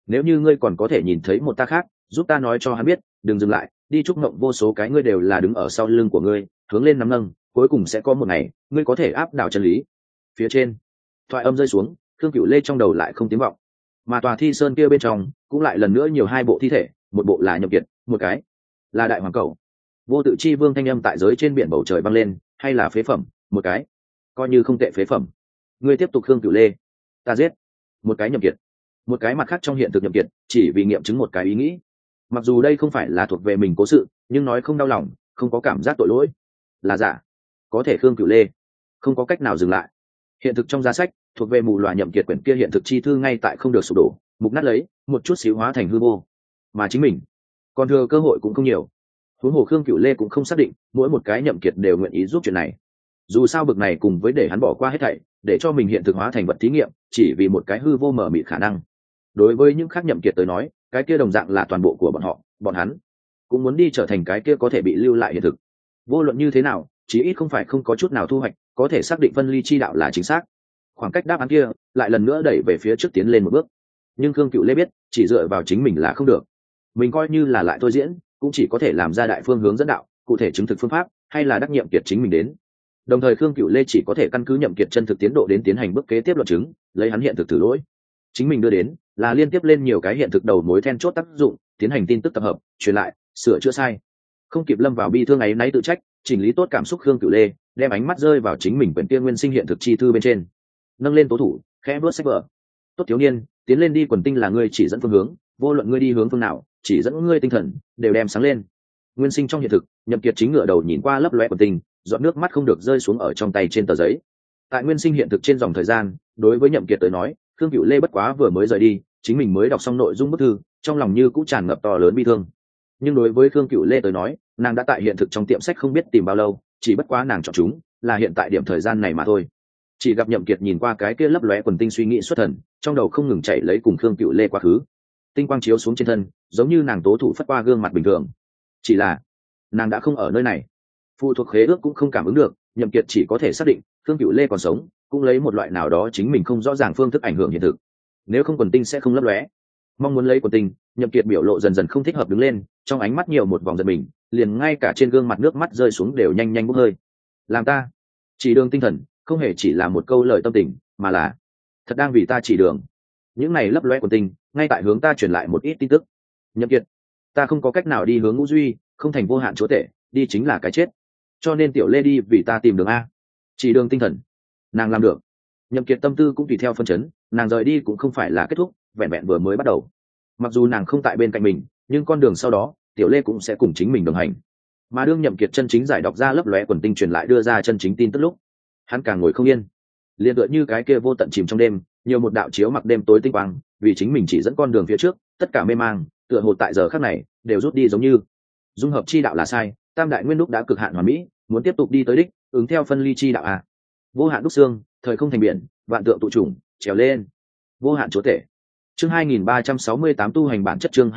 nếu như ngươi còn có thể nhìn thấy một ta khác, giúp ta nói cho hắn biết, đừng dừng lại, đi chúc mộng vô số cái ngươi đều là đứng ở sau lưng của ngươi, hướng lên nắm nâng, cuối cùng sẽ có một ngày ngươi có thể áp đảo chân lý. Phía trên thoại âm rơi xuống, Khương Cửu Lê trong đầu lại không tiếng vọng, mà tòa thi sơn kia bên trong cũng lại lần nữa nhiều hai bộ thi thể, một bộ là Nhậm Kiệt, một cái là Đại Hoàng Cầu. Vô tự chi vương thanh âm tại giới trên biển bầu trời vang lên, hay là phế phẩm, một cái coi như không tệ phế phẩm. Ngươi tiếp tục. Khương Cửu Lê, ta giết một cái Nhậm Kiệt, một cái mặt khác trong hiện thực Nhậm Kiệt, chỉ vì nghiệm chứng một cái ý nghĩ. Mặc dù đây không phải là thuộc về mình cố sự, nhưng nói không đau lòng, không có cảm giác tội lỗi, là giả. Có thể Khương Cửu Lê không có cách nào dừng lại. Hiện thực trong giá sách thuộc về mù loà Nhậm Kiệt quyển kia hiện thực chi thư ngay tại không được sụp đổ, mục nát lấy, một chút xíu hóa thành hư vô. Mà chính mình còn thừa cơ hội cũng không nhiều. Huống hồ Khương Cửu Lê cũng không xác định mỗi một cái Nhậm Kiệt đều nguyện ý giúp chuyện này. Dù sao bực này cùng với để hắn bỏ qua hết thảy, để cho mình hiện thực hóa thành vật thí nghiệm, chỉ vì một cái hư vô mờ mịt khả năng. Đối với những khác Nhậm Kiệt tới nói, cái kia đồng dạng là toàn bộ của bọn họ, bọn hắn cũng muốn đi trở thành cái kia có thể bị lưu lại hiện thực. Vô luận như thế nào, chí ít không phải không có chút nào thu hoạch, có thể xác định phân ly chi đạo là chính xác. Khoảng cách đáp án kia lại lần nữa đẩy về phía trước tiến lên một bước. Nhưng Khương Cửu Lê biết, chỉ dựa vào chính mình là không được. Mình coi như là lại thôi diễn, cũng chỉ có thể làm ra đại phương hướng dẫn đạo, cụ thể chứng thực phương pháp, hay là đắc Nhậm Kiệt chính mình đến. Đồng thời Khương Cửu Lê chỉ có thể căn cứ Nhậm Kiệt chân thực tiến độ đến tiến hành bước kế tiếp luận chứng, lấy hắn hiện thực thử lỗi. Chính mình đưa đến là liên tiếp lên nhiều cái hiện thực đầu mối then chốt tác dụng, tiến hành tin tức tập hợp, truyền lại, sửa chữa sai. Không kịp lâm vào bi thương ấy náy tự trách, chỉnh lý tốt cảm xúc Khương Cửu Lê, đem ánh mắt rơi vào chính mình quyển kia nguyên sinh hiện thực chi thư bên trên. Nâng lên tố thủ, khẽ bước sách vở. Tốt thiếu niên, tiến lên đi, quần tinh là ngươi chỉ dẫn phương hướng, vô luận ngươi đi hướng phương nào, chỉ dẫn ngươi tinh thần đều đem sáng lên. Nguyên sinh trong hiện thực, Nhậm Kiệt chính ngửa đầu nhìn qua lấp loé quần tinh, giọt nước mắt không được rơi xuống ở trong tay trên tờ giấy. Tại nguyên sinh hiện thực trên dòng thời gian, đối với Nhậm Kiệt tới nói, Khương Cửu Lê bất quá vừa mới rời đi, chính mình mới đọc xong nội dung bức thư, trong lòng như cũng tràn ngập to lớn bi thương. Nhưng đối với Khương Cửu Lê tới nói, nàng đã tại hiện thực trong tiệm sách không biết tìm bao lâu, chỉ bất quá nàng chọn chúng là hiện tại điểm thời gian này mà thôi. Chỉ gặp Nhậm Kiệt nhìn qua cái kia lấp lóe quần tinh suy nghĩ xuất thần, trong đầu không ngừng chạy lấy cùng Khương Cửu Lê quá khứ. Tinh quang chiếu xuống trên thân, giống như nàng tố thủ phất qua gương mặt bình thường. Chỉ là nàng đã không ở nơi này, phụ thuộc khế ước cũng không cảm ứng được, Nhậm Kiệt chỉ có thể xác định Khương Cửu Lê còn sống, cũng lấy một loại nào đó chính mình không rõ ràng phương thức ảnh hưởng hiện thực. Nếu không quần tinh sẽ không lấp lóe. Mong muốn lấy quần tinh, Nhậm Kiệt biểu lộ dần dần không thích hợp đứng lên, trong ánh mắt nhiều một vòng giận mình, liền ngay cả trên gương mặt nước mắt rơi xuống đều nhanh nhanh bốc hơi. Làm ta chỉ đường tinh thần, không hề chỉ là một câu lời tâm tình, mà là thật đang vì ta chỉ đường. Những này lấp lóe quần tinh, ngay tại hướng ta truyền lại một ít tin tức. Nhậm Kiệt, ta không có cách nào đi hướng ngũ duy, không thành vô hạn chúa tể, đi chính là cái chết. Cho nên tiểu Lê đi vì ta tìm đường a, chỉ đường tinh thần. Nàng làm được. Nhậm Kiệt tâm tư cũng tùy theo phân chấn, nàng rời đi cũng không phải là kết thúc, vẹn vẹn vừa mới bắt đầu. Mặc dù nàng không tại bên cạnh mình, nhưng con đường sau đó, tiểu Lê cũng sẽ cùng chính mình đồng hành. Mà đương Nhậm Kiệt chân chính giải đọc ra lấp lóe quần tinh truyền lại đưa ra chân chính tin tức lúc, hắn càng ngồi không yên. Liên tựa như cái kia vô tận chìm trong đêm, nhiều một đạo chiếu mặc đêm tối tinh quang, vì chính mình chỉ dẫn con đường phía trước, tất cả mê mang, tựa hồ tại giờ khắc này đều rút đi giống như dung hợp chi đạo là sai, tam đại nguyên đúc đã cực hạn hoàn mỹ, muốn tiếp tục đi tới đích, ứng theo phân ly chi đạo a. Vô hạn đúc xương, thời không thành biển, vạn tượng tụ trùng, trèo lên. Vô hạn chúa tể. Chương 2368 tu hành bản chất, chương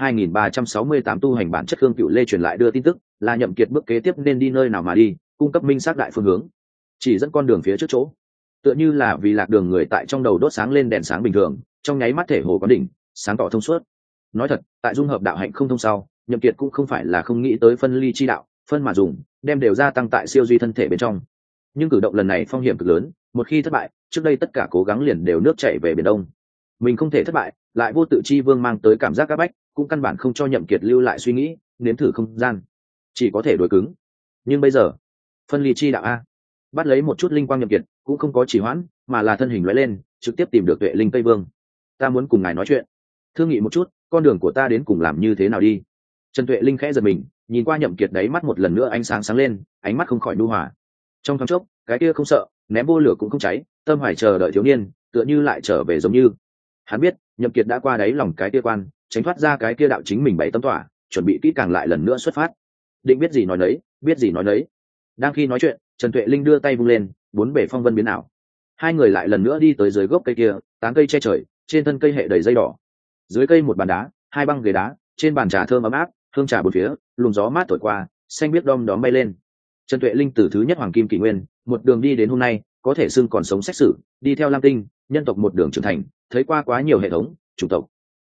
2368 tu hành bản chất. Khương Cửu Lê truyền lại đưa tin tức, là Nhậm Kiệt bước kế tiếp nên đi nơi nào mà đi, cung cấp minh xác đại phương hướng, chỉ dẫn con đường phía trước chỗ. Tựa như là vì lạc đường người tại trong đầu đốt sáng lên đèn sáng bình thường, trong nháy mắt thể hồ có đỉnh, sáng tỏ thông suốt. Nói thật, tại dung hợp đạo hạnh không thông sau, Nhậm Kiệt cũng không phải là không nghĩ tới phân ly chi đạo, phân mà dùng, đem đều gia tăng tại siêu duy thân thể bên trong. Nhưng cử động lần này phong hiểm cực lớn, một khi thất bại, trước đây tất cả cố gắng liền đều nước chảy về biển đông. Mình không thể thất bại, lại vô tự chi vương mang tới cảm giác áp bách, cũng căn bản không cho Nhậm Kiệt lưu lại suy nghĩ, nếm thử không gian, chỉ có thể đối cứng. Nhưng bây giờ, phân ly chi đạo a, bắt lấy một chút linh quang Nhậm Kiệt, cũng không có trì hoãn, mà là thân hình lóe lên, trực tiếp tìm được Tuệ Linh Tây Vương. Ta muốn cùng ngài nói chuyện, thương nghị một chút, con đường của ta đến cùng làm như thế nào đi. Trần Tuệ Linh khẽ giật mình, nhìn qua Nhậm Kiệt đáy mắt một lần nữa ánh sáng sáng lên, ánh mắt không khỏi nhu hòa. Trong thoáng chốc, cái kia không sợ, ném vô lửa cũng không cháy, tâm hoài chờ đợi thiếu niên, tựa như lại trở về giống như. Hắn biết, Nhậm Kiệt đã qua đáy lòng cái kia quan, tránh thoát ra cái kia đạo chính mình bảy tâm tỏa, chuẩn bị kỹ càng lại lần nữa xuất phát. Định biết gì nói nấy, biết gì nói nấy. Đang khi nói chuyện, Trần Tuệ Linh đưa tay vung lên, bốn bể phong vân biến ảo. Hai người lại lần nữa đi tới dưới gốc cây kia, tán cây che trời, trên thân cây hệ đầy dây đỏ. Dưới cây một bàn đá, hai băng ghế đá, trên bàn trà thơm ấm áp, hương trà bốn phía, luồng gió mát thổi qua, xanh biết đom đóm bay lên. Trần Tuệ Linh từ thứ nhất hoàng kim kỷ nguyên, một đường đi đến hôm nay, có thể xưng còn sống xét xử, đi theo Lam Tinh, nhân tộc một đường trưởng thành, thấy qua quá nhiều hệ thống, chủng tộc.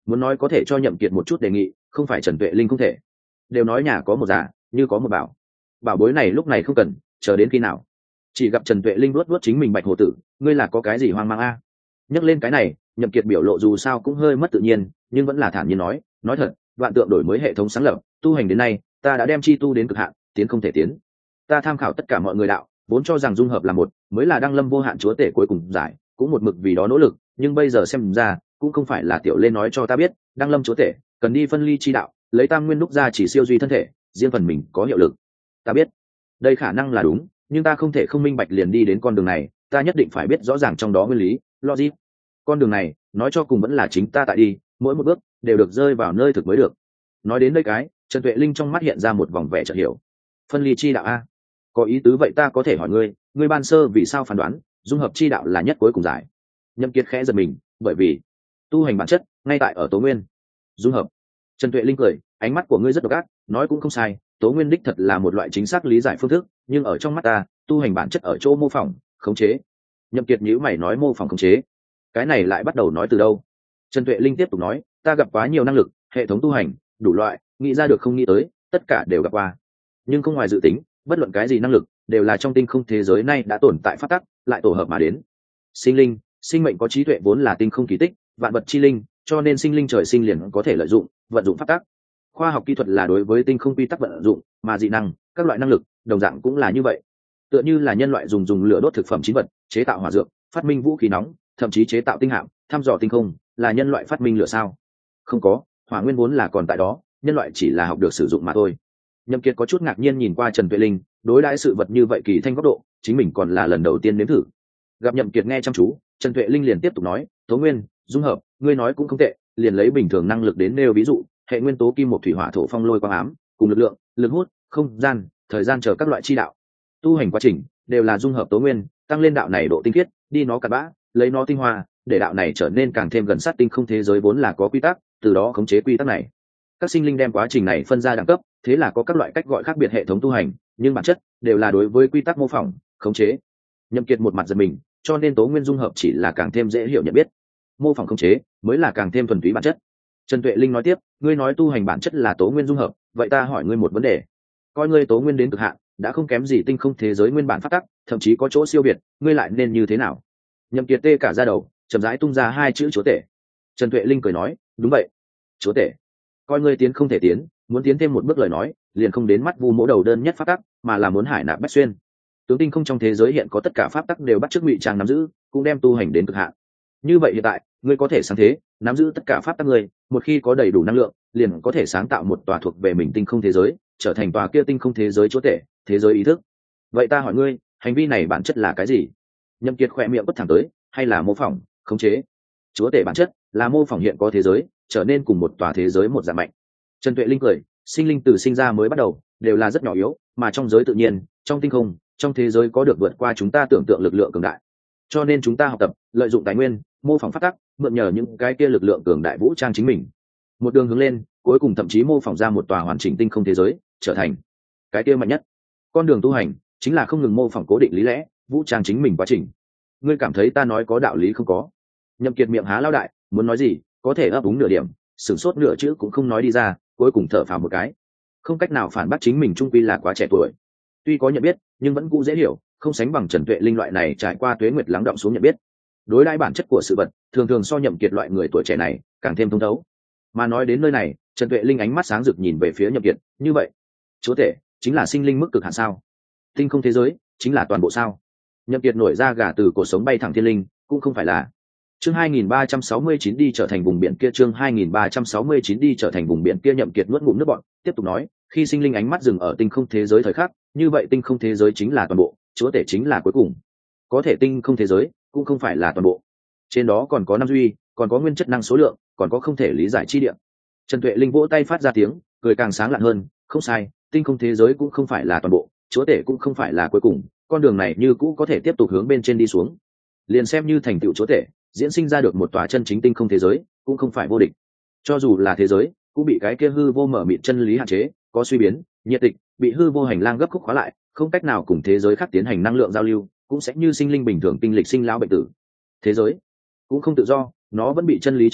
muốn nói có thể cho Nhậm Kiệt một chút đề nghị, không phải Trần Tuệ Linh không thể. Đều nói nhà có một già, như có một bảo. Bảo bối này lúc này không cần, chờ đến khi nào? Chỉ gặp Trần Tuệ Linh vuốt chính mình bạch hồ tử, ngươi là có cái gì hoang mang a? Nhắc lên cái này, Nhậm Kiệt biểu lộ dù sao cũng hơi mất tự nhiên, nhưng vẫn là thản nhiên nói thật, vạn tượng đổi mới hệ thống sáng lập, tu hành đến nay, ta đã đem chi tu đến cực hạn, tiến không thể tiến. Ta tham khảo tất cả mọi người đạo, vốn cho rằng dung hợp là một, mới là đăng lâm vô hạn chúa tể cuối cùng giải, cũng một mực vì đó nỗ lực, nhưng bây giờ xem ra, cũng không phải là tiểu lên nói cho ta biết, đăng lâm chúa tể, cần đi phân ly chi đạo, lấy tam nguyên đúc ra chỉ siêu duy thân thể, riêng phần mình có hiệu lực. Ta biết, đây khả năng là đúng, nhưng ta không thể không minh bạch liền đi đến con đường này, ta nhất định phải biết rõ ràng trong đó nguyên lý, logic. Con đường này, nói cho cùng vẫn là chính ta tại đi, mỗi một bước đều được rơi vào nơi thực mới được. Nói đến đây cái, Trần Tuệ Linh trong mắt hiện ra một vòng vẻ chợt hiểu. Phân ly chi đạo a, có ý tứ vậy ta có thể hỏi ngươi ban sơ vì sao phán đoán dung hợp chi đạo là nhất cuối cùng giải? Nhậm Kiệt khẽ giật mình, bởi vì tu hành bản chất ngay tại ở tố nguyên. Dung hợp. Trần Tuệ Linh cười, ánh mắt của ngươi rất độc ác, nói cũng không sai, tố nguyên đích thật là một loại chính xác lý giải phương thức, nhưng ở trong mắt ta, tu hành bản chất ở chỗ mô phỏng, khống chế. Nhậm Kiệt nhíu mày nói mô phỏng khống chế, cái này lại bắt đầu nói từ đâu? Trần Tuệ Linh tiếp tục nói, ta gặp quá nhiều năng lực, hệ thống tu hành, đủ loại, nghĩ ra được không nghĩ tới, tất cả đều gặp qua. Nhưng không ngoài dự tính, bất luận cái gì năng lực, đều là trong tinh không thế giới này đã tồn tại pháp tắc, lại tổ hợp mà đến. Sinh linh, sinh mệnh có trí tuệ vốn là tinh không kỳ tích, vạn vật chi linh, cho nên sinh linh trời sinh liền có thể lợi dụng, vận dụng pháp tắc. Khoa học kỹ thuật là đối với tinh không quy tắc vận dụng, mà dị năng, các loại năng lực, đồng dạng cũng là như vậy. Tựa như là nhân loại dùng lửa đốt thực phẩm chín vật, chế tạo hỏa dược, phát minh vũ khí nóng, thậm chí chế tạo tinh hạm, thăm dò tinh không, là nhân loại phát minh lửa sao? Không có, hỏa nguyên vốn là còn tại đó, nhân loại chỉ là học được sử dụng mà thôi. Nhậm Kiệt có chút ngạc nhiên nhìn qua Trần Tuệ Linh, đối đãi sự vật như vậy kỳ thanh góc độ, chính mình còn là lần đầu tiên nếm thử. Gặp Nhậm Kiệt nghe chăm chú, Trần Tuệ Linh liền tiếp tục nói, tố nguyên, dung hợp, ngươi nói cũng không tệ, liền lấy bình thường năng lực đến nêu ví dụ, hệ nguyên tố kim một thủy hỏa thổ phong lôi quang ám, cùng lực lượng, lực hút, không gian, thời gian chờ các loại chi đạo. Tu hành quá trình đều là dung hợp tố nguyên, tăng lên đạo này độ tinh khiết, đi nó cặn bã, lấy nó tinh hoa, để đạo này trở nên càng thêm gần sát tinh không thế giới vốn là có quy tắc, từ đó khống chế quy tắc này. Các sinh linh đem quá trình này phân ra đẳng cấp, thế là có các loại cách gọi khác biệt hệ thống tu hành, nhưng bản chất đều là đối với quy tắc mô phỏng, khống chế. Nhậm Kiệt một mặt giật mình, cho nên tố nguyên dung hợp chỉ là càng thêm dễ hiểu nhận biết, mô phỏng khống chế mới là càng thêm thuần túy bản chất. Trần Tuệ Linh nói tiếp, ngươi nói tu hành bản chất là tố nguyên dung hợp, vậy ta hỏi ngươi một vấn đề, coi ngươi tố nguyên đến cực hạn, đã không kém gì tinh không thế giới nguyên bản phát tắc, thậm chí có chỗ siêu việt, ngươi lại nên như thế nào? Nhậm Kiệt tê cả da đầu, chậm rãi tung ra hai chữ chúa tể. Trần Tuệ Linh cười nói, đúng vậy, chúa tể. Coi ngươi tiến không thể tiến, muốn tiến thêm một bước lời nói, liền không đến mắt vu mỗ đầu đơn nhất pháp tắc, mà là muốn hải nạp bách xuyên. Tướng tinh không trong thế giới hiện có tất cả pháp tắc đều bắt chước ngụy trang nắm giữ, cũng đem tu hành đến cực hạn. Như vậy hiện tại, ngươi có thể sáng thế, nắm giữ tất cả pháp tắc ngươi, một khi có đầy đủ năng lượng, liền có thể sáng tạo một tòa thuộc về mình tinh không thế giới, trở thành tòa kia tinh không thế giới chúa tể, thế giới ý thức. Vậy ta hỏi ngươi, hành vi này bản chất là cái gì? Nhậm Kiệt khẽ miệng bất thẳng tới, hay là mô phỏng, khống chế? Chúa tể bản chất là mô phỏng hiện có thế giới, trở nên cùng một tòa thế giới một dạng mạnh. Trần Tuệ Linh cười, sinh linh từ sinh ra mới bắt đầu đều là rất nhỏ yếu, mà trong giới tự nhiên, trong tinh không, trong thế giới có được vượt qua chúng ta tưởng tượng lực lượng cường đại. Cho nên chúng ta học tập, lợi dụng tài nguyên, mô phỏng phát tắc, mượn nhờ những cái kia lực lượng cường đại vũ trang chính mình. Một đường hướng lên, cuối cùng thậm chí mô phỏng ra một tòa hoàn chỉnh tinh không thế giới, trở thành cái kia mạnh nhất. Con đường tu hành chính là không ngừng mô phỏng cố định lý lẽ, vũ trang chính mình quá trình. Ngươi cảm thấy ta nói có đạo lý không có? Nhậm Kiệt miệng há lao đại, muốn nói gì, có thể ấp úng nửa điểm, sửng sốt nửa chữ cũng không nói đi ra, cuối cùng thở phào một cái. Không cách nào phản bác chính mình trung quy là quá trẻ tuổi. Tuy có nhận biết, nhưng vẫn cũ dễ hiểu, không sánh bằng Trần Tuệ Linh loại này trải qua tuế nguyệt lắng đọng xuống nhận biết. Đối đãi bản chất của sự vật, thường thường so Nhậm Kiệt loại người tuổi trẻ này càng thêm thông thấu. Mà nói đến nơi này, Trần Tuệ Linh ánh mắt sáng rực nhìn về phía Nhậm Kiệt, như vậy, chúa tể chính là sinh linh mức cực hạn sao? Tinh không thế giới chính là toàn bộ sao? Nhậm Kiệt nổi ra gà từ cổ sống bay thẳng thiên linh, cũng không phải là. Chương 2369 đi trở thành vùng biển kia, chương 2369 đi trở thành vùng biển kia. Nhậm Kiệt nuốt ngụm nước bọt, tiếp tục nói, khi sinh linh ánh mắt dừng ở tinh không thế giới thời khắc, như vậy tinh không thế giới chính là toàn bộ, chúa tể chính là cuối cùng. Có thể tinh không thế giới cũng không phải là toàn bộ. Trên đó còn có năm duy, còn có nguyên chất năng số lượng, còn có không thể lý giải chi địa. Trần Tuệ Linh vỗ tay phát ra tiếng, cười càng sáng lạn hơn, không sai, tinh không thế giới cũng không phải là toàn bộ, chúa tể cũng không phải là cuối cùng, con đường này như cũ có thể tiếp tục hướng bên trên đi xuống. Liền xem như thành tựu chúa tể, diễn sinh ra được một tòa chân chính tinh không thế giới, cũng không phải vô địch. Cho dù là thế giới, cũng bị cái kia hư vô mở mịt chân lý hạn chế, có suy biến, nhiệt tịch, bị hư vô hành lang gấp khúc khóa lại, không cách nào cùng thế giới khác tiến hành năng lượng giao lưu, cũng sẽ như sinh linh bình thường kinh lịch sinh lão bệnh tử. Thế giới cũng không tự do, nó vẫn bị chân lý trói buộc,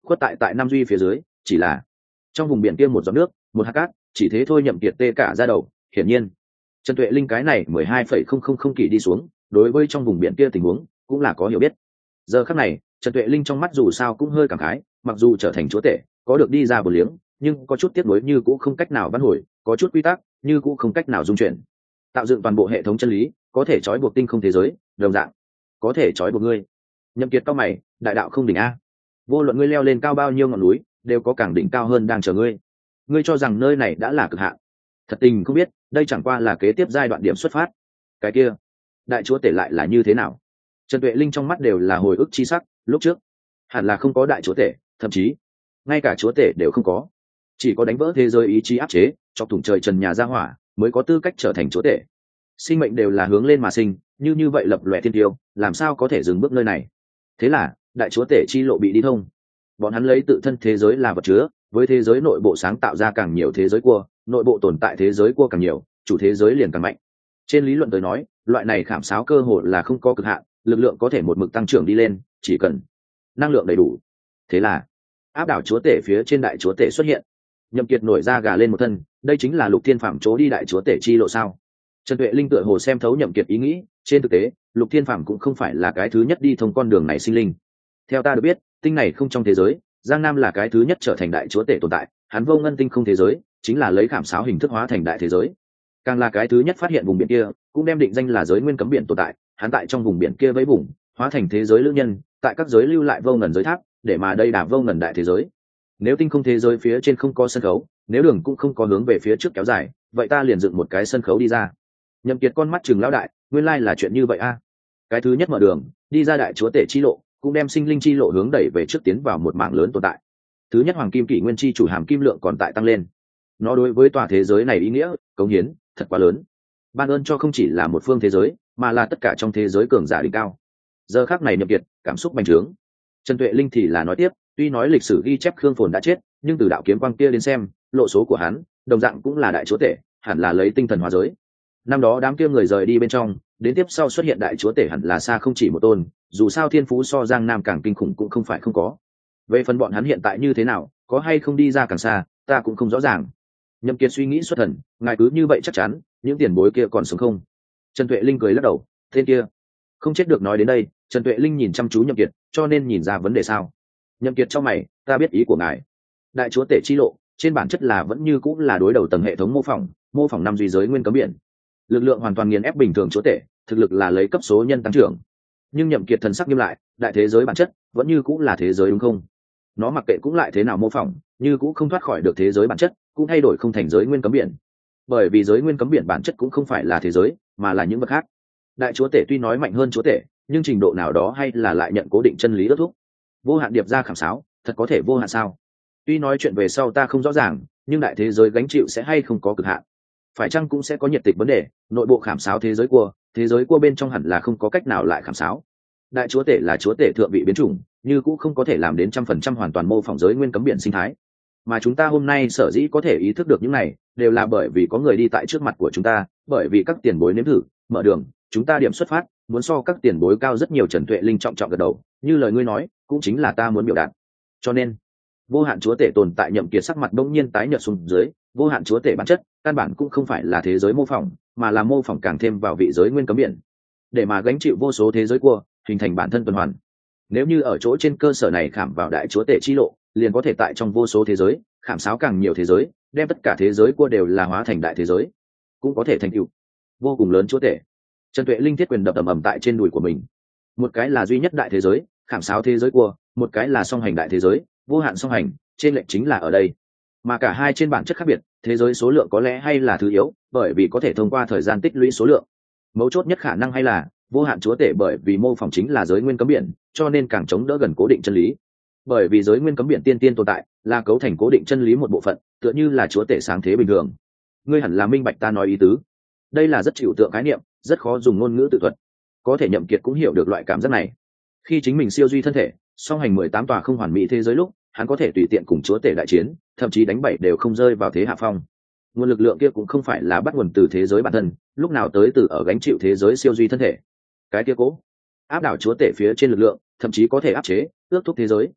khuất tại Nam Duy phía dưới, chỉ là trong vùng biển kia một giọt nước, một hạt cát, chỉ thế thôi Nhậm Kiệt tê cả da đầu. Hiển nhiên Trần Tuệ Linh cái này 12,000 kỷ đi xuống, đối với trong vùng biển kia tình huống cũng là có hiểu biết. Giờ khắc này Trần Tuệ Linh trong mắt dù sao cũng hơi cảm khái, mặc dù trở thành chúa tể có được đi ra bờ liếng, nhưng có chút tiếc nuối như cũng không cách nào vãn hồi, có chút quy tắc như cũng không cách nào dung chuyển. Tạo dựng toàn bộ hệ thống chân lý có thể trói buộc tinh không thế giới, đồng dạng có thể trói buộc ngươi. Nhậm Kiệt cao mày, đại đạo không đỉnh a, vô luận ngươi leo lên cao bao nhiêu ngọn núi đều có càng đỉnh cao hơn đang chờ ngươi. Ngươi cho rằng nơi này đã là cực hạn? Thật tình không biết đây chẳng qua là kế tiếp giai đoạn điểm xuất phát. Cái kia đại chúa tể lại là như thế nào? Trần Tuệ Linh trong mắt đều là hồi ức chi sắc. Lúc trước hẳn là không có đại chúa tể, thậm chí ngay cả chúa tể đều không có, chỉ có đánh vỡ thế giới ý chí áp chế, chọc thủng trời trần nhà ra hỏa mới có tư cách trở thành chúa tể. Sinh mệnh đều là hướng lên mà sinh, như vậy lập lòe thiên tiêu làm sao có thể dừng bước nơi này? Thế là đại chúa tể chi lộ bị đi thông. Bọn hắn lấy tự thân thế giới là vật chứa, với thế giới nội bộ sáng tạo ra càng nhiều thế giới cua, nội bộ tồn tại thế giới cua càng nhiều, chủ thế giới liền càng mạnh. Trên lý luận tới nói, loại này khảm sáo cơ hội là không có cực hạn, lực lượng có thể một mực tăng trưởng đi lên, chỉ cần năng lượng đầy đủ. Thế là áp đảo chúa tể phía trên đại chúa tể xuất hiện. Nhậm Kiệt nổi da gà lên một thân, đây chính là Lục Thiên Phàm chỗ đi đại chúa tể chi lộ sao? Trần Tuệ Linh tựa hồ xem thấu Nhậm Kiệt ý nghĩ, trên thực tế Lục Thiên Phàm cũng không phải là cái thứ nhất đi thông con đường này sinh linh. Theo ta được biết, tinh này không trong thế giới, Giang Nam là cái thứ nhất trở thành đại chúa tể tồn tại, hắn vô ngân tinh không thế giới chính là lấy khảm sáo hình thức hóa thành đại thế giới, càng là cái thứ nhất phát hiện vùng biển kia, cũng đem định danh là giới nguyên cấm biển tồn tại. Hắn tại trong vùng biển kia với vùng hóa thành thế giới lữ nhân, tại các giới lưu lại vô ngần giới tháp, để mà đây đả vô ngần đại thế giới. Nếu tinh không thế giới phía trên không có sân khấu, nếu đường cũng không có hướng về phía trước kéo dài, vậy ta liền dựng một cái sân khấu đi ra. Nhậm Kiệt con mắt trừng lão đại, nguyên lai là chuyện như vậy a. Cái thứ nhất mở đường đi ra đại chúa tể chi lộ, cũng đem sinh linh chi lộ hướng đẩy về trước tiến vào một mảng lớn tồn tại. Thứ nhất hoàng kim kỷ nguyên chi chủ hàm kim lượng còn tại tăng lên, nó đối với tòa thế giới này ý nghĩa cống hiến thật quá lớn, ban ơn cho không chỉ là một phương thế giới mà là tất cả trong thế giới cường giả đỉnh cao. Giờ khắc này Nhậm Kiệt cảm xúc bành trướng. Trần Tuệ Linh thì là nói tiếp, tuy nói lịch sử ghi chép Khương Phồn đã chết, nhưng từ đạo kiếm quang kia đến xem, lộ số của hắn đồng dạng cũng là đại chúa tể, hẳn là lấy tinh thần hóa giới. Năm đó đám kia người rời đi bên trong, đến tiếp sau xuất hiện đại chúa tể hẳn là xa không chỉ một tôn, dù sao thiên phú so Giang Nam càng kinh khủng cũng không phải không có. Về phần bọn hắn hiện tại như thế nào, có hay không đi ra càng xa, ta cũng không rõ ràng. Nhậm Kiệt suy nghĩ xuất thần, ngài cứ như vậy chắc chắn những tiền bối kia còn sống không? Trần Tuệ Linh cười lắc đầu, tên kia không chết được. Nói đến đây, Trần Tuệ Linh nhìn chăm chú Nhậm Kiệt, cho nên nhìn ra vấn đề sao? Nhậm Kiệt trong mày, ta biết ý của ngài. Đại chúa tể chi lộ trên bản chất là vẫn như cũng là đối đầu tầng hệ thống mô phỏng năm duy giới nguyên cấm biển, lực lượng hoàn toàn nghiền ép bình thường chúa tể, thực lực là lấy cấp số nhân tăng trưởng. Nhưng Nhậm Kiệt thần sắc nghiêm lại, đại thế giới bản chất vẫn như cũng là thế giới đúng không? Nó mặc kệ cũng lại thế nào mô phỏng, như cũng không thoát khỏi được thế giới bản chất, cũng thay đổi không thành giới nguyên cấm biển. Bởi vì giới nguyên cấm biển bản chất cũng không phải là thế giới, mà là những vật khác. Đại chúa tể tuy nói mạnh hơn chúa tể, nhưng trình độ nào đó hay là lại nhận cố định chân lý ước thúc. Vô hạn điệp ra khảm sáo, thật có thể vô hạn sao? Tuy nói chuyện về sau ta không rõ ràng, nhưng đại thế giới gánh chịu sẽ hay không có cực hạn? Phải chăng cũng sẽ có nhiệt tịch vấn đề, nội bộ khảm sáo thế giới cua bên trong hẳn là không có cách nào lại khảm sáo. Đại chúa tể là chúa tể thượng vị biến chủng, như cũng không có thể làm đến 100% hoàn toàn mô phỏng giới nguyên cấm biển sinh thái. Mà chúng ta hôm nay sở dĩ có thể ý thức được những này, đều là bởi vì có người đi tại trước mặt của chúng ta, bởi vì các tiền bối nếm thử, mở đường, chúng ta điểm xuất phát, muốn so các tiền bối cao rất nhiều. Trần Tuệ Linh trọng trọng gật đầu, như lời ngươi nói, cũng chính là ta muốn biểu đạt. Cho nên, vô hạn chúa tể tồn tại. Nhậm Kiệt sắc mặt bỗng nhiên tái nhợt xuống dưới, vô hạn chúa tể bản chất, căn bản cũng không phải là thế giới mô phỏng, mà là mô phỏng càng thêm vào vị giới nguyên cấm biển, để mà gánh chịu vô số thế giới cua, hình thành bản thân tuần hoàn. Nếu như ở chỗ trên cơ sở này khảm vào đại chúa tể chi lộ, liền có thể tại trong vô số thế giới khảm sáo càng nhiều thế giới, đem tất cả thế giới cua đều là hóa thành đại thế giới, cũng có thể thành tựu vô cùng lớn chúa tể. Trần Tuệ Linh thiết quyền đập ầm tại trên đùi của mình. Một cái là duy nhất đại thế giới, khảm sáo thế giới cua, một cái là song hành đại thế giới, vô hạn song hành, trên lệnh chính là ở đây. Mà cả hai trên bản chất khác biệt, thế giới số lượng có lẽ hay là thứ yếu, bởi vì có thể thông qua thời gian tích lũy số lượng. Mấu chốt nhất khả năng hay là vô hạn chúa tể, bởi vì mô phỏng chính là giới nguyên cấm biển, cho nên càng chống đỡ gần cố định chân lý. Bởi vì giới nguyên cấm biển tiên tiên tồn tại là cấu thành cố định chân lý một bộ phận, tựa như là chúa tể sáng thế bình thường. Ngươi hẳn là minh bạch ta nói ý tứ. Đây là rất chịu tượng khái niệm, rất khó dùng ngôn ngữ tự thuật. Có thể Nhậm Kiệt cũng hiểu được loại cảm giác này. Khi chính mình siêu duy thân thể, song hành 18 tòa không hoàn mỹ thế giới lúc, hắn có thể tùy tiện cùng chúa tể đại chiến, thậm chí đánh bại đều không rơi vào thế hạ phong. Nguồn lực lượng kia cũng không phải là bắt nguồn từ thế giới bản thân, lúc nào tới từ ở gánh chịu thế giới siêu duy thân thể. Cái kia cố áp đảo chúa tể phía trên lực lượng, thậm chí có thể áp chế, ước thúc thế giới.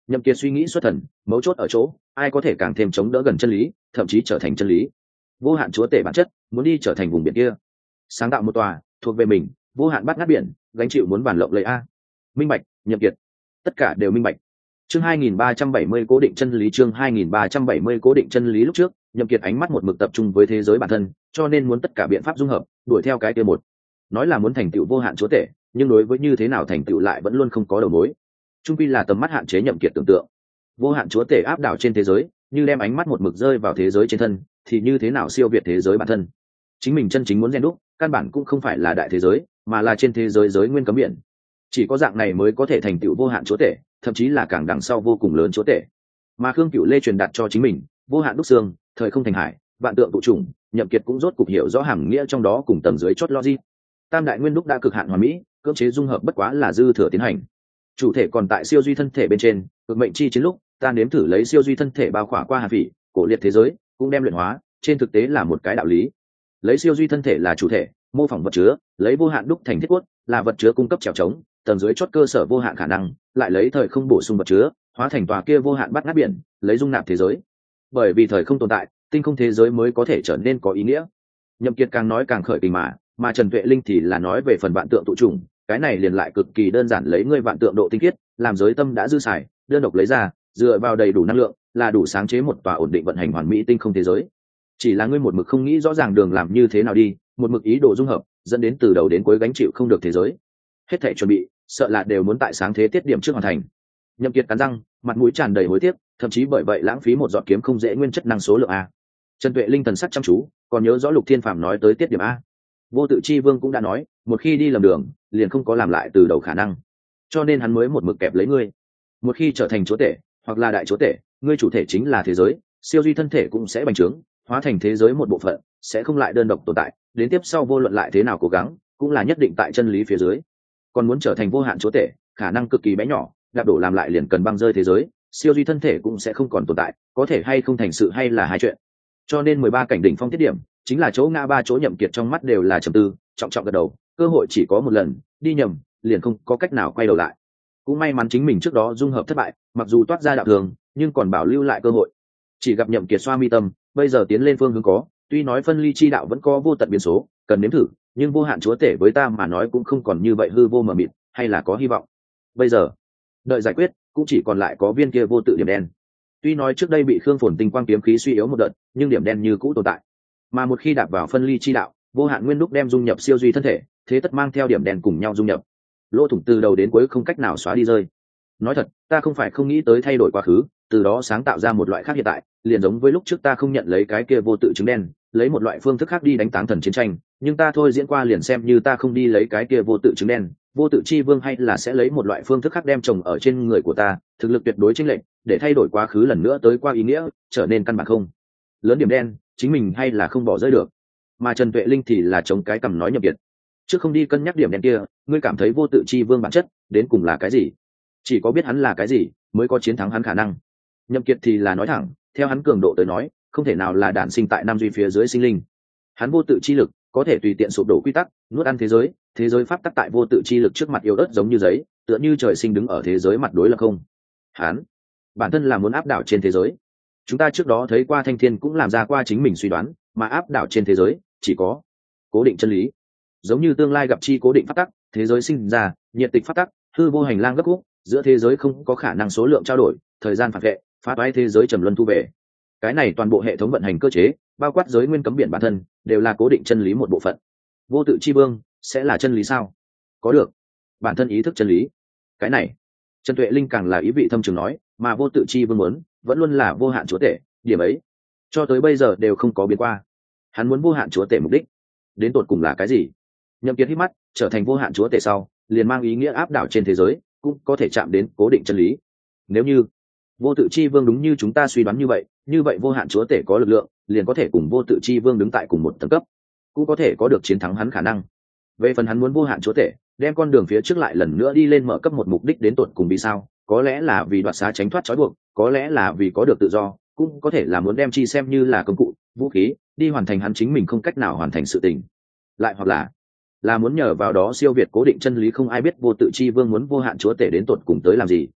Nhậm Kiệt suy nghĩ xuất thần, mấu chốt ở chỗ ai có thể càng thêm chống đỡ gần chân lý, thậm chí trở thành chân lý. Vô hạn chúa tể bản chất muốn đi trở thành vùng biển kia, sáng tạo một tòa thuộc về mình vô hạn bát ngát biển, gánh chịu muốn bản lộng lấy a. Minh bạch. Nhậm Kiệt tất cả đều minh bạch. Chương 2370 cố định chân lý. Chương 2370 cố định chân lý. Lúc trước Nhậm Kiệt ánh mắt một mực tập trung với thế giới bản thân, cho nên muốn tất cả biện pháp dung hợp, đuổi theo cái kia một. Nói là muốn thành tựu vô hạn chúa tể, nhưng đối với như thế nào thành tựu lại vẫn luôn không có đầu mối. Trung quy là tầm mắt hạn chế Nhậm Kiệt tưởng tượng. Vô hạn chúa tể áp đảo trên thế giới, như đem ánh mắt một mực rơi vào thế giới trên thân, thì như thế nào siêu việt thế giới bản thân. Chính mình chân chính muốn rèn đúc, căn bản cũng không phải là đại thế giới, mà là trên thế giới giới nguyên cấm biển. Chỉ có dạng này mới có thể thành tựu vô hạn chúa tể, thậm chí là càng đằng sau vô cùng lớn chúa tể. Mà Khương Cửu Lê truyền đạt cho chính mình vô hạn đúc xương, thời không thành hải, vạn tượng tụ trùng. Nhậm Kiệt cũng rốt cục hiểu rõ hàm nghĩa trong đó cùng tầng dưới chót logic. Tam đại nguyên đúc đã cực hạn hoàn mỹ, cưỡng chế dung hợp bất quá là dư thừa tiến hành. Chủ thể còn tại siêu duy thân thể bên trên, cực mệnh chi chiến lúc ta nếm thử lấy siêu duy thân thể bao khỏa qua hàn phỉ cổ liệt thế giới, cũng đem luyện hóa, trên thực tế là một cái đạo lý. Lấy siêu duy thân thể là chủ thể, mô phỏng vật chứa, lấy vô hạn đúc thành thiết quất là vật chứa cung cấp trèo trống, tầng dưới chót cơ sở vô hạn khả năng, lại lấy thời không bổ sung vật chứa, hóa thành tòa kia vô hạn bát ngát biển, lấy dung nạp thế giới. Bởi vì thời không tồn tại, tinh không thế giới mới có thể trở nên có ý nghĩa. Nhậm Kiệt càng nói càng khởi tình mà Trần Tuệ Linh thì là nói về phần vạn tượng tụ trùng, cái này liền lại cực kỳ đơn giản, lấy ngươi vạn tượng độ tinh khiết làm giới tâm đã dư xài, đơn độc lấy ra, dựa vào đầy đủ năng lượng là đủ sáng chế một tòa ổn định vận hành hoàn mỹ tinh không thế giới. Chỉ là ngươi một mực không nghĩ rõ ràng đường làm như thế nào đi, một mực ý đồ dung hợp, dẫn đến từ đầu đến cuối gánh chịu không được thế giới. Hết thảy chuẩn bị, sợ là đều muốn tại sáng thế tiết điểm trước hoàn thành. Nhậm Kiệt cắn răng, mặt mũi tràn đầy hối tiếc, thậm chí bởi vậy lãng phí một giọt kiếm không dễ nguyên chất năng số lượng a. Trần Tuệ Linh thần sắc chăm chú, còn nhớ rõ Lục Thiên Phàm nói tới tiết điểm a. Vô Tự Chi Vương cũng đã nói, một khi đi lầm đường, liền không có làm lại từ đầu khả năng. Cho nên hắn mới một mực kẹp lấy ngươi. Một khi trở thành chúa tể, hoặc là đại chúa tể, ngươi chủ thể chính là thế giới, siêu duy thân thể cũng sẽ bành trướng, hóa thành thế giới một bộ phận, sẽ không lại đơn độc tồn tại, đến tiếp sau vô luận lại thế nào cố gắng, cũng là nhất định tại chân lý phía dưới. Còn muốn trở thành vô hạn chúa tể, khả năng cực kỳ bé nhỏ, đạp đổ làm lại liền cần băng rơi thế giới, siêu duy thân thể cũng sẽ không còn tồn tại, có thể hay không thành sự hay là hai chuyện. Cho nên 13 cảnh đỉnh phong tiết điểm, chính là chỗ ngã ba chỗ. Nhậm Kiệt trong mắt đều là trầm tư, trọng trọng gật đầu, cơ hội chỉ có một lần, đi nhầm, liền không có cách nào quay đầu lại. Cũng may mắn chính mình trước đó dung hợp thất bại, mặc dù toát ra đạo thường, nhưng còn bảo lưu lại cơ hội. Chỉ gặp Nhậm Kiệt xoa mi tâm, bây giờ tiến lên phương hướng có, tuy nói phân ly chi đạo vẫn có vô tận biến số, cần nếm thử, nhưng vô hạn chúa tể với ta mà nói cũng không còn như vậy hư vô mờ mịt, hay là có hy vọng. Bây giờ, đợi giải quyết, cũng chỉ còn lại có viên kia vô tự điểm đen. Tuy nói trước đây bị Khương Phồn tinh quang kiếm khí suy yếu một đợt, nhưng điểm đen như cũ tồn tại. Mà một khi đạp vào phân ly chi đạo, vô hạn nguyên đúc đem dung nhập siêu duy thân thể, thế tất mang theo điểm đen cùng nhau dung nhập. Lỗ thủng từ đầu đến cuối không cách nào xóa đi rơi. Nói thật, ta không phải không nghĩ tới thay đổi quá khứ, từ đó sáng tạo ra một loại khác hiện tại, liền giống với lúc trước ta không nhận lấy cái kia vô tự trứng đen, lấy một loại phương thức khác đi đánh táng thần chiến tranh, nhưng ta thôi diễn qua liền xem như ta không đi lấy cái kia vô tự trứng đen, vô tự chi vương hay là sẽ lấy một loại phương thức khác đem chồng ở trên người của ta, thực lực tuyệt đối chênh lệch, để thay đổi quá khứ lần nữa tới qua ý nghĩa, trở nên căn bản không. Lớn điểm đen, chính mình hay là không bỏ rơi được. Mà Trần Tuệ Linh thì là chống cái cằm nói Nhậm Kiệt, chứ không đi cân nhắc điểm đen kia, ngươi cảm thấy vô tự chi vương bản chất đến cùng là cái gì? Chỉ có biết hắn là cái gì, mới có chiến thắng hắn khả năng. Nhậm Kiệt thì là nói thẳng, theo hắn cường độ tới nói, không thể nào là đản sinh tại nam duy phía dưới sinh linh. Hắn vô tự chi lực có thể tùy tiện sụp đổ quy tắc, nuốt ăn thế giới pháp tắc tại vô tự chi lực trước mặt yếu ớt giống như giấy, tựa như trời sinh đứng ở thế giới mặt đối lập không. Hắn bản thân là muốn áp đảo trên thế giới. Chúng ta trước đó thấy qua Thanh Thiên cũng làm ra qua chính mình suy đoán, mà áp đảo trên thế giới chỉ có cố định chân lý, giống như tương lai gặp chi cố định pháp tắc, thế giới sinh ra, nhiệt tịch pháp tắc, hư vô hành lang gấp khúc, giữa thế giới không có khả năng số lượng trao đổi, thời gian phản vệ, phá toái thế giới trầm luân thu về. Cái này toàn bộ hệ thống vận hành cơ chế, bao quát giới nguyên cấm biển bản thân, đều là cố định chân lý một bộ phận. Vô tự chi vương sẽ là chân lý sao? Có được bản thân ý thức chân lý. Cái này, Trần Tuệ Linh càng là ý vị thâm trường nói, mà vô tự chi vương muốn vẫn luôn là vô hạn chúa tể, điểm ấy cho tới bây giờ đều không có biến qua. Hắn muốn vô hạn chúa tể mục đích đến tột cùng là cái gì? Nhậm Kiệt hít mắt, trở thành vô hạn chúa tể sau, liền mang ý nghĩa áp đảo trên thế giới, cũng có thể chạm đến cố định chân lý. Nếu như vô tự chi vương đúng như chúng ta suy đoán như vậy vô hạn chúa tể có lực lượng, liền có thể cùng vô tự chi vương đứng tại cùng một tầng cấp, cũng có thể có được chiến thắng hắn khả năng. Về phần hắn muốn vô hạn chúa tể, đem con đường phía trước lại lần nữa đi lên mở cấp một mục đích đến tột cùng vì sao? Có lẽ là vì đoạt xá tránh thoát trói buộc, có lẽ là vì có được tự do, cũng có thể là muốn đem chi xem như là công cụ, vũ khí, đi hoàn thành hắn chính mình không cách nào hoàn thành sự tình. Lại hoặc là muốn nhờ vào đó siêu việt cố định chân lý. Không ai biết vô tự chi vương muốn vô hạn chúa tể đến tột cùng tới làm gì.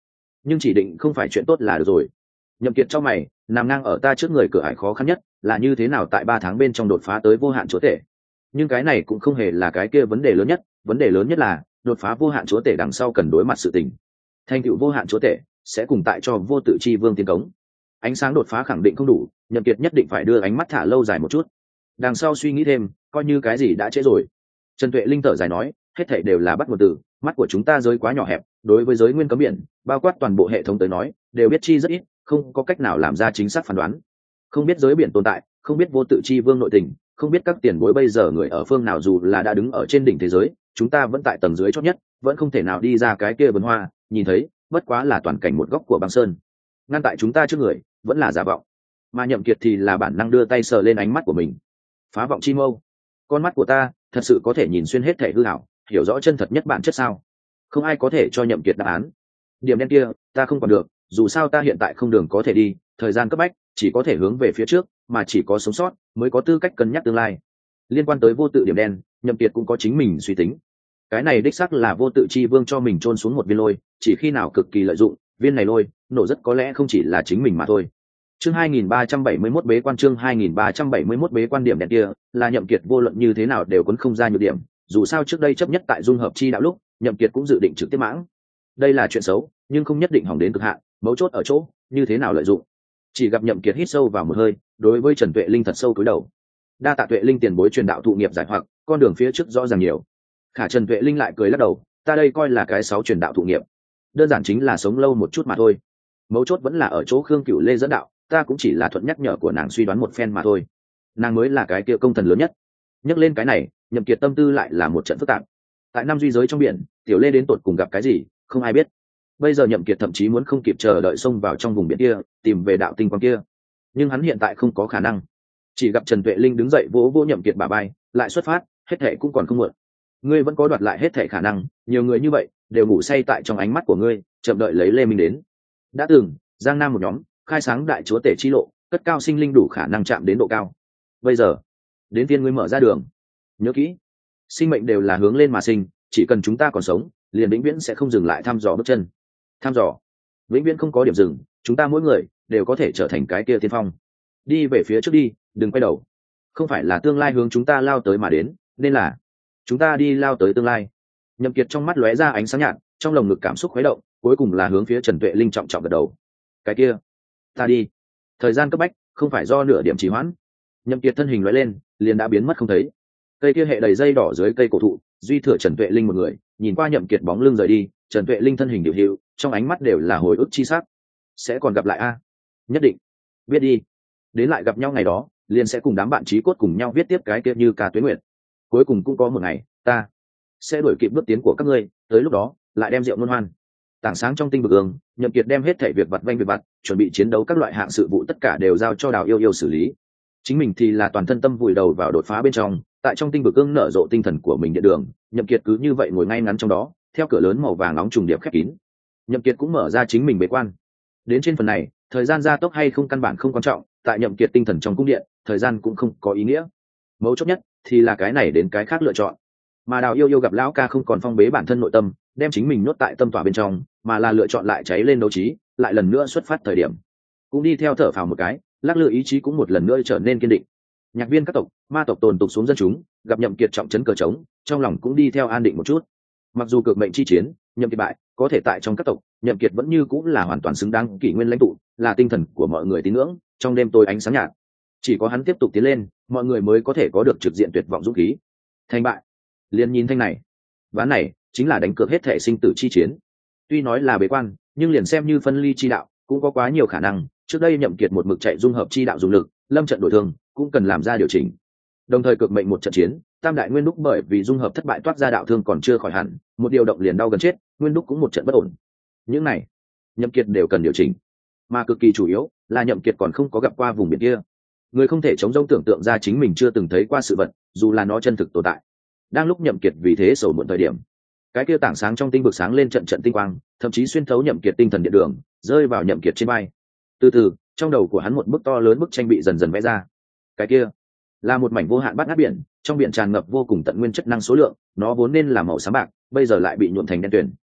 nhưng chỉ định không phải chuyện tốt là được rồi. Nhậm Kiệt cho mày, nằm ngang ở ta trước người cửa ải khó khăn nhất là như thế nào tại 3 tháng bên trong đột phá tới vô hạn chúa tể. Nhưng cái này cũng không hề là cái kia vấn đề lớn nhất, vấn đề lớn nhất là đột phá vô hạn chúa tể đằng sau cần đối mặt sự tình. Thành tựu vô hạn chúa tể sẽ cùng tại cho vô tự chi vương tiến cống. Ánh sáng đột phá khẳng định không đủ, Nhậm Kiệt nhất định phải đưa ánh mắt thả lâu dài một chút. Đằng sau suy nghĩ thêm, coi như cái gì đã trễ rồi. Trần Tuệ Linh thở dài nói, hết thảy đều là bắt nguồn từ mắt của chúng ta giới quá nhỏ hẹp, đối với giới nguyên cấm biển, bao quát toàn bộ hệ thống tới nói, đều biết chi rất ít, không có cách nào làm ra chính xác phán đoán. Không biết giới biển tồn tại, không biết vô tự chi vương nội tình, không biết các tiền bối bây giờ người ở phương nào, dù là đã đứng ở trên đỉnh thế giới, chúng ta vẫn tại tầng dưới chót nhất, vẫn không thể nào đi ra cái kia vườn hoa, nhìn thấy, bất quá là toàn cảnh một góc của băng sơn. Ngăn tại chúng ta trước người, vẫn là giả vọng. Mà Nhậm Kiệt thì là bản năng đưa tay sờ lên ánh mắt của mình. Phá vọng chi mâu, con mắt của ta thật sự có thể nhìn xuyên hết thể hư ảo, hiểu rõ chân thật nhất bản chất sao? Không ai có thể cho Nhậm Kiệt đáp án. Điểm đen kia ta không còn được, dù sao ta hiện tại không đường có thể đi, thời gian cấp bách, chỉ có thể hướng về phía trước, mà chỉ có sống sót mới có tư cách cân nhắc tương lai. Liên quan tới vô tự điểm đen, Nhậm Kiệt cũng có chính mình suy tính. Cái này đích xác là vô tự chi vương cho mình chôn xuống một viên lôi, chỉ khi nào cực kỳ lợi dụng, viên này lôi nổ rất có lẽ không chỉ là chính mình mà thôi. Chương 2371 bế quan, chương 2371 bế quan. Điểm đen kia là Nhậm Kiệt vô luận như thế nào đều cuốn không ra nhược điểm, dù sao trước đây chấp nhất tại dung hợp chi đạo lúc, Nhậm Kiệt cũng dự định trực tiếp mãng. Đây là chuyện xấu, nhưng không nhất định hỏng đến cực hạn, mấu chốt ở chỗ như thế nào lợi dụng. Chỉ gặp Nhậm Kiệt hít sâu vào một hơi, đối với Trần Tuệ Linh thật sâu cúi đầu. Đa tạ Tuệ Linh tiền bối truyền đạo thụ nghiệp giải hoặc, con đường phía trước rõ ràng nhiều. Khả Trần Tuệ Linh lại cười lắc đầu, ta đây coi là cái 6 truyền đạo thụ nghiệp, đơn giản chính là sống lâu một chút mà thôi. Mấu chốt vẫn là ở chỗ Khương Cửu Lê dẫn đạo, ta cũng chỉ là thuận nhắc nhở của nàng suy đoán một phen mà thôi. Nàng mới là cái kia công thần lớn nhất. Nhắc lên cái này, Nhậm Kiệt tâm tư lại là một trận phức tạp. Tại năm duy giới trong biển, Tiểu Lê đến tột cùng gặp cái gì, không ai biết. Bây giờ Nhậm Kiệt thậm chí muốn không kịp chờ đợi xông vào trong vùng biển kia, tìm về đạo tinh quang kia. Nhưng hắn hiện tại không có khả năng. Chỉ gặp Trần Tuệ Linh đứng dậy vỗ vỗ Nhậm Kiệt bả vai, lại xuất phát, hết thảy cũng còn không muộn. Ngươi vẫn có đoạt lại hết thảy khả năng, nhiều người như vậy đều ngủ say tại trong ánh mắt của ngươi, chậm đợi lấy Lê Minh đến. Đã từng, Giang Nam một nhóm, khai sáng đại chúa tể chi lộ, cất cao sinh linh đủ khả năng chạm đến độ cao. Bây giờ, đến phiên ngươi mở ra đường. Nhớ kỹ, sinh mệnh đều là hướng lên mà sinh, chỉ cần chúng ta còn sống, liền vĩnh viễn sẽ không dừng lại thăm dò bước chân. Thăm dò, vĩnh viễn không có điểm dừng, chúng ta mỗi người đều có thể trở thành cái kia tiên phong. Đi về phía trước đi, đừng quay đầu. Không phải là tương lai hướng chúng ta lao tới mà đến, nên là chúng ta đi lao tới tương lai. Nhậm Kiệt trong mắt lóe ra ánh sáng nhạt, trong lồng ngực cảm xúc khuấy động, cuối cùng là hướng phía Trần Tuệ Linh trọng trọng gật đầu. Cái kia, ta đi. Thời gian cấp bách, không phải do nửa điểm trì hoãn. Nhậm Kiệt thân hình lóe lên, liền đã biến mất không thấy. Cây kia hệ đầy dây đỏ dưới cây cổ thụ, duy thừa Trần Tuệ Linh một người, nhìn qua Nhậm Kiệt bóng lưng rời đi, Trần Tuệ Linh thân hình điều hiệu, trong ánh mắt đều là hồi ức chi sắc. Sẽ còn gặp lại a? Nhất định. Biết đi. Đến lại gặp nhau ngày đó, liền sẽ cùng đám bạn chí cốt cùng nhau viết tiếp cái kia như ca tuyết nguyệt. Cuối cùng cũng có một ngày, ta sẽ đuổi kịp bước tiến của các ngươi, tới lúc đó, lại đem rượu luân hoan. Tảng sáng trong tinh vực ương, Nhậm Kiệt đem hết thảy việc vặt vanh việc vặt, chuẩn bị chiến đấu các loại hạng sự vụ tất cả đều giao cho Đào Yêu Yêu xử lý. Chính mình thì là toàn thân tâm vùi đầu vào đột phá bên trong, tại trong tinh vực ương nở rộ tinh thần của mình điện đường. Nhậm Kiệt cứ như vậy ngồi ngay ngắn trong đó, theo cửa lớn màu vàng nóng trùng điệp khép kín. Nhậm Kiệt cũng mở ra chính mình bế quan. Đến trên phần này, thời gian gia tốc hay không căn bản không quan trọng, tại Nhậm Kiệt tinh thần trong cung điện, thời gian cũng không có ý nghĩa. Mấu chốt nhất thì là cái này đến cái khác lựa chọn. Mà Đào Yêu Yêu gặp lão ca không còn phong bế bản thân nội tâm, đem chính mình nhốt tại tâm tỏa bên trong, mà là lựa chọn lại cháy lên đấu trí, lại lần nữa xuất phát thời điểm, cũng đi theo thở phào một cái, lắc lư ý chí cũng một lần nữa trở nên kiên định. Nhạc viên các tộc, ma tộc tồn tục xuống dân chúng, gặp Nhậm Kiệt trọng trấn cờ trống, trong lòng cũng đi theo an định một chút. Mặc dù cực mệnh chi chiến, Nhậm Kiệt bại, có thể tại trong các tộc, Nhậm Kiệt vẫn như cũng là hoàn toàn xứng đáng kỷ nguyên lãnh tụ, là tinh thần của mọi người tín ngưỡng, trong đêm tối ánh sáng nhạt. Chỉ có hắn tiếp tục tiến lên, mọi người mới có thể có được trực diện tuyệt vọng dũng khí. Thành bại, liền nhìn thanh này. Ván này chính là đánh cược hết thể sinh tử chi chiến. Tuy nói là bế quan, nhưng liền xem như phân ly chi đạo, cũng có quá nhiều khả năng. Trước đây Nhậm Kiệt một mực chạy dung hợp chi đạo dùng lực, lâm trận đổi thương, cũng cần làm ra điều chỉnh. Đồng thời cực mệnh một trận chiến, Tam Đại Nguyên Đúc bởi vì dung hợp thất bại toát ra đạo thương còn chưa khỏi hẳn, một điều động liền đau gần chết, Nguyên Đúc cũng một trận bất ổn. Những này, Nhậm Kiệt đều cần điều chỉnh. Mà cực kỳ chủ yếu là Nhậm Kiệt còn không có gặp qua vùng biển kia. Người không thể chống rông tưởng tượng ra chính mình chưa từng thấy qua sự vật, dù là nó chân thực tồn tại. Đang lúc Nhậm Kiệt vì thế sầu muộn thời điểm, cái kia tảng sáng trong tinh vực sáng lên trận trận tinh quang, thậm chí xuyên thấu Nhậm Kiệt tinh thần điện đường, rơi vào Nhậm Kiệt trên vai. Từ từ, trong đầu của hắn một bức to lớn bức tranh bị dần dần vẽ ra. Cái kia là một mảnh vô hạn bát ngát biển, trong biển tràn ngập vô cùng tận nguyên chất năng số lượng, nó vốn nên là màu xám bạc, bây giờ lại bị nhuộm thành đen tuyền.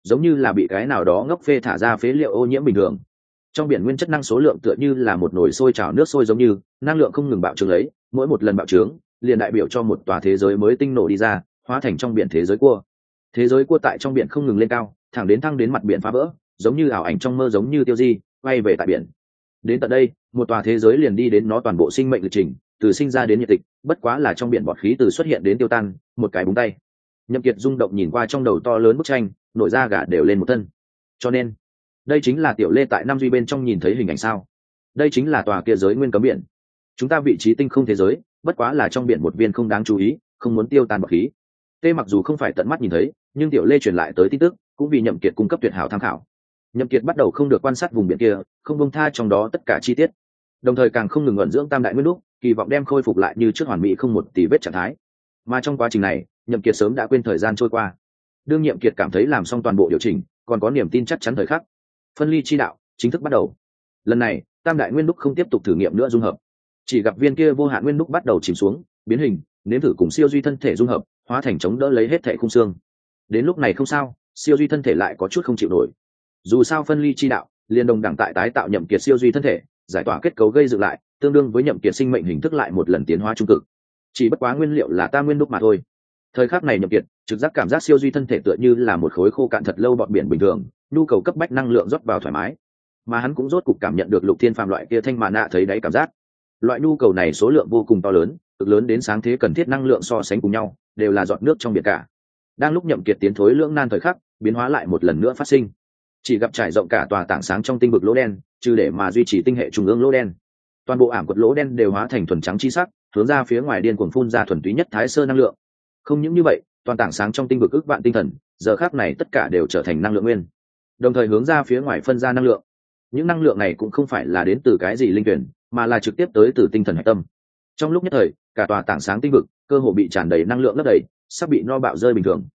giống như là bị cái nào đó ngốc phê thả ra phế liệu ô nhiễm bình thường. Trong biển nguyên chất năng số lượng tựa như là một nồi sôi trào nước sôi, giống như năng lượng không ngừng bạo trướng lấy, mỗi một lần bạo trướng liền đại biểu cho một tòa thế giới mới tinh nổ đi ra, hóa thành trong biển thế giới cua. Thế giới cua tại trong biển không ngừng lên cao, thẳng đến thăng đến mặt biển phá vỡ, giống như ảo ảnh trong mơ, giống như tiêu di quay về tại biển. Đến tận đây, một tòa thế giới liền đi đến nó toàn bộ sinh mệnh lịch trình, từ sinh ra đến nhiệt tịch, bất quá là trong biển bọt khí từ xuất hiện đến tiêu tan, một cái búng tay. Nhậm Kiệt rung động nhìn qua trong đầu to lớn bức tranh, nổi da gà đều lên một thân. Cho nên, đây chính là Tiểu Lê tại Nam Duy bên trong nhìn thấy hình ảnh sao? Đây chính là tòa kia giới nguyên cấm biển. Chúng ta vị trí tinh không thế giới, bất quá là trong biển một viên không đáng chú ý, không muốn tiêu tan bọt khí. Tê mặc dù không phải tận mắt nhìn thấy, nhưng Tiểu Lê truyền lại tới tin tức, cũng vì Nhậm Kiệt cung cấp tuyệt hảo tham khảo. Nhậm Kiệt bắt đầu không được quan sát vùng biển kia, không buông tha trong đó tất cả chi tiết, đồng thời càng không ngừng ẩn dưỡng tam đại nguyên đúc, kỳ vọng đem khôi phục lại như trước hoàn mỹ không một tì vết trạng thái. Mà trong quá trình này, Nhậm Kiệt sớm đã quên thời gian trôi qua. Đương Nhậm Kiệt cảm thấy làm xong toàn bộ điều chỉnh, còn có niềm tin chắc chắn thời khắc, phân ly chi đạo chính thức bắt đầu. Lần này, tam đại nguyên đúc không tiếp tục thử nghiệm nữa dung hợp, chỉ gặp viên kia vô hạn nguyên đúc bắt đầu chìm xuống, biến hình, nếm thử cùng siêu duy thân thể dung hợp, hóa thành chống đỡ lấy hết thể khung xương. Đến lúc này không sao, siêu duy thân thể lại có chút không chịu nổi. Dù sao phân ly chi đạo liên đồng đẳng tại tái tạo Nhậm Kiệt siêu duy thân thể, giải tỏa kết cấu gây dựng lại, tương đương với Nhậm Kiệt sinh mệnh hình thức lại một lần tiến hóa trung cực. Chỉ bất quá nguyên liệu là tam nguyên đúc mà thôi. Thời khắc này Nhậm Kiệt trực giác cảm giác siêu duy thân thể tựa như là một khối khô cạn thật lâu bọt biển bình thường, nhu cầu cấp bách năng lượng rót vào thoải mái. Mà hắn cũng rốt cục cảm nhận được Lục Thiên Phàm loại kia thanh mà nạ thấy đáy cảm giác. Loại nhu cầu này số lượng vô cùng to lớn, cực lớn đến sáng thế cần thiết năng lượng so sánh cùng nhau, đều là giọt nước trong biển cả. Đang lúc Nhậm Kiệt tiến thối lưỡng nan thời khắc, biến hóa lại một lần nữa phát sinh. Chỉ gặp trải rộng cả tòa tảng sáng trong tinh vực lỗ đen, trừ để mà duy trì tinh hệ trung ương lỗ đen, toàn bộ ảm quật lỗ đen đều hóa thành thuần trắng chi sắc, hướng ra phía ngoài điên cuồng phun ra thuần túy nhất thái sơ năng lượng. Không những như vậy, toàn tảng sáng trong tinh vực ước vạn tinh thần, giờ khắc này tất cả đều trở thành năng lượng nguyên, đồng thời hướng ra phía ngoài phân ra năng lượng. Những năng lượng này cũng không phải là đến từ cái gì linh tuyển, mà là trực tiếp tới từ tinh thần hải tâm. Trong lúc nhất thời, cả tòa tảng sáng tinh vực cơ hồ bị tràn đầy năng lượng lấp đầy, sắp bị no bạo rơi bình thường.